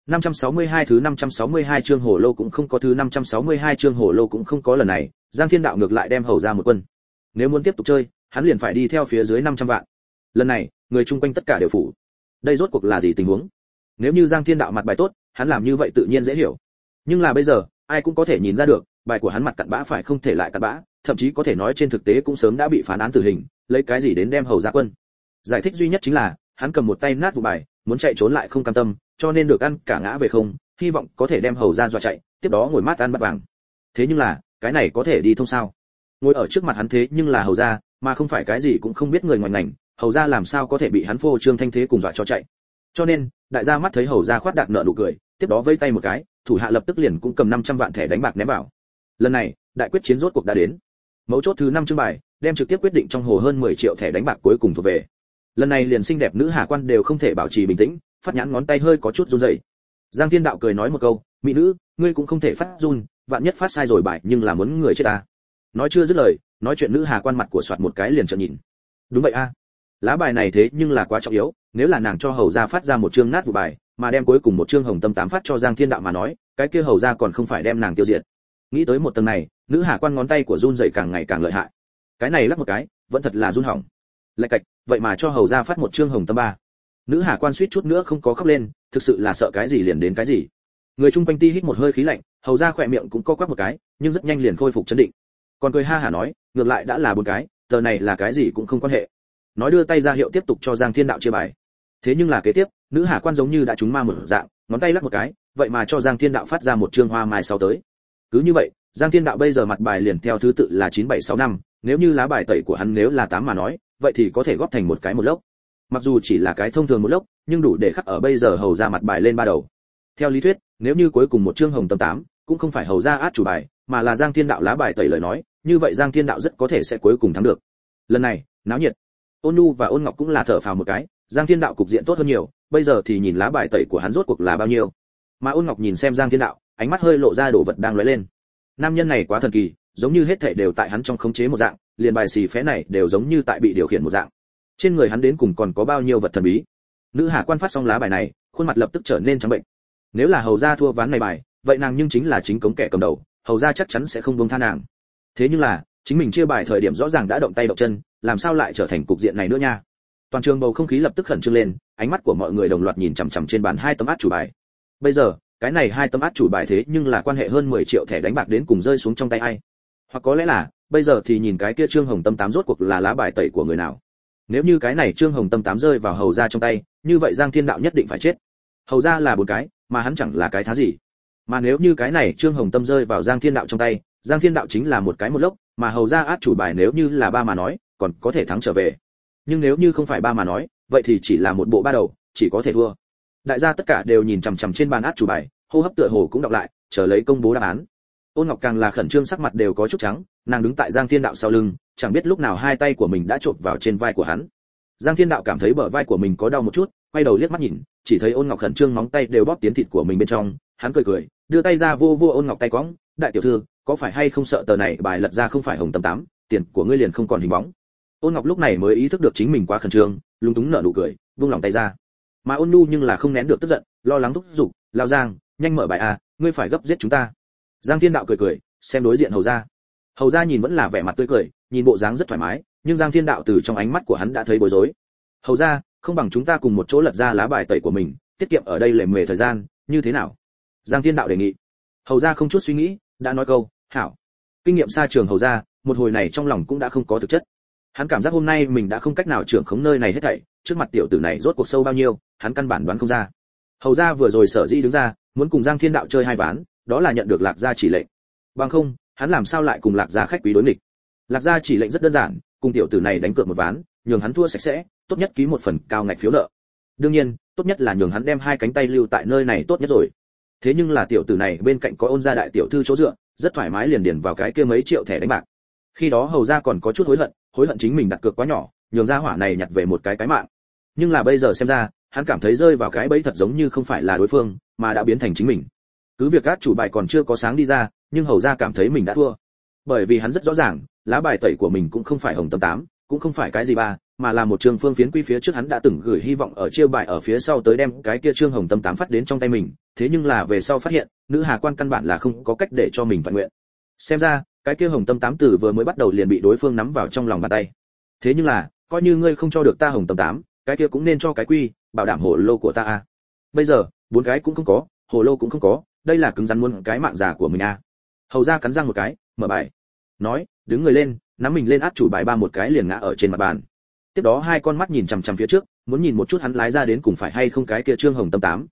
[SPEAKER 1] 562 thứ 562 chương hồ lô cũng không có, thứ 562 chương hồ lô cũng không có. Lần này, Giang Thiên Đạo ngược lại đem hầu ra một quân. Nếu muốn tiếp tục chơi, hắn liền phải đi theo phía dưới 500 vạn. Lần này, người chung quanh tất cả đều phủ. Đây rốt cuộc là gì tình huống? Nếu như Giang Thiên Đạo mặt bài tốt, hắn làm như vậy tự nhiên dễ hiểu. Nhưng là bây giờ, ai cũng có thể nhìn ra được, bài của hắn mặt cặn bã phải không thể lại cặn bã, thậm chí có thể nói trên thực tế cũng sớm đã bị phán án tử hình, lấy cái gì đến đem hầu ra quân? Giải thích duy nhất chính là, hắn cầm một tay nát vụ bài, muốn chạy trốn lại không cam tâm, cho nên được ăn cả ngã về không, hy vọng có thể đem hầu ra dọa chạy, tiếp đó ngồi mát ăn bát vàng. Thế nhưng là, cái này có thể đi thông sao? Ngồi ở trước mặt hắn thế nhưng là hầu ra, mà không phải cái gì cũng không biết người ngoài ngành, hầu ra làm sao có thể bị hắn phô trương thanh thế cùng dọa cho chạy. Cho nên, đại gia mắt thấy hầu ra khoát đạt nợ nụ cười, tiếp đó vây tay một cái, thủ hạ lập tức liền cũng cầm 500 vạn thẻ đánh bạc ném vào. Lần này, đại quyết chiến rốt cuộc đã đến. Mấu chốt thứ 5 chương bài, đem trực tiếp quyết định trong hồ hơn 10 triệu thẻ đánh bạc cuối cùng thuộc về. Lần này liền xinh đẹp nữ hà quan đều không thể bảo trì bình tĩnh, phát nhãn ngón tay hơi có chút run rẩy. Giang Thiên Đạo cười nói một câu, "Mỹ nữ, ngươi cũng không thể phát run, vạn nhất phát sai rồi bài nhưng là muốn người chết ta." Nói chưa dứt lời, nói chuyện nữ hà quan mặt của soạt một cái liền trợn nhìn. Đúng vậy a, lá bài này thế nhưng là quá trọng yếu, nếu là nàng cho hầu gia phát ra một chương nát vụ bài, mà đem cuối cùng một chương hồng tâm tám phát cho Giang Thiên Đạo mà nói, cái kia hầu gia còn không phải đem nàng tiêu diệt. Nghĩ tới một tầng này, nữ hà quan ngón tay của run rẩy càng ngày càng lợi hại. Cái này lắc một cái, vẫn thật là run hỏng. Lạch cạch, vậy mà cho hầu gia phát một chương hồng tâm ba. Nữ hà quan suýt chút nữa không có khóc lên, thực sự là sợ cái gì liền đến cái gì. Người chung quanh ti hít một hơi khí lạnh, hầu gia khỏe miệng cũng co quắp một cái, nhưng rất nhanh liền khôi phục chấn định. Còn cười ha hả nói, ngược lại đã là bốn cái, tờ này là cái gì cũng không quan hệ. Nói đưa tay ra hiệu tiếp tục cho Giang Thiên Đạo chia bài. Thế nhưng là kế tiếp, nữ hà quan giống như đã trúng ma một dạng, ngón tay lắc một cái, vậy mà cho Giang Thiên Đạo phát ra một chương hoa mai sau tới. Cứ như vậy, Giang Thiên Đạo bây giờ mặt bài liền theo thứ tự là 9765, nếu như lá bài tẩy của hắn nếu là 8 mà nói, vậy thì có thể góp thành một cái một lốc. Mặc dù chỉ là cái thông thường một lốc, nhưng đủ để khắc ở bây giờ hầu ra mặt bài lên ba đầu. Theo lý thuyết, nếu như cuối cùng một chương hồng tâm 8, cũng không phải hầu ra át chủ bài, mà là Giang Thiên Đạo lá bài tẩy lời nói, như vậy Giang Thiên Đạo rất có thể sẽ cuối cùng thắng được. Lần này, náo nhiệt. Ôn Nhu và Ôn Ngọc cũng là thở phào một cái, Giang Thiên Đạo cục diện tốt hơn nhiều, bây giờ thì nhìn lá bài tẩy của hắn rốt cuộc là bao nhiêu. Mà Ôn Ngọc nhìn xem Giang Thiên Đạo, ánh mắt hơi lộ ra đồ vật đang lóe lên. Nam nhân này quá thần kỳ, giống như hết thảy đều tại hắn trong khống chế một dạng, liền bài xì phé này đều giống như tại bị điều khiển một dạng. Trên người hắn đến cùng còn có bao nhiêu vật thần bí. Nữ hà quan phát xong lá bài này, khuôn mặt lập tức trở nên trắng bệnh. Nếu là hầu gia thua ván này bài, vậy nàng nhưng chính là chính cống kẻ cầm đầu, hầu gia chắc chắn sẽ không buông tha nàng. Thế nhưng là, chính mình chia bài thời điểm rõ ràng đã động tay động chân, làm sao lại trở thành cục diện này nữa nha. Toàn trường bầu không khí lập tức khẩn trương lên, ánh mắt của mọi người đồng loạt nhìn chằm chằm trên bàn hai tấm át chủ bài. Bây giờ, cái này hai tấm át chủ bài thế nhưng là quan hệ hơn 10 triệu thẻ đánh bạc đến cùng rơi xuống trong tay ai. Hoặc có lẽ là, bây giờ thì nhìn cái kia trương hồng tâm 8 rốt cuộc là lá bài tẩy của người nào. Nếu như cái này trương hồng tâm 8 rơi vào hầu gia trong tay, như vậy Giang Thiên Đạo nhất định phải chết. Hầu gia là bốn cái, mà hắn chẳng là cái thá gì. Mà nếu như cái này trương hồng tâm rơi vào Giang Thiên Đạo trong tay, Giang Thiên Đạo chính là một cái một lốc, mà hầu gia át chủ bài nếu như là ba mà nói, còn có thể thắng trở về. Nhưng nếu như không phải ba mà nói, vậy thì chỉ là một bộ ba đầu, chỉ có thể thua. Đại gia tất cả đều nhìn chằm chằm trên bàn át chủ bài, hô hấp tựa hồ cũng đọc lại, chờ lấy công bố đáp án. Ôn Ngọc càng là khẩn trương, sắc mặt đều có chút trắng, nàng đứng tại Giang Thiên Đạo sau lưng, chẳng biết lúc nào hai tay của mình đã chộp vào trên vai của hắn. Giang Thiên Đạo cảm thấy bờ vai của mình có đau một chút, quay đầu liếc mắt nhìn, chỉ thấy Ôn Ngọc khẩn trương móng tay đều bóp tiến thịt của mình bên trong, hắn cười cười, đưa tay ra vô Ôn Ngọc tay cõng, "Đại tiểu thư, có phải hay không sợ tờ này bài lật ra không phải hồng tâm 8, tiền của ngươi liền không còn hình bóng." Ôn Ngọc lúc này mới ý thức được chính mình quá khẩn trương, lúng túng nở nụ cười, buông lòng tay ra. Mà Ôn Nhu nhưng là không nén được tức giận, lo lắng thúc giục, "Lão Giang, nhanh mở bài à, ngươi phải gấp giết chúng ta." Giang Thiên Đạo cười cười, xem đối diện hầu gia. Hầu gia nhìn vẫn là vẻ mặt tươi cười, nhìn bộ dáng rất thoải mái, nhưng Giang Thiên Đạo từ trong ánh mắt của hắn đã thấy bối rối. "Hầu gia, không bằng chúng ta cùng một chỗ lật ra lá bài tẩy của mình, tiết kiệm ở đây lề mề thời gian, như thế nào?" Giang Thiên Đạo đề nghị. Hầu gia không chút suy nghĩ, đã nói câu, "Hảo." Kinh nghiệm xa trường hầu gia, một hồi này trong lòng cũng đã không có thực chất. Hắn cảm giác hôm nay mình đã không cách nào trưởng khống nơi này hết thảy, trước mặt tiểu tử này rốt cuộc sâu bao nhiêu, hắn căn bản đoán không ra. Hầu gia vừa rồi sở dĩ đứng ra, muốn cùng Giang Thiên Đạo chơi hai ván, đó là nhận được Lạc gia chỉ lệnh. Bằng không, hắn làm sao lại cùng Lạc gia khách quý đối nghịch. Lạc gia chỉ lệnh rất đơn giản, cùng tiểu tử này đánh cược một ván, nhường hắn thua sạch sẽ, tốt nhất ký một phần cao ngạch phiếu nợ. Đương nhiên, tốt nhất là nhường hắn đem hai cánh tay lưu tại nơi này tốt nhất rồi. Thế nhưng là tiểu tử này bên cạnh có Ôn gia đại tiểu thư chỗ dựa, rất thoải mái liền điền vào cái kia mấy triệu thẻ đánh bạc. Khi đó hầu gia còn có chút hối hận chính mình đặt cược quá nhỏ, nhường ra hỏa này nhặt về một cái mạng. Nhưng là bây giờ xem ra, hắn cảm thấy rơi vào cái bẫy thật giống như không phải là đối phương, mà đã biến thành chính mình. Cứ việc át chủ bài còn chưa có sáng đi ra, nhưng hầu gia cảm thấy mình đã thua. Bởi vì hắn rất rõ ràng, lá bài tẩy của mình cũng không phải hồng tâm 8, cũng không phải cái gì ba, mà là một trường phương phiến quy phía trước hắn đã từng gửi hy vọng ở chiêu bài ở phía sau tới đem cái kia trương hồng tâm 8 phát đến trong tay mình, thế nhưng là về sau phát hiện, nữ hà quan căn bản là không có cách để cho mình vận nguyện. Xem ra, cái kia hồng tâm 8 từ vừa mới bắt đầu liền bị đối phương nắm vào trong lòng bàn tay. Thế nhưng là, coi như ngươi không cho được ta hồng tâm 8, cái kia cũng nên cho cái quy, bảo đảm hồ lô của ta a. Bây giờ, bốn cái cũng không có, hồ lô cũng không có, đây là cứng rắn muốn cái mạng già của mình a. Hầu ra cắn răng một cái, mở bài. Nói, đứng người lên, nắm mình lên át chủ bài ba một cái liền ngã ở trên mặt bàn. Tiếp đó hai con mắt nhìn chằm chằm phía trước, muốn nhìn một chút hắn lái ra đến cùng phải hay không cái kia trương hồng tâm 8.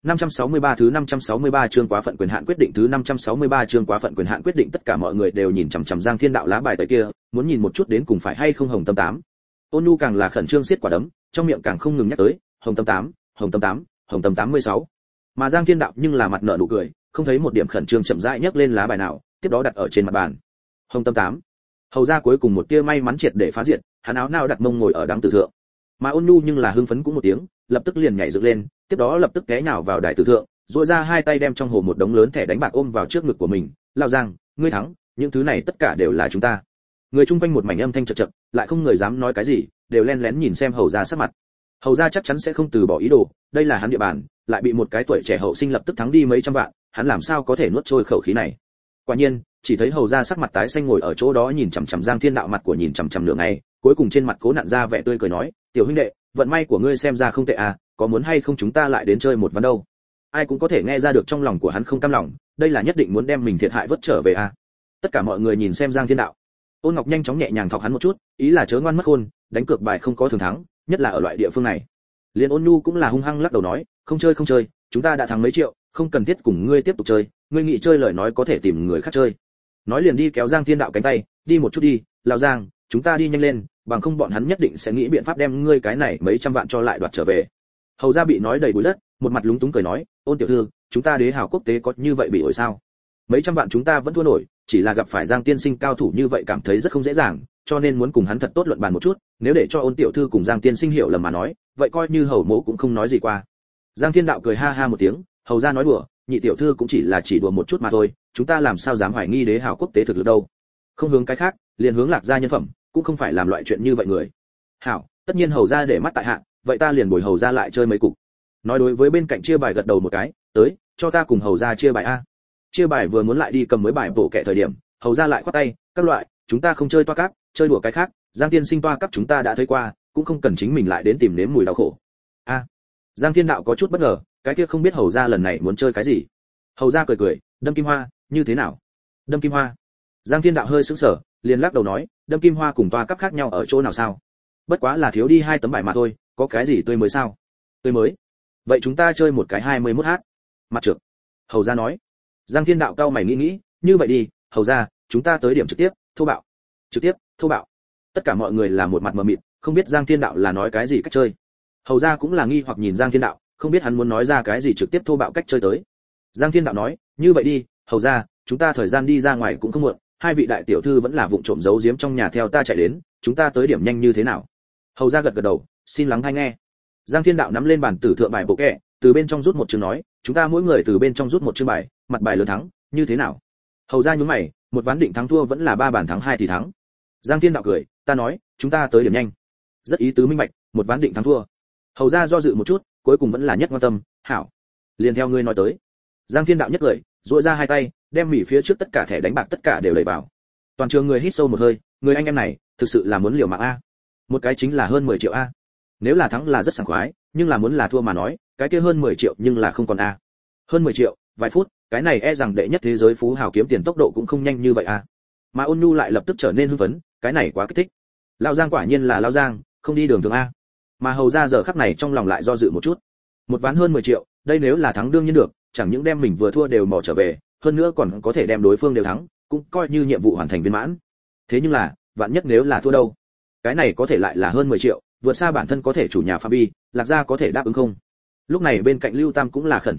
[SPEAKER 1] 563 thứ 563 chương quá phận quyền hạn quyết định thứ 563 chương quá phận quyền hạn quyết định tất cả mọi người đều nhìn chằm chằm Giang Thiên Đạo lá bài tẩy kia, muốn nhìn một chút đến cùng phải hay không hồng tâm 8. Ôn Nhu càng là khẩn trương siết quả đấm, trong miệng càng không ngừng nhắc tới, hồng tâm 8, hồng tâm 8, hồng tâm 86. Mà Giang Thiên Đạo nhưng là mặt nở nụ cười, không thấy một điểm khẩn trương chậm rãi nhấc lên lá bài nào, tiếp đó đặt ở trên mặt bàn. Hồng tâm 8. Hầu ra cuối cùng một tia may mắn triệt để phá diệt, hắn áo nào đặt mông ngồi ở đằng tử thượng. Mà Ôn Nhu nhưng là hưng phấn cũng một tiếng, lập tức liền nhảy dựng lên, tiếp đó lập tức té nhào vào đài tử thượng, duỗi ra hai tay đem trong hồ một đống lớn thẻ đánh bạc ôm vào trước ngực của mình. Lao Giang, ngươi thắng, những thứ này tất cả đều là chúng ta. Người chung quanh một mảnh âm thanh chật chật, lại không người dám nói cái gì, đều len lén nhìn xem hầu ra sắc mặt. Hầu ra chắc chắn sẽ không từ bỏ ý đồ, đây là hắn địa bàn, lại bị một cái tuổi trẻ hậu sinh lập tức thắng đi mấy trăm vạn, hắn làm sao có thể nuốt trôi khẩu khí này. Quả nhiên, chỉ thấy hầu ra sắc mặt tái xanh ngồi ở chỗ đó nhìn chằm chằm Giang Thiên Đạo mặt của nhìn chằm chằm nửa ngày, cuối cùng trên mặt cố nặn ra vẻ tươi cười nói, tiểu huynh đệ, vận may của ngươi xem ra không tệ à, có muốn hay không chúng ta lại đến chơi một ván đâu. Ai cũng có thể nghe ra được trong lòng của hắn không cam lòng, đây là nhất định muốn đem mình thiệt hại vớt trở về à. Tất cả mọi người nhìn xem Giang Thiên Đạo. Ôn Ngọc nhanh chóng nhẹ nhàng thọc hắn một chút, ý là chớ ngoan mất khôn, đánh cược bài không có thường thắng, nhất là ở loại địa phương này. Liên Ôn Nhu cũng là hung hăng lắc đầu nói, không chơi, chúng ta đã thắng mấy triệu, không cần thiết cùng ngươi tiếp tục chơi, ngươi nghĩ chơi lời nói có thể tìm người khác chơi. Nói liền đi kéo Giang Thiên Đạo cánh tay, đi một chút đi, lão Giang, chúng ta đi nhanh lên, bằng không bọn hắn nhất định sẽ nghĩ biện pháp đem ngươi cái này mấy trăm vạn cho lại đoạt trở về. Hầu gia bị nói đầy bụi đất, một mặt lúng túng cười nói, Ôn tiểu thư, chúng ta đế hào quốc tế có như vậy bị ổi sao? Mấy trăm vạn chúng ta vẫn thua nổi, chỉ là gặp phải Giang tiên sinh cao thủ như vậy cảm thấy rất không dễ dàng, cho nên muốn cùng hắn thật tốt luận bàn một chút, nếu để cho Ôn tiểu thư cùng Giang tiên sinh hiểu lầm mà nói, vậy coi như hầu mỗ cũng không nói gì qua. Giang Thiên Đạo cười ha ha một tiếng, hầu gia nói đùa, nhị tiểu thư cũng chỉ là chỉ đùa một chút mà thôi, chúng ta làm sao dám hoài nghi đế hào quốc tế thực lực đâu. Không hướng cái khác, liền hướng Lạc gia nhân phẩm, cũng không phải làm loại chuyện như vậy người. Hảo, tất nhiên hầu gia để mắt tại hạ, vậy ta liền bồi hầu gia lại chơi mấy cục. Nói đối với bên cạnh chia bài gật đầu một cái, tới, cho ta cùng hầu gia chia bài a. Chia bài vừa muốn lại đi cầm mới bài bổ kẻ thời điểm, hầu gia lại khoát tay, các loại, chúng ta không chơi toa cáp, chơi đùa cái khác, Giang tiên sinh toa cáp chúng ta đã thấy qua, cũng không cần chính mình lại đến tìm nếm mùi đau khổ. A. Giang Thiên Đạo có chút bất ngờ, cái kia không biết hầu gia lần này muốn chơi cái gì. Hầu gia cười cười, đâm kim hoa, như thế nào? Đâm kim hoa? Giang Thiên Đạo hơi sững sờ, liền lắc đầu nói, đâm kim hoa cùng toa cáp khác nhau ở chỗ nào sao? Bất quá là thiếu đi hai tấm bài mà thôi, có cái gì tươi mới sao? Tươi mới? Vậy chúng ta chơi một cái 21h. Mặt trược. Hầu gia nói. Giang Thiên Đạo cau mày nghĩ, như vậy đi, hầu gia, chúng ta tới điểm trực tiếp, thô bạo. Trực tiếp, thô bạo. Tất cả mọi người là một mặt mờ mịt, không biết Giang Thiên Đạo là nói cái gì cách chơi. Hầu gia cũng là nghi hoặc nhìn Giang Thiên Đạo, không biết hắn muốn nói ra cái gì trực tiếp thô bạo cách chơi tới. Giang Thiên Đạo nói, như vậy đi, hầu gia, chúng ta thời gian đi ra ngoài cũng không muộn, hai vị đại tiểu thư vẫn là vụng trộm giấu giếm trong nhà theo ta chạy đến, chúng ta tới điểm nhanh như thế nào? Hầu gia gật gật đầu, xin lắng hay nghe. Giang Thiên Đạo nắm lên bàn tử thượng bài bộ kẹ, từ bên trong rút một chương nói, chúng ta mỗi người từ bên trong rút một chương bài, mặt bài lớn thắng, như thế nào? Hầu gia nhún mày, một ván định thắng thua vẫn là 3 bàn thắng 2 thì thắng. Giang Thiên Đạo cười, ta nói, chúng ta tới điểm nhanh. Rất ý tứ minh bạch, một ván định thắng thua. Hầu gia do dự một chút, cuối cùng vẫn là nhất quan tâm, hảo, liền theo ngươi nói tới. Giang Thiên Đạo nhất cười, duỗi ra hai tay, đem mỉ phía trước tất cả thẻ đánh bạc tất cả đều đẩy vào. Toàn trường người hít sâu một hơi, người anh em này, thực sự là muốn liều mạng a. Một cái chính là hơn 10 triệu a. Nếu là thắng là rất sảng khoái, nhưng là muốn là thua mà nói, cái kia hơn 10 triệu nhưng là không còn a. Hơn 10 triệu, vài phút, cái này e rằng đệ nhất thế giới phú hào kiếm tiền tốc độ cũng không nhanh như vậy a. Mà Ôn Nhu lại lập tức trở nên hưng phấn, cái này quá kích thích. Lão Giang quả nhiên là Lão Giang, không đi đường thường a. Mà hầu ra giờ khắc này trong lòng lại do dự một chút. Một ván hơn 10 triệu, đây nếu là thắng đương nhiên được, chẳng những đem mình vừa thua đều mò trở về, hơn nữa còn có thể đem đối phương đều thắng, cũng coi như nhiệm vụ hoàn thành viên mãn. Thế nhưng là, vạn nhất nếu là thua đâu? Cái này có thể lại là hơn 10 triệu, vượt xa bản thân có thể chủ nhà Phạm Vi, Lạc gia có thể đáp ứng không? Lúc này bên cạnh Lưu Tam cũng là khẩn trương lên,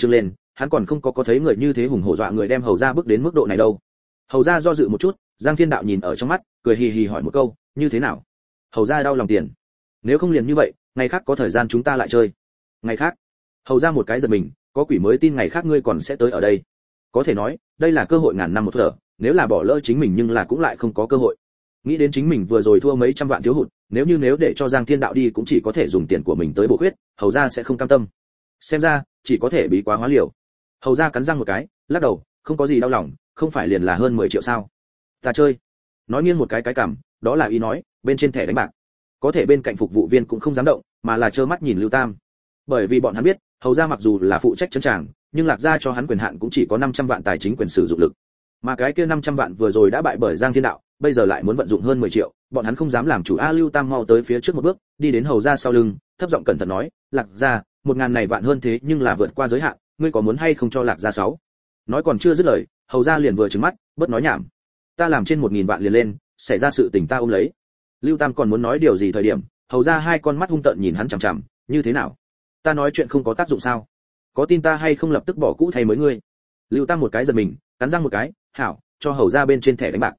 [SPEAKER 1] hắn còn không có thấy người như thế hùng hổ dọa người đem hầu gia bước đến mức độ này đâu. Hầu gia do dự một chút, Giang Thiên Đạo nhìn ở trong mắt, cười hì hì hỏi một câu, như thế nào? Hầu gia đau lòng tiền. Nếu không liền như vậy, ngày khác có thời gian chúng ta lại chơi. Ngày khác? Hầu gia một cái giật mình, có quỷ mới tin ngày khác ngươi còn sẽ tới ở đây. Có thể nói, đây là cơ hội ngàn năm một thở, nếu là bỏ lỡ chính mình nhưng là cũng lại không có cơ hội. Nghĩ đến chính mình vừa rồi thua mấy trăm vạn thiếu hụt, nếu để cho Giang Thiên Đạo đi cũng chỉ có thể dùng tiền của mình tới bổ khuyết, hầu gia sẽ không cam tâm. Xem ra, chỉ có thể bí quá hóa liều. Hầu gia cắn răng một cái, lắc đầu, không có gì đau lòng, không phải liền là hơn 10 triệu sao? Ta chơi. Nói nghiêng một cái cằm, đó là ý nói, bên trên thẻ đánh bạc. Có thể bên cạnh phục vụ viên cũng không dám động, mà là trơ mắt nhìn Lưu Tam. Bởi vì bọn hắn biết, hầu gia mặc dù là phụ trách trấn tràng, nhưng Lạc gia cho hắn quyền hạn cũng chỉ có 500 vạn tài chính quyền sử dụng lực. Mà cái kia 500 vạn vừa rồi đã bại bởi Giang Thiên Đạo, bây giờ lại muốn vận dụng hơn 10 triệu, bọn hắn không dám làm chủ. Lưu Tam mau tới phía trước một bước, đi đến hầu gia sau lưng, thấp giọng cẩn thận nói, Lạc gia, 1000 này vạn hơn thế nhưng là vượt qua giới hạn, ngươi có muốn hay không cho Lạc gia 6? Nói còn chưa dứt lời, hầu gia liền vừa trừng mắt, bớt nói nhảm. Ta làm trên 1000 vạn liền lên, xảy ra sự tình ta ôm lấy. Lưu Tam còn muốn nói điều gì thời điểm, hầu gia hai con mắt hung tợn nhìn hắn chằm chằm, như thế nào? Ta nói chuyện không có tác dụng sao? Có tin ta hay không lập tức bỏ cũ thay mới ngươi? Lưu Tam một cái giật mình, cắn răng một cái, hảo, cho hầu gia bên trên thẻ đánh bạc.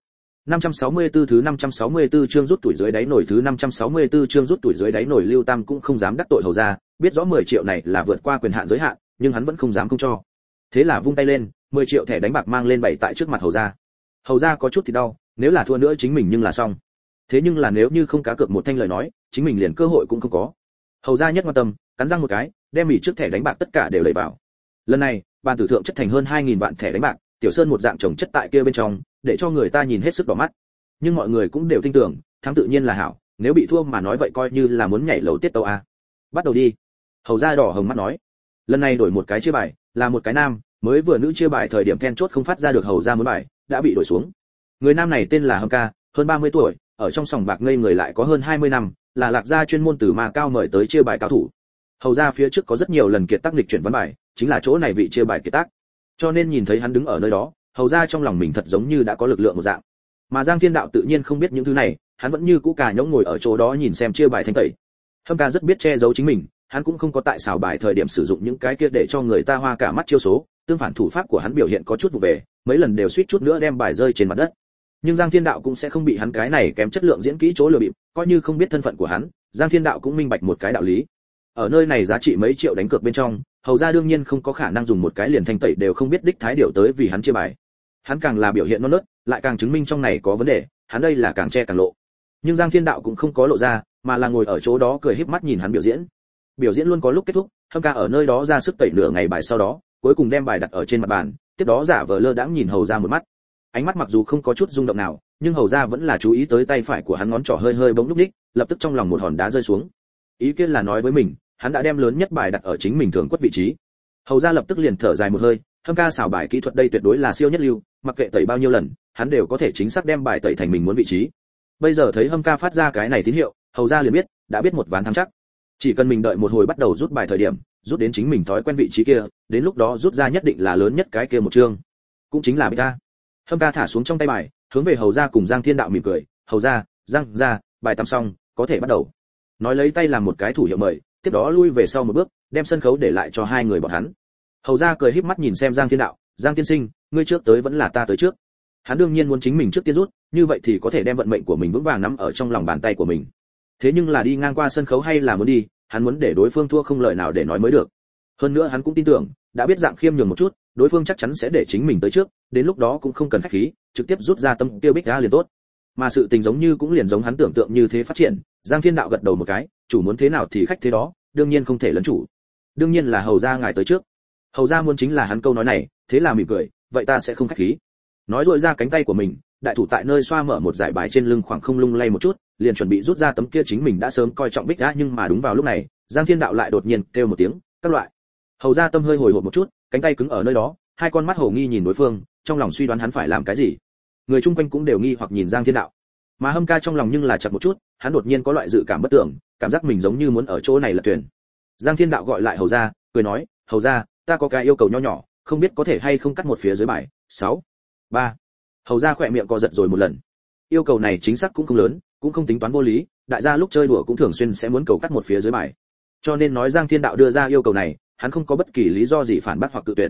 [SPEAKER 1] 564 thứ 564 chương rút tuổi dưới đáy nổi thứ 564 chương rút tuổi dưới đáy nổi. Lưu Tam cũng không dám đắc tội hầu gia, biết rõ 10 triệu này là vượt qua quyền hạn giới hạn, nhưng hắn vẫn không dám không cho. Thế là vung tay lên, 10 triệu thẻ đánh bạc mang lên bày tại trước mặt hầu gia. Hầu gia có chút thì đau, nếu là thua nữa chính mình nhưng là xong. Thế nhưng là nếu như không cá cược một thanh lời nói, chính mình liền cơ hội cũng không có. Hầu gia nhất quan tâm, cắn răng một cái, đem mỉ trước thẻ đánh bạc tất cả đều đẩy vào. Lần này, bàn tử thượng chất thành hơn 2000 vạn thẻ đánh bạc, tiểu sơn một dạng chồng chất tại kia bên trong, để cho người ta nhìn hết sức đỏ mắt. Nhưng mọi người cũng đều tin tưởng, thắng tự nhiên là hảo, nếu bị thua mà nói vậy coi như là muốn nhảy lầu tiết tấu a. Bắt đầu đi. Hầu gia đỏ hồng mắt nói. Lần này đổi một cái chia bài, là một cái nam, mới vừa nữ chia bài thời điểm then chốt không phát ra được hầu gia muốn bài, đã bị đổi xuống. Người nam này tên là Hâm Ca, hơn 30 tuổi, ở trong sòng bạc ngây người lại có hơn 20 năm, là Lạc gia chuyên môn từ Ma Cao mời tới chia bài cao thủ. Hầu gia phía trước có rất nhiều lần kiệt tác lịch chuyển ván bài, chính là chỗ này vị chia bài kiệt tác. Cho nên nhìn thấy hắn đứng ở nơi đó, hầu gia trong lòng mình thật giống như đã có lực lượng một dạng. Mà Giang Thiên Đạo tự nhiên không biết những thứ này, hắn vẫn như cũ cà nhõng ngồi ở chỗ đó nhìn xem chia bài thanh tẩy. Hâm Ca rất biết che giấu chính mình, hắn cũng không có tại xảo bài thời điểm sử dụng những cái kia để cho người ta hoa cả mắt chiêu số, tương phản thủ pháp của hắn biểu hiện có chút vụ về, mấy lần đều suýt chút nữa đem bài rơi trên mặt đất. Nhưng Giang Thiên Đạo cũng sẽ không bị hắn cái này kém chất lượng diễn kỹ chỗ lừa bịp, coi như không biết thân phận của hắn, Giang Thiên Đạo cũng minh bạch một cái đạo lý. Ở nơi này giá trị mấy triệu đánh cược bên trong, hầu gia đương nhiên không có khả năng dùng một cái liền thanh tẩy đều không biết đích thái điều tới vì hắn chia bài. Hắn càng là biểu hiện non nớt, lại càng chứng minh trong này có vấn đề, hắn đây là càng che càng lộ. Nhưng Giang Thiên Đạo cũng không có lộ ra, mà là ngồi ở chỗ đó cười híp mắt nhìn hắn biểu diễn. Biểu diễn luôn có lúc kết thúc, Hâm Ca ở nơi đó ra sức tẩy nửa ngày bài sau đó, cuối cùng đem bài đặt ở trên mặt bàn, tiếp đó giả vờ lơ đãng nhìn hầu gia một mắt. Ánh mắt mặc dù không có chút rung động nào, nhưng hầu gia vẫn là chú ý tới tay phải của hắn ngón trỏ hơi hơi bỗng lúc đích, lập tức trong lòng một hòn đá rơi xuống. Ý kiến là nói với mình, hắn đã đem lớn nhất bài đặt ở chính mình thường quất vị trí. Hầu gia lập tức liền thở dài một hơi, Hâm Ca xảo bài kỹ thuật đây tuyệt đối là siêu nhất lưu, mặc kệ tẩy bao nhiêu lần, hắn đều có thể chính xác đem bài tẩy thành mình muốn vị trí. Bây giờ thấy Hâm Ca phát ra cái này tín hiệu, hầu gia liền biết, đã biết một ván thắng chắc. Chỉ cần mình đợi một hồi bắt đầu rút bài thời điểm, rút đến chính mình thói quen vị trí kia, đến lúc đó rút ra nhất định là lớn nhất cái kia một chương. Cũng chính là beta. Hâm Ca thả xuống trong tay bài, hướng về hầu gia cùng Giang Thiên Đạo mỉm cười, hầu gia, Giang gia, bài tắm xong, có thể bắt đầu. Nói lấy tay làm một cái thủ hiệu mời, tiếp đó lui về sau một bước, đem sân khấu để lại cho hai người bọn hắn. Hầu gia cười híp mắt nhìn xem Giang Thiên Đạo, Giang tiên sinh, ngươi trước tới vẫn là ta tới trước? Hắn đương nhiên muốn chính mình trước tiên rút, như vậy thì có thể đem vận mệnh của mình vững vàng nắm ở trong lòng bàn tay của mình. Thế nhưng là đi ngang qua sân khấu hay là muốn đi, hắn muốn để đối phương thua không lời nào để nói mới được. Hơn nữa hắn cũng tin tưởng, đã biết dạng khiêm nhường một chút, đối phương chắc chắn sẽ để chính mình tới trước, đến lúc đó cũng không cần khách khí, trực tiếp rút ra tâm tiêu bích ra liền tốt. Mà sự tình giống như cũng liền giống hắn tưởng tượng như thế phát triển, Giang Thiên Đạo gật đầu một cái, chủ muốn thế nào thì khách thế đó, đương nhiên không thể lấn chủ. Đương nhiên là hầu gia ngài tới trước. Hầu gia muốn chính là hắn câu nói này, thế là mỉm cười, vậy ta sẽ không khách khí. Nói rồi ra cánh tay của mình, đại thủ tại nơi xoa mở một dải bài trên lưng khoảng không lung lay một chút, liền chuẩn bị rút ra tấm kia chính mình đã sớm coi trọng bích đã, nhưng mà đúng vào lúc này, Giang Thiên Đạo lại đột nhiên kêu một tiếng, các loại. Hầu gia tâm hơi hồi hộp một chút, cánh tay cứng ở nơi đó, hai con mắt hồ nghi nhìn đối phương, trong lòng suy đoán hắn phải làm cái gì. Người chung quanh cũng đều nghi hoặc nhìn Giang Thiên Đạo. Mà Hâm Ca trong lòng nhưng là chặt một chút, hắn đột nhiên có loại dự cảm bất tưởng, cảm giác mình giống như muốn ở chỗ này lật thuyền. Giang Thiên Đạo gọi lại hầu gia, cười nói, hầu gia, ta có cái yêu cầu nho nhỏ, không biết có thể hay không cắt một phía dưới bài. 6. 3. Hầu gia khỏe miệng co giật rồi một lần. Yêu cầu này chính xác cũng không lớn, cũng không tính toán vô lý, đại gia lúc chơi đùa cũng thường xuyên sẽ muốn cầu cắt một phía dưới bài. Cho nên nói Giang Thiên Đạo đưa ra yêu cầu này, hắn không có bất kỳ lý do gì phản bác hoặc cự tuyệt.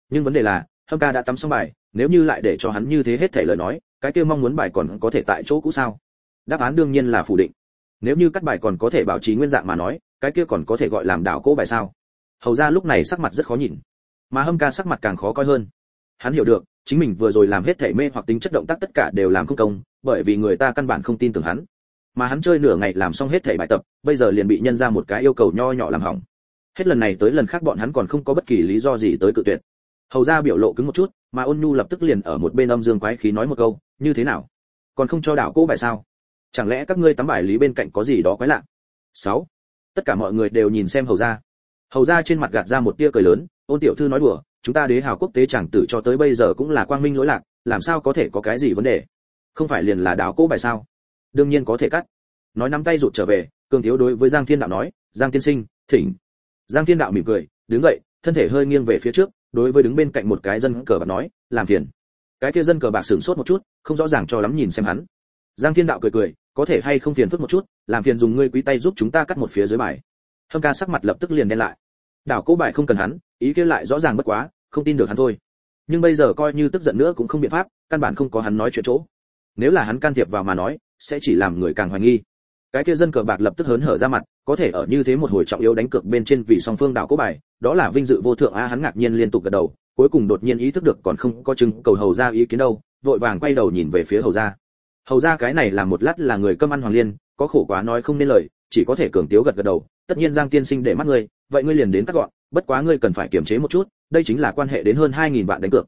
[SPEAKER 1] Nhưng vấn đề là Hâm ca đã tắm xong bài, nếu như lại để cho hắn như thế hết thảy lời nói, cái kia mong muốn bài còn có thể tại chỗ cũ sao? Đáp án đương nhiên là phủ định. Nếu như cắt bài còn có thể bảo trì nguyên dạng mà nói, cái kia còn có thể gọi làm đảo cố bài sao? Hầu ra lúc này sắc mặt rất khó nhìn, mà Hâm ca sắc mặt càng khó coi hơn. Hắn hiểu được, chính mình vừa rồi làm hết thảy mê hoặc tính chất động tác tất cả đều làm không công, bởi vì người ta căn bản không tin tưởng hắn. Mà hắn chơi nửa ngày làm xong hết thảy bài tập, bây giờ liền bị nhân ra một cái yêu cầu nho nhỏ làm hỏng. Hết lần này tới lần khác bọn hắn còn không có bất kỳ lý do gì tới cự tuyệt. Hầu ra biểu lộ cứng một chút, mà Ôn Nhu lập tức liền ở một bên âm dương quái khí nói một câu, như thế nào? Còn không cho đảo cố bài sao? Chẳng lẽ các ngươi tắm bài lý bên cạnh có gì đó quái lạ? 6. Tất cả mọi người đều nhìn xem Hầu ra. Hầu ra trên mặt gạt ra một tia cười lớn, Ôn tiểu thư nói đùa, chúng ta Đế Hào quốc tế chàng tử cho tới bây giờ cũng là quang minh lỗi lạc, làm sao có thể có cái gì vấn đề? Không phải liền là đảo cố bài sao? Đương nhiên có thể cắt. Nói nắm tay rụt trở về, Cường Thiếu đối với Giang Thiên Đạo nói, Giang tiên sinh, thỉnh. Giang Thiên Đạo mỉm cười, đứng dậy, thân thể hơi nghiêng về phía trước, đối với đứng bên cạnh một cái dân cờ bạc nói, làm phiền. Cái kia dân cờ bạc sửng sốt một chút, không rõ ràng cho lắm nhìn xem hắn. Giang Thiên Đạo cười cười, có thể hay không phiền phức một chút, làm phiền dùng ngươi quý tay giúp chúng ta cắt một phía dưới bài. Hâm ca sắc mặt lập tức liền đen lại. Đảo cố bài không cần hắn, ý kia lại rõ ràng bất quá, không tin được hắn thôi. Nhưng bây giờ coi như tức giận nữa cũng không biện pháp, căn bản không có hắn nói chuyện chỗ. Nếu là hắn can thiệp vào mà nói, sẽ chỉ làm người càng hoài nghi. Cái kia dân cờ bạc lập tức hớn hở ra mặt, có thể ở như thế một hồi trọng yếu đánh cược bên trên vì song phương đảo cố bài, đó là vinh dự vô thượng a. Hắn ngạc nhiên liên tục gật đầu, cuối cùng đột nhiên ý thức được còn không có chứng cầu Hầu ra ý kiến đâu, vội vàng quay đầu nhìn về phía Hầu ra. Hầu ra cái này là một lát là người cơm ăn hoàng liên, có khổ quá nói không nên lời, chỉ có thể cường tiếu gật gật đầu. Tất nhiên Giang tiên sinh để mắt ngươi, vậy ngươi liền đến cắt gọn, bất quá ngươi cần phải kiềm chế một chút, đây chính là quan hệ đến hơn 2000 vạn đánh cược.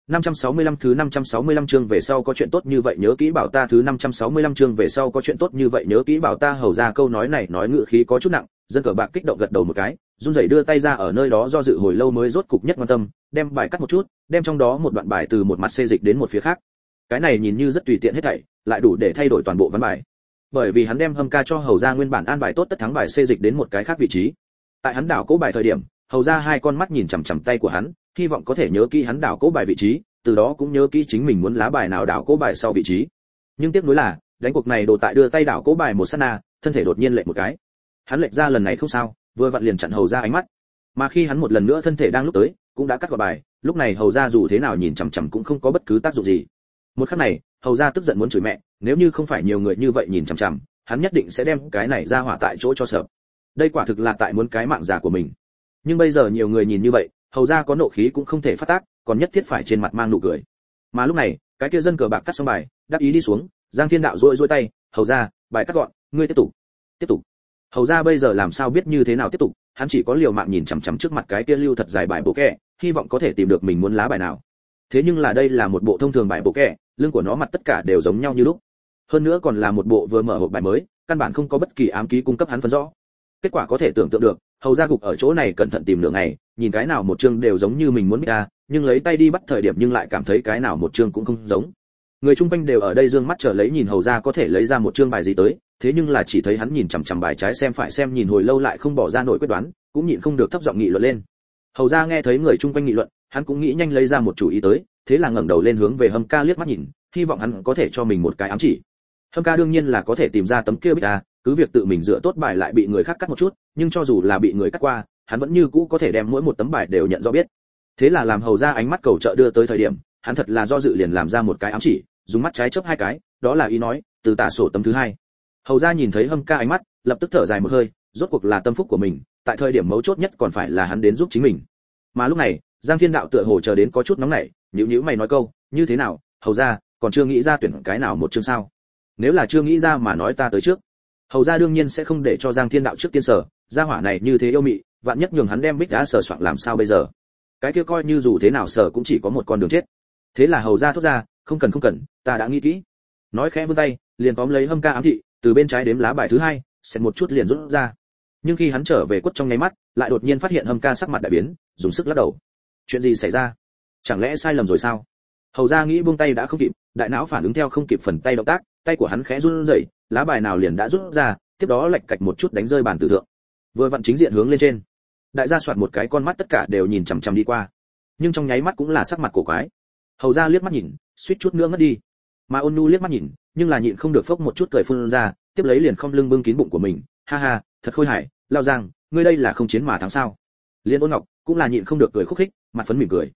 [SPEAKER 1] 565 thứ 565 chương về sau có chuyện tốt như vậy nhớ kỹ bảo ta. Thứ 565 chương về sau có chuyện tốt như vậy nhớ kỹ bảo ta. Hầu ra câu nói này nói ngữ khí có chút nặng, dân cờ bạc kích động gật đầu một cái, run rẩy đưa tay ra ở nơi đó do dự hồi lâu mới rốt cục nhất quan tâm, đem bài cắt một chút, đem trong đó một đoạn bài từ một mặt xê dịch đến một phía khác. Cái này nhìn như rất tùy tiện hết thảy, lại đủ để thay đổi toàn bộ ván bài. Bởi vì hắn đem Hâm ca cho Hầu ra nguyên bản an bài tốt tất thắng bài xê dịch đến một cái khác vị trí. Tại hắn đảo cố bài thời điểm, Hầu ra hai con mắt nhìn chằm chằm tay của hắn, hy vọng có thể nhớ kỹ hắn đảo cố bài vị trí, từ đó cũng nhớ kỹ chính mình muốn lá bài nào đảo cố bài sau vị trí. Nhưng tiếc nuối là, đánh cuộc này đồ tại đưa tay đảo cố bài một sát na, thân thể đột nhiên lệch một cái. Hắn lệch ra lần này không sao, vừa vặn liền chặn Hầu ra ánh mắt. Mà khi hắn một lần nữa thân thể đang lúc tới, cũng đã cắt gọt bài, lúc này Hầu ra dù thế nào nhìn chằm chằm cũng không có bất cứ tác dụng gì. Một khắc này, Hầu ra tức giận muốn chửi mẹ, nếu như không phải nhiều người như vậy nhìn chằm chằm, hắn nhất định sẽ đem cái này ra hỏa tại chỗ cho sợ. Đây quả thực là tại muốn cái mạng giả của mình. Nhưng bây giờ nhiều người nhìn như vậy, Hầu ra có nộ khí cũng không thể phát tác, còn nhất thiết phải trên mặt mang nụ cười. Mà lúc này, cái kia dân cờ bạc cắt xong bài, đáp ý đi xuống, Giang Thiên Đạo rũi tay, Hầu ra, bài cắt gọn, ngươi tiếp tục. Tiếp tục. Hầu ra bây giờ làm sao biết như thế nào tiếp tục, hắn chỉ có liều mạng nhìn chằm chằm trước mặt cái kia lưu thật dài bài bộ kẹ, hy vọng có thể tìm được mình muốn lá bài nào. Thế nhưng là đây là một bộ thông thường bài bộ kẹ, lưng của nó mặt tất cả đều giống nhau như lúc. Hơn nữa còn là một bộ vừa mở hộp bài mới, căn bản không có bất kỳ ám ký cung cấp hắn phân rõ. Kết quả có thể tưởng tượng được, Hầu ra gục ở chỗ này cẩn thận tìm nửa ngày, nhìn cái nào một chương đều giống như mình muốn biết ra, nhưng lấy tay đi bắt thời điểm nhưng lại cảm thấy cái nào một chương cũng không giống. Người chung quanh đều ở đây dương mắt chờ lấy nhìn Hầu ra có thể lấy ra một chương bài gì tới, thế nhưng là chỉ thấy hắn nhìn chằm chằm bài trái xem phải xem nhìn hồi lâu lại không bỏ ra nổi quyết đoán, cũng nhịn không được thấp giọng nghị luận lên. Hầu ra nghe thấy người chung quanh nghị luận, hắn cũng nghĩ nhanh lấy ra một chủ ý tới, thế là ngẩng đầu lên hướng về Hâm ca liếc mắt nhìn, hy vọng hắn có thể cho mình một cái ám chỉ. Hâm ca đương nhiên là có thể tìm ra tấm kia bích a, cứ việc tự mình dựa tốt bài lại bị người khác cắt một chút, nhưng cho dù là bị người cắt qua, hắn vẫn như cũ có thể đem mỗi một tấm bài đều nhận rõ biết. Thế là làm Hầu ra ánh mắt cầu trợ đưa tới thời điểm, hắn thật là do dự liền làm ra một cái ám chỉ, dùng mắt trái chớp hai cái, đó là ý nói, từ tả sổ tấm thứ hai. Hầu ra nhìn thấy Hâm ca ánh mắt, lập tức thở dài một hơi, rốt cuộc là tâm phúc của mình, tại thời điểm mấu chốt nhất còn phải là hắn đến giúp chính mình. Mà lúc này, Giang Thiên Đạo tựa hồ chờ đến có chút nóng nảy, nhíu mày nói câu, như thế nào, Hầu ra, còn chưa nghĩ ra tuyển cái nào một chương sao? Nếu là chưa nghĩ ra mà nói ta tới trước. Hầu ra đương nhiên sẽ không để cho Giang Thiên Đạo trước tiên sở, gia hỏa này như thế yêu mị, vạn nhất nhường hắn đem bích đá sở soạn làm sao bây giờ? Cái kia coi như dù thế nào sở cũng chỉ có một con đường chết. Thế là Hầu ra thốt ra, không cần, ta đã nghĩ kỹ. Nói khẽ vươn tay, liền tóm lấy Hâm ca ám thị, từ bên trái đếm lá bài thứ hai, xẹt một chút liền rút ra. Nhưng khi hắn trở về quất trong nháy mắt, lại đột nhiên phát hiện Hâm ca sắc mặt đại biến, dùng sức lắc đầu. Chuyện gì xảy ra? Chẳng lẽ sai lầm rồi sao? Hầu ra nghĩ buông tay đã không kịp, đại não phản ứng theo không kịp phần tay động tác, tay của hắn khẽ run rẩy, lá bài nào liền đã rút ra, tiếp đó lệch cạch một chút đánh rơi bàn tử thượng. Vừa vặn chính diện hướng lên trên. Đại gia soạt một cái con mắt tất cả đều nhìn chằm chằm đi qua. Nhưng trong nháy mắt cũng là sắc mặt cổ quái. Hầu ra liếc mắt nhìn, suýt chút nữa ngất đi. Mà Ôn Nhu liếc mắt nhìn, nhưng là nhịn không được phốc một chút cười phun ra, tiếp lấy liền khom lưng bưng kín bụng của mình, ha ha, thật khôi hài, Lao Giang, ngươi đây là không chiến mà thắng sao? Liên Ôn Ngọc cũng là nhịn không được cười khúc khích, mặt phấn mỉm cười.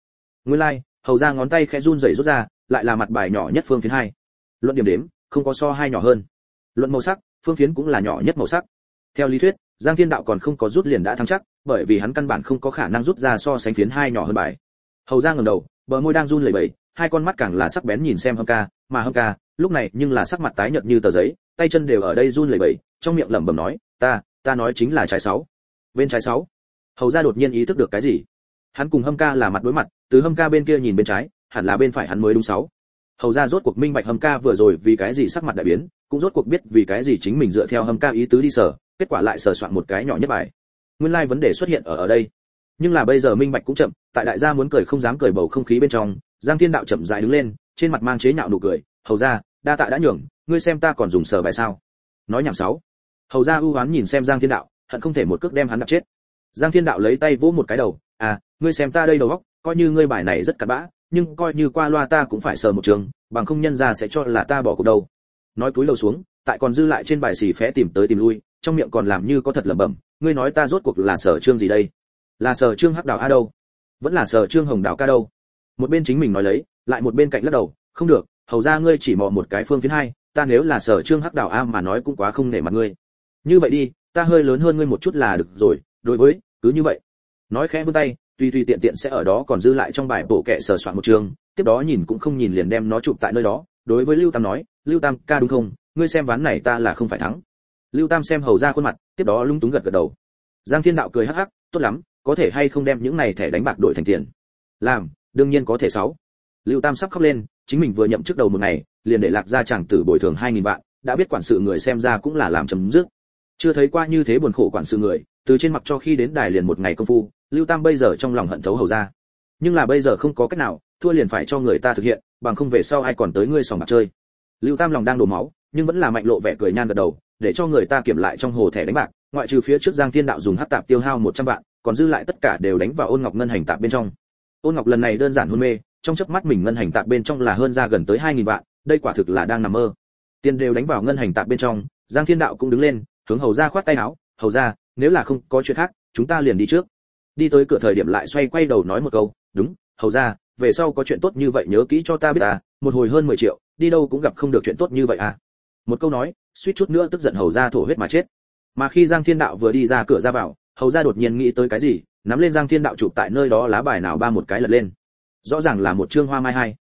[SPEAKER 1] Nguyên lai, hầu ra ngón tay khẽ run rẩy rút ra, lại là mặt bài nhỏ nhất phương phiến 2. Luận điểm đếm, không có so 2 nhỏ hơn. Luận màu sắc, phương phiến cũng là nhỏ nhất màu sắc. Theo lý thuyết, Giang Thiên Đạo còn không có rút liền đã thắng chắc, bởi vì hắn căn bản không có khả năng rút ra so sánh phiến 2 nhỏ hơn bài. Hầu ra ngẩng đầu, bờ môi đang run lẩy bẩy, hai con mắt càng là sắc bén nhìn xem Hâm Ca, mà Hâm Ca, lúc này nhưng là sắc mặt tái nhợt như tờ giấy, tay chân đều ở đây run lẩy bẩy, trong miệng lẩm bẩm nói, ta nói chính là trái 6. Bên trái 6. Hầu ra đột nhiên ý thức được cái gì. Hắn cùng Hâm Ca là mặt đối mặt, từ Hâm Ca bên kia nhìn bên trái, hẳn là bên phải hắn mới đúng 6. Hầu ra rốt cuộc minh bạch Hâm Ca vừa rồi vì cái gì sắc mặt đại biến, cũng rốt cuộc biết vì cái gì chính mình dựa theo Hâm Ca ý tứ đi sở, kết quả lại sờ soạn một cái nhỏ nhất bài. Nguyên lai vấn đề xuất hiện ở đây. Nhưng là bây giờ minh bạch cũng chậm, tại đại gia muốn cười không dám cười bầu không khí bên trong, Giang Thiên Đạo chậm rãi đứng lên, trên mặt mang chế nhạo nụ cười, "Hầu ra, đa tạ đã nhường, ngươi xem ta còn dùng sở bài sao?" Nói nhảm 6. Hầu ra ưu hoán nhìn xem Giang Thiên Đạo, hận không thể một cước đem hắn đập chết. Giang Thiên Đạo lấy tay vỗ một cái đầu, ngươi xem ta đây đầu óc, coi như ngươi bài này rất cặn bã, nhưng coi như qua loa ta cũng phải sờ một trường, bằng không nhân ra sẽ cho là ta bỏ cuộc đâu." Nói cúi đầu xuống, tại còn dư lại trên bài xì phé tìm tới tìm lui, trong miệng còn làm như có thật lẩm bẩm, "Ngươi nói ta rốt cuộc là sở trương gì đây? Là sở trương hắc đào a đâu? Vẫn là sở trương hồng đào ca đâu?" Một bên chính mình nói lấy, lại một bên cạnh lắc đầu, "Không được, hầu ra ngươi chỉ mò một cái phương phiến 2, ta nếu là sở trương hắc đào a mà nói cũng quá không nể mặt ngươi. Như vậy đi, ta hơi lớn hơn ngươi một chút là được rồi, đối với, cứ như vậy." Nói khẽ vươn tay, tùy tiện tiện sẽ ở đó còn dư lại trong bài bổ kệ sở soạn một trường, tiếp đó nhìn cũng không nhìn liền đem nó chụp tại nơi đó, đối với Lưu Tam nói, "Lưu Tam ca đúng không, ngươi xem ván này ta là không phải thắng." Lưu Tam xem hầu ra khuôn mặt, tiếp đó lung túng gật đầu. Giang Thiên Đạo cười hắc hắc, "Tốt lắm, có thể hay không đem những này thẻ đánh bạc đổi thành tiền?" "Làm, đương nhiên có thể 6." Lưu Tam sắp khóc lên, chính mình vừa nhậm chức đầu một ngày, liền để Lạc gia chàng tử bồi thường 2000 vạn, đã biết quản sự người xem ra cũng là làm chấm dứt. Chưa thấy qua như thế buồn khổ quản sự người, từ trên mặt cho khi đến đài liền một ngày công phu, Lưu Tam bây giờ trong lòng hận thấu hầu ra. Nhưng là bây giờ không có cách nào, thua liền phải cho người ta thực hiện, bằng không về sau ai còn tới ngươi sòng bạc chơi. Lưu Tam lòng đang đổ máu, nhưng vẫn là mạnh lộ vẻ cười nhan gật đầu, để cho người ta kiểm lại trong hồ thẻ đánh bạc, ngoại trừ phía trước Giang Thiên Đạo dùng hắc tạp tiêu hao 100 vạn, còn dư lại tất cả đều đánh vào Ôn Ngọc ngân hành tạp bên trong. Ôn Ngọc lần này đơn giản hôn mê, trong chớp mắt mình ngân hành tạp bên trong là hơn ra gần tới 2000 vạn, đây quả thực là đang nằm mơ. Tiền đều đánh vào ngân hành tạp bên trong, Giang Thiên Đạo cũng đứng lên, hướng hầu ra khoát tay áo, "Hầu ra, nếu là không có chuyện khác, chúng ta liền đi trước." Đi tới cửa thời điểm lại xoay quay đầu nói một câu, "Đúng, hầu ra, về sau có chuyện tốt như vậy nhớ kỹ cho ta biết một hồi hơn 10 triệu, đi đâu cũng gặp không được chuyện tốt như vậy à." Một câu nói, suýt chút nữa tức giận hầu ra thổ huyết mà chết. Mà khi Giang Thiên Đạo vừa đi ra cửa ra vào, hầu ra đột nhiên nghĩ tới cái gì, nắm lên Giang Thiên Đạo chụp tại nơi đó lá bài nào ba một cái lật lên. Rõ ràng là một chương hoa mai 2.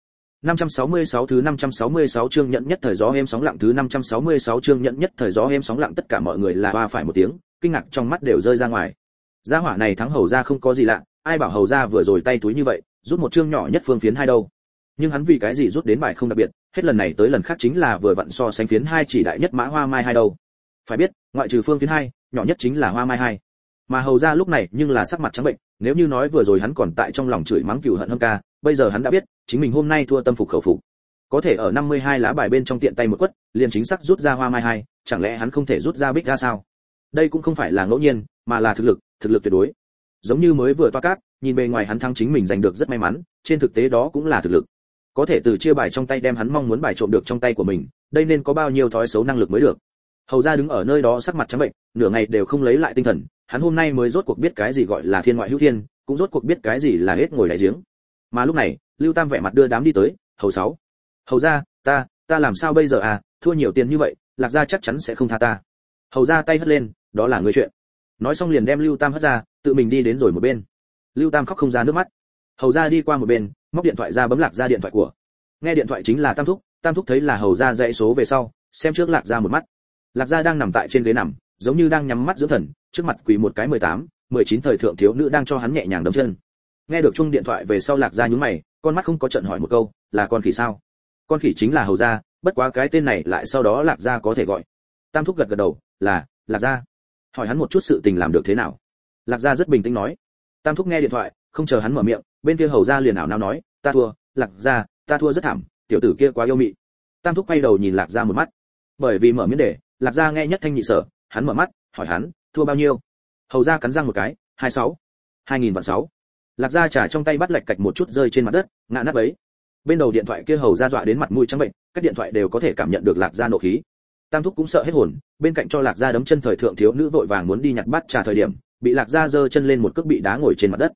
[SPEAKER 1] 566 thứ 566 chương nhận nhất thời gió êm sóng lặng, thứ 566 chương nhận nhất thời gió êm sóng lặng, tất cả mọi người là hoa phải một tiếng, kinh ngạc trong mắt đều rơi ra ngoài. Gia hỏa này thắng hầu ra không có gì lạ, ai bảo hầu ra vừa rồi tay túi như vậy, rút một chương nhỏ nhất phương phiến 2 đâu. Nhưng hắn vì cái gì rút đến bài không đặc biệt, hết lần này tới lần khác chính là vừa vặn so sánh phiến 2 chỉ đại nhất mã hoa mai 2 đâu. Phải biết, ngoại trừ phương phiến 2, nhỏ nhất chính là hoa mai 2. Mà hầu ra lúc này nhưng là sắc mặt trắng bệnh, nếu như nói vừa rồi hắn còn tại trong lòng chửi mắng cừu hận Hâm Ca, bây giờ hắn đã biết, chính mình hôm nay thua tâm phục khẩu phục. Có thể ở 52 lá bài bên trong tiện tay một quất, liền chính xác rút ra hoa mai 2, chẳng lẽ hắn không thể rút ra bích ra sao? Đây cũng không phải là ngẫu nhiên, mà là thực lực tuyệt đối. Giống như mới vừa toa cát, nhìn bề ngoài hắn thắng chính mình giành được rất may mắn, trên thực tế đó cũng là thực lực. Có thể từ chia bài trong tay đem hắn mong muốn bài trộm được trong tay của mình, đây nên có bao nhiêu thói xấu năng lực mới được. Hầu ra đứng ở nơi đó sắc mặt trắng bệnh, nửa ngày đều không lấy lại tinh thần, hắn hôm nay mới rốt cuộc biết cái gì gọi là thiên ngoại hữu thiên, cũng rốt cuộc biết cái gì là hết ngồi đáy giếng. Mà lúc này, Lưu Tam vẻ mặt đưa đám đi tới, "Hầu 6. Hầu ra, ta làm sao bây giờ à, thua nhiều tiền như vậy, Lạc gia chắc chắn sẽ không tha ta." Hầu ra tay hất lên, "Đó là ngươi chuyện." Nói xong liền đem Lưu Tam hất ra, tự mình đi đến rồi một bên. Lưu Tam khóc không ra nước mắt. Hầu ra đi qua một bên, móc điện thoại ra bấm Lạc gia điện thoại của. Nghe điện thoại chính là Tam Thúc thấy là hầu ra dãy số về sau, xem trước Lạc gia một mắt. Lạc gia đang nằm tại trên ghế nằm, giống như đang nhắm mắt dưỡng thần, trước mặt quỳ một cái 18, 19 thời thượng thiếu nữ đang cho hắn nhẹ nhàng đấm chân. Nghe được chuông điện thoại về sau Lạc gia nhún mày, con mắt không có trận hỏi một câu, "Là con khỉ sao?" Con khỉ chính là hầu gia, bất quá cái tên này lại sau đó Lạc gia có thể gọi. Tam Thúc gật đầu, "Là Lạc gia." Hỏi hắn một chút sự tình làm được thế nào. Lạc gia rất bình tĩnh nói. Tam Thúc nghe điện thoại, không chờ hắn mở miệng, bên kia hầu gia liền ảo não nói, "Ta thua, Lạc gia, ta thua rất thảm, tiểu tử kia quá yêu mị." Tam Thúc quay đầu nhìn Lạc gia một mắt. Bởi vì mở miễn đề, Lạc gia nghe nhất thanh nhị sở, hắn mở mắt, hỏi hắn, "Thua bao nhiêu?" Hầu gia cắn răng một cái, 26. 2000 vạn 6. Lạc gia trả trong tay bắt lạch cạch một chút rơi trên mặt đất, ngã nát bấy. Bên đầu điện thoại kia hầu gia dọa đến mặt mũi trắng bệnh, các điện thoại đều có thể cảm nhận được Lạc gia nộ khí. Tam Thúc cũng sợ hết hồn, bên cạnh cho Lạc gia đấm chân thời thượng thiếu nữ vội vàng muốn đi nhặt bát trà thời điểm, bị Lạc gia giơ chân lên một cước bị đá ngồi trên mặt đất.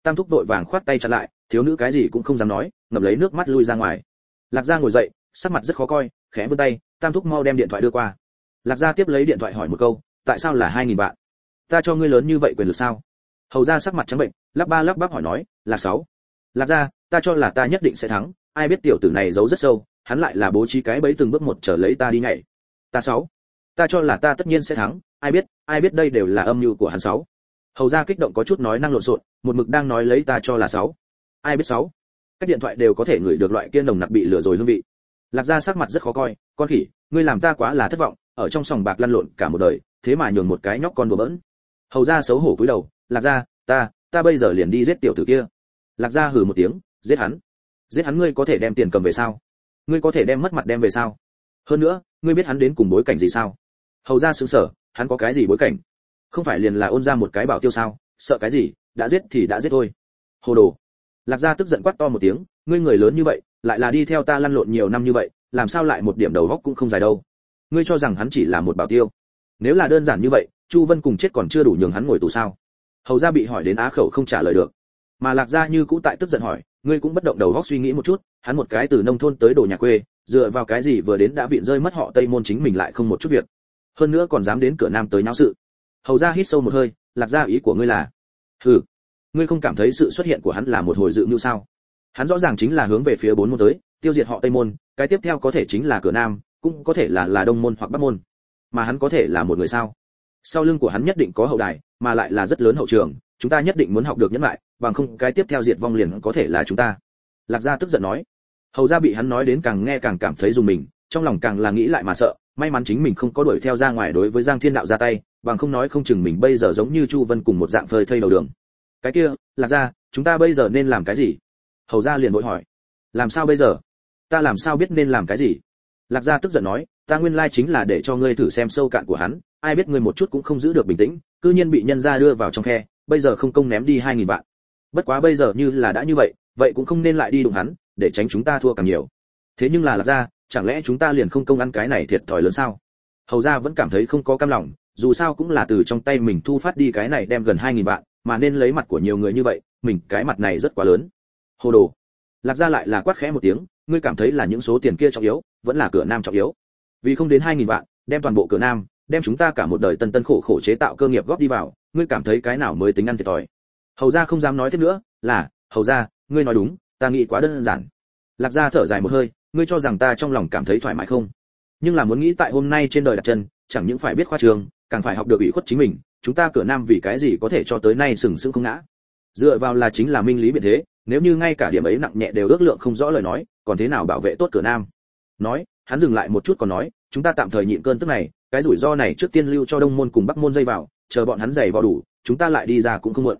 [SPEAKER 1] Tam thúc vội vàng khoát tay chặn lại, thiếu nữ cái gì cũng không dám nói, ngậm lấy nước mắt lui ra ngoài. Lạc Gia ngồi dậy, sắc mặt rất khó coi, khẽ vươn tay, Tam thúc mau đem điện thoại đưa qua. Lạc Gia tiếp lấy điện thoại hỏi một câu, tại sao là 2000 vạn? Ta cho ngươi lớn như vậy quyền lực sao? Hầu Gia sắc mặt trắng bệnh, lắp ba lắp bắp hỏi nói, là 6. Lạc Gia, ta cho là ta nhất định sẽ thắng, ai biết tiểu tử này giấu rất sâu, hắn lại là bố trí cái bẫy từng bước một trở lấy ta đi nhảy. Ta 6. Ta cho là ta tất nhiên sẽ thắng, ai biết đây đều là âm mưu của hắn 6. Hầu Gia kích động có chút nói năng lộn xộn, một mực đang nói lấy ta cho là 6. Ai biết 6. Các điện thoại đều có thể ngửi được loại kia nồng nặc bị lừa rồi hương vị. Lạc Gia sắc mặt rất khó coi, con khỉ, ngươi làm ta quá là thất vọng, ở trong sòng bạc lăn lộn cả một đời, thế mà nhường một cái nhóc con đùa bỡn. Hầu Gia xấu hổ cúi đầu, Lạc Gia, ta bây giờ liền đi giết tiểu tử kia. Lạc Gia hừ một tiếng, giết hắn ngươi có thể đem tiền cầm về sao? Ngươi có thể đem mất mặt đem về sao? Hơn nữa, ngươi biết hắn đến cùng bối cảnh gì sao? Hầu Gia sững sờ, hắn có cái gì bối cảnh? Không phải liền là ôn ra một cái bảo tiêu sao? Sợ cái gì, đã giết thì đã giết thôi. Hồ đồ. Lạc Gia tức giận quát to một tiếng, ngươi người lớn như vậy, lại là đi theo ta lăn lộn nhiều năm như vậy, làm sao lại một điểm đầu óc cũng không dài đâu? Ngươi cho rằng hắn chỉ là một bảo tiêu? Nếu là đơn giản như vậy, Chu Vân cùng chết còn chưa đủ nhường hắn ngồi tù sao? Hầu Gia bị hỏi đến á khẩu không trả lời được. Mà Lạc Gia như cũ tại tức giận hỏi, ngươi cũng bất động đầu óc suy nghĩ một chút, hắn một cái từ nông thôn tới đồ nhà quê, dựa vào cái gì vừa đến đã vịn rơi mất họ Tây Môn chính mình lại không một chút việc. Hơn nữa còn dám đến cửa Nam tới nháo sự. Hầu Gia hít sâu một hơi, Lạc Gia ý của ngươi là? Hừ, ngươi không cảm thấy sự xuất hiện của hắn là một hồi dự mưu sao? Hắn rõ ràng chính là hướng về phía 4 môn tới, tiêu diệt họ Tây Môn, cái tiếp theo có thể chính là cửa Nam, cũng có thể là Đông môn hoặc Bắc môn. Mà hắn có thể là một người sao? Sau lưng của hắn nhất định có hậu đài, mà lại là rất lớn hậu trường, chúng ta nhất định muốn học được nhẫn lại, bằng không cái tiếp theo diệt vong liền có thể là chúng ta. Lạc Gia tức giận nói. Hầu Gia bị hắn nói đến càng nghe càng cảm thấy rùng mình, trong lòng càng là nghĩ lại mà sợ, may mắn chính mình không có đuổi theo ra ngoài đối với Giang Thiên Đạo ra tay, bằng không nói không chừng mình bây giờ giống như Chu Vân cùng một dạng phơi thây đầu đường. Cái kia, Lạc Gia, chúng ta bây giờ nên làm cái gì? Hầu Gia liền vội hỏi. Làm sao bây giờ? Ta làm sao biết nên làm cái gì? Lạc Gia tức giận nói, ta nguyên lai chính là để cho ngươi thử xem sâu cạn của hắn, ai biết ngươi một chút cũng không giữ được bình tĩnh, cư nhiên bị nhân gia đưa vào trong khe, bây giờ không công ném đi 2000 vạn. Bất quá bây giờ như là đã như vậy cũng không nên lại đi đụng hắn, để tránh chúng ta thua càng nhiều. Thế nhưng là Lạc Gia, chẳng lẽ chúng ta liền không công ăn cái này thiệt thòi lớn sao? Hầu Gia vẫn cảm thấy không có cam lòng, dù sao cũng là từ trong tay mình thu phát đi cái này đem gần 2000 vạn, mà nên lấy mặt của nhiều người như vậy, mình cái mặt này rất quá lớn. Hồ đồ. Lạc Gia lại là quát khẽ một tiếng, ngươi cảm thấy là những số tiền kia trọng yếu, vẫn là cửa Nam trọng yếu? Vì không đến 2000 vạn, đem toàn bộ cửa Nam, đem chúng ta cả một đời tân khổ khổ chế tạo cơ nghiệp góp đi vào, ngươi cảm thấy cái nào mới tính ăn thiệt thòi? Hầu Gia không dám nói tiếp nữa, là, Hầu Gia, ngươi nói đúng, ta nghĩ quá đơn giản. Lạc Gia thở dài một hơi, ngươi cho rằng ta trong lòng cảm thấy thoải mái không? Nhưng là muốn nghĩ tại hôm nay trên đời đặt chân, chẳng những phải biết khoa trường, càng phải học được ủy khuất chính mình, chúng ta cửa Nam vì cái gì có thể cho tới nay sừng sững không ngã? Dựa vào là chính là minh lý biện thế, nếu như ngay cả điểm ấy nặng nhẹ đều ước lượng không rõ lời nói, còn thế nào bảo vệ tốt cửa Nam? Nói, hắn dừng lại một chút còn nói, chúng ta tạm thời nhịn cơn tức này, cái rủi ro này trước tiên lưu cho Đông môn cùng Bắc môn dây vào, chờ bọn hắn giày vào đủ, chúng ta lại đi ra cũng không muộn.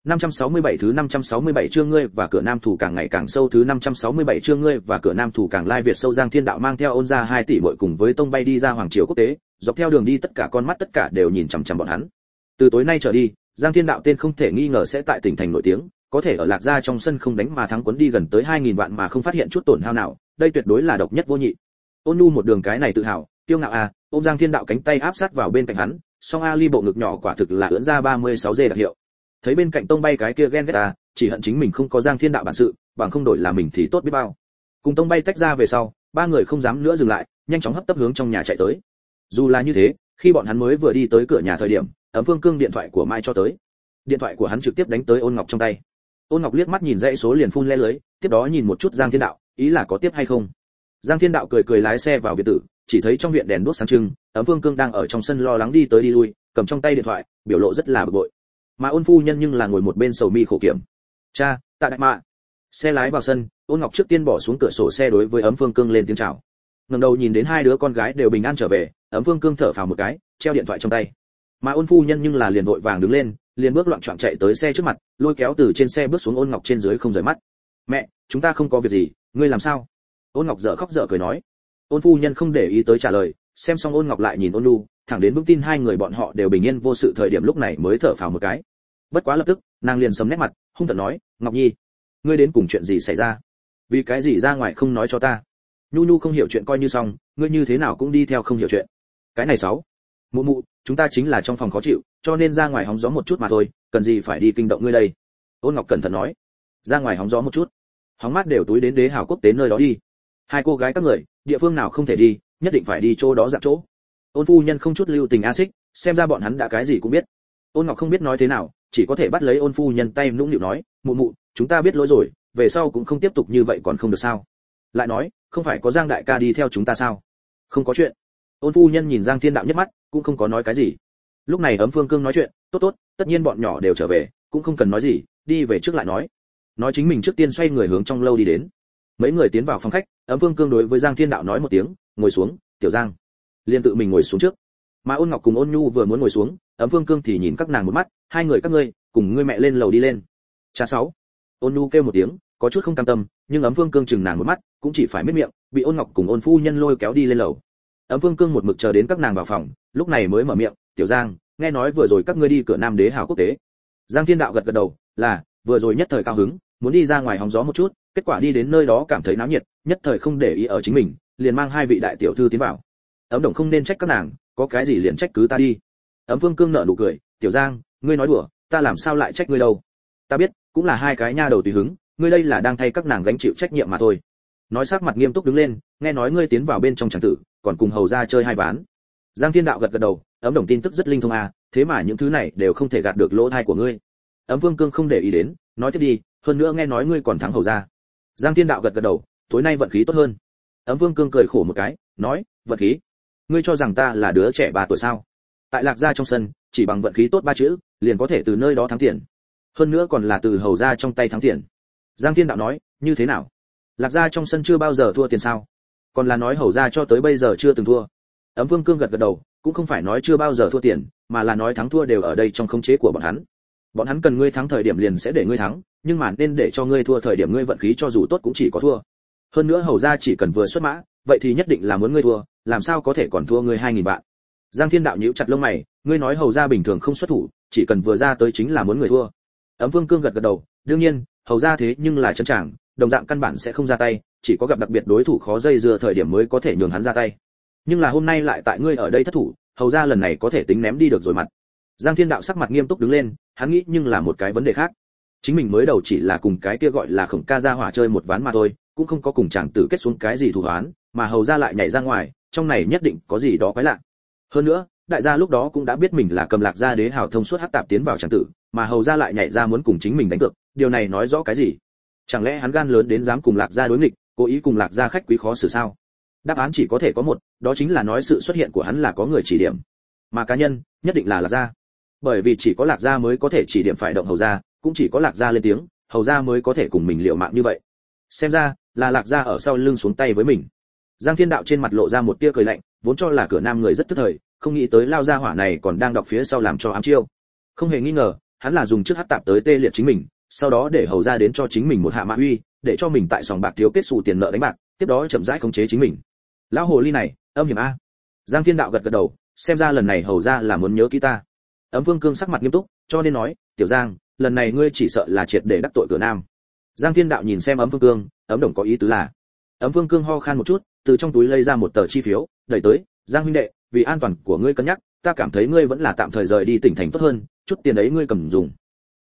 [SPEAKER 1] 567 thứ 567 chương ngươi và cửa Nam thủ càng ngày càng sâu thứ 567 chương ngươi và cửa Nam thủ càng lai Việt sâu Giang Thiên Đạo mang theo ôn ra 2 tỷ muội cùng với tông bay đi ra hoàng triều quốc tế, dọc theo đường đi tất cả con mắt tất cả đều nhìn chằm chằm bọn hắn. Từ tối nay trở đi, Giang Thiên Đạo tên không thể nghi ngờ sẽ tại tỉnh thành nổi tiếng, có thể ở Lạc Gia trong sân không đánh mà thắng quấn đi gần tới 2000 vạn mà không phát hiện chút tổn hao nào, đây tuyệt đối là độc nhất vô nhị. Ôn Nhu một đường cái này tự hào, kiêu ngạo à, ôm Giang Thiên Đạo cánh tay áp sát vào bên cạnh hắn, song Ali bộ ngực nhỏ quả thực là ưỡn ra 36G đặc hiệu. Thấy bên cạnh tông bay cái kia ghen ghét à, chỉ hận chính mình không có Giang Thiên Đạo bản sự, bằng không đổi là mình thì tốt biết bao. Cùng tông bay tách ra về sau, ba người không dám nữa dừng lại, nhanh chóng hấp tấp hướng trong nhà chạy tới. Dù là như thế, khi bọn hắn mới vừa đi tới cửa nhà thời điểm, Ấm Phương Cương điện thoại của Mai cho tới. Điện thoại của hắn trực tiếp đánh tới Ôn Ngọc trong tay. Ôn Ngọc liếc mắt nhìn dãy số liền phun le lưới, tiếp đó nhìn một chút Giang Thiên Đạo, ý là có tiếp hay không. Giang Thiên Đạo cười cười lái xe vào viện tử, chỉ thấy trong viện đèn đuốc sáng trưng, Ấm Phương Cương đang ở trong sân lo lắng đi tới đi lui, cầm trong tay điện thoại, biểu lộ rất là bực bội. Mà Ôn phu nhân nhưng là ngồi một bên sầu mi khổ kiểm. Cha, Tạ đại mạ. Xe lái vào sân, Ôn Ngọc trước tiên bỏ xuống cửa sổ xe đối với Ấm Phương Cương lên tiếng chào. Ngẩng đầu nhìn đến hai đứa con gái đều bình an trở về, Ấm Phương Cương thở phào một cái, treo điện thoại trong tay. Mà Ôn phu nhân nhưng là liền vội vàng đứng lên, liền bước loạn choạng chạy tới xe trước mặt, lôi kéo từ trên xe bước xuống Ôn Ngọc trên dưới không rời mắt. Mẹ, chúng ta không có việc gì, ngươi làm sao? Ôn Ngọc dở khóc dở cười nói. Ôn phu nhân không để ý tới trả lời, xem xong Ôn Ngọc lại nhìn Ôn Nhu, thẳng đến vững tin hai người bọn họ đều bình yên vô sự thời điểm lúc này mới thở phào một cái. Bất quá lập tức, nàng liền sầm nét mặt, hung tợn nói, Ngọc Nhi, ngươi đến cùng chuyện gì xảy ra? Vì cái gì ra ngoài không nói cho ta? Nhu Nhu không hiểu chuyện coi như xong, ngươi như thế nào cũng đi theo không hiểu chuyện. Cái này xấu. Mụ mụ, chúng ta chính là trong phòng khó chịu, cho nên ra ngoài hóng gió một chút mà thôi, cần gì phải đi kinh động ngươi đây? Ôn Ngọc cẩn thận nói, ra ngoài hóng gió một chút, hóng mát đều túi đến đế hào quốc tế nơi đó đi. Hai cô gái các người, địa phương nào không thể đi, nhất định phải đi chỗ đó dạng chỗ. Ôn phu nhân không chút lưu tình a xích, xem ra bọn hắn đã cái gì cũng biết. Ôn Ngọc không biết nói thế nào, chỉ có thể bắt lấy ôn phu nhân tay nũng nịu nói, mụ mụ, chúng ta biết lỗi rồi, về sau cũng không tiếp tục như vậy còn không được sao? Lại nói, không phải có Giang đại ca đi theo chúng ta sao? Không có chuyện. Ôn phu nhân nhìn Giang Thiên Đạo nhất mắt, cũng không có nói cái gì. Lúc này Ấm Phương Cương nói chuyện, tốt tốt, tất nhiên bọn nhỏ đều trở về, cũng không cần nói gì, đi về trước lại nói. Nói chính mình trước tiên xoay người hướng trong lâu đi đến. Mấy người tiến vào phòng khách, Ấm Phương Cương đối với Giang Thiên Đạo nói một tiếng, ngồi xuống, tiểu Giang. Liên tự mình ngồi xuống trước. Mà Ôn Ngọc cùng Ôn Nhu vừa muốn ngồi xuống, Ấm Phương Cương thì nhìn các nàng một mắt, hai người các ngươi, cùng ngươi mẹ lên lầu đi lên. Cha sáu. Ôn Nhu kêu một tiếng, có chút không cam tâm, nhưng Ấm Phương Cương chừng nàng một mắt, cũng chỉ phải miết miệng, bị Ôn Ngọc cùng Ôn phu nhân lôi kéo đi lên lầu. Ấm Phương Cương một mực chờ đến các nàng vào phòng, lúc này mới mở miệng, tiểu Giang, nghe nói vừa rồi các ngươi đi cửa Nam Đế Hào quốc tế. Giang Thiên Đạo gật gật đầu, là, vừa rồi nhất thời cao hứng, muốn đi ra ngoài hóng gió một chút, kết quả đi đến nơi đó cảm thấy náo nhiệt, nhất thời không để ý ở chính mình, liền mang hai vị đại tiểu thư tiến vào. Ấm Đồng không nên trách các nàng, có cái gì liền trách cứ ta đi. Ấm Phương Cương nở nụ cười, tiểu Giang, ngươi nói đùa, ta làm sao lại trách ngươi đâu? Ta biết, cũng là hai cái nha đầu tùy hứng, ngươi đây là đang thay các nàng gánh chịu trách nhiệm mà thôi. Nói sắc mặt nghiêm túc đứng lên, nghe nói ngươi tiến vào bên trong tràng tử, còn cùng hầu ra chơi hai ván. Giang Thiên Đạo gật gật đầu, Ấm Đồng tin tức rất linh thông à, thế mà những thứ này đều không thể gạt được lỗ tai của ngươi. Ấm Phương Cương không để ý đến, nói tiếp đi, hơn nữa nghe nói ngươi còn thắng hầu ra. Giang Thiên Đạo gật gật đầu, tối nay vận khí tốt hơn. Ấm Phương Cương cười khổ một cái, nói, vận khí? Ngươi cho rằng ta là đứa trẻ 3 tuổi sao? Tại Lạc gia trong sân, chỉ bằng vận khí tốt 3 chữ, liền có thể từ nơi đó thắng tiền. Hơn nữa còn là từ hầu gia trong tay thắng tiền. Giang Thiên Đạo nói, như thế nào? Lạc gia trong sân chưa bao giờ thua tiền sao? Còn là nói hầu gia cho tới bây giờ chưa từng thua. Ấm Phương Cương gật gật đầu, cũng không phải nói chưa bao giờ thua tiền, mà là nói thắng thua đều ở đây trong khống chế của bọn hắn. Bọn hắn cần ngươi thắng thời điểm liền sẽ để ngươi thắng, nhưng mà nên để cho ngươi thua thời điểm ngươi vận khí cho dù tốt cũng chỉ có thua. Hơn nữa hầu gia chỉ cần vừa xuất mã, vậy thì nhất định là muốn ngươi thua, làm sao có thể còn thua ngươi 2000 vạn. Giang Thiên Đạo nhíu chặt lông mày, ngươi nói hầu gia bình thường không xuất thủ, chỉ cần vừa ra tới chính là muốn người thua. Ấm Phương Cương gật gật đầu, đương nhiên, hầu gia thế nhưng là chân tràng, đồng dạng căn bản sẽ không ra tay, chỉ có gặp đặc biệt đối thủ khó dây dưa thời điểm mới có thể nhường hắn ra tay. Nhưng là hôm nay lại tại ngươi ở đây thất thủ, hầu gia lần này có thể tính ném đi được rồi mặt. Giang Thiên Đạo sắc mặt nghiêm túc đứng lên, hắn nghĩ nhưng là một cái vấn đề khác. Chính mình mới đầu chỉ là cùng cái kia gọi là Khổng Ca gia hỏa chơi một ván mà thôi, cũng không có cùng chàng tử kết xuống cái gì thù oán, mà hầu gia lại nhảy ra ngoài, trong này nhất định có gì đó quái lạ. Hơn nữa, đại gia lúc đó cũng đã biết mình là cầm Lạc gia đế hào thông suốt hắc tạp tiến vào chàng tử, mà hầu gia lại nhảy ra muốn cùng chính mình đánh cược, điều này nói rõ cái gì? Chẳng lẽ hắn gan lớn đến dám cùng Lạc gia đối nghịch, cố ý cùng Lạc gia khách quý khó xử sao? Đáp án chỉ có thể có một, đó chính là nói sự xuất hiện của hắn là có người chỉ điểm, mà cá nhân nhất định là Lạc gia. Bởi vì chỉ có Lạc gia mới có thể chỉ điểm phải động hầu gia, cũng chỉ có Lạc gia lên tiếng, hầu gia mới có thể cùng mình liều mạng như vậy. Xem ra là Lạc gia ở sau lưng xuống tay với mình. Giang Thiên Đạo trên mặt lộ ra một tia cười lạnh, vốn cho là cửa Nam người rất tức thời, không nghĩ tới lao gia hỏa này còn đang đọc phía sau làm cho ám chiêu. Không hề nghi ngờ, hắn là dùng trước hắc tạp tới tê liệt chính mình, sau đó để hầu gia đến cho chính mình một hạ mã uy, để cho mình tại sòng bạc thiếu kết sù tiền nợ đánh bạc, tiếp đó chậm rãi khống chế chính mình. Lão hồ ly này, âm hiểm a. Giang Thiên Đạo gật gật đầu, xem ra lần này hầu gia là muốn nhớ kỹ ta. Ấm Phương Cương sắc mặt nghiêm túc, cho nên nói, tiểu Giang, lần này ngươi chỉ sợ là triệt để đắc tội cửa Nam. Giang Thiên Đạo nhìn xem Ấm Phương Cương, Ấm Đồng có ý tứ là. Ấm Phương Cương ho khan một chút, từ trong túi lấy ra một tờ chi phiếu, đẩy tới, Giang huynh đệ, vì an toàn của ngươi cân nhắc, ta cảm thấy ngươi vẫn là tạm thời rời đi tỉnh thành tốt hơn, chút tiền ấy ngươi cầm dùng.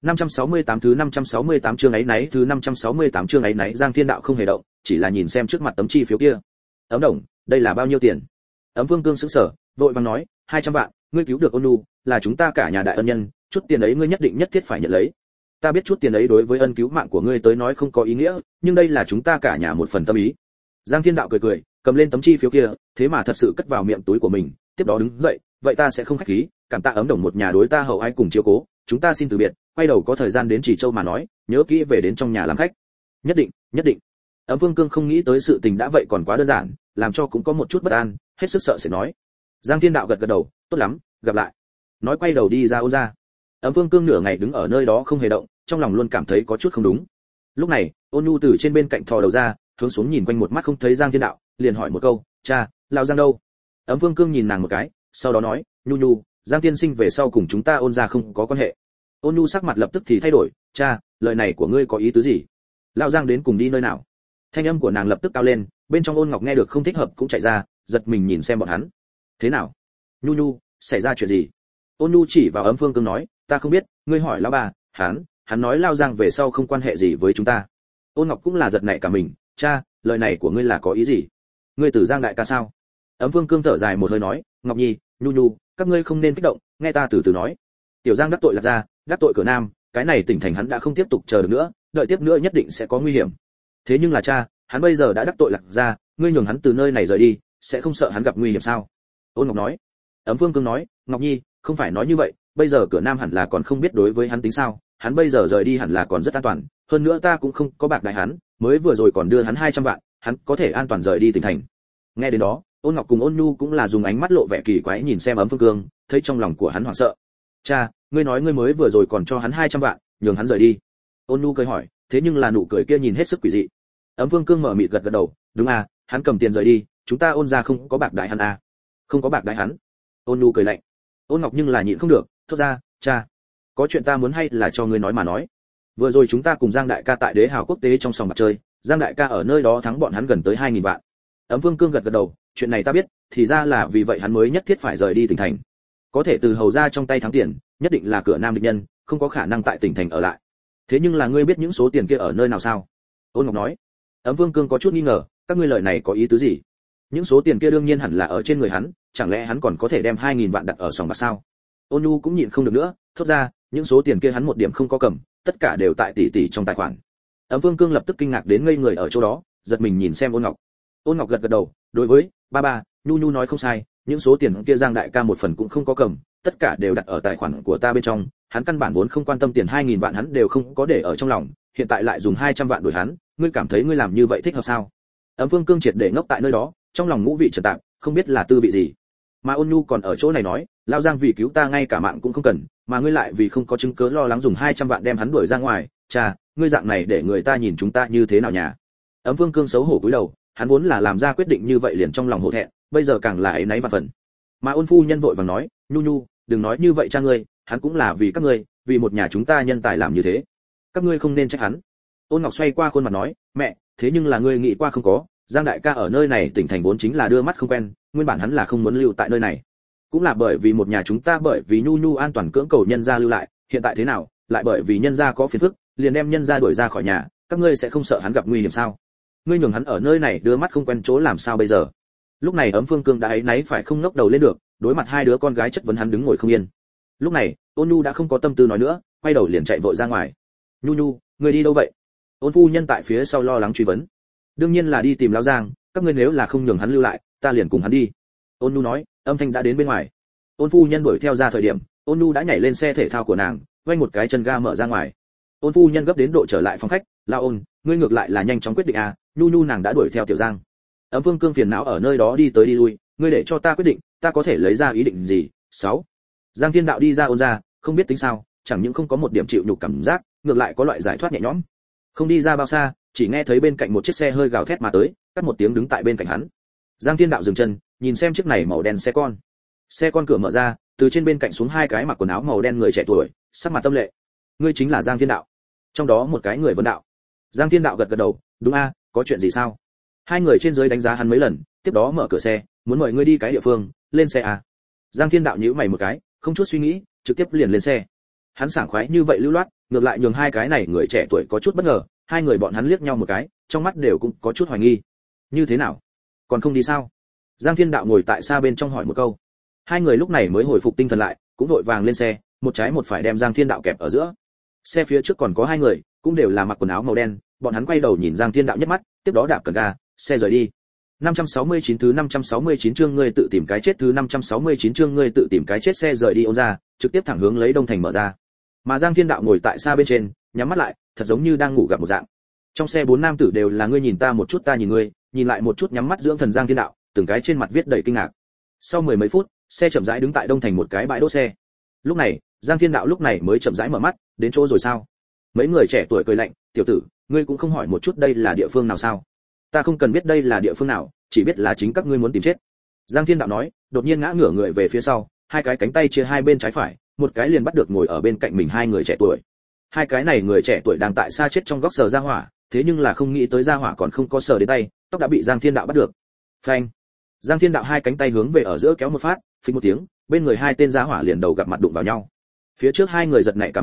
[SPEAKER 1] 568 thứ 568 chương ấy nấy, thứ 568 chương ấy nấy. Giang Thiên Đạo không hề động, chỉ là nhìn xem trước mặt tấm chi phiếu kia. Ấm Đồng, đây là bao nhiêu tiền? Ấm Phương Cương sững sờ, vội vàng nói, 200 vạn, ngươi cứu được Ôn Nhu, là chúng ta cả nhà đại ân nhân, chút tiền ấy ngươi nhất định nhất thiết phải nhận lấy. Ta biết chút tiền ấy đối với ân cứu mạng của ngươi tới nói không có ý nghĩa, nhưng đây là chúng ta cả nhà một phần tâm ý. Giang Thiên Đạo cười cười, cầm lên tấm chi phiếu kia, thế mà thật sự cất vào miệng túi của mình, tiếp đó đứng dậy, vậy ta sẽ không khách khí, cảm tạ Ấm Đồng một nhà đối ta hậu ái cùng chiếu cố, chúng ta xin từ biệt, quay đầu có thời gian đến Trì Châu mà nói, nhớ kỹ về đến trong nhà làm khách. Nhất định, nhất định. Ấm Phương Cương không nghĩ tới sự tình đã vậy còn quá đơn giản, làm cho cũng có một chút bất an, hết sức sợ sẽ nói. Giang Thiên Đạo gật gật đầu, tốt lắm, gặp lại. Nói quay đầu đi ra Ôn gia. Ấm Phương Cương nửa ngày đứng ở nơi đó không hề động, trong lòng luôn cảm thấy có chút không đúng. Lúc này, Ôn Nhu từ trên bên cạnh thò đầu ra, hướng xuống nhìn quanh một mắt không thấy Giang Thiên Đạo, liền hỏi một câu, cha, lão Giang đâu? Ấm Phương Cương nhìn nàng một cái, sau đó nói, Nhu Nhu, Giang tiên sinh về sau cùng chúng ta Ôn gia không có quan hệ. Ôn Nhu sắc mặt lập tức thì thay đổi, cha, lời này của ngươi có ý tứ gì? Lão Giang đến cùng đi nơi nào? Thanh âm của nàng lập tức cao lên, bên trong Ôn Ngọc nghe được không thích hợp cũng chạy ra, giật mình nhìn xem bọn hắn. Thế nào? Nhu Nhu, xảy ra chuyện gì? Ôn Nhu chỉ vào Ấm Phương Cương nói, ta không biết, ngươi hỏi lão bà, hắn nói Lao Giang về sau không quan hệ gì với chúng ta. Ôn Ngọc cũng là giật nảy cả mình, cha, lời này của ngươi là có ý gì? Ngươi từ Giang đại ca sao? Ấm Vương Cương thở dài một hơi nói, Ngọc Nhi, Nhu Nhu, các ngươi không nên kích động, nghe ta từ từ nói. Tiểu Giang đắc tội Lạc Gia, đắc tội Cửa Nam, cái này tỉnh thành hắn đã không tiếp tục chờ được nữa, đợi tiếp nữa nhất định sẽ có nguy hiểm. Thế nhưng là cha, hắn bây giờ đã đắc tội Lạc Gia, ngươi nhường hắn từ nơi này rời đi, sẽ không sợ hắn gặp nguy hiểm sao? Ôn Ngọc nói. Ấm Vương Cương nói, Ngọc Nhi, không phải nói như vậy, bây giờ Cửa Nam hẳn là còn không biết đối với hắn tính sao, hắn bây giờ rời đi hẳn là còn rất an toàn, hơn nữa ta cũng không có bạc đại hắn, mới vừa rồi còn đưa hắn 200 vạn, hắn có thể an toàn rời đi tỉnh thành. Nghe đến đó, Ôn Ngọc cùng Ôn Nhu cũng là dùng ánh mắt lộ vẻ kỳ quái nhìn xem Ấm Phương Cương, thấy trong lòng của hắn hoảng sợ. Cha, ngươi nói ngươi mới vừa rồi còn cho hắn 200 vạn, nhường hắn rời đi. Ôn Nhu cười hỏi, thế nhưng là nụ cười kia nhìn hết sức quỷ dị. Ấm Phương Cương mở mịt gật gật đầu, đúng à, hắn cầm tiền rời đi, chúng ta Ôn gia không có bạc đại hắn à? Không có bạc đại hắn. Ôn Nhu cười lạnh. Ôn Ngọc nhưng là nhịn không được, thốt ra, cha, có chuyện ta muốn hay là cho ngươi nói mà nói. Vừa rồi chúng ta cùng Giang đại ca tại Đế Hào quốc tế trong sòng bạc chơi, Giang đại ca ở nơi đó thắng bọn hắn gần tới 2000 vạn. Ấm Vương Cương gật gật đầu, chuyện này ta biết, thì ra là vì vậy hắn mới nhất thiết phải rời đi tỉnh thành. Có thể từ hầu ra trong tay thắng tiền, nhất định là Cửa Nam địch nhân, không có khả năng tại tỉnh thành ở lại. Thế nhưng là ngươi biết những số tiền kia ở nơi nào sao? Ôn Ngọc nói. Ấm Vương Cương có chút nghi ngờ, các ngươi lời này có ý tứ gì? Những số tiền kia đương nhiên hẳn là ở trên người hắn, chẳng lẽ hắn còn có thể đem 2000 vạn đặt ở sòng bạc sao? Ôn Nhu cũng nhịn không được nữa, thốt ra, những số tiền kia hắn một điểm không có cầm, tất cả đều tại tỷ trong tài khoản. Ấm Vương Cương lập tức kinh ngạc đến ngây người ở chỗ đó, giật mình nhìn xem Ôn Ngọc. Ôn Ngọc gật gật đầu, đối với ba, Nhu Nhu nói không sai, những số tiền kia Giang đại ca một phần cũng không có cầm, tất cả đều đặt ở tài khoản của ta bên trong, hắn căn bản vốn không quan tâm tiền 2000 vạn hắn đều không có để ở trong lòng, hiện tại lại dùng 200 vạn đổi hắn, ngươi cảm thấy ngươi làm như vậy thích hợp sao? Ấm Vương Cương triệt để ngốc tại nơi đó, trong lòng ngũ vị trần tạp, không biết là tư vị gì. Mà Ôn Nhu còn ở chỗ này nói, Lão Giang vì cứu ta ngay cả mạng cũng không cần, mà ngươi lại vì không có chứng cứ lo lắng dùng 200 vạn đem hắn đuổi ra ngoài, cha, ngươi dạng này để người ta nhìn chúng ta như thế nào nhỉ? Ấm Vương Cương xấu hổ cúi đầu, hắn vốn là làm ra quyết định như vậy liền trong lòng hổ thẹn, bây giờ càng là áy náy và phẫn. Mà Ôn phu nhân vội vàng nói, Nhu Nhu, đừng nói như vậy cha ngươi, hắn cũng là vì các ngươi, vì một nhà chúng ta nhân tài làm như thế, các ngươi không nên trách hắn. Ôn Ngọc xoay qua khuôn mặt nói, mẹ, thế nhưng là ngươi nghĩ qua không có, Giang đại ca ở nơi này tỉnh thành vốn chính là đưa mắt không quen, nguyên bản hắn là không muốn lưu tại nơi này, cũng là bởi vì một nhà chúng ta bởi vì Nhu Nhu an toàn cưỡng cầu nhân gia lưu lại, hiện tại thế nào, lại bởi vì nhân gia có phiền phức, liền đem nhân gia đuổi ra khỏi nhà, các ngươi sẽ không sợ hắn gặp nguy hiểm sao? Ngươi nhường hắn ở nơi này đưa mắt không quen chỗ làm sao bây giờ? Lúc này Ấm Phương Cương đã áy náy phải không ngóc đầu lên được, đối mặt hai đứa con gái chất vấn hắn đứng ngồi không yên. Lúc này, Ôn Nhu đã không có tâm tư nói nữa, quay đầu liền chạy vội ra ngoài. Nhu Nhu, ngươi đi đâu vậy? Ôn phu nhân tại phía sau lo lắng truy vấn. Đương nhiên là đi tìm Lão Giang, các ngươi nếu là không nhường hắn lưu lại, ta liền cùng hắn đi. Ôn Nhu nói, âm thanh đã đến bên ngoài. Ôn phu nhân đuổi theo ra thời điểm, Ôn Nhu đã nhảy lên xe thể thao của nàng, vênh một cái chân ga mở ra ngoài. Ôn phu nhân gấp đến độ trở lại phòng khách, "Lão Ôn, ngươi ngược lại là nhanh chóng quyết định à, Nhu Nhu nàng đã đuổi theo Tiểu Giang." Ấm Vương Cương phiền não ở nơi đó đi tới đi lui, "Ngươi để cho ta quyết định, ta có thể lấy ra ý định gì?" 6. Giang Thiên Đạo đi ra Ôn ra, không biết tính sao, chẳng những không có một điểm chịu nhục cảm giác, ngược lại có loại giải thoát nhẹ nhõm. Không đi ra bao xa, chỉ nghe thấy bên cạnh một chiếc xe hơi gào thét mà tới, cắt một tiếng đứng tại bên cạnh hắn. Giang Thiên Đạo dừng chân, nhìn xem chiếc này màu đen xe con. Xe con cửa mở ra, từ trên bên cạnh xuống hai cái mặc quần áo màu đen người trẻ tuổi, sắc mặt tâm lệ. "Ngươi chính là Giang Thiên Đạo?" Trong đó một cái người vấn đạo. Giang Thiên Đạo gật gật đầu, "Đúng a, có chuyện gì sao?" Hai người trên dưới đánh giá hắn mấy lần, tiếp đó mở cửa xe, "Muốn mời ngươi đi cái địa phương, lên xe à?" Giang Thiên Đạo nhíu mày một cái, không chút suy nghĩ, trực tiếp liền lên xe. Hắn sảng khoái như vậy lưu loát, ngược lại nhường hai cái này người trẻ tuổi có chút bất ngờ, hai người bọn hắn liếc nhau một cái, trong mắt đều cũng có chút hoài nghi. "Như thế nào? Còn không đi sao?" Giang Thiên Đạo ngồi tại xa bên trong hỏi một câu. Hai người lúc này mới hồi phục tinh thần lại, cũng vội vàng lên xe, một trái một phải đem Giang Thiên Đạo kẹp ở giữa. Xe phía trước còn có hai người, cũng đều là mặc quần áo màu đen, bọn hắn quay đầu nhìn Giang Thiên Đạo nhất mắt, tiếp đó đạp cần ga, xe rời đi. 569 thứ 569 chương ngươi tự tìm cái chết, thứ 569 chương ngươi tự tìm cái chết. Xe rời đi Ôn ra, trực tiếp thẳng hướng lấy Đông Thành mở ra. Mà Giang Thiên Đạo ngồi tại xa bên trên, nhắm mắt lại, thật giống như đang ngủ gặp một dạng. Trong xe bốn nam tử đều là ngươi nhìn ta một chút ta nhìn ngươi, nhìn lại một chút nhắm mắt dưỡng thần Giang Thiên Đạo, từng cái trên mặt viết đầy kinh ngạc. Sau mười mấy phút, xe chậm rãi đứng tại Đông Thành một cái bãi đỗ xe. Lúc này, Giang Thiên Đạo lúc này mới chậm rãi mở mắt, đến chỗ rồi sao? Mấy người trẻ tuổi cười lạnh, "Tiểu tử, ngươi cũng không hỏi một chút đây là địa phương nào sao?" "Ta không cần biết đây là địa phương nào, chỉ biết là chính các ngươi muốn tìm chết." Giang Thiên Đạo nói, đột nhiên ngã ngửa người về phía sau, hai cái cánh tay chia hai bên trái phải, một cái liền bắt được ngồi ở bên cạnh mình hai người trẻ tuổi. Hai cái này người trẻ tuổi đang tại xa chết trong góc sờ ra hỏa, thế nhưng là không nghĩ tới ra hỏa còn không có sờ đến tay, tóc đã bị Giang Thiên Đạo bắt được. Phanh! Giang Thiên Đạo hai cánh tay hướng về ở giữa kéo một phát, phình một tiếng, bên người hai tên ra hỏa liền đầu gặp mặt đụng vào nhau. Phía trước hai người giật nảy cả mình,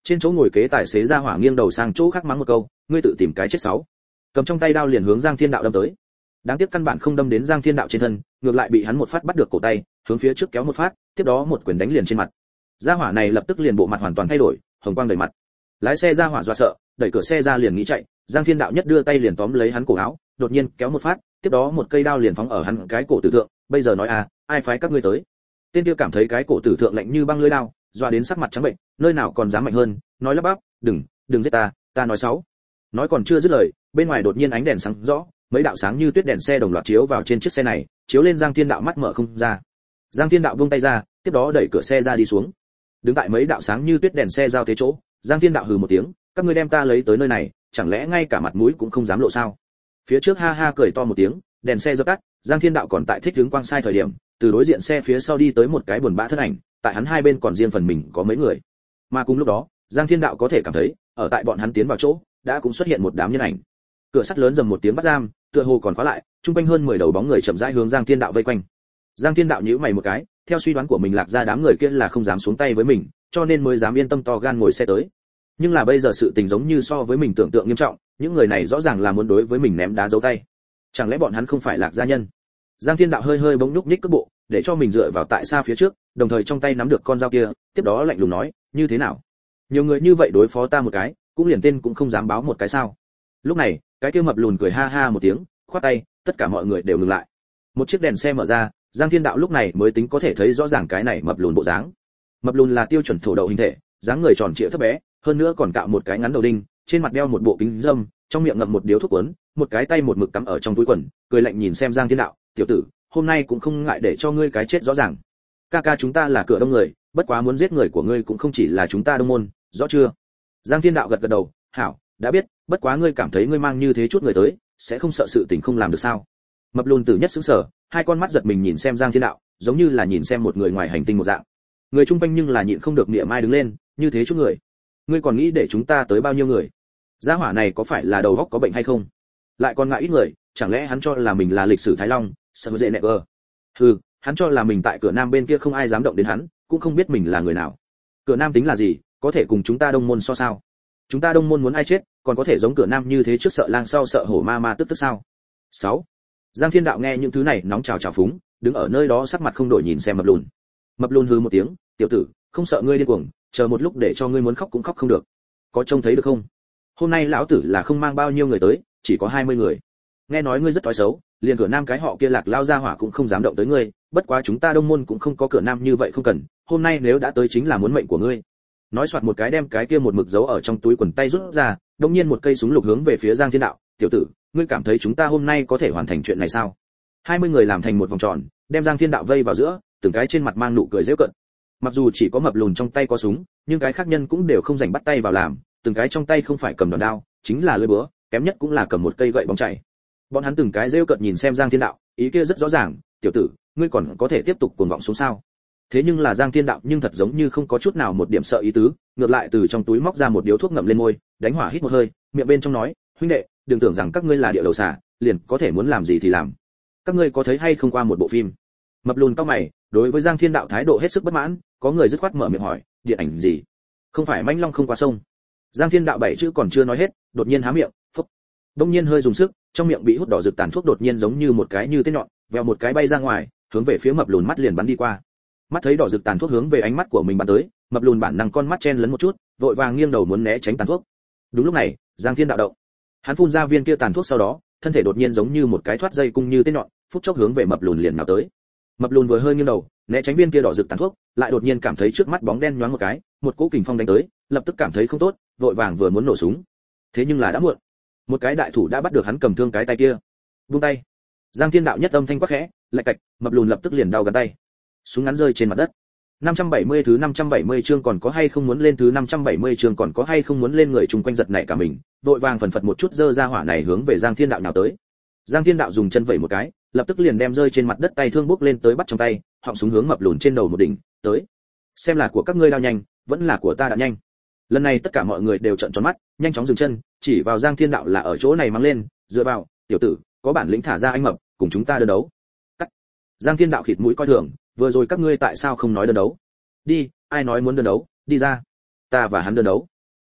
[SPEAKER 1] Trên chỗ ngồi kế tài xế ra hỏa nghiêng đầu sang chỗ khác mắng một câu, ngươi tự tìm cái chết sáu. Cầm trong tay đao liền hướng Giang Thiên Đạo đâm tới. Đáng tiếc căn bản không đâm đến Giang Thiên Đạo trên thân, ngược lại bị hắn một phát bắt được cổ tay, hướng phía trước kéo một phát, tiếp đó một quyền đánh liền trên mặt. Gia hỏa này lập tức liền bộ mặt hoàn toàn thay đổi, hồng quang đầy mặt. Lái xe ra hỏa dọa sợ, đẩy cửa xe ra liền nghĩ chạy, Giang Thiên Đạo nhất đưa tay liền tóm lấy hắn cổ áo, đột nhiên kéo một phát, tiếp đó một cây đao liền phóng ở hắn cái cổ tử thượng, bây giờ nói ai phái các ngươi tới? Tên kia cảm thấy cái cổ tử thượng lạnh như băng lưỡi đao, dọa đến sắc mặt trắng bệnh, nơi nào còn dám mạnh hơn, nói lắp bắp, đừng giết ta nói sáu. Nói còn chưa dứt lời, bên ngoài đột nhiên ánh đèn sáng rõ, mấy đạo sáng như tuyết đèn xe đồng loạt chiếu vào trên chiếc xe này, chiếu lên Giang Thiên Đạo mắt mở không ra. Giang Thiên Đạo vung tay ra, tiếp đó đẩy cửa xe ra đi xuống. Đứng tại mấy đạo sáng như tuyết đèn xe giao thế chỗ, Giang Thiên Đạo hừ một tiếng, các ngươi đem ta lấy tới nơi này, chẳng lẽ ngay cả mặt mũi cũng không dám lộ sao? Phía trước ha ha cười to một tiếng, đèn xe dập tắt, Giang Thiên Đạo còn tại thích hướng quang sai thời điểm, từ đối diện xe phía sau đi tới một cái buồn bã thân ảnh, tại hắn hai bên còn riêng phần mình có mấy người. Mà cùng lúc đó, Giang Thiên Đạo có thể cảm thấy, ở tại bọn hắn tiến vào chỗ, đã cũng xuất hiện một đám nhân ảnh. Cửa sắt lớn rầm một tiếng bắt giam, tựa hồ còn khóa lại, trung quanh hơn 10 đầu bóng người chậm rãi hướng Giang Thiên Đạo vây quanh. Giang Thiên Đạo nhíu mày một cái, theo suy đoán của mình lạc ra đám người kia là không dám xuống tay với mình, cho nên mới dám yên tâm to gan ngồi xe tới. Nhưng là bây giờ sự tình giống như so với mình tưởng tượng nghiêm trọng, những người này rõ ràng là muốn đối với mình ném đá giấu tay. Chẳng lẽ bọn hắn không phải lạc gia nhân? Giang Thiên Đạo hơi hơi bỗng nhúc nhích cước bộ, để cho mình dựa vào tại xa phía trước, đồng thời trong tay nắm được con dao kia, tiếp đó lạnh lùng nói, như thế nào? Nhiều người như vậy đối phó ta một cái, cũng liền tên cũng không dám báo một cái sao? Lúc này, cái kia mập lùn cười ha ha một tiếng, khoát tay, tất cả mọi người đều ngừng lại. Một chiếc đèn xe mở ra, Giang Thiên Đạo lúc này mới tính có thể thấy rõ ràng cái này mập lùn bộ dáng. Mập lùn là tiêu chuẩn thổ đậu hình thể, dáng người tròn trịa thấp bé, hơn nữa còn cạo một cái ngắn đầu đinh, trên mặt đeo một bộ kính râm, trong miệng ngậm một điếu thuốc cuốn, một cái tay một mực cắm ở trong túi quần, cười lạnh nhìn xem Giang Thiên Đạo, tiểu tử, hôm nay cũng không ngại để cho ngươi cái chết rõ ràng. Ca chúng ta là cửa đông người, bất quá muốn giết người của ngươi cũng không chỉ là chúng ta đông môn, rõ chưa? Giang Thiên Đạo gật gật đầu, hảo, đã biết, bất quá ngươi cảm thấy ngươi mang như thế chút người tới, sẽ không sợ sự tình không làm được sao? Mập lùn tử nhất sững sờ, hai con mắt giật mình nhìn xem Giang Thiên Đạo, giống như là nhìn xem một người ngoài hành tinh một dạng. Người trung quanh nhưng là nhịn không được niệm mai đứng lên, như thế chút người, ngươi còn nghĩ để chúng ta tới bao nhiêu người? Gia hỏa này có phải là đầu óc có bệnh hay không? Lại còn ngại ít người, chẳng lẽ hắn cho là mình là lịch sử Thái Long, sợ dễ nẹt gờ? Hừ, hắn cho là mình tại cửa nam bên kia không ai dám động đến hắn, cũng không biết mình là người nào. Cửa nam tính là gì, có thể cùng chúng ta đông môn so sao? Chúng ta đông môn muốn ai chết, còn có thể giống cửa nam như thế trước sợ lang sau sợ hổ ma tức sao? 6. Giang Thiên Đạo nghe những thứ này nóng trào phúng, đứng ở nơi đó sắc mặt không đổi nhìn xem mập lùn. Mập lùn hừ một tiếng, tiểu tử, không sợ ngươi điên cuồng, chờ một lúc để cho ngươi muốn khóc cũng khóc không được. Có trông thấy được không? Hôm nay lão tử là không mang bao nhiêu người tới, chỉ có 20 người. Nghe nói ngươi rất thói xấu, liền cửa nam cái họ kia lạc lao ra hỏa cũng không dám động tới ngươi, bất quá chúng ta đông môn cũng không có cửa nam như vậy không cần, hôm nay nếu đã tới chính là muốn mệnh của ngươi. Nói soạt một cái đem cái kia một mực giấu ở trong túi quần tay rút ra, đột nhiên một cây súng lục hướng về phía Giang Thiên Đạo, tiểu tử, ngươi cảm thấy chúng ta hôm nay có thể hoàn thành chuyện này sao? 20 người làm thành một vòng tròn, đem Giang Thiên Đạo vây vào giữa, từng cái trên mặt mang nụ cười giễu cợt. Mặc dù chỉ có mập lùn trong tay có súng, nhưng cái khác nhân cũng đều không rảnh bắt tay vào làm, từng cái trong tay không phải cầm đòn đao, chính là lưỡi búa, kém nhất cũng là cầm một cây gậy bóng chảy. Bọn hắn từng cái giễu cợt nhìn xem Giang Thiên Đạo, ý kia rất rõ ràng, tiểu tử, ngươi còn có thể tiếp tục cuồng vọng xuống sao? Thế nhưng là Giang Thiên Đạo nhưng thật giống như không có chút nào một điểm sợ ý tứ, ngược lại từ trong túi móc ra một điếu thuốc ngậm lên môi, đánh hỏa hít một hơi, miệng bên trong nói, huynh đệ, đừng tưởng rằng các ngươi là địa đầu xà, liền có thể muốn làm gì thì làm. Các ngươi có thấy hay không qua một bộ phim? Mập lùn cau mày, đối với Giang Thiên Đạo thái độ hết sức bất mãn, có người dứt khoát mở miệng hỏi, điện ảnh gì? Không phải mãnh long không qua sông? Giang Thiên Đạo bảy chữ còn chưa nói hết, đột nhiên há miệng, phốc. Đông nhiên hơi dùng sức, trong miệng bị hút đỏ rực tàn thuốc đột nhiên giống như một cái như tên nhọn, vèo một cái bay ra ngoài, hướng về phía mập lùn mắt liền bắn đi qua. Mắt thấy đỏ rực tàn thuốc hướng về ánh mắt của mình bắn tới, mập lùn bản năng con mắt chen lấn một chút, vội vàng nghiêng đầu muốn né tránh tàn thuốc. Đúng lúc này, Giang Thiên Đạo động. Hắn phun ra viên kia tàn thuốc sau đó, thân thể đột nhiên giống như một cái thoát dây cung như tên nhọn, phút chốc hướng về mập lùn liền nào tới. Mập lùn vừa hơi nghiêng đầu, né tránh viên kia đỏ rực tàn thuốc, lại đột nhiên cảm thấy trước mắt bóng đen nhoáng một cái, một cỗ kình phong đánh tới, lập tức cảm thấy không tốt, vội vàng vừa muốn nổ súng. Thế nhưng là đã muộn. Một cái đại thủ đã bắt được hắn cầm thương cái tay kia. Buông tay. Giang Thiên Đạo nhất âm thanh quát khẽ, lạch cạch, mập lùn lập tức liền đau gắn tay. Súng ngắn rơi trên mặt đất. 570 thứ 570 chương còn có hay không muốn lên thứ 570 chương còn có hay không muốn lên người chung quanh giật nảy cả mình, vội vàng phần phật một chút giơ ra hỏa này hướng về Giang Thiên Đạo nào tới. Giang Thiên Đạo dùng chân vẩy một cái, lập tức liền đem rơi trên mặt đất tay thương bốc lên tới bắt trong tay, họng súng hướng mập lùn trên đầu một đỉnh, tới. Xem là của các ngươi đao nhanh, vẫn là của ta đã nhanh. Lần này tất cả mọi người đều trợn tròn mắt, nhanh chóng dừng chân, chỉ vào Giang Thiên Đạo là ở chỗ này mang lên, dựa vào, tiểu tử, có bản lĩnh thả ra anh mập, cùng chúng ta đơn đấu. Cắt. Giang Thiên Đạo khịt mũi coi thường, vừa rồi các ngươi tại sao không nói đơn đấu? Đi, ai nói muốn đơn đấu, đi ra. Ta và hắn đơn đấu.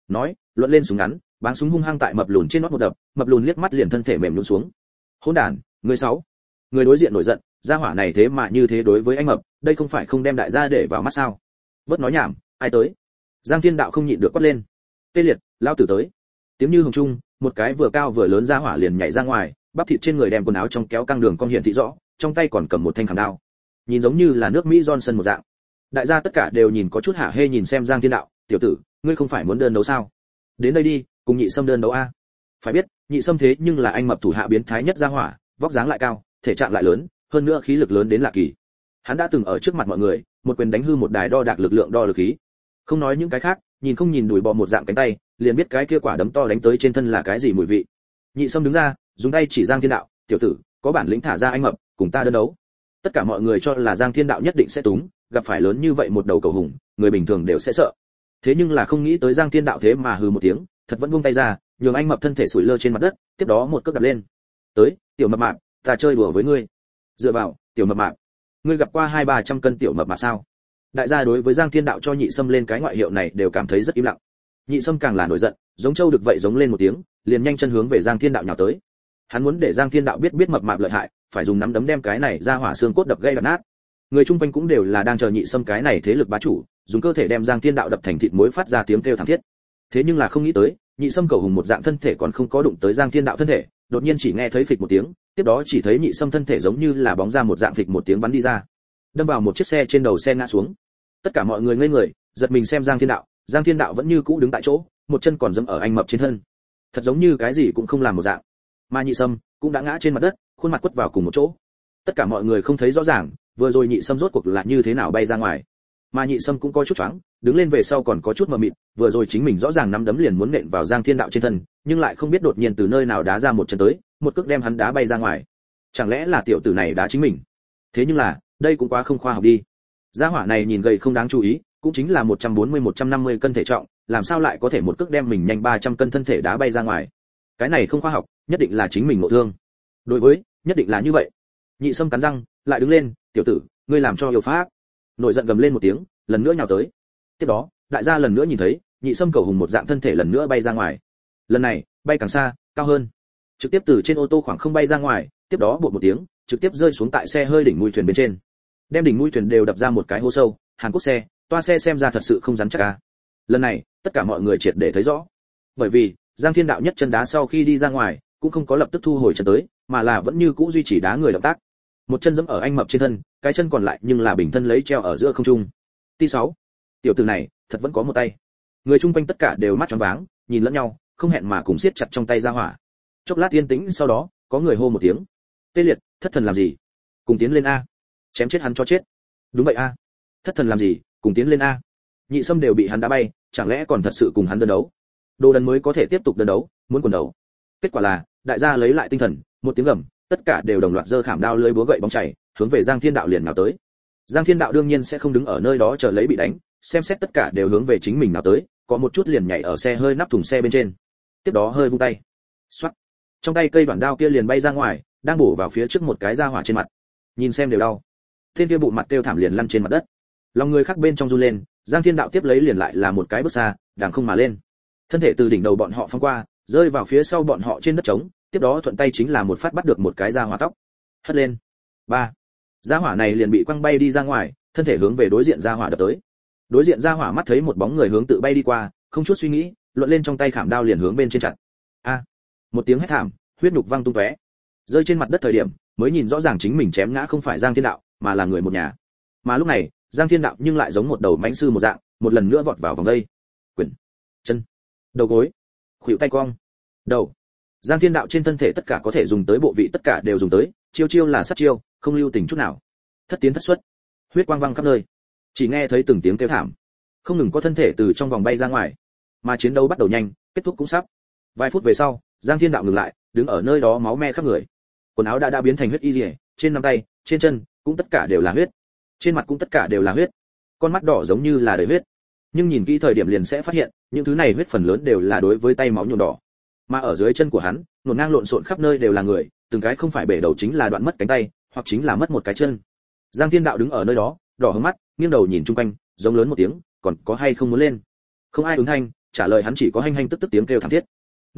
[SPEAKER 1] nói, luận lên súng ngắn, báng súng hung hăng tại mập lùn trên nót một đập, mập lùn liếc mắt liền thân thể mềm nhũn xuống. Hỗn đản, người sáu. Người đối diện nổi giận, gia hỏa này thế mà như thế đối với anh mập, đây không phải không đem đại gia để vào mắt sao? Bớt nói nhảm, ai tới? Giang Thiên Đạo không nhịn được quát lên. Tê liệt, lao tử tới. Tiếng như hồng trung, một cái vừa cao vừa lớn gia hỏa liền nhảy ra ngoài, bắp thịt trên người đem quần áo trong kéo căng đường cong hiển thị rõ, trong tay còn cầm một thanh khảm đao. Nhìn giống như là nước Mỹ Johnson một dạng. Đại gia tất cả đều nhìn có chút hả hê nhìn xem Giang Thiên Đạo, tiểu tử, ngươi không phải muốn đơn đấu sao? Đến đây đi, cùng Nhị Sâm đơn đấu a. Phải biết, Nhị Sâm thế nhưng là anh mập thủ hạ biến thái nhất gia hỏa, vóc dáng lại cao, thể trạng lại lớn, hơn nữa khí lực lớn đến lạ kỳ. Hắn đã từng ở trước mặt mọi người, một quyền đánh hư một đài đo đạc lực lượng đo lực khí. Không nói những cái khác, nhìn không nhìn đùi bò một dạng cánh tay, liền biết cái kia quả đấm to đánh tới trên thân là cái gì mùi vị. Nhị Sâm đứng ra, dùng tay chỉ Giang Thiên Đạo, tiểu tử, có bản lĩnh thả ra anh mập, cùng ta đơn đấu. Tất cả mọi người cho là Giang Thiên Đạo nhất định sẽ túng, gặp phải lớn như vậy một đầu cầu hùng, người bình thường đều sẽ sợ. Thế nhưng là không nghĩ tới Giang Thiên Đạo thế mà hừ một tiếng, thật vẫn buông tay ra, nhường anh mập thân thể sủi lơ trên mặt đất, tiếp đó một cước đạp lên. Tới, tiểu mập mạp, ta chơi đùa với ngươi. Dựa vào, tiểu mập mạp. Ngươi gặp qua 200-300 cân tiểu mập mạp sao? Đại gia đối với Giang Thiên Đạo cho Nhị Sâm lên cái ngoại hiệu này đều cảm thấy rất im lặng. Nhị Sâm càng là nổi giận, giống trâu được vậy giống lên một tiếng, liền nhanh chân hướng về Giang Thiên Đạo nhào tới. Hắn muốn để Giang Thiên Đạo biết mập mạp lợi hại, phải dùng nắm đấm đem cái này ra hỏa xương cốt đập gãy đập nát. Người chung quanh cũng đều là đang chờ Nhị Sâm cái này thế lực bá chủ, dùng cơ thể đem Giang Thiên Đạo đập thành thịt muối phát ra tiếng kêu thảm thiết. Thế nhưng là không nghĩ tới, Nhị Sâm cầu hùng một dạng thân thể còn không có đụng tới Giang Thiên Đạo thân thể, đột nhiên chỉ nghe thấy phịch một tiếng, tiếp đó chỉ thấy Nhị Sâm thân thể giống như là bóng ra một dạng phịch một tiếng bắn đi ra, đâm vào một chiếc xe trên đầu xe ngã xuống. Tất cả mọi người ngây người, giật mình xem Giang Thiên Đạo vẫn như cũ đứng tại chỗ, một chân còn dẫm ở anh mập trên thân, thật giống như cái gì cũng không làm một dạng. Mà Nhị Sâm cũng đã ngã trên mặt đất, khuôn mặt quất vào cùng một chỗ. Tất cả mọi người không thấy rõ ràng, vừa rồi Nhị Sâm rốt cuộc là như thế nào bay ra ngoài. Mà Nhị Sâm cũng có chút choáng, đứng lên về sau còn có chút mờ mịt, vừa rồi chính mình rõ ràng nắm đấm liền muốn nện vào Giang Thiên Đạo trên thân, nhưng lại không biết đột nhiên từ nơi nào đá ra một chân tới, một cước đem hắn đá bay ra ngoài. Chẳng lẽ là tiểu tử này đá chính mình? Thế nhưng là, đây cũng quá không khoa học đi. Gia hỏa này nhìn gầy không đáng chú ý, cũng chính là 140-150 cân thể trọng, làm sao lại có thể một cước đem mình nhanh 300 cân thân thể đá bay ra ngoài? Cái này không khoa học, nhất định là chính mình ngộ thương. Đối với, nhất định là như vậy. Nhị Sâm cắn răng, lại đứng lên, tiểu tử, ngươi làm cho yêu pháp. Nổi giận gầm lên một tiếng, lần nữa nhào tới. Tiếp đó, đại gia lần nữa nhìn thấy, Nhị Sâm cầu hùng một dạng thân thể lần nữa bay ra ngoài. Lần này, bay càng xa, cao hơn. Trực tiếp từ trên ô tô khoảng không bay ra ngoài, tiếp đó bột một tiếng, trực tiếp rơi xuống tại xe hơi đỉnh mũi thuyền bên trên. Đem đỉnh mũi thuyền đều đập ra một cái hố sâu, Hàn Quốc xe, toa xe xem ra thật sự không rắn chắc a. Lần này, tất cả mọi người triệt để thấy rõ. Bởi vì, Giang Thiên Đạo nhất chân đá sau khi đi ra ngoài, cũng không có lập tức thu hồi chân tới, mà là vẫn như cũ duy trì đá người động tác. Một chân giẫm ở anh mập trên thân, cái chân còn lại nhưng là bình thân lấy treo ở giữa không trung. T6. Tiểu tử này, thật vẫn có một tay. Người chung quanh tất cả đều mắt tròn váng, nhìn lẫn nhau, không hẹn mà cùng siết chặt trong tay ra hỏa. Chốc lát yên tĩnh sau đó, có người hô một tiếng. Tê liệt, thất thần làm gì? Cùng tiến lên a. Chém chết hắn cho chết. Đúng vậy a. Thất thần làm gì, cùng tiến lên a. Nhị Sâm đều bị hắn đá bay, chẳng lẽ còn thật sự cùng hắn đơn đấu? Đồ đần mới có thể tiếp tục đơn đấu, muốn quần đấu. Kết quả là, đại gia lấy lại tinh thần, một tiếng gầm, tất cả đều đồng loạt giơ khảm đao lưỡi búa gậy bóng chảy, hướng về Giang Thiên Đạo liền nào tới. Giang Thiên Đạo đương nhiên sẽ không đứng ở nơi đó chờ lấy bị đánh, xem xét tất cả đều hướng về chính mình nào tới, có một chút liền nhảy ở xe hơi nắp thùng xe bên trên. Tiếp đó hơi vung tay. Xoát. Trong tay cây đoạn đao kia liền bay ra ngoài, đang bổ vào phía trước một cái ra hỏa trên mặt. Nhìn xem đều đau. Thiên kia bụng mặt kêu thảm liền lăn trên mặt đất. Lòng người khác bên trong run lên, Giang Thiên Đạo tiếp lấy liền lại là một cái bước xa, đàng không mà lên. Thân thể từ đỉnh đầu bọn họ phóng qua, rơi vào phía sau bọn họ trên đất trống, tiếp đó thuận tay chính là một phát bắt được một cái ra hỏa tóc. Hất lên. 3. Gia hỏa này liền bị quăng bay đi ra ngoài, thân thể hướng về đối diện gia hỏa đập tới. Đối diện gia hỏa mắt thấy một bóng người hướng tự bay đi qua, không chút suy nghĩ, luận lên trong tay khảm đao liền hướng bên trên chặt. A! Một tiếng hét thảm, huyết nhục văng tung tóe. Rơi trên mặt đất thời điểm, mới nhìn rõ ràng chính mình chém ngã không phải Giang Thiên Đạo, mà là người một nhà. Mà lúc này, Giang Thiên Đạo nhưng lại giống một đầu mãnh sư một dạng, một lần nữa vọt vào vòng dây. Quyền, chân, đầu gối, khuỷu tay cong, đầu. Giang Thiên Đạo trên thân thể tất cả có thể dùng tới bộ vị tất cả đều dùng tới, chiêu chiêu là sát chiêu, không lưu tình chút nào. Thất tiến thất xuất, huyết quang văng khắp nơi. Chỉ nghe thấy từng tiếng kêu thảm, không ngừng có thân thể từ trong vòng bay ra ngoài. Mà chiến đấu bắt đầu nhanh, kết thúc cũng sắp. Vài phút về sau, Giang Thiên Đạo ngừng lại, đứng ở nơi đó máu me khắp người. Quần áo đã biến thành huyết y liễu, trên nắm tay, trên chân cũng tất cả đều là huyết. Trên mặt cũng tất cả đều là huyết. Con mắt đỏ giống như là đầy huyết. Nhưng nhìn kỹ thời điểm liền sẽ phát hiện, những thứ này huyết phần lớn đều là đối với tay máu nhuộm đỏ. Mà ở dưới chân của hắn, hỗn ngang lộn xộn khắp nơi đều là người, từng cái không phải bể đầu chính là đoạn mất cánh tay, hoặc chính là mất một cái chân. Giang Thiên Đạo đứng ở nơi đó, đỏ hướng mắt, nghiêng đầu nhìn chung quanh, giống lớn một tiếng, còn có hay không muốn lên? Không ai ứng thanh, trả lời hắn chỉ có hanh hanh tức tức tiếng kêu thảm thiết.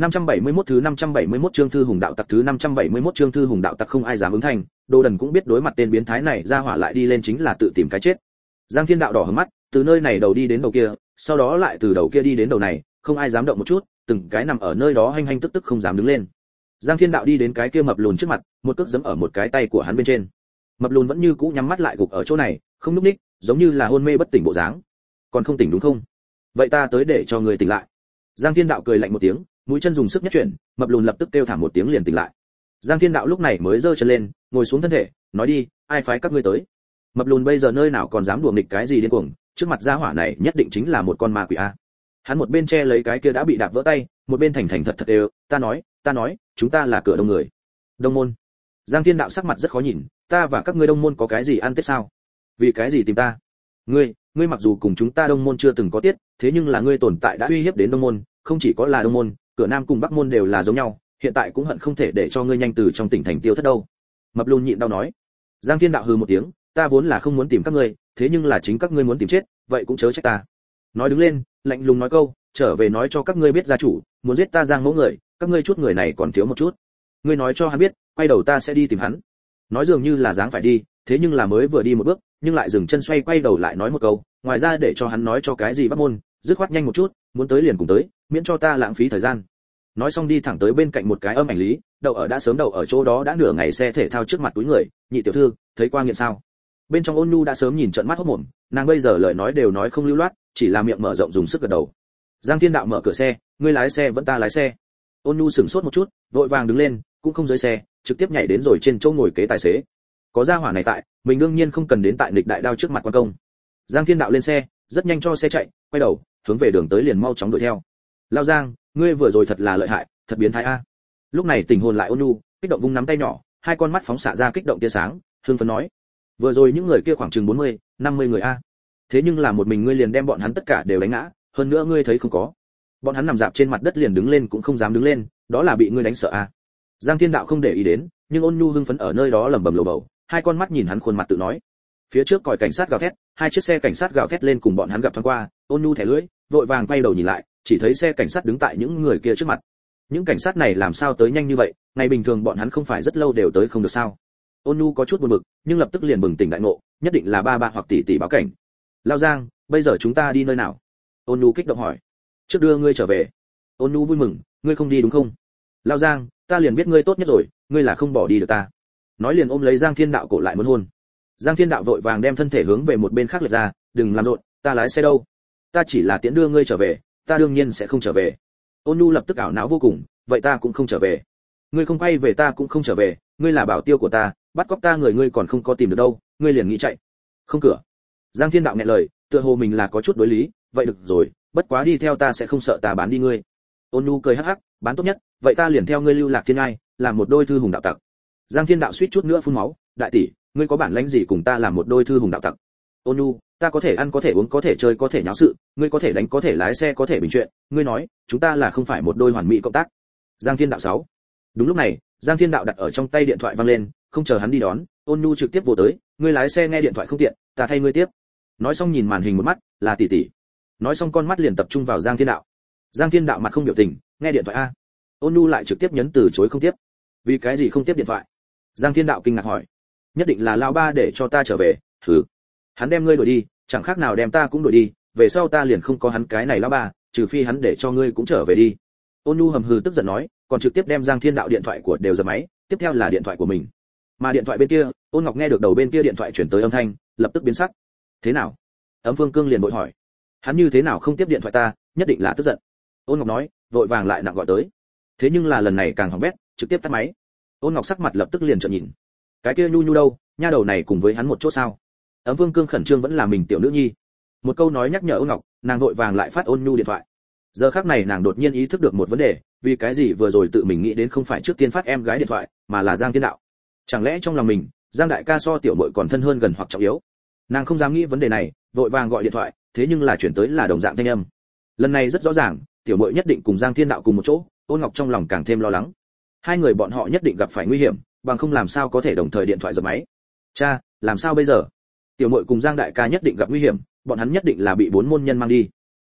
[SPEAKER 1] 571 thứ 571 chương thư hùng đạo tặc thứ 571 chương thư hùng đạo tặc không ai dám ứng thành, Đồ Đần cũng biết đối mặt tên biến thái này ra hỏa lại đi lên chính là tự tìm cái chết. Giang Thiên Đạo đỏ hừng mắt, từ nơi này đầu đi đến đầu kia, sau đó lại từ đầu kia đi đến đầu này, không ai dám động một chút, từng cái nằm ở nơi đó hanh hanh tức tức không dám đứng lên. Giang Thiên Đạo đi đến cái kia mập lùn trước mặt, một cước giẫm ở một cái tay của hắn bên trên. Mập lùn vẫn như cũ nhắm mắt lại gục ở chỗ này, không nhúc nhích, giống như là hôn mê bất tỉnh bộ dáng. Còn không tỉnh đúng không? Vậy ta tới để cho người tỉnh lại. Giang Thiên Đạo cười lạnh một tiếng, mũi chân dùng sức nhất chuyển, mập lùn lập tức kêu thảm một tiếng liền tỉnh lại. Giang Thiên Đạo lúc này mới giơ chân lên, ngồi xuống thân thể, nói đi, ai phái các ngươi tới? Mập lùn bây giờ nơi nào còn dám đùa nghịch cái gì điên cuồng, trước mặt gia hỏa này nhất định chính là một con ma quỷ a. Hắn một bên che lấy cái kia đã bị đạp vỡ tay, một bên thành thành thật thật đều, ta nói, chúng ta là cửa đông người. Đông môn. Giang Thiên Đạo sắc mặt rất khó nhìn, ta và các ngươi đông môn có cái gì ăn tết sao? Vì cái gì tìm ta? Ngươi mặc dù cùng chúng ta đông môn chưa từng có tiết, thế nhưng là ngươi tồn tại đã uy hiếp đến đông môn, không chỉ có là đông môn, cửa nam cùng bắc môn đều là giống nhau, hiện tại cũng hận không thể để cho ngươi nhanh từ trong tỉnh thành tiêu thất đâu. Mập lùn nhịn đau nói. Giang Thiên Đạo hừ một tiếng, ta vốn là không muốn tìm các ngươi, thế nhưng là chính các ngươi muốn tìm chết, vậy cũng chớ trách ta. Nói đứng lên, lạnh lùng nói câu, trở về nói cho các ngươi biết gia chủ, muốn giết ta Giang Mẫu người, các ngươi chút người này còn thiếu một chút. Ngươi nói cho hắn biết, quay đầu ta sẽ đi tìm hắn. Nói dường như là dáng phải đi, thế nhưng là mới vừa đi một bước, nhưng lại dừng chân xoay quay đầu lại nói một câu, ngoài ra để cho hắn nói cho cái gì bắc môn, dứt khoát nhanh một chút, muốn tới liền cùng tới, miễn cho ta lãng phí thời gian. Nói xong đi thẳng tới bên cạnh một cái âm ảnh lý, đậu ở chỗ đó đã nửa ngày xe thể thao trước mặt túi người, nhị tiểu thư, thấy qua nghiện sao? Bên trong Ôn Nhu đã sớm nhìn trợn mắt hốt mồm, nàng bây giờ lời nói đều nói không lưu loát, chỉ là miệng mở rộng dùng sức gật đầu. Giang Thiên Đạo mở cửa xe, ngươi lái xe vẫn ta lái xe. Ôn Nhu sững sốt một chút, vội vàng đứng lên, cũng không dưới xe, trực tiếp nhảy đến rồi trên chỗ ngồi kế tài xế. Có gia hỏa này tại, mình đương nhiên không cần đến tại nghịch đại đao trước mặt quan công. Giang Thiên Đạo lên xe, rất nhanh cho xe chạy, quay đầu, hướng về đường tới liền mau chóng đuổi theo. Lao Giang, ngươi vừa rồi thật là lợi hại, thật biến thái a. Lúc này tỉnh hồn lại Ôn Nhu, kích động vung nắm tay nhỏ, hai con mắt phóng xạ ra kích động tia sáng, hưng phấn nói: vừa rồi những người kia khoảng chừng 40, 50 người a. Thế nhưng là một mình ngươi liền đem bọn hắn tất cả đều đánh ngã, hơn nữa ngươi thấy không có? Bọn hắn nằm dạp trên mặt đất liền đứng lên cũng không dám đứng lên, đó là bị ngươi đánh sợ a. Giang Thiên Đạo không để ý đến, nhưng Ôn Nhu hưng phấn ở nơi đó lẩm bẩm lầu bầu, hai con mắt nhìn hắn khuôn mặt tự nói. Phía trước còi cảnh sát gào thét, hai chiếc xe cảnh sát gào thét lên cùng bọn hắn gặp thoáng qua, Ôn Nhu thẻ lưỡi, vội vàng quay đầu nhìn lại, chỉ thấy xe cảnh sát đứng tại những người kia trước mặt. Những cảnh sát này làm sao tới nhanh như vậy, ngày bình thường bọn hắn không phải rất lâu đều tới không được sao? Ôn Nhu có chút buồn bực, nhưng lập tức liền bừng tỉnh đại ngộ, nhất định là ba hoặc tỷ báo cảnh. Lao Giang, bây giờ chúng ta đi nơi nào? Ôn Nhu kích động hỏi. Trước đưa ngươi trở về. Ôn Nhu vui mừng, ngươi không đi đúng không? Lao Giang, ta liền biết ngươi tốt nhất rồi, ngươi là không bỏ đi được ta. Nói liền ôm lấy Giang Thiên Đạo cổ lại muốn hôn. Giang Thiên Đạo vội vàng đem thân thể hướng về một bên khác lệch ra, đừng làm rộn, ta lái xe đâu? Ta chỉ là tiễn đưa ngươi trở về, ta đương nhiên sẽ không trở về. Ôn Nhu lập tức ảo não vô cùng, vậy ta cũng không trở về. Ngươi không quay về ta cũng không trở về, ngươi là bảo tiêu của ta, bắt cóc ta người ngươi còn không có tìm được đâu, ngươi liền nghĩ chạy. Không cửa. Giang Thiên Đạo nghẹn lời, tựa hồ mình là có chút đối lý, vậy được rồi, bất quá đi theo ta sẽ không sợ ta bán đi ngươi. Ôn Nhu cười hắc hắc, bán tốt nhất, vậy ta liền theo ngươi lưu lạc thiên ai, làm một đôi thư hùng đạo tặc. Giang Thiên Đạo suýt chút nữa phun máu, đại tỷ, ngươi có bản lãnh gì cùng ta làm một đôi thư hùng đạo tặc? Ôn Nhu, ta có thể ăn có thể uống có thể chơi có thể nháo sự, ngươi có thể đánh có thể lái xe có thể bình chuyện, ngươi nói, chúng ta là không phải một đôi hoàn mỹ cộng tác. Giang Thiên Đạo 6. Đúng lúc này, Giang Thiên Đạo đặt ở trong tay điện thoại vang lên, không chờ hắn đi đón, Ôn Nhu trực tiếp vồ tới, ngươi lái xe nghe điện thoại không tiện, ta thay ngươi tiếp. Nói xong nhìn màn hình một mắt, là tỷ tỷ. Nói xong con mắt liền tập trung vào Giang Thiên Đạo. Giang Thiên Đạo mặt không biểu tình, nghe điện thoại a. Ôn Nhu lại trực tiếp nhấn từ chối không tiếp. Vì cái gì không tiếp điện thoại? Giang Thiên Đạo kinh ngạc hỏi. Nhất định là lão ba để cho ta trở về, thử. Hắn đem ngươi đuổi đi, chẳng khác nào đem ta cũng đuổi đi, về sau ta liền không có hắn cái này lão ba, trừ phi hắn để cho ngươi cũng trở về đi. Ôn Nhu hầm hừ tức giận nói, còn trực tiếp đem Giang Thiên Đạo điện thoại của đều giật máy, tiếp theo là điện thoại của mình. Mà điện thoại bên kia, Ôn Ngọc nghe được đầu bên kia điện thoại chuyển tới âm thanh, lập tức biến sắc. Thế nào? Ấm Phương Cương liền vội hỏi. Hắn như thế nào không tiếp điện thoại ta, nhất định là tức giận. Ôn Ngọc nói, vội vàng lại nặng gọi tới. Thế nhưng là lần này càng hỏng bét, trực tiếp tắt máy. Ôn Ngọc sắc mặt lập tức liền trợn nhìn. Cái kia Nhu Nhu đâu, nha đầu này cùng với hắn một chỗ sao? Ấm Phương Cương khẩn trương vẫn là mình tiểu nữ nhi. Một câu nói nhắc nhở Ôn Ngọc, nàng vội vàng lại phát Ôn Nhu điện thoại. Giờ khắc này nàng đột nhiên ý thức được một vấn đề, vì cái gì vừa rồi tự mình nghĩ đến không phải trước tiên phát em gái điện thoại, mà là Giang Thiên Đạo. Chẳng lẽ trong lòng mình, Giang đại ca so tiểu muội còn thân hơn gần hoặc trọng yếu? Nàng không dám nghĩ vấn đề này, vội vàng gọi điện thoại, thế nhưng là chuyển tới là đồng dạng thanh âm. Lần này rất rõ ràng, tiểu muội nhất định cùng Giang Thiên Đạo cùng một chỗ, Ôn Ngọc trong lòng càng thêm lo lắng. Hai người bọn họ nhất định gặp phải nguy hiểm, bằng không làm sao có thể đồng thời điện thoại giật máy. Cha, làm sao bây giờ? Tiểu muội cùng Giang đại ca nhất định gặp nguy hiểm, bọn hắn nhất định là bị bốn môn nhân mang đi.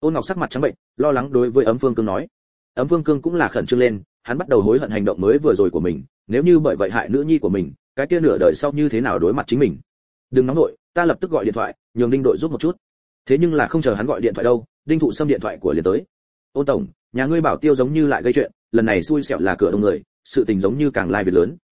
[SPEAKER 1] Ôn Ngọc sắc mặt trắng bệnh, lo lắng đối với Ấm Phương Cương nói. Ấm Phương Cương cũng là khẩn trương lên, hắn bắt đầu hối hận hành động mới vừa rồi của mình, nếu như bởi vậy hại nữ nhi của mình, cái kia nửa đời sau như thế nào đối mặt chính mình. Đừng nóng nội, ta lập tức gọi điện thoại, nhường Đinh đội giúp một chút. Thế nhưng là không chờ hắn gọi điện thoại đâu, Đinh Thụ Sâm điện thoại của liền tới. Ôn tổng, nhà ngươi bảo tiêu giống như lại gây chuyện, lần này xui xẻo là cửa đông người, sự tình giống như càng lai việt lớn.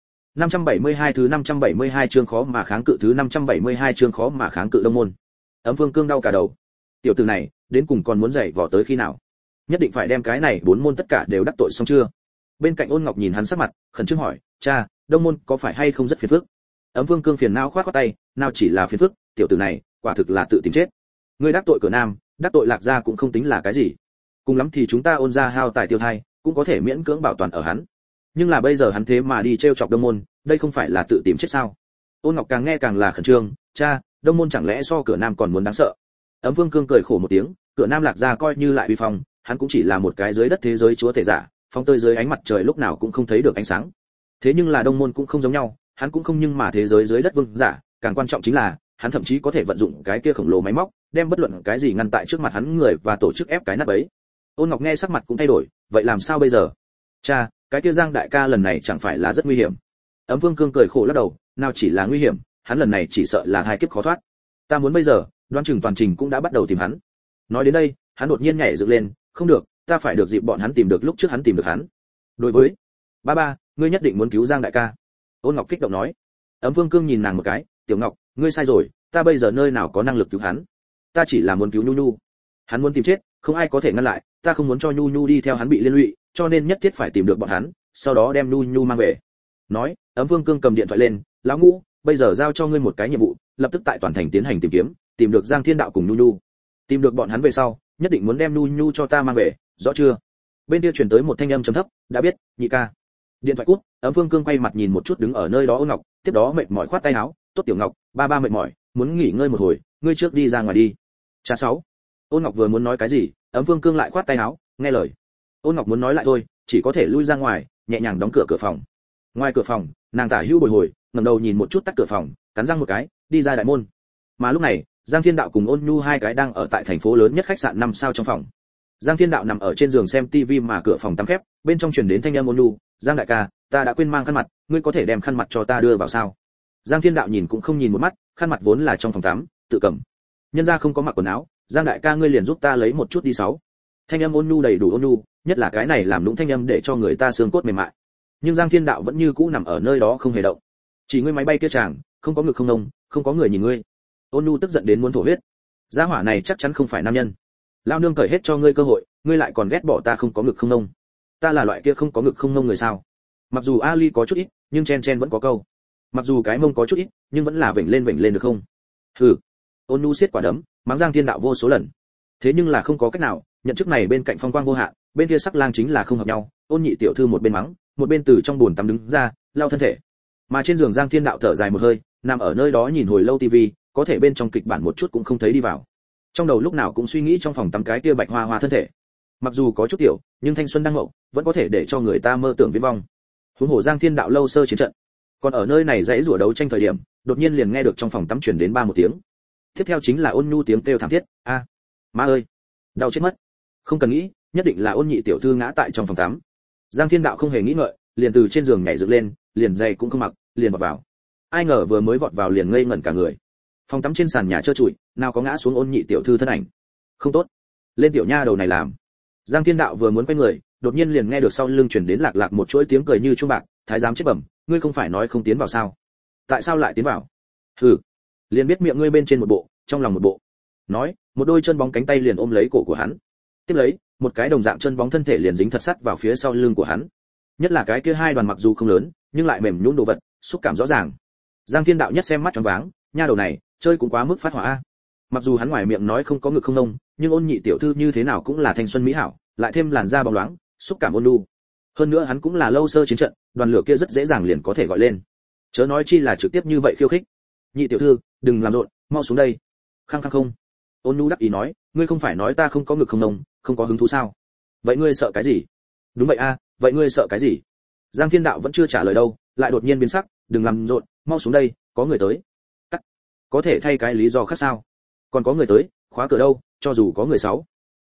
[SPEAKER 1] 572 thứ 572 chương khó mà kháng cự thứ 572 chương khó mà kháng cự Đông môn. Ấm Phương Cương đau cả đầu. Tiểu tử này, đến cùng còn muốn dạy vò tới khi nào? Nhất định phải đem cái này 4 môn tất cả đều đắc tội xong chưa? Bên cạnh Ôn Ngọc nhìn hắn sắc mặt, khẩn trương hỏi, "Cha, Đông môn có phải hay không rất phiền phức?" Ấm Phương Cương phiền não khoát khoát tay, "Nào chỉ là phiền phức, tiểu tử này, quả thực là tự tìm chết. Ngươi đắc tội cửa Nam, đắc tội Lạc gia cũng không tính là cái gì. Cùng lắm thì chúng ta Ôn gia hao tài tiêu thai, cũng có thể miễn cưỡng bảo toàn ở hắn. Nhưng là bây giờ hắn thế mà đi trêu chọc Đông môn, đây không phải là tự tìm chết sao?" Ôn Ngọc càng nghe càng là khẩn trương, "Cha, Đông môn chẳng lẽ so cửa Nam còn muốn đáng sợ?" Ấm Phương Cương cười khổ một tiếng, cửa Nam Lạc gia coi như lại uy phong, hắn cũng chỉ là một cái dưới đất thế giới chúa tể giả, phong tơi dưới ánh mặt trời lúc nào cũng không thấy được ánh sáng. Thế nhưng là Đông môn cũng không giống nhau, hắn cũng không nhưng mà thế giới dưới đất vương giả, càng quan trọng chính là, hắn thậm chí có thể vận dụng cái kia khổng lồ máy móc, đem bất luận cái gì ngăn tại trước mặt hắn người và tổ chức ép cái nát bấy. Ôn Ngọc nghe sắc mặt cũng thay đổi, vậy làm sao bây giờ? Cha, cái kia Giang đại ca lần này chẳng phải là rất nguy hiểm? Ấm Vương Cương cười khổ lắc đầu, nào chỉ là nguy hiểm, hắn lần này chỉ sợ là hai kiếp khó thoát. Ta muốn bây giờ, Đoan Chừng toàn trình cũng đã bắt đầu tìm hắn. Nói đến đây, hắn đột nhiên nhảy dựng lên, không được, ta phải được dịp bọn hắn tìm được lúc trước hắn tìm được hắn. Đối với ba, ngươi nhất định muốn cứu Giang đại ca. Ôn Ngọc kích động nói. Ấm Vương Cương nhìn nàng một cái, Tiểu Ngọc, ngươi sai rồi, ta bây giờ nơi nào có năng lực cứu hắn? Ta chỉ là muốn cứu Nhu Nhu. Hắn muốn tìm chết, không ai có thể ngăn lại, ta không muốn cho Nhu Nhu đi theo hắn bị liên lụy, cho nên nhất thiết phải tìm được bọn hắn, sau đó đem Nhu Nhu mang về. Nói, Ấm Vương Cương cầm điện thoại lên, lão Ngũ, bây giờ giao cho ngươi một cái nhiệm vụ, lập tức tại toàn thành tiến hành tìm kiếm, tìm được Giang Thiên Đạo cùng Nhu Nhu. Tìm được bọn hắn về sau, nhất định muốn đem Nhu Nhu cho ta mang về, rõ chưa? Bên kia truyền tới một thanh âm trầm thấp, đã biết, nhị ca. Điện thoại cút, Ấm Vương Cương quay mặt nhìn một chút đứng ở nơi đó Ôn Ngọc, tiếp đó mệt mỏi khoát tay áo, tốt Tiểu Ngọc, ba mệt mỏi, muốn nghỉ ngơi một hồi, ngươi trước đi ra ngoài đi. Cha sáu. Ôn Ngọc vừa muốn nói cái gì, Ấm Vương Cương lại khoát tay áo, nghe lời. Ôn Ngọc muốn nói lại thôi, chỉ có thể lui ra ngoài, nhẹ nhàng đóng cửa phòng. Ngoài cửa phòng, nàng tả hữu bồi hồi, ngẩng đầu nhìn một chút tắt cửa phòng, cắn răng một cái, đi ra đại môn. Mà lúc này, Giang Thiên Đạo cùng Ôn Nhu hai cái đang ở tại thành phố lớn nhất khách sạn 5 sao trong phòng. Giang Thiên Đạo nằm ở trên giường xem tivi mà cửa phòng tắm khép, bên trong truyền đến thanh âm Ôn Nhu, "Giang đại ca, ta đã quên mang khăn mặt, ngươi có thể đem khăn mặt cho ta đưa vào sao?" Giang Thiên Đạo nhìn cũng không nhìn một mắt, khăn mặt vốn là trong phòng tắm, tự cầm. Nhân gia không có mặc quần áo, Giang đại ca ngươi liền giúp ta lấy một chút đi sáu. Thanh âm Ôn Nhu đầy đủ ôn nhu, nhất là cái này làm lũng thanh âm để cho người ta xương cốt mềm mại. Nhưng Giang Thiên Đạo vẫn như cũ nằm ở nơi đó không hề động. Chỉ ngươi máy bay kia chàng, không có ngực không nông, không có người nhìn ngươi. Ôn Nhu tức giận đến muốn thổ huyết. Gia hỏa này chắc chắn không phải nam nhân. Lao nương cởi hết cho ngươi cơ hội, ngươi lại còn ghét bỏ ta không có ngực không nông. Ta là loại kia không có ngực không nông người sao? Mặc dù Ali có chút ít, nhưng chen vẫn có câu. Mặc dù cái mông có chút ít, nhưng vẫn là vểnh lên được không? Hừ. Ôn Nhu siết quả đấm, mắng Giang Thiên Đạo vô số lần. Thế nhưng là không có cách nào, nhận chức này bên cạnh phong quang vô hạn, bên kia sắc lang chính là không hợp nhau. Ôn Nhị tiểu thư một bên mắng, một bên từ trong bồn tắm đứng ra, lau thân thể. Mà trên giường Giang Thiên Đạo thở dài một hơi, nằm ở nơi đó nhìn hồi lâu tivi, có thể bên trong kịch bản một chút cũng không thấy đi vào. Trong đầu lúc nào cũng suy nghĩ trong phòng tắm cái kia bạch hoa hoa thân thể. Mặc dù có chút tiểu, nhưng thanh xuân đang ngậu, vẫn có thể để cho người ta mơ tưởng viễn vong. Huống hồ Giang Thiên Đạo lâu sơ chiến trận. Còn ở nơi này dãy rủa đấu tranh thời điểm, đột nhiên liền nghe được trong phòng tắm truyền đến một tiếng. Tiếp theo chính là Ôn Nhu tiếng kêu thảm thiết, "A, má ơi, đau chết mất." Không cần nghĩ, nhất định là Ôn Nhị tiểu thư ngã tại trong phòng tắm. Giang Thiên Đạo không hề nghĩ ngợi, liền từ trên giường nhảy dựng lên, liền giày cũng không mặc, liền vọt vào. Ai ngờ vừa mới vọt vào liền ngây ngẩn cả người. Phòng tắm trên sàn nhà trơ trụi, nào có ngã xuống Ôn Nhị tiểu thư thân ảnh. Không tốt, lên tiểu nha đầu này làm. Giang Thiên Đạo vừa muốn quay người, đột nhiên liền nghe được sau lưng truyền đến lạc lạc một chuỗi tiếng cười như chuông bạc, "Thái giám chết bẩm, ngươi không phải nói không tiến vào sao? Tại sao lại tiến vào?" "Hừ, liền biết miệng ngươi bên trên một bộ, trong lòng một bộ." Nói, một đôi chân bóng cánh tay liền ôm lấy cổ của hắn. Tiếp lấy, một cái đồng dạng chân bóng thân thể liền dính thật sắt vào phía sau lưng của hắn. Nhất là cái kia hai đoàn mặc dù không lớn, nhưng lại mềm nhũn đồ vật, xúc cảm rõ ràng. Giang Thiên Đạo nhất xem mắt choáng váng, nha đầu này, chơi cũng quá mức phát hỏa a. Mặc dù hắn ngoài miệng nói không có ngực không nông, nhưng Ôn Nhị tiểu thư như thế nào cũng là thanh xuân mỹ hảo, lại thêm làn da bóng loáng, xúc cảm ôn nhu. Hơn nữa hắn cũng là lâu sơ chiến trận, đoàn lửa kia rất dễ dàng liền có thể gọi lên. Chớ nói chi là trực tiếp như vậy khiêu khích. "Nhị tiểu thư, đừng làm rộn, mau xuống đây." "Khăng khăng không." Ôn Nhu đắc ý nói, "Ngươi không phải nói ta không có ngực không nông, không có hứng thú sao? Vậy ngươi sợ cái gì?" "Đúng vậy a, vậy ngươi sợ cái gì?" Giang Thiên Đạo vẫn chưa trả lời đâu, lại đột nhiên biến sắc, "Đừng làm rộn, mau xuống đây, có người tới." "Cắt, có thể thay cái lý do khác sao? Còn có người tới, khóa cửa đâu, cho dù có người sáu."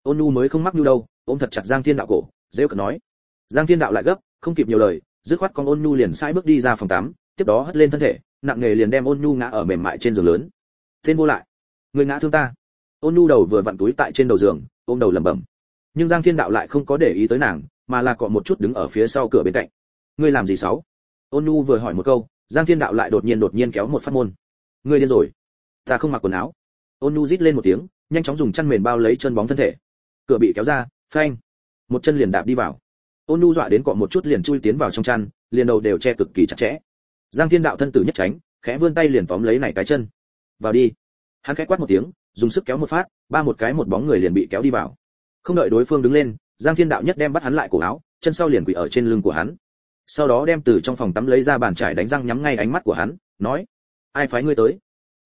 [SPEAKER 1] Ôn Nhu mới không mắc nhu đâu, ôm thật chặt Giang Thiên Đạo cổ, giễu cợt nói. Giang Thiên Đạo lại gấp, không kịp nhiều lời, dứt khoát con Ôn Nhu liền sai bước đi ra phòng tắm, tiếp đó hất lên thân thể, nặng nề liền đem Ôn Nhu ngã ở mềm mại trên giường lớn. Tên vô lại, người ngã thương ta. Ôn Nhu đầu vừa vặn túi tại trên đầu giường, ôm đầu lẩm bẩm. Nhưng Giang Thiên Đạo lại không có để ý tới nàng, mà là cọ một chút đứng ở phía sau cửa bên cạnh. Ngươi làm gì sáu? Ôn Nhu vừa hỏi một câu, Giang Thiên Đạo lại đột nhiên kéo một phát môn. Ngươi điên rồi? Ta không mặc quần áo. Ôn Nhu rít lên một tiếng, nhanh chóng dùng chăn mền bao lấy chân bóng thân thể. Cửa bị kéo ra, phanh, một chân liền đạp đi vào. Ôn Nhu dọa đến cọ một chút liền chui tiến vào trong chăn, liền đầu đều che cực kỳ chặt chẽ. Giang Thiên Đạo thân tử nhất tránh, khẽ vươn tay liền tóm lấy này cái chân. Vào đi. Hắn khẽ quát một tiếng, dùng sức kéo một phát, một bóng người liền bị kéo đi vào. Không đợi đối phương đứng lên, Giang Thiên Đạo nhất đem bắt hắn lại cổ áo, chân sau liền quỳ ở trên lưng của hắn. Sau đó đem từ trong phòng tắm lấy ra bàn chải đánh răng nhắm ngay ánh mắt của hắn, nói: "Ai phái ngươi tới?"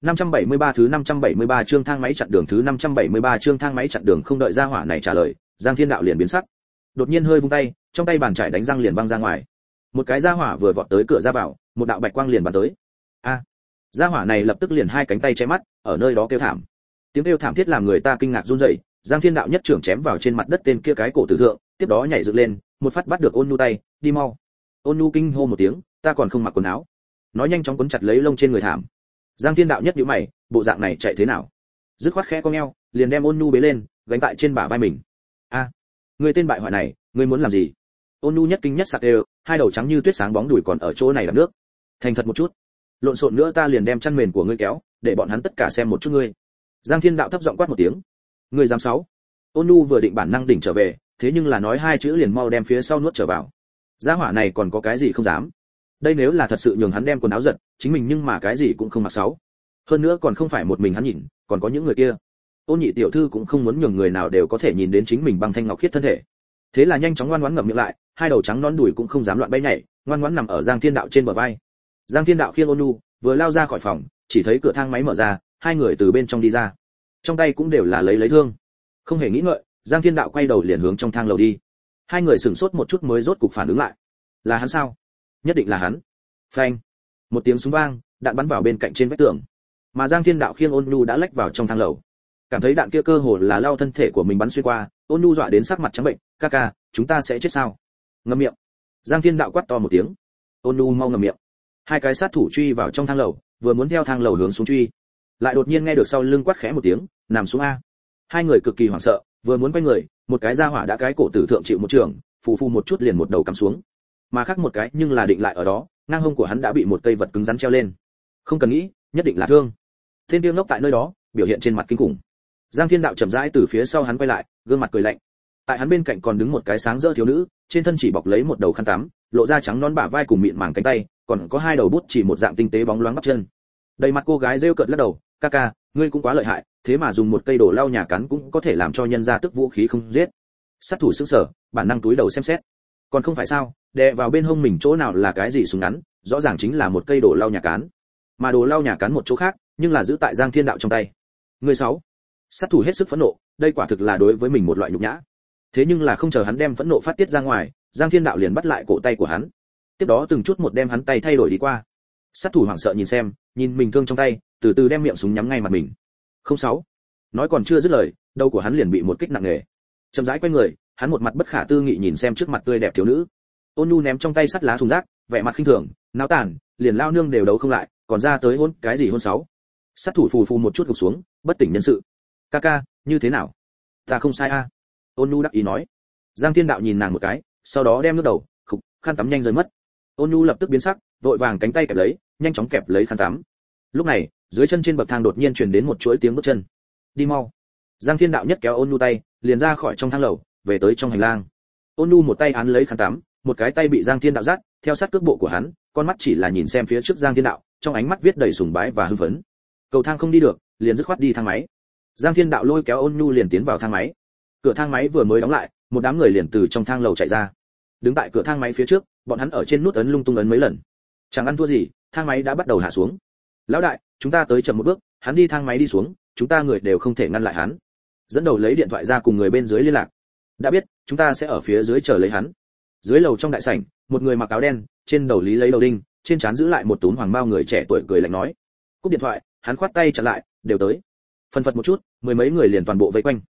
[SPEAKER 1] 573 thứ 573 chương thang máy chặn đường thứ 573 chương thang máy chặn đường. Không đợi gia hỏa này trả lời, Giang Thiên Đạo liền biến sắc. Đột nhiên hơi vung tay, trong tay bàn chải đánh răng liền văng ra ngoài. Một cái gia hỏa vừa vọt tới cửa ra vào, một đạo bạch quang liền bắn tới. A! Gia hỏa này lập tức liền hai cánh tay che mắt, ở nơi đó kêu thảm. Tiếng kêu thảm thiết làm người ta kinh ngạc run rẩy. Giang Thiên Đạo nhất trưởng chém vào trên mặt đất tên kia cái cổ tử thượng, tiếp đó nhảy dựng lên, một phát bắt được Ôn Nhu tay, đi mau. Ôn Nhu kinh hô một tiếng, ta còn không mặc quần áo. Nói nhanh chóng cuốn chặt lấy lông trên người thảm. Giang Thiên Đạo nhất nhíu mày, bộ dạng này chạy thế nào? Dứt khoát khẽ cong eo, liền đem Ôn Nhu bế lên, gánh tại trên bả vai mình. A, người tên bại hoại này, ngươi muốn làm gì? Ôn Nhu nhất kinh nhất sặc đều, hai đầu trắng như tuyết sáng bóng đùi còn ở chỗ này đập nước. Thành thật một chút, lộn xộn nữa ta liền đem chăn mền của ngươi kéo, để bọn hắn tất cả xem một chút ngươi. Giang Thiên Đạo thấp giọng quát một tiếng. Ngươi dám sáu? Ôn Nhu vừa định bản năng đỉnh trở về, thế nhưng là nói hai chữ liền mau đem phía sau nuốt trở vào. Gia hỏa này còn có cái gì không dám? Đây nếu là thật sự nhường hắn đem quần áo giật, chính mình nhưng mà cái gì cũng không mặc sáu. Hơn nữa còn không phải một mình hắn nhìn, còn có những người kia. Ôn Nhị tiểu thư cũng không muốn nhường người nào đều có thể nhìn đến chính mình băng thanh ngọc khiết thân thể. Thế là nhanh chóng ngoan ngoãn ngậm miệng lại, hai đầu trắng nón đùi cũng không dám loạn bay nhảy, ngoan ngoãn nằm ở Giang Thiên Đạo trên bờ vai. Giang Thiên Đạo khiêng Ôn Nhu, vừa lao ra khỏi phòng, chỉ thấy cửa thang máy mở ra, hai người từ bên trong đi ra. Trong tay cũng đều là lấy thương. Không hề nghĩ ngợi, Giang Thiên Đạo quay đầu liền hướng trong thang lầu đi. Hai người sửng sốt một chút mới rốt cục phản ứng lại. Là hắn sao? Nhất định là hắn. Phanh! Một tiếng súng vang, đạn bắn vào bên cạnh trên vách tường. Mà Giang Thiên Đạo khiêng Ôn Nhu đã lách vào trong thang lầu. Cảm thấy đạn kia cơ hồ là lao thân thể của mình bắn xuyên qua, Ôn Nhu dọa đến sắc mặt trắng bệnh, "Ca ca, chúng ta sẽ chết sao?" Ngậm miệng. Giang Thiên Đạo quát to một tiếng. Ôn Nhu mau ngậm miệng. Hai cái sát thủ truy vào trong thang lầu, vừa muốn theo thang lầu hướng xuống truy, lại đột nhiên nghe được sau lưng quát khẽ một tiếng, "Nằm xuống a." Hai người cực kỳ hoảng sợ, vừa muốn quay người, một cái gia hỏa đã cái cổ tử thượng chịu một trường, phù phù một chút liền một đầu cắm xuống. Mà khác một cái nhưng là định lại ở đó, ngang hông của hắn đã bị một cây vật cứng rắn treo lên. Không cần nghĩ, nhất định là thương. Tên tiêu ngốc tại nơi đó, biểu hiện trên mặt kinh khủng. Giang Thiên Đạo chậm rãi từ phía sau hắn quay lại, gương mặt cười lạnh. Tại hắn bên cạnh còn đứng một cái sáng rỡ thiếu nữ, trên thân chỉ bọc lấy một đầu khăn tắm, lộ ra trắng non bả vai cùng mịn màng cánh tay, còn có hai đầu bút chỉ một dạng tinh tế bóng loáng bắp chân. Đầy mặt cô gái rêu cợt lắc đầu, "Ca ca, ngươi cũng quá lợi hại, thế mà dùng một cây đổ lau nhà cắn cũng có thể làm cho nhân gia tức vũ khí không giết." Sát thủ sững sờ, bản năng túi đầu xem xét. Còn không phải sao, đè vào bên hông mình chỗ nào là cái gì súng ngắn, rõ ràng chính là một cây đổ lau nhà cán. Mà đồ lau nhà cán một chỗ khác, nhưng là giữ tại Giang Thiên Đạo trong tay. Người sáu. Sát thủ hết sức phẫn nộ, đây quả thực là đối với mình một loại nhục nhã. Thế nhưng là không chờ hắn đem phẫn nộ phát tiết ra ngoài, Giang Thiên Đạo liền bắt lại cổ tay của hắn. Tiếp đó từng chút một đem hắn tay thay đổi đi qua. Sát thủ hoảng sợ nhìn xem, nhìn mình thương trong tay, từ từ đem miệng súng nhắm ngay mặt mình. 06. Nói còn chưa dứt lời, đầu của hắn liền bị một kích nặng nề. Chậm rãi quay người, hắn một mặt bất khả tư nghị nhìn xem trước mặt tươi đẹp thiếu nữ. Ôn Nhu ném trong tay sắt lá thùng rác, vẻ mặt khinh thường, náo tàn, liền lao nương đều đấu không lại, còn ra tới hôn cái gì hôn sáu. Sát thủ phù phù một chút gục xuống, bất tỉnh nhân sự. "Ca ca, như thế nào? Ta không sai a." Ôn Nhu đắc ý nói. Giang Thiên Đạo nhìn nàng một cái, sau đó đem nước đầu, khục, khăn tắm nhanh rơi mất. Ôn Nhu lập tức biến sắc, vội vàng cánh tay kẹp lấy, nhanh chóng kẹp lấy khăn tắm. Lúc này, dưới chân trên bậc thang đột nhiên truyền đến một chuỗi tiếng bước chân. "Đi mau." Giang Thiên Đạo nhất kéo Ôn Nhu tay, liền ra khỏi trong thang lầu, về tới trong hành lang. Ôn Nhu một tay án lấy khăn tắm, một cái tay bị Giang Thiên Đạo dắt, theo sát cước bộ của hắn, con mắt chỉ là nhìn xem phía trước Giang Thiên Đạo, trong ánh mắt viết đầy sùng bái và hưng phấn. Cầu thang không đi được, liền dứt khoát đi thang máy. Giang Thiên Đạo lôi kéo Ôn Nhu liền tiến vào thang máy. Cửa thang máy vừa mới đóng lại, một đám người liền từ trong thang lầu chạy ra. Đứng tại cửa thang máy phía trước, bọn hắn ở trên nút ấn lung tung ấn mấy lần. Chẳng ăn thua gì, thang máy đã bắt đầu hạ xuống. "Lão đại, chúng ta tới chậm một bước, hắn đi thang máy đi xuống, chúng ta người đều không thể ngăn lại hắn." Dẫn đầu lấy điện thoại ra cùng người bên dưới liên lạc. "Đã biết, chúng ta sẽ ở phía dưới chờ lấy hắn." Dưới lầu trong đại sảnh, một người mặc áo đen, trên đầu lý lấy đầu đinh, trên trán giữ lại một túm hoàng bao người trẻ tuổi cười lạnh nói. Cúp điện thoại, hắn khoát tay chặn lại, "Đều tới." Phân phật một chút, mười mấy người liền toàn bộ vây quanh.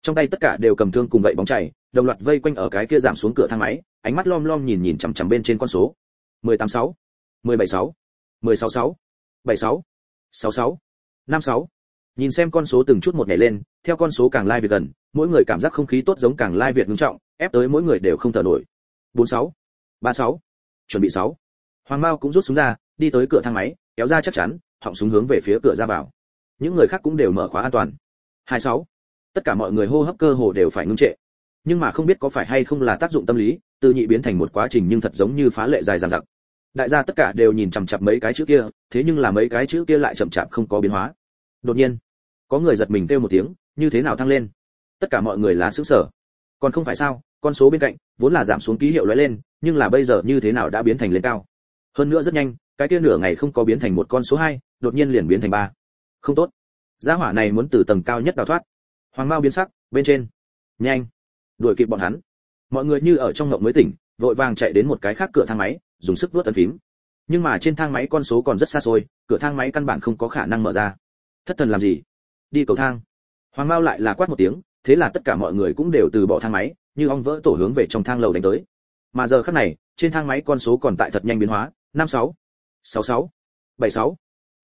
[SPEAKER 1] trong tay tất cả đều cầm thương cùng gậy bóng chảy, đồng loạt vây quanh ở cái kia giảm xuống cửa thang máy, ánh mắt lom lom nhìn nhìn chằm chằm bên trên con số 186, 176, 166, 76, 66, 56. Nhìn xem con số từng chút một nhảy lên, theo con số càng lai việt gần, mỗi người cảm giác không khí tốt giống càng lai việt nghiêm trọng, ép tới mỗi người đều không thở nổi. 46, 36, chuẩn bị 6. Hoàng Mao cũng rút súng ra, đi tới cửa thang máy, kéo ra chắc chắn, họng súng hướng về phía cửa ra vào. Những người khác cũng đều mở khóa an toàn. 26. Tất cả mọi người hô hấp cơ hồ đều phải ngưng trệ. Nhưng mà không biết có phải hay không là tác dụng tâm lý, từ nhị biến thành một quá trình nhưng thật giống như phá lệ dài dằng dặc. Đại gia tất cả đều nhìn chằm chằm mấy cái chữ kia, thế nhưng là mấy cái chữ kia lại chậm chạp không có biến hóa. Đột nhiên, có người giật mình kêu một tiếng, như thế nào thăng lên? Tất cả mọi người là sửng sở. Còn không phải sao, con số bên cạnh vốn là giảm xuống ký hiệu lóe lên, nhưng là bây giờ như thế nào đã biến thành lên cao. Hơn nữa rất nhanh, cái kia nửa ngày không có biến thành một con số 2, đột nhiên liền biến thành 3. Không tốt. Gia hỏa này muốn từ tầng cao nhất đào thoát. Hoàng Mao biến sắc, bên trên. Nhanh, đuổi kịp bọn hắn. Mọi người như ở trong ngộng mới tỉnh, vội vàng chạy đến một cái khác cửa thang máy, dùng sức vuốt ấn phím. Nhưng mà trên thang máy con số còn rất xa xôi, cửa thang máy căn bản không có khả năng mở ra. Thất thần làm gì? Đi cầu thang. Hoàng Mao lại là quát một tiếng, thế là tất cả mọi người cũng đều từ bỏ thang máy, như ong vỡ tổ hướng về trong thang lầu đánh tới. Mà giờ khắc này, trên thang máy con số còn tại thật nhanh biến hóa, 56, 66, 76,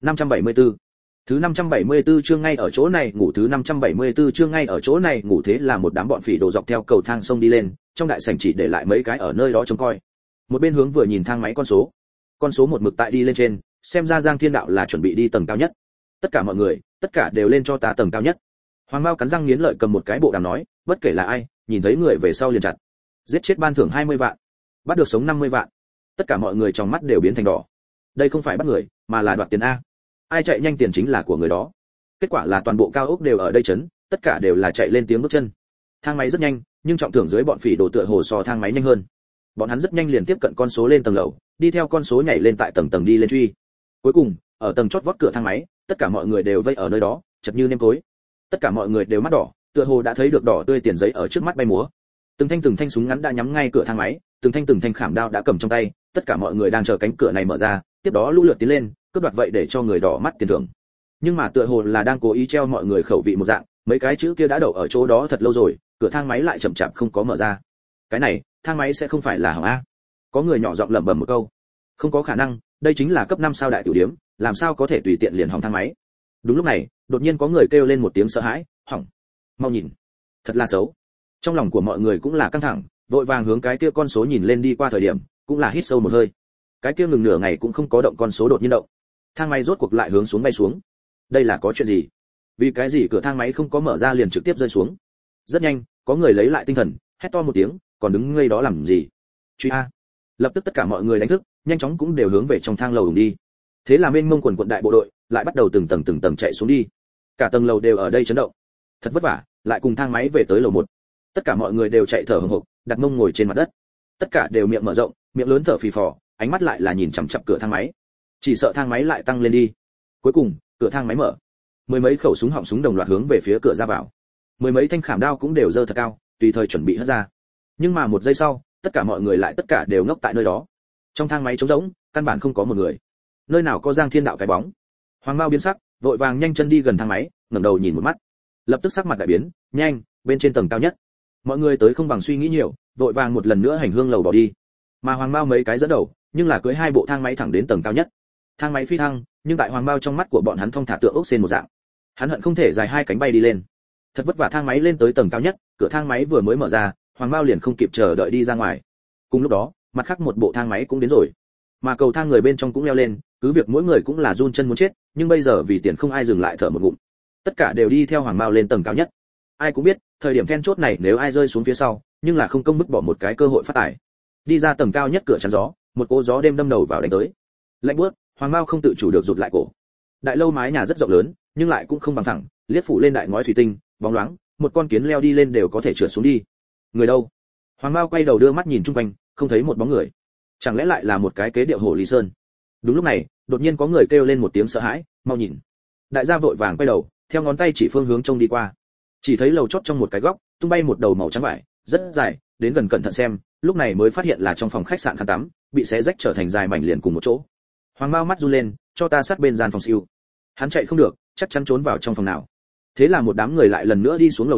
[SPEAKER 1] 574. Thứ 574 chương ngay ở chỗ này ngủ, thứ 574 chương ngay ở chỗ này ngủ. Thế là một đám bọn phỉ đồ dọc theo cầu thang sông đi lên, trong đại sảnh chỉ để lại mấy cái ở nơi đó trông coi. Một bên hướng vừa nhìn thang máy con số một mực tại đi lên trên, xem ra Giang Thiên Đạo là chuẩn bị đi tầng cao nhất. Tất cả mọi người, tất cả đều lên cho ta tầng cao nhất. Hoàng Mao cắn răng nghiến lợi cầm một cái bộ đàm nói, bất kể là ai, nhìn thấy người về sau liền chặt. Giết chết ban thưởng 20 vạn, bắt được sống 50 vạn. Tất cả mọi người trong mắt đều biến thành đỏ. Đây không phải bắt người, mà là đoạt tiền a. Ai chạy nhanh tiền chính là của người đó. Kết quả là toàn bộ cao ốc đều ở đây chấn, tất cả đều là chạy lên tiếng bước chân. Thang máy rất nhanh, nhưng trọng thưởng dưới bọn phỉ đồ tựa hồ so thang máy nhanh hơn. Bọn hắn rất nhanh liền tiếp cận con số lên tầng lầu, đi theo con số nhảy lên tại tầng tầng đi lên truy. Cuối cùng, ở tầng chót vót cửa thang máy, tất cả mọi người đều vây ở nơi đó, chật như nêm cối. Tất cả mọi người đều mắt đỏ, tựa hồ đã thấy được đỏ tươi tiền giấy ở trước mắt bay múa. Từng thanh súng ngắn đã nhắm ngay cửa thang máy, từng thanh khảm đao đã cầm trong tay, tất cả mọi người đang chờ cánh cửa này mở ra, tiếp đó lũ lượt tiến lên, cướp đoạt vậy để cho người đỏ mắt tiền thưởng. Nhưng mà tựa hồ là đang cố ý treo mọi người khẩu vị một dạng, mấy cái chữ kia đã đậu ở chỗ đó thật lâu rồi, cửa thang máy lại chậm chạp không có mở ra. Cái này, thang máy sẽ không phải là hỏng a? Có người nhỏ giọng lẩm bẩm một câu. Không có khả năng, đây chính là cấp 5 sao đại tiểu điếm, làm sao có thể tùy tiện liền hỏng thang máy. Đúng lúc này, đột nhiên có người kêu lên một tiếng sợ hãi, hỏng. Mau nhìn, thật là xấu. Trong lòng của mọi người cũng là căng thẳng, vội vàng hướng cái kia con số nhìn lên đi qua thời điểm, cũng là hít sâu một hơi. Cái kia ngừng nửa ngày cũng không có động con số đột nhiên động. Thang máy rốt cuộc lại hướng xuống bay xuống. Đây là có chuyện gì? Vì cái gì cửa thang máy không có mở ra liền trực tiếp rơi xuống? Rất nhanh, có người lấy lại tinh thần, hét to một tiếng, còn đứng ngây đó làm gì? Truy a! Lập tức tất cả mọi người đánh thức, nhanh chóng cũng đều hướng về trong thang lầu đi. Thế là mênh mông quần quận đại bộ đội lại bắt đầu từng tầng chạy xuống đi. Cả tầng lầu đều ở đây chấn động. Thật vất vả, lại cùng thang máy về tới lầu 1. Tất cả mọi người đều chạy thở hổn hộc, đặt mông ngồi trên mặt đất. Tất cả đều miệng mở rộng, miệng lớn thở phì phò, ánh mắt lại là nhìn chằm chằm cửa thang máy. Chỉ sợ thang máy lại tăng lên đi. Cuối cùng, cửa thang máy mở. Mười mấy khẩu súng họng súng đồng loạt hướng về phía cửa ra vào. Mười mấy thanh khảm đao cũng đều giơ thật cao, tùy thời chuẩn bị hất ra. Nhưng mà một giây sau, tất cả mọi người lại tất cả đều ngốc tại nơi đó. Trong thang máy trống rỗng, căn bản không có một người. Nơi nào có Giang Thiên Đạo cái bóng. Hoàng Mao biến sắc, vội vàng nhanh chân đi gần thang máy, ngẩng đầu nhìn một mắt. Lập tức sắc mặt đại biến, nhanh, bên trên tầng cao nhất. Mọi người tới không bằng suy nghĩ nhiều, vội vàng một lần nữa hành hương lầu bỏ đi. Mà Hoàng Mao mấy cái dẫn đầu, nhưng là cưỡi hai bộ thang máy thẳng đến tầng cao nhất. Thang máy phi thăng, nhưng tại Hoàng Mao trong mắt của bọn hắn thong thả tượng ốc sen một dạng. Hắn hận không thể dài hai cánh bay đi lên. Thật vất vả thang máy lên tới tầng cao nhất, cửa thang máy vừa mới mở ra, Hoàng Mao liền không kịp chờ đợi đi ra ngoài. Cùng lúc đó, mặt khác một bộ thang máy cũng đến rồi. Mà cầu thang người bên trong cũng leo lên, cứ việc mỗi người cũng là run chân muốn chết, nhưng bây giờ vì tiền không ai dừng lại thở một ngụm. Tất cả đều đi theo Hoàng Mao lên tầng cao nhất. Ai cũng biết, thời điểm then chốt này nếu ai rơi xuống phía sau, nhưng là không công bức bỏ một cái cơ hội phát tài. Đi ra tầng cao nhất cửa chắn gió, một cỗ gió đêm đâm đầu vào đánh tới. Lạnh buốt, Hoàng Mao không tự chủ được rụt lại cổ. Đại lâu mái nhà rất rộng lớn, nhưng lại cũng không bằng phẳng, liếc phủ lên đại ngói thủy tinh, bóng loáng, một con kiến leo đi lên đều có thể trượt xuống đi. Người đâu? Hoàng Mao quay đầu đưa mắt nhìn chung quanh, không thấy một bóng người. Chẳng lẽ lại là một cái kế điệu hồ ly sơn? Đúng lúc này, đột nhiên có người kêu lên một tiếng sợ hãi, mau nhìn. Đại gia vội vàng quay đầu, theo ngón tay chỉ phương hướng trông đi qua. Chỉ thấy lầu chót trong một cái góc, tung bay một đầu màu trắng vải, rất dài, đến gần cẩn thận xem, lúc này mới phát hiện là trong phòng khách sạn khăn tắm, bị xé rách trở thành dài mảnh liền cùng một chỗ. Hoàng Mao mắt run lên, cho ta sát bên gian phòng siêu. Hắn chạy không được, chắc chắn trốn vào trong phòng nào. Thế là một đám người lại lần nữa đi xuống lầu đỉnh,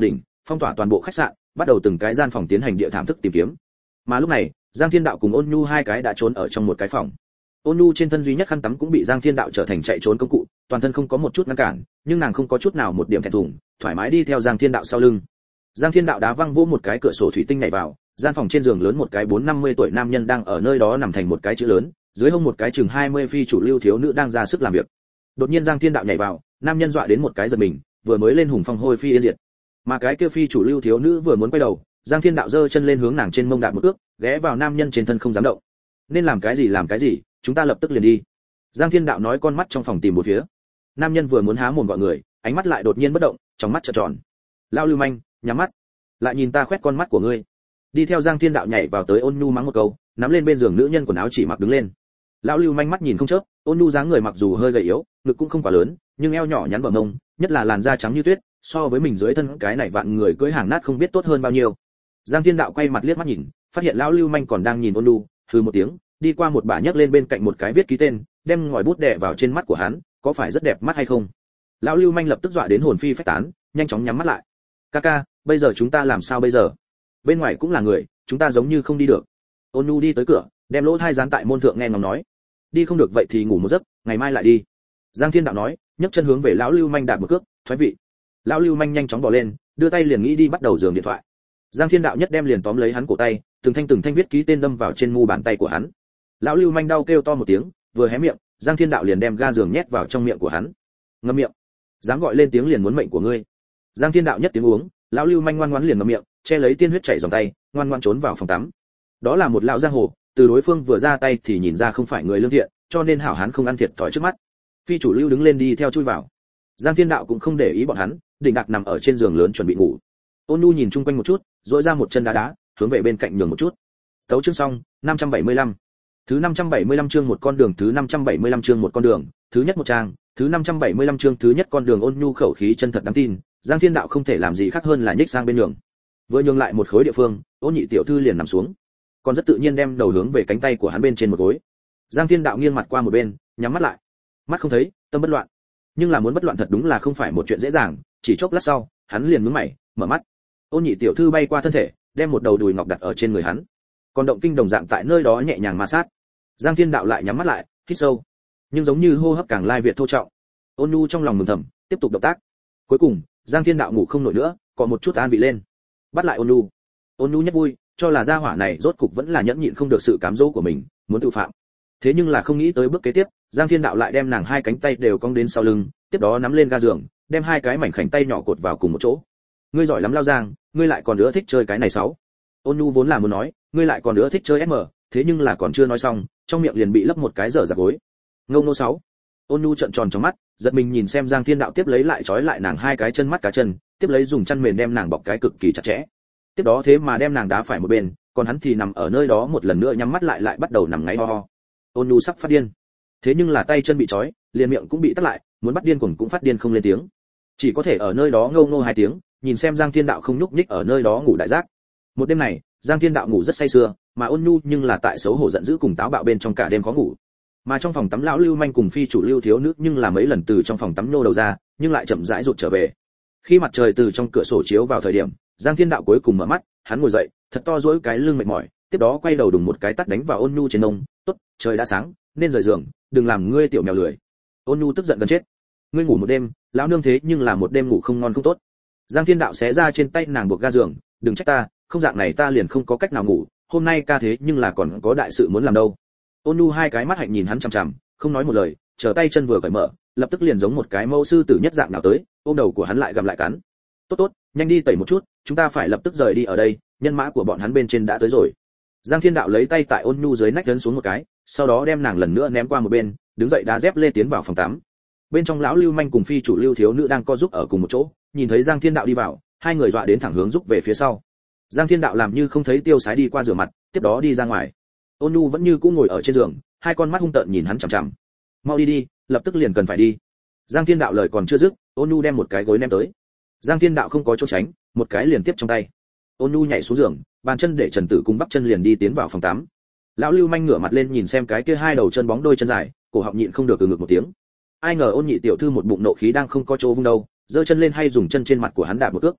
[SPEAKER 1] phong tỏa toàn bộ khách sạn, bắt đầu từng cái gian phòng tiến hành địa thảm thức tìm kiếm. Mà lúc này, Giang Thiên Đạo cùng Ôn Nhu hai cái đã trốn ở trong một cái phòng. Ôn Nhu trên thân duy nhất khăn tắm cũng bị Giang Thiên Đạo trở thành chạy trốn công cụ, toàn thân không có một chút ngăn cản, nhưng nàng không có chút nào một điểm thẹn thùng, thoải mái đi theo Giang Thiên Đạo sau lưng. Giang Thiên Đạo đá văng vỗ một cái cửa sổ thủy tinh nhảy vào, gian phòng trên giường lớn một cái 4-50 tuổi nam nhân đang ở nơi đó nằm thành một cái chữ lớn, dưới hông một cái chừng 20 phi chủ lưu thiếu nữ đang ra sức làm việc. Đột nhiên Giang Thiên Đạo nhảy vào, nam nhân dọa đến một cái giật mình, vừa mới lên hùng phong hôi phi yên diệt. Mà cái kia phi chủ lưu thiếu nữ vừa muốn quay đầu, Giang Thiên Đạo giơ chân lên hướng nàng trên mông đạp một cước, ghé vào nam nhân trên thân không dám động. Nên làm cái gì, chúng ta lập tức liền đi. Giang Thiên Đạo nói, con mắt trong phòng tìm một phía. Nam nhân vừa muốn há mồm gọi người, ánh mắt lại đột nhiên bất động, trong mắt trợn tròn. Lao lưu manh, nhắm mắt, lại nhìn ta khoét con mắt của ngươi. Đi theo Giang Thiên Đạo nhảy vào tới, Ôn Nhu mắng một câu, nắm lên bên giường nữ nhân quần áo chỉ mặc đứng lên. Lão lưu manh mắt nhìn không chớp, Ôn Nhu dáng người mặc dù hơi gầy yếu, ngực cũng không quá lớn, nhưng eo nhỏ nhắn bờ mông, nhất là làn da trắng như tuyết, so với mình dưới thân cái này vạn người cưỡi hàng nát không biết tốt hơn bao nhiêu. Giang Thiên Đạo quay mặt liếc mắt nhìn, phát hiện lão lưu manh còn đang nhìn Ôn Nhu, hừ một tiếng, đi qua một bả nhấc lên bên cạnh một cái viết ký tên, đem ngòi bút đè vào trên mắt của hắn, có phải rất đẹp mắt hay không? Lão lưu manh lập tức dọa đến hồn phi phách tán, nhanh chóng nhắm mắt lại. Ca, bây giờ chúng ta làm sao bây giờ? Bên ngoài cũng là người, chúng ta giống như không đi được. Ôn Nhu đi tới cửa, đem lỗ tai dán tại môn thượng nghe ngóng nói, đi không được vậy thì ngủ một giấc, ngày mai lại đi. Giang Thiên Đạo nói, nhấc chân hướng về lão lưu manh đạp một cước, thoái vị. Lão lưu manh nhanh chóng bò lên, đưa tay liền nghĩ đi bắt đầu giường điện thoại. Giang Thiên Đạo nhất đem liền tóm lấy hắn cổ tay, từng thanh viết ký tên đâm vào trên mu bàn tay của hắn. Lão lưu manh đau kêu to một tiếng, vừa hé miệng, Giang Thiên Đạo liền đem ga giường nhét vào trong miệng của hắn. Ngậm miệng, dám gọi lên tiếng liền muốn mệnh của ngươi. Giang Thiên Đạo nhất tiếng uống, lão lưu manh ngoan ngoãn liền ngậm miệng, che lấy tiên huyết chảy dòng tay, ngoan ngoãn trốn vào phòng tắm. Đó là một lão giang hồ, từ đối phương vừa ra tay thì nhìn ra không phải người lương thiện, cho nên hảo hán không ăn thiệt thòi trước mắt. Phi chủ lưu đứng lên đi theo chui vào. Giang Thiên Đạo cũng không để ý bọn hắn, đỉnh đạc nằm ở trên giường lớn chuẩn bị ngủ. Ôn Nhu nhìn chung quanh một chút, duỗi ra một chân đá, hướng về bên cạnh nhường một chút. Tấu chương xong, 575. Thứ 575 chương một con đường, thứ 575 chương một con đường, thứ nhất một trang, thứ 575 chương thứ nhất con đường. Ôn Nhu khẩu khí chân thật đáng tin, Giang Thiên Đạo không thể làm gì khác hơn là nhích sang bên nhường. Vừa nhường lại một khối địa phương, Ôn Nhị tiểu thư liền nằm xuống, còn rất tự nhiên đem đầu hướng về cánh tay của hắn bên trên một gối. Giang Thiên Đạo nghiêng mặt qua một bên, nhắm mắt lại. Mắt không thấy, tâm bất loạn. Nhưng là muốn bất loạn thật đúng là không phải một chuyện dễ dàng, chỉ chốc lát sau, hắn liền nhướng mày, mở mắt. Ôn Nhị tiểu thư bay qua thân thể, đem một đầu đùi ngọc đặt ở trên người hắn. Còn động kinh đồng dạng tại nơi đó nhẹ nhàng ma sát. Giang Thiên Đạo lại nhắm mắt lại, hít sâu, nhưng giống như hô hấp càng lai việt thô trọng. Ôn Nhu trong lòng mừng thầm, tiếp tục động tác. Cuối cùng, Giang Thiên Đạo ngủ không nổi nữa, có một chút an vị lên. Bắt lại Ôn Nhu. Ôn Nhu nhất vui, cho là gia hỏa này rốt cục vẫn là nhẫn nhịn không được sự cám dỗ của mình, muốn tự phạm. Thế nhưng là không nghĩ tới bước kế tiếp, Giang Thiên Đạo lại đem nàng hai cánh tay đều cong đến sau lưng, tiếp đó nắm lên ga giường, đem hai cái mảnh khảnh tay nhỏ cột vào cùng một chỗ. Ngươi giỏi lắm Lao Giang, ngươi lại còn nữa thích chơi cái này sáu. Ôn Nhu vốn là muốn nói, ngươi lại còn nữa thích chơi SM, thế nhưng là còn chưa nói xong, trong miệng liền bị lấp một cái dở dạc gối. Ngông nô sáu. Ôn Nhu trợn tròn trong mắt, giật mình nhìn xem Giang Thiên Đạo tiếp lấy lại trói lại nàng hai cái chân mắt cá chân, tiếp lấy dùng chăn mền đem nàng bọc cái cực kỳ chặt chẽ. Tiếp đó thế mà đem nàng đá phải một bên, còn hắn thì nằm ở nơi đó một lần nữa nhắm mắt lại bắt đầu nằm ngáy ho ho. Ôn Nhu sắp phát điên, thế nhưng là tay chân bị trói, liền miệng cũng bị tắc lại, muốn bắt điên cũng phát điên không lên tiếng, chỉ có thể ở nơi đó ngâu nô hai tiếng, nhìn xem Giang Thiên Đạo không nhúc nhích ở nơi đó ngủ đại giác. Một đêm này, Giang Thiên Đạo ngủ rất say sưa, mà Ôn Nhu nhưng là tại xấu hổ giận dữ cùng táo bạo bên trong cả đêm khó ngủ. Mà trong phòng tắm lão lưu manh cùng phi chủ lưu thiếu nữ nhưng là mấy lần từ trong phòng tắm nô đầu ra, nhưng lại chậm rãi rụt trở về. Khi mặt trời từ trong cửa sổ chiếu vào thời điểm, Giang Thiên Đạo cuối cùng mở mắt, hắn ngồi dậy, thật to duỗi cái lưng mệt mỏi, tiếp đó quay đầu đùng một cái tát đánh vào Ôn Nhu trên nông. Tốt, trời đã sáng, nên rời giường, đừng làm ngươi tiểu mèo lười. Ôn Nhu tức giận gần chết. Ngươi ngủ một đêm, lão nương thế nhưng là một đêm ngủ không ngon không tốt. Giang Thiên Đạo xé ra trên tay nàng buộc ga giường, đừng trách ta, không dạng này ta liền không có cách nào ngủ, hôm nay ca thế nhưng là còn có đại sự muốn làm đâu. Ôn Nhu hai cái mắt hạnh nhìn hắn chằm chằm, không nói một lời, chờ tay chân vừa cởi mở, lập tức liền giống một cái mẫu sư tử nhất dạng nào tới, ôm đầu của hắn lại gặm lại cắn. Tốt, nhanh đi tẩy một chút, chúng ta phải lập tức rời đi ở đây, nhân mã của bọn hắn bên trên đã tới rồi. Giang Thiên Đạo lấy tay tại Ôn Nhu dưới nách ấn xuống một cái, sau đó đem nàng lần nữa ném qua một bên, đứng dậy đá dép lê tiến vào phòng tắm. Bên trong lão lưu manh cùng phi chủ lưu thiếu nữ đang co giúp ở cùng một chỗ, nhìn thấy Giang Thiên Đạo đi vào, hai người dọa đến thẳng hướng giúp về phía sau. Giang Thiên Đạo làm như không thấy tiêu sái đi qua rửa mặt, tiếp đó đi ra ngoài. Ôn Nhu vẫn như cũ ngồi ở trên giường, hai con mắt hung tợn nhìn hắn chằm chằm. Mau đi, lập tức liền cần phải đi. Giang Thiên Đạo lời còn chưa dứt, Ôn Nhu đem một cái gối ném tới. Giang Thiên Đạo không có chỗ tránh, một cái liền tiếp trong tay. Ôn Nhu nhảy xuống giường, bàn chân để Trần Tử cùng bắp chân liền đi tiến vào phòng tắm. Lão lưu manh ngửa mặt lên nhìn xem cái kia hai đầu chân bóng đôi chân dài, cổ họng nhịn không được ngực một tiếng. Ai ngờ Ôn Nhị tiểu thư một bụng nộ khí đang không có chỗ vung đâu, giơ chân lên hay dùng chân trên mặt của hắn đạp một cước.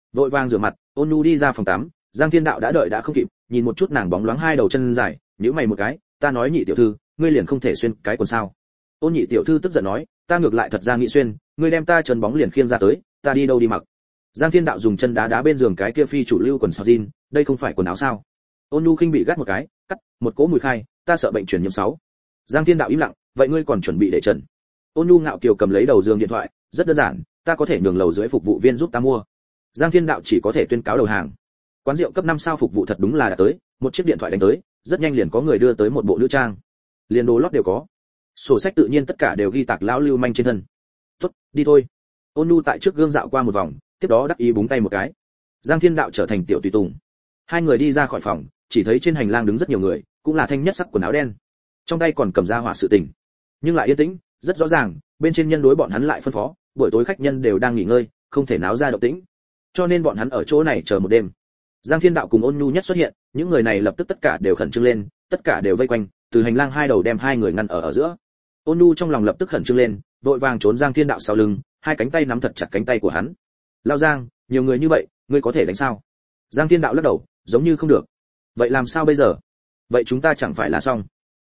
[SPEAKER 1] Vội vàng rửa mặt, Ôn Nhu đi ra phòng tắm, Giang Thiên Đạo đã đợi đã không kịp, nhìn một chút nàng bóng loáng hai đầu chân dài, nhíu mày một cái, ta nói nhị tiểu thư, ngươi liền không thể xuyên cái quần sao? Ôn nhị tiểu thư tức giận nói, ta ngược lại thật ra nghĩ xuyên, ngươi đem ta chân bóng liền khiêng ra tới, ta đi đâu đi mặc? Giang Thiên Đạo dùng chân đá đá bên giường cái kia phi chủ lưu quần sọc jean, đây không phải quần áo sao? Ôn Nhu khinh bị gắt một cái, cắt, một cỗ mùi khai, ta sợ bệnh truyền nhiễm 6. Giang Thiên Đạo im lặng, vậy ngươi còn chuẩn bị để trần? Ôn Nhu ngạo kiều cầm lấy đầu giường điện thoại, rất đơn giản, ta có thể nhường lầu dưới phục vụ viên giúp ta mua. Giang Thiên Đạo chỉ có thể tuyên cáo đầu hàng. Quán rượu cấp 5 sao phục vụ thật đúng là đã tới, một chiếc điện thoại đánh tới, rất nhanh liền có người đưa tới một bộ nữ trang. Liền đồ lót đều có. Sổ sách tự nhiên tất cả đều ghi tạc lão lưu manh trên thân. Tốt, đi thôi. Ôn Nhu tại trước gương dạo qua một vòng, tiếp đó đắc ý búng tay một cái. Giang Thiên Đạo trở thành tiểu tùy tùng. Hai người đi ra khỏi phòng, chỉ thấy trên hành lang đứng rất nhiều người, cũng là thanh nhất sắc quần áo đen. Trong tay còn cầm ra hỏa sự tình. Nhưng lại yên tĩnh, rất rõ ràng, bên trên nhân đối bọn hắn lại phân phó, buổi tối khách nhân đều đang nghỉ ngơi, không thể náo ra động tĩnh. Cho nên bọn hắn ở chỗ này chờ một đêm. Giang Thiên Đạo cùng Ôn Nhu nhất xuất hiện, những người này lập tức tất cả đều khẩn trương lên, tất cả đều vây quanh, từ hành lang hai đầu đem hai người ngăn ở giữa. Ôn Nhu trong lòng lập tức khẩn trương lên, vội vàng trốn Giang Thiên Đạo sau lưng, hai cánh tay nắm thật chặt cánh tay của hắn. Lao Giang, nhiều người như vậy, ngươi có thể đánh sao? Giang Thiên Đạo lắc đầu, giống như không được. Vậy làm sao bây giờ? Vậy chúng ta chẳng phải là xong?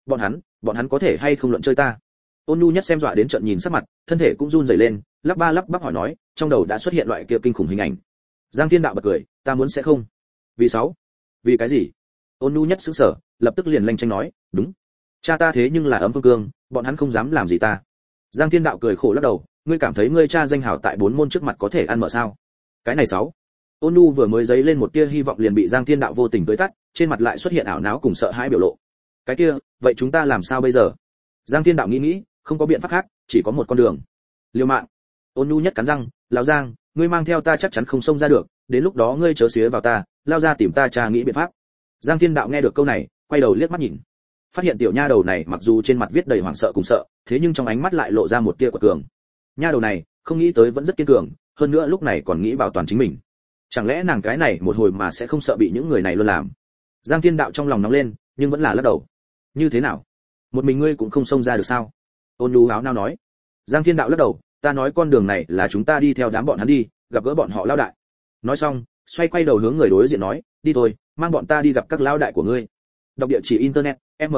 [SPEAKER 1] Bọn hắn có thể hay không luận chơi ta? Ôn Nhu nhất xem dọa đến trợn nhìn sắc mặt, thân thể cũng run rẩy lên, lắp ba lắp bắp hỏi nói, trong đầu đã xuất hiện loại kia kinh khủng hình ảnh. Giang Thiên Đạo bật cười, ta muốn sẽ không. Vì sao? Vì cái gì? Ôn Nhu nhất sững sờ, lập tức liền lanh chanh nói, đúng. Cha ta thế nhưng là Ấm Phương Cương, bọn hắn không dám làm gì ta. Giang Thiên Đạo cười khổ lắc đầu, ngươi cảm thấy ngươi cha danh hào tại 4 môn trước mặt có thể ăn mỡ sao? Cái này 6. Ôn Nhu vừa mới giấy lên một tia hy vọng liền bị Giang Thiên Đạo vô tình tưới tắt, trên mặt lại xuất hiện ảo não cùng sợ hãi biểu lộ. Cái kia, vậy chúng ta làm sao bây giờ? Giang Thiên Đạo nghĩ, không có biện pháp khác, chỉ có một con đường. Liều mạng. Ôn Nhu nhất cắn răng, lão Giang, ngươi mang theo ta chắc chắn không xông ra được, đến lúc đó ngươi chớ xía vào ta, lao ra tìm ta cha nghĩ biện pháp. Giang Thiên Đạo nghe được câu này, quay đầu liếc mắt nhìn, phát hiện tiểu nha đầu này mặc dù trên mặt viết đầy hoảng sợ cùng sợ, thế nhưng trong ánh mắt lại lộ ra một tia quật cường. Nha đầu này, không nghĩ tới vẫn rất kiên cường, hơn nữa lúc này còn nghĩ bảo toàn chính mình. Chẳng lẽ nàng cái này một hồi mà sẽ không sợ bị những người này luôn làm? Giang Thiên Đạo trong lòng nóng lên, nhưng vẫn là lắc đầu. Như thế nào? Một mình ngươi cũng không xông ra được sao? Ôn Nhu áo nao nói. Giang Thiên Đạo lắc đầu, ta nói con đường này là chúng ta đi theo đám bọn hắn đi, gặp gỡ bọn họ lao đại. Nói xong, xoay quay đầu hướng người đối diện nói, đi thôi, mang bọn ta đi gặp các lao đại của ngươi. Đọc địa chỉ internet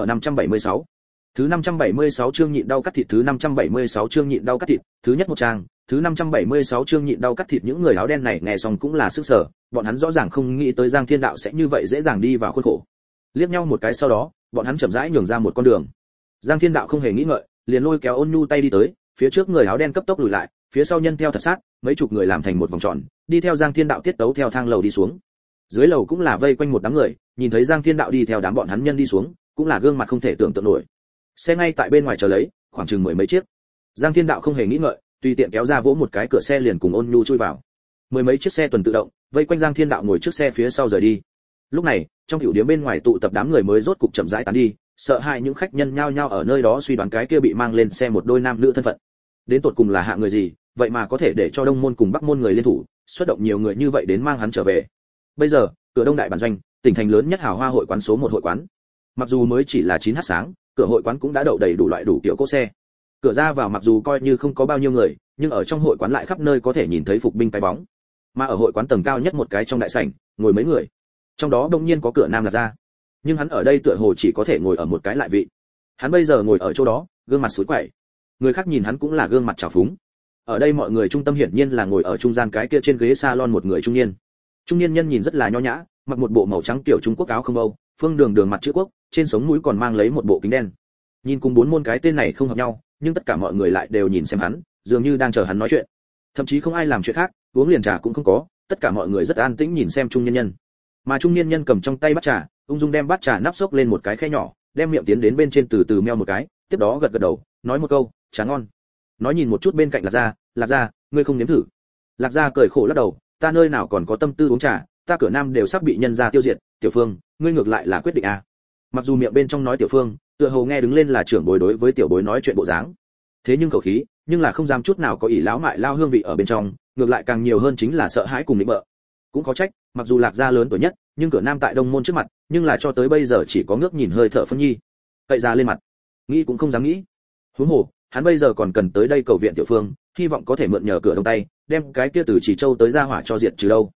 [SPEAKER 1] m576. Thứ 576 chương nhịn đau cắt thịt, thứ 576 chương nhịn đau cắt thịt, thứ nhất một trang, thứ 576 chương nhịn đau cắt thịt. Những người áo đen này nghe xong cũng là sức sở, bọn hắn rõ ràng không nghĩ tới Giang Thiên Đạo sẽ như vậy dễ dàng đi vào khuôn khổ. Liếc nhau một cái sau đó, bọn hắn chậm rãi nhường ra một con đường. Giang Thiên Đạo không hề nghĩ ngợi, liền lôi kéo Ôn Nhu tay đi tới, phía trước người áo đen cấp tốc lùi lại, phía sau nhân theo thật sát, mấy chục người làm thành một vòng tròn, đi theo Giang Thiên Đạo tiết tấu theo thang lầu đi xuống. Dưới lầu cũng là vây quanh một đám người, nhìn thấy Giang Thiên Đạo đi theo đám bọn hắn nhân đi xuống, cũng là gương mặt không thể tưởng tượng nổi. Xe ngay tại bên ngoài chờ lấy, khoảng chừng 10 mấy chiếc. Giang Thiên Đạo không hề nghĩ ngợi, tùy tiện kéo ra vỗ một cái cửa xe liền cùng Ôn Nhu chui vào. 10 mấy chiếc xe tuần tự động, vây quanh Giang Thiên Đạo ngồi trước xe phía sau rời đi. Lúc này, trong tiểu điếm bên ngoài tụ tập đám người mới rốt cục chậm rãi tán đi, sợ hãi những khách nhân nhao nhao ở nơi đó suy đoán cái kia bị mang lên xe một đôi nam nữ thân phận. Đến tột cùng là hạ người gì, vậy mà có thể để cho Đông môn cùng Bắc môn người liên thủ, xuất động nhiều người như vậy đến mang hắn trở về. Bây giờ, cửa Đông đại bản doanh, tỉnh thành lớn nhất hào hoa hội quán số 1 hội quán. Mặc dù mới chỉ là 9h sáng, cửa hội quán cũng đã đậu đầy đủ loại đủ kiểu cỗ xe. Cửa ra vào mặc dù coi như không có bao nhiêu người, nhưng ở trong hội quán lại khắp nơi có thể nhìn thấy phục binh cái bóng. Mà ở hội quán tầng cao nhất một cái trong đại sảnh, ngồi mấy người. Trong đó đương nhiên có cửa nam Lạc Gia. Nhưng hắn ở đây tựa hồ chỉ có thể ngồi ở một cái lại vị. Hắn bây giờ ngồi ở chỗ đó, gương mặt sủi quẩy. Người khác nhìn hắn cũng là gương mặt trào phúng. Ở đây mọi người trung tâm hiển nhiên là ngồi ở trung gian cái kia trên ghế salon một người trung niên. Trung niên nhân nhìn rất là nho nhã, mặc một bộ màu trắng kiểu Trung Quốc áo không âu, phương đường đường mặt chữ quốc, trên sống mũi còn mang lấy một bộ kính đen. Nhìn cùng 4 môn cái tên này không hợp nhau, nhưng tất cả mọi người lại đều nhìn xem hắn, dường như đang chờ hắn nói chuyện. Thậm chí không ai làm chuyện khác, uống liền trà cũng không có, tất cả mọi người rất an tĩnh nhìn xem trung niên nhân. Mà trung niên nhân cầm trong tay bát trà, ung dung đem bát trà nắp xốc lên một cái khe nhỏ, đem miệng tiến đến bên trên từ từ meo một cái, tiếp đó gật gật đầu, nói một câu, trà ngon. Nói nhìn một chút bên cạnh Lạc Gia, ngươi không nếm thử? Lạc Gia cười khổ lắc đầu, ta nơi nào còn có tâm tư uống trà, ta cửa nam đều sắp bị nhân gia tiêu diệt, Tiểu Phương, ngươi ngược lại là quyết định à? Mặc dù miệng bên trong nói Tiểu Phương, tựa hồ nghe đứng lên là trưởng bối đối với tiểu bối nói chuyện bộ dáng. Thế nhưng khẩu khí, nhưng là không dám chút nào có ỷ lão mại lao hương vị ở bên trong, ngược lại càng nhiều hơn chính là sợ hãi cùng nịnh bợ. Cũng có trách, mặc dù Lạc Gia lớn tuổi nhất, nhưng cửa nam tại Đông môn trước mặt, nhưng là cho tới bây giờ chỉ có ngước nhìn hơi thở phân nhi. Cậy ra lên mặt, nghĩ cũng không dám nghĩ. Huống hồ, hắn bây giờ còn cần tới đây cầu viện Tiểu Phương, hy vọng có thể mượn nhờ cửa Đông tay, đem cái kia từ Chỉ Châu tới ra hỏa cho diệt trừ đâu.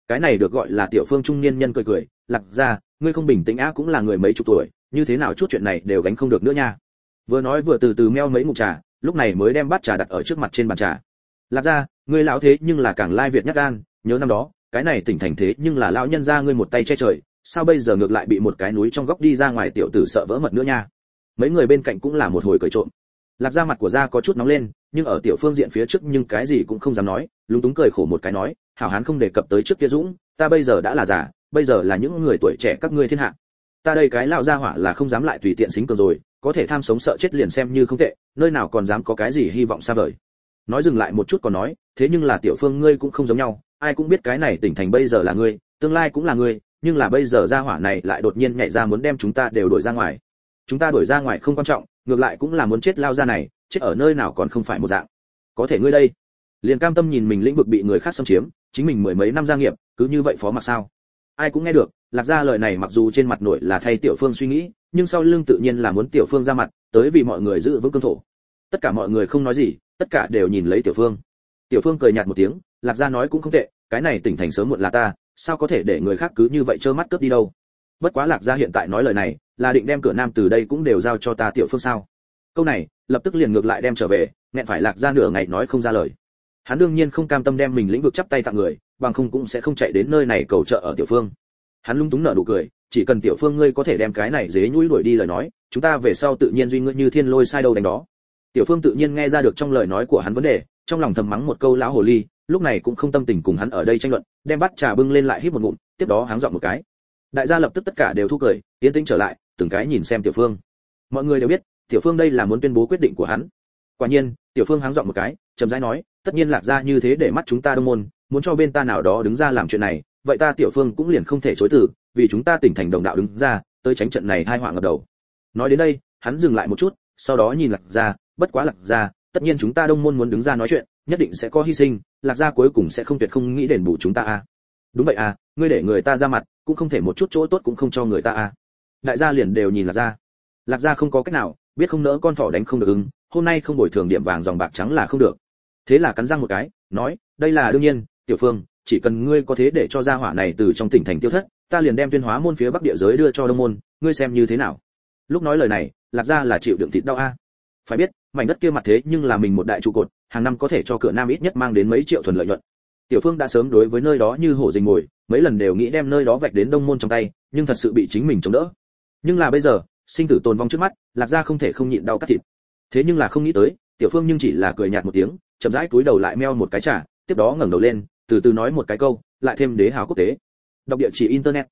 [SPEAKER 1] Cái này được gọi là Tiểu Phương trung niên nhân cười cười, Lạc gia, ngươi không bình tĩnh á, cũng là người mấy chục tuổi, như thế nào chút chuyện này đều gánh không được nữa nha. Vừa nói vừa từ từ meo mấy ngụm trà, lúc này mới đem bát trà đặt ở trước mặt trên bàn trà. Lạc gia, ngươi lão thế nhưng là càng lai việt nhát gan, nhớ năm đó, cái này tỉnh thành thế nhưng là lão nhân gia ngươi một tay che trời, sao bây giờ ngược lại bị một cái núi trong góc đi ra ngoài tiểu tử sợ vỡ mật nữa nha. Mấy người bên cạnh cũng là một hồi cười trộm. Lạc gia mặt của gia có chút nóng lên, nhưng ở Tiểu Phương diện phía trước nhưng cái gì cũng không dám nói, lúng túng cười khổ một cái nói, hảo hán không đề cập tới trước kia Dũng, ta bây giờ đã là già, bây giờ là những người tuổi trẻ các ngươi thiên hạ. Ta đây cái lão gia hỏa là không dám lại tùy tiện xính cường rồi, có thể tham sống sợ chết liền xem như không tệ, nơi nào còn dám có cái gì hy vọng xa vời. Nói dừng lại một chút còn nói, thế nhưng là Tiểu Phương ngươi cũng không giống nhau, ai cũng biết cái này tỉnh thành bây giờ là ngươi, tương lai cũng là ngươi, nhưng là bây giờ gia hỏa này lại đột nhiên nhảy ra muốn đem chúng ta đều đuổi ra ngoài. Chúng ta đuổi ra ngoài không quan trọng, ngược lại cũng là muốn chết lao ra này, chết ở nơi nào còn không phải một dạng. Có thể ngươi đây, liền cam tâm nhìn mình lĩnh vực bị người khác xâm chiếm, chính mình mười mấy năm gia nghiệp, cứ như vậy phó mặc sao? Ai cũng nghe được, Lạc gia lời này mặc dù trên mặt nội là thay Tiểu Phương suy nghĩ, nhưng sau lưng tự nhiên là muốn Tiểu Phương ra mặt, tới vì mọi người giữ vững cương thổ. Tất cả mọi người không nói gì, tất cả đều nhìn lấy Tiểu Phương. Tiểu Phương cười nhạt một tiếng, Lạc gia nói cũng không tệ, cái này tỉnh thành sớm muộn là ta, sao có thể để người khác cứ như vậy trơ mắt cướp đi đâu? Bất quá Lạc gia hiện tại nói lời này, là định đem cửa nam từ đây cũng đều giao cho ta Tiểu Phương sao? Câu này, lập tức liền ngược lại đem trở về, nghẹn phải Lạc gia nửa ngày nói không ra lời. Hắn đương nhiên không cam tâm đem mình lĩnh vực chắp tay tặng người, bằng không cũng sẽ không chạy đến nơi này cầu trợ ở Tiểu Phương. Hắn lung túng nở nụ cười, chỉ cần Tiểu Phương ngươi có thể đem cái này dế nhũi đuổi đi lời nói, chúng ta về sau tự nhiên duy ngươi như thiên lôi sai đâu đánh đó. Tiểu Phương tự nhiên nghe ra được trong lời nói của hắn vấn đề, trong lòng thầm mắng một câu lão hồ ly, lúc này cũng không tâm tình cùng hắn ở đây tranh luận, đem bát trà bưng lên lại hít một ngụm, tiếp đó háng giọng một cái. Đại gia lập tức tất cả đều thu cười, yên tĩnh trở lại, từng cái nhìn xem Tiểu Phương. Mọi người đều biết, Tiểu Phương đây là muốn tuyên bố quyết định của hắn. Quả nhiên, Tiểu Phương háng giọng một cái, trầm rãi nói, tất nhiên Lạc gia như thế để mắt chúng ta Đông môn, muốn cho bên ta nào đó đứng ra làm chuyện này, vậy ta Tiểu Phương cũng liền không thể chối từ, vì chúng ta tỉnh thành đồng đạo đứng ra, tới tránh trận này hai họa ngập đầu. Nói đến đây, hắn dừng lại một chút, sau đó nhìn Lạc gia, bất quá Lạc gia, tất nhiên chúng ta Đông môn muốn đứng ra nói chuyện, nhất định sẽ có hy sinh, Lạc gia cuối cùng sẽ không tuyệt không nghĩ đền bù chúng ta a. Đúng vậy à, ngươi để người ta ra mặt, cũng không thể một chút chỗ tốt cũng không cho người ta a. Đại gia liền đều nhìn Lạc gia. Lạc gia không có cách nào, biết không nỡ con thỏ đánh không được ứng, hôm nay không bồi thường điểm vàng dòng bạc trắng là không được. Thế là cắn răng một cái, nói, đây là đương nhiên, Tiểu Phương, chỉ cần ngươi có thế để cho gia hỏa này từ trong tỉnh thành tiêu thất, ta liền đem Tuyên Hóa môn phía bắc địa giới đưa cho Đông môn, ngươi xem như thế nào. Lúc nói lời này, Lạc gia là chịu đựng thịt đau a. Phải biết, mảnh đất kia mặt thế nhưng là mình một đại trụ cột, hàng năm có thể cho cửa nam ít nhất mang đến mấy triệu thuần lợi nhuận. Tiểu Phương đã sớm đối với nơi đó như hổ rình mồi, mấy lần đều nghĩ đem nơi đó vạch đến Đông môn trong tay, nhưng thật sự bị chính mình chống đỡ. Nhưng là bây giờ, sinh tử tồn vong trước mắt, Lạc gia không thể không nhịn đau cắt thịt. Thế nhưng là không nghĩ tới, Tiểu Phương nhưng chỉ là cười nhạt một tiếng, chậm rãi cúi đầu lại meo một cái trà, tiếp đó ngẩng đầu lên, từ từ nói một cái câu, lại thêm đế hào quốc tế. Đọc địa chỉ internet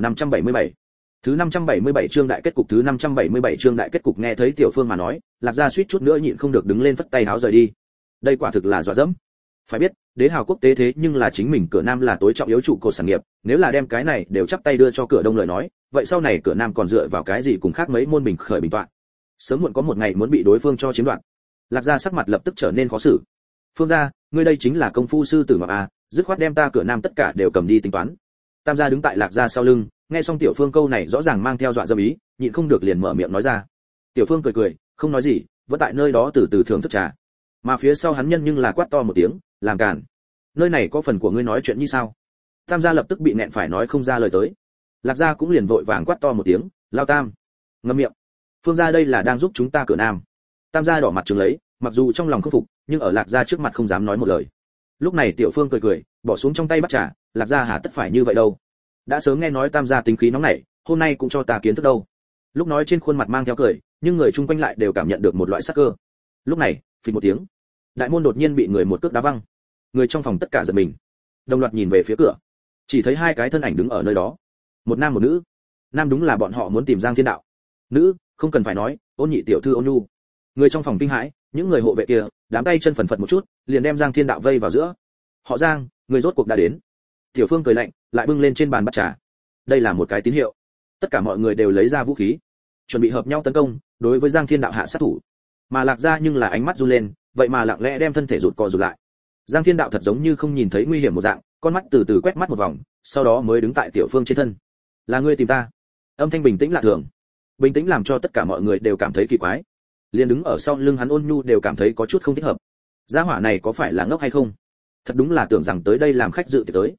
[SPEAKER 1] m577. Thứ 577 chương đại kết cục, thứ 577 chương đại kết cục. Nghe thấy Tiểu Phương mà nói, Lạc gia suýt chút nữa nhịn không được đứng lên phất tay háo rời đi. Đây quả thực là dọa dẫm. Phải biết, đế hào quốc tế thế nhưng là chính mình cửa nam là tối trọng yếu trụ cột sản nghiệp, nếu là đem cái này đều chắp tay đưa cho cửa đông lời nói, vậy sau này cửa nam còn dựa vào cái gì cùng khác mấy môn bình khởi bình toạn. Sớm muộn có một ngày muốn bị đối phương cho chiếm đoạt. Lạc gia sắc mặt lập tức trở nên khó xử. Phương gia, ngươi đây chính là công phu sư tử mà à, dứt khoát đem ta cửa nam tất cả đều cầm đi tính toán. Tam gia đứng tại Lạc gia sau lưng, nghe xong Tiểu Phương câu này rõ ràng mang theo dọa dẫm ý, nhịn không được liền mở miệng nói ra. Tiểu Phương cười cười, không nói gì, vẫn tại nơi đó từ từ thưởng thức trà. Mà phía sau hắn nhân nhưng là quát to một tiếng, làm cản. Nơi này có phần của ngươi nói chuyện như sao? Tam gia lập tức bị nẹn phải nói không ra lời tới. Lạc gia cũng liền vội vàng quát to một tiếng, lao tam, ngậm miệng. Phương gia đây là đang giúp chúng ta cửa nam. Tam gia đỏ mặt trừng lấy, mặc dù trong lòng không phục, nhưng ở Lạc gia trước mặt không dám nói một lời. Lúc này Tiểu Phương cười cười, bỏ xuống trong tay bắt trà, Lạc gia hả tất phải như vậy đâu? Đã sớm nghe nói Tam gia tính khí nóng nảy, hôm nay cũng cho ta kiến thức đâu. Lúc nói trên khuôn mặt mang theo cười, nhưng người chung quanh lại đều cảm nhận được một loại sắc cơ. Lúc này, phịch một tiếng, đại môn đột nhiên bị người một cước đá văng. Người trong phòng tất cả giật mình, đồng loạt nhìn về phía cửa, chỉ thấy hai cái thân ảnh đứng ở nơi đó, một nam một nữ. Nam đúng là bọn họ muốn tìm Giang Thiên Đạo, nữ không cần phải nói, Ôn nhị tiểu thư Ôn Nhu. Người trong phòng kinh hãi, những người hộ vệ kia đám tay chân phần phật một chút, liền đem Giang Thiên Đạo vây vào giữa. Họ Giang, người rốt cuộc đã đến. Tiểu Phương cười lạnh, lại bưng lên trên bàn bát trà. Đây là một cái tín hiệu, tất cả mọi người đều lấy ra vũ khí, chuẩn bị hợp nhau tấn công, đối với Giang Thiên Đạo hạ sát thủ. Mà Lạc gia nhưng là ánh mắt run lên, vậy mà lặng lẽ đem thân thể rụt co rụt lại. Giang Thiên Đạo thật giống như không nhìn thấy nguy hiểm một dạng, con mắt từ từ quét mắt một vòng, sau đó mới đứng tại Tiểu Phương trên thân. Là ngươi tìm ta? Âm thanh bình tĩnh lạ thường, bình tĩnh làm cho tất cả mọi người đều cảm thấy kỳ quái. Liên đứng ở sau lưng hắn Ôn Nhu đều cảm thấy có chút không thích hợp. Gia hỏa này có phải là ngốc hay không? Thật đúng là tưởng rằng tới đây làm khách dự tiệc tới.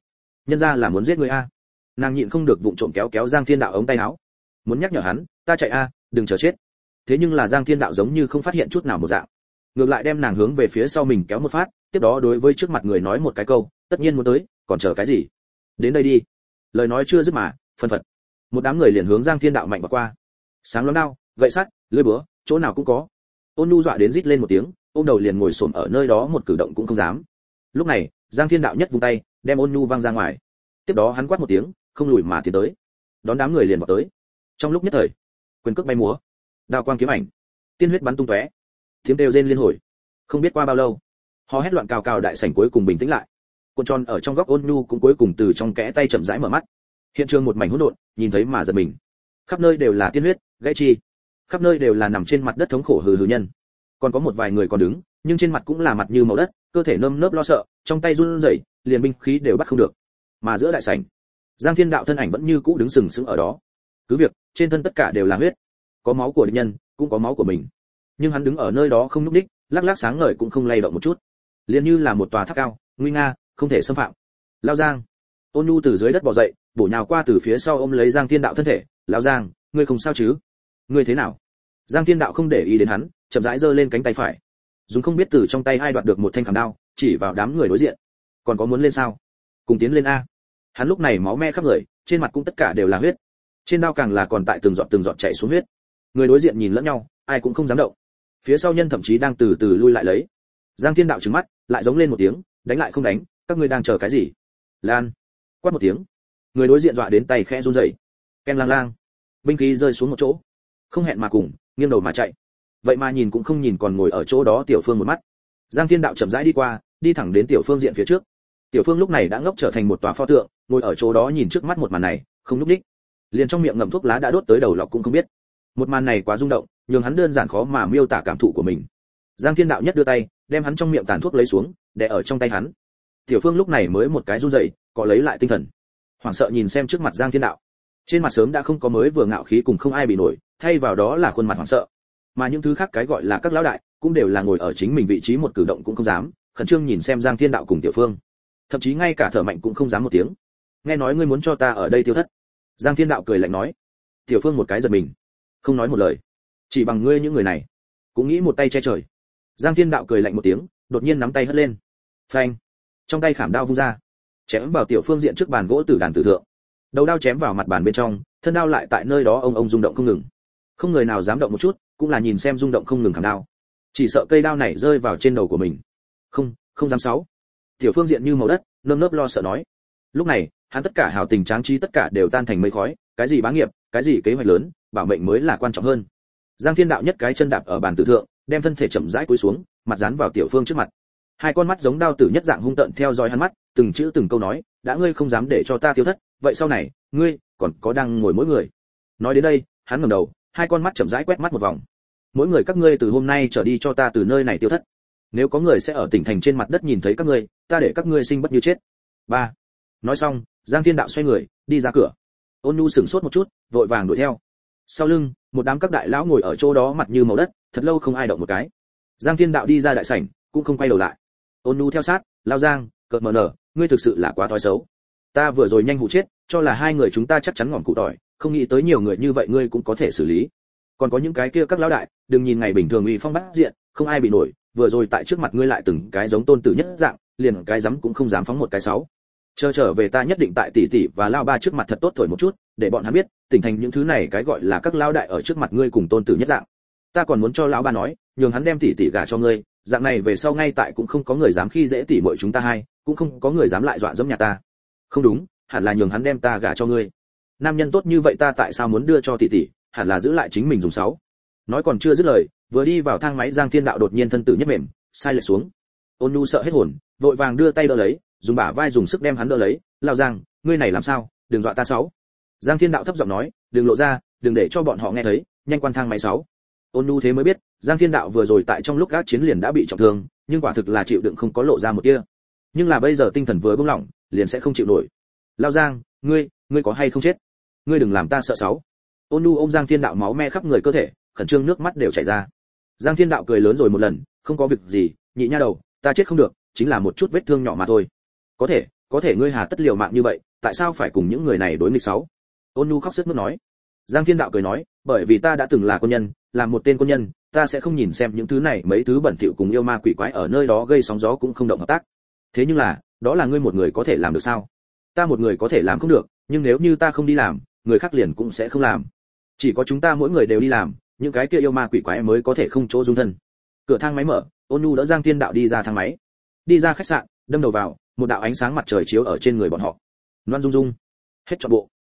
[SPEAKER 1] nhân ra là muốn giết người a. Nàng nhịn không được vụng trộm kéo kéo Giang Thiên Đạo ống tay áo, muốn nhắc nhở hắn, ta chạy a, đừng chờ chết. Thế nhưng là Giang Thiên Đạo giống như không phát hiện chút nào một dạng, ngược lại đem nàng hướng về phía sau mình kéo một phát, tiếp đó đối với trước mặt người nói một cái câu, tất nhiên muốn tới, còn chờ cái gì? Đến đây đi. Lời nói chưa dứt mà, phân phật, một đám người liền hướng Giang Thiên Đạo mạnh vào qua. Sáng loáng đao, gậy sắt, lưỡi búa, chỗ nào cũng có. Ôn Nhu dọa đến rít lên một tiếng, ôm đầu liền ngồi xổm ở nơi đó một cử động cũng không dám. Lúc này, Giang Thiên Đạo nhất vung tay, đem Ôn Nhu văng ra ngoài. Tiếp đó hắn quát một tiếng, không lùi mà tiến tới, đón đám người liền vào tới. Trong lúc nhất thời, quyền cước bay múa, đao quang kiếm ảnh, tiên huyết bắn tung tóe, tiếng kêu rên liên hồi. Không biết qua bao lâu, hò hét loạn cào cào đại sảnh cuối cùng bình tĩnh lại. Cuộn tròn ở trong góc Ôn Nhu cũng cuối cùng từ trong kẽ tay chậm rãi mở mắt. Hiện trường một mảnh hỗn độn, nhìn thấy mà giật mình. Khắp nơi đều là tiên huyết, gãy chi, khắp nơi đều là nằm trên mặt đất thống khổ hừ hừ nhân. Còn có một vài người còn đứng, nhưng trên mặt cũng là mặt như màu đất, cơ thể nơm nớp lo sợ, trong tay run rẩy, liền binh khí đều bắt không được. Mà giữa đại sảnh, Giang Thiên Đạo thân ảnh vẫn như cũ đứng sừng sững ở đó. Cứ việc trên thân tất cả đều là huyết, có máu của địch nhân, cũng có máu của mình, nhưng hắn đứng ở nơi đó không nhúc nhích, lắc lắc sáng ngời cũng không lay động một chút, liền như là một tòa tháp cao, nguy nga, không thể xâm phạm. Lão Giang. Ôn Nhu từ dưới đất bò dậy, bổ nhào qua từ phía sau ôm lấy Giang Thiên Đạo thân thể. Lão Giang, ngươi không sao chứ? Ngươi thế nào? Giang Thiên Đạo không để ý đến hắn, chậm rãi giơ lên cánh tay phải, dùng không biết từ trong tay ai đoạt được một thanh khảm đao, chỉ vào đám người đối diện. Còn có muốn lên sao? Cùng tiến lên a. Hắn lúc này máu me khắp người, trên mặt cũng tất cả đều là huyết, trên đao càng là còn tại từng giọt chảy xuống huyết. Người đối diện nhìn lẫn nhau, ai cũng không dám động. Phía sau nhân thậm chí đang từ từ lui lại lấy. Giang Thiên Đạo trừng mắt, lại giống lên một tiếng, đánh lại không đánh, các ngươi đang chờ cái gì? Lan. Quát một tiếng, người đối diện dọa đến tay khẽ run rẩy. Ken lang lang, binh khí rơi xuống một chỗ, không hẹn mà cùng, nghiêng đầu mà chạy. Vậy mà nhìn cũng không nhìn còn ngồi ở chỗ đó Tiểu Phương một mắt. Giang Thiên Đạo chậm rãi đi qua, đi thẳng đến Tiểu Phương diện phía trước. Tiểu Phương lúc này đã ngốc trở thành một tòa pho tượng, ngồi ở chỗ đó nhìn trước mắt một màn này, không lúc đích, liền trong miệng ngậm thuốc lá đã đốt tới đầu lọc cũng không biết. Một màn này quá rung động, nhưng hắn đơn giản khó mà miêu tả cảm thụ của mình. Giang Thiên Đạo nhất đưa tay, đem hắn trong miệng tàn thuốc lấy xuống, để ở trong tay hắn. Tiểu Phương lúc này mới một cái run rẩy, có lấy lại tinh thần. Hoảng sợ nhìn xem trước mặt Giang Thiên Đạo. Trên mặt sớm đã không có mới vừa ngạo khí cùng không ai bị nổi, thay vào đó là khuôn mặt hoảng sợ. Mà những thứ khác cái gọi là các lão đại, cũng đều là ngồi ở chính mình vị trí một cử động cũng không dám, khẩn trương nhìn xem Giang Thiên Đạo cùng Tiểu Phương. Thậm chí ngay cả thở mạnh cũng không dám một tiếng. Nghe nói ngươi muốn cho ta ở đây tiêu thất. Giang Thiên Đạo cười lạnh nói. Tiểu Phương một cái giật mình, không nói một lời. Chỉ bằng ngươi những người này, cũng nghĩ một tay che trời. Giang Thiên Đạo cười lạnh một tiếng, đột nhiên nắm tay hất lên. Phanh. Trong tay khảm đao vung ra, chém vào Tiểu Phương diện trước bàn gỗ tử đàn tử thượng. Đầu đao chém vào mặt bàn bên trong, thân đao lại tại nơi đó ông rung động không ngừng. Không người nào dám động một chút, cũng là nhìn xem rung động không ngừng khảm đao. Chỉ sợ cây đao này rơi vào trên đầu của mình. Không dám sáu. Tiểu Phương diện như màu đất, nơm nớp lo sợ nói. Lúc này, hắn tất cả hào tình tráng trí tất cả đều tan thành mây khói, cái gì bá nghiệp, cái gì kế hoạch lớn, bảo mệnh mới là quan trọng hơn. Giang Thiên Đạo nhất cái chân đạp ở bàn tử thượng, đem thân thể chậm rãi cúi xuống, mặt dán vào Tiểu Phương trước mặt. Hai con mắt giống đao tử nhất dạng hung tợn theo dõi hắn mắt, từng chữ từng câu nói, đã ngươi không dám để cho ta tiêu thất, vậy sau này, ngươi còn có đang ngồi mỗi người. Nói đến đây, hắn ngẩng đầu, hai con mắt chậm rãi quét mắt một vòng. Mỗi người các ngươi từ hôm nay trở đi cho ta từ nơi này tiêu thất. Nếu có người sẽ ở tỉnh thành trên mặt đất nhìn thấy các ngươi, ta để các ngươi sinh bất như chết. 3. Nói xong, Giang Thiên Đạo xoay người, đi ra cửa. Ôn Nhu sững sốt một chút, vội vàng đuổi theo. Sau lưng, một đám các đại lão ngồi ở chỗ đó mặt như màu đất, thật lâu không ai động một cái. Giang Thiên Đạo đi ra đại sảnh, cũng không quay đầu lại. Ôn Nhu theo sát, lao Giang, cợt mờ nở, ngươi thực sự là quá thói xấu. Ta vừa rồi nhanh hụ chết, cho là hai người chúng ta chắc chắn ngỏm cụ tỏi, không nghĩ tới nhiều người như vậy ngươi cũng có thể xử lý. Còn có những cái kia các lão đại, đừng nhìn ngày bình thường uy phong bát diện, không ai bị nổi, vừa rồi tại trước mặt ngươi lại từng cái giống tôn tử nhất dạng, liền cái dám cũng không dám phóng một cái sáu. Trở về ta nhất định tại tỷ tỷ và lao ba trước mặt thật tốt thổi một chút, để bọn hắn biết, tỉnh thành những thứ này cái gọi là các lão đại ở trước mặt ngươi cùng tôn tử nhất dạng. Ta còn muốn cho lão ba nói, nhường hắn đem tỷ tỷ gả cho ngươi, dạng này về sau ngay tại cũng không có người dám khi dễ tỷ muội chúng ta hai, cũng không có người dám lại dọa dẫm nhà ta. Không đúng, hẳn là nhường hắn đem ta gả cho ngươi. Nam nhân tốt như vậy ta tại sao muốn đưa cho tỷ tỷ, hẳn là giữ lại chính mình dùng sáu. Nói còn chưa dứt lời, vừa đi vào thang máy Giang Thiên Đạo đột nhiên thân tử nhất mềm, sai lệch xuống. Ôn Nhu sợ hết hồn, vội vàng đưa tay đỡ lấy, dùng bả vai dùng sức đem hắn đỡ lấy. Lao Giang, ngươi này làm sao, đừng dọa ta sáu. Giang Thiên Đạo thấp giọng nói, đừng lộ ra, đừng để cho bọn họ nghe thấy, nhanh quan thang máy sáu. Ôn Nhu thế mới biết, Giang Thiên Đạo vừa rồi tại trong lúc gác chiến liền đã bị trọng thương, nhưng quả thực là chịu đựng không có lộ ra một tia. Nhưng là bây giờ tinh thần vừa bùng lỏng, liền sẽ không chịu nổi. Lao Giang, ngươi có hay không chết? Ngươi đừng làm ta sợ sáu. Ôn Nhu ôm Giang Thiên Đạo máu me khắp người cơ thể, khẩn trương nước mắt đều chảy ra. Giang Thiên Đạo cười lớn rồi một lần, không có việc gì, nhị nha đầu, ta chết không được, chính là một chút vết thương nhỏ mà thôi. có thể ngươi hà tất liều mạng như vậy, tại sao phải cùng những người này đối nghịch sáu? Ôn Nhu khóc sướt mướt nói. Giang Thiên Đạo cười nói, bởi vì ta đã từng là quân nhân, là một tên quân nhân, ta sẽ không nhìn xem những thứ này mấy thứ bẩn thỉu cùng yêu ma quỷ quái ở nơi đó gây sóng gió cũng không động hợp tác. Thế nhưng là, đó là ngươi một người có thể làm được sao? Ta một người có thể làm không được, nhưng nếu như ta không đi làm, người khác liền cũng sẽ không làm. Chỉ có chúng ta mỗi người đều đi làm, những cái kia yêu ma quỷ quái mới có thể không chỗ dung thân. Cửa thang máy mở, Ôn Nhu đỡ Giang Thiên Đạo đi ra thang máy. Đi ra khách sạn, đâm đầu vào, một đạo ánh sáng mặt trời chiếu ở trên người bọn họ. Loan Dung Dung, hết trọn bộ.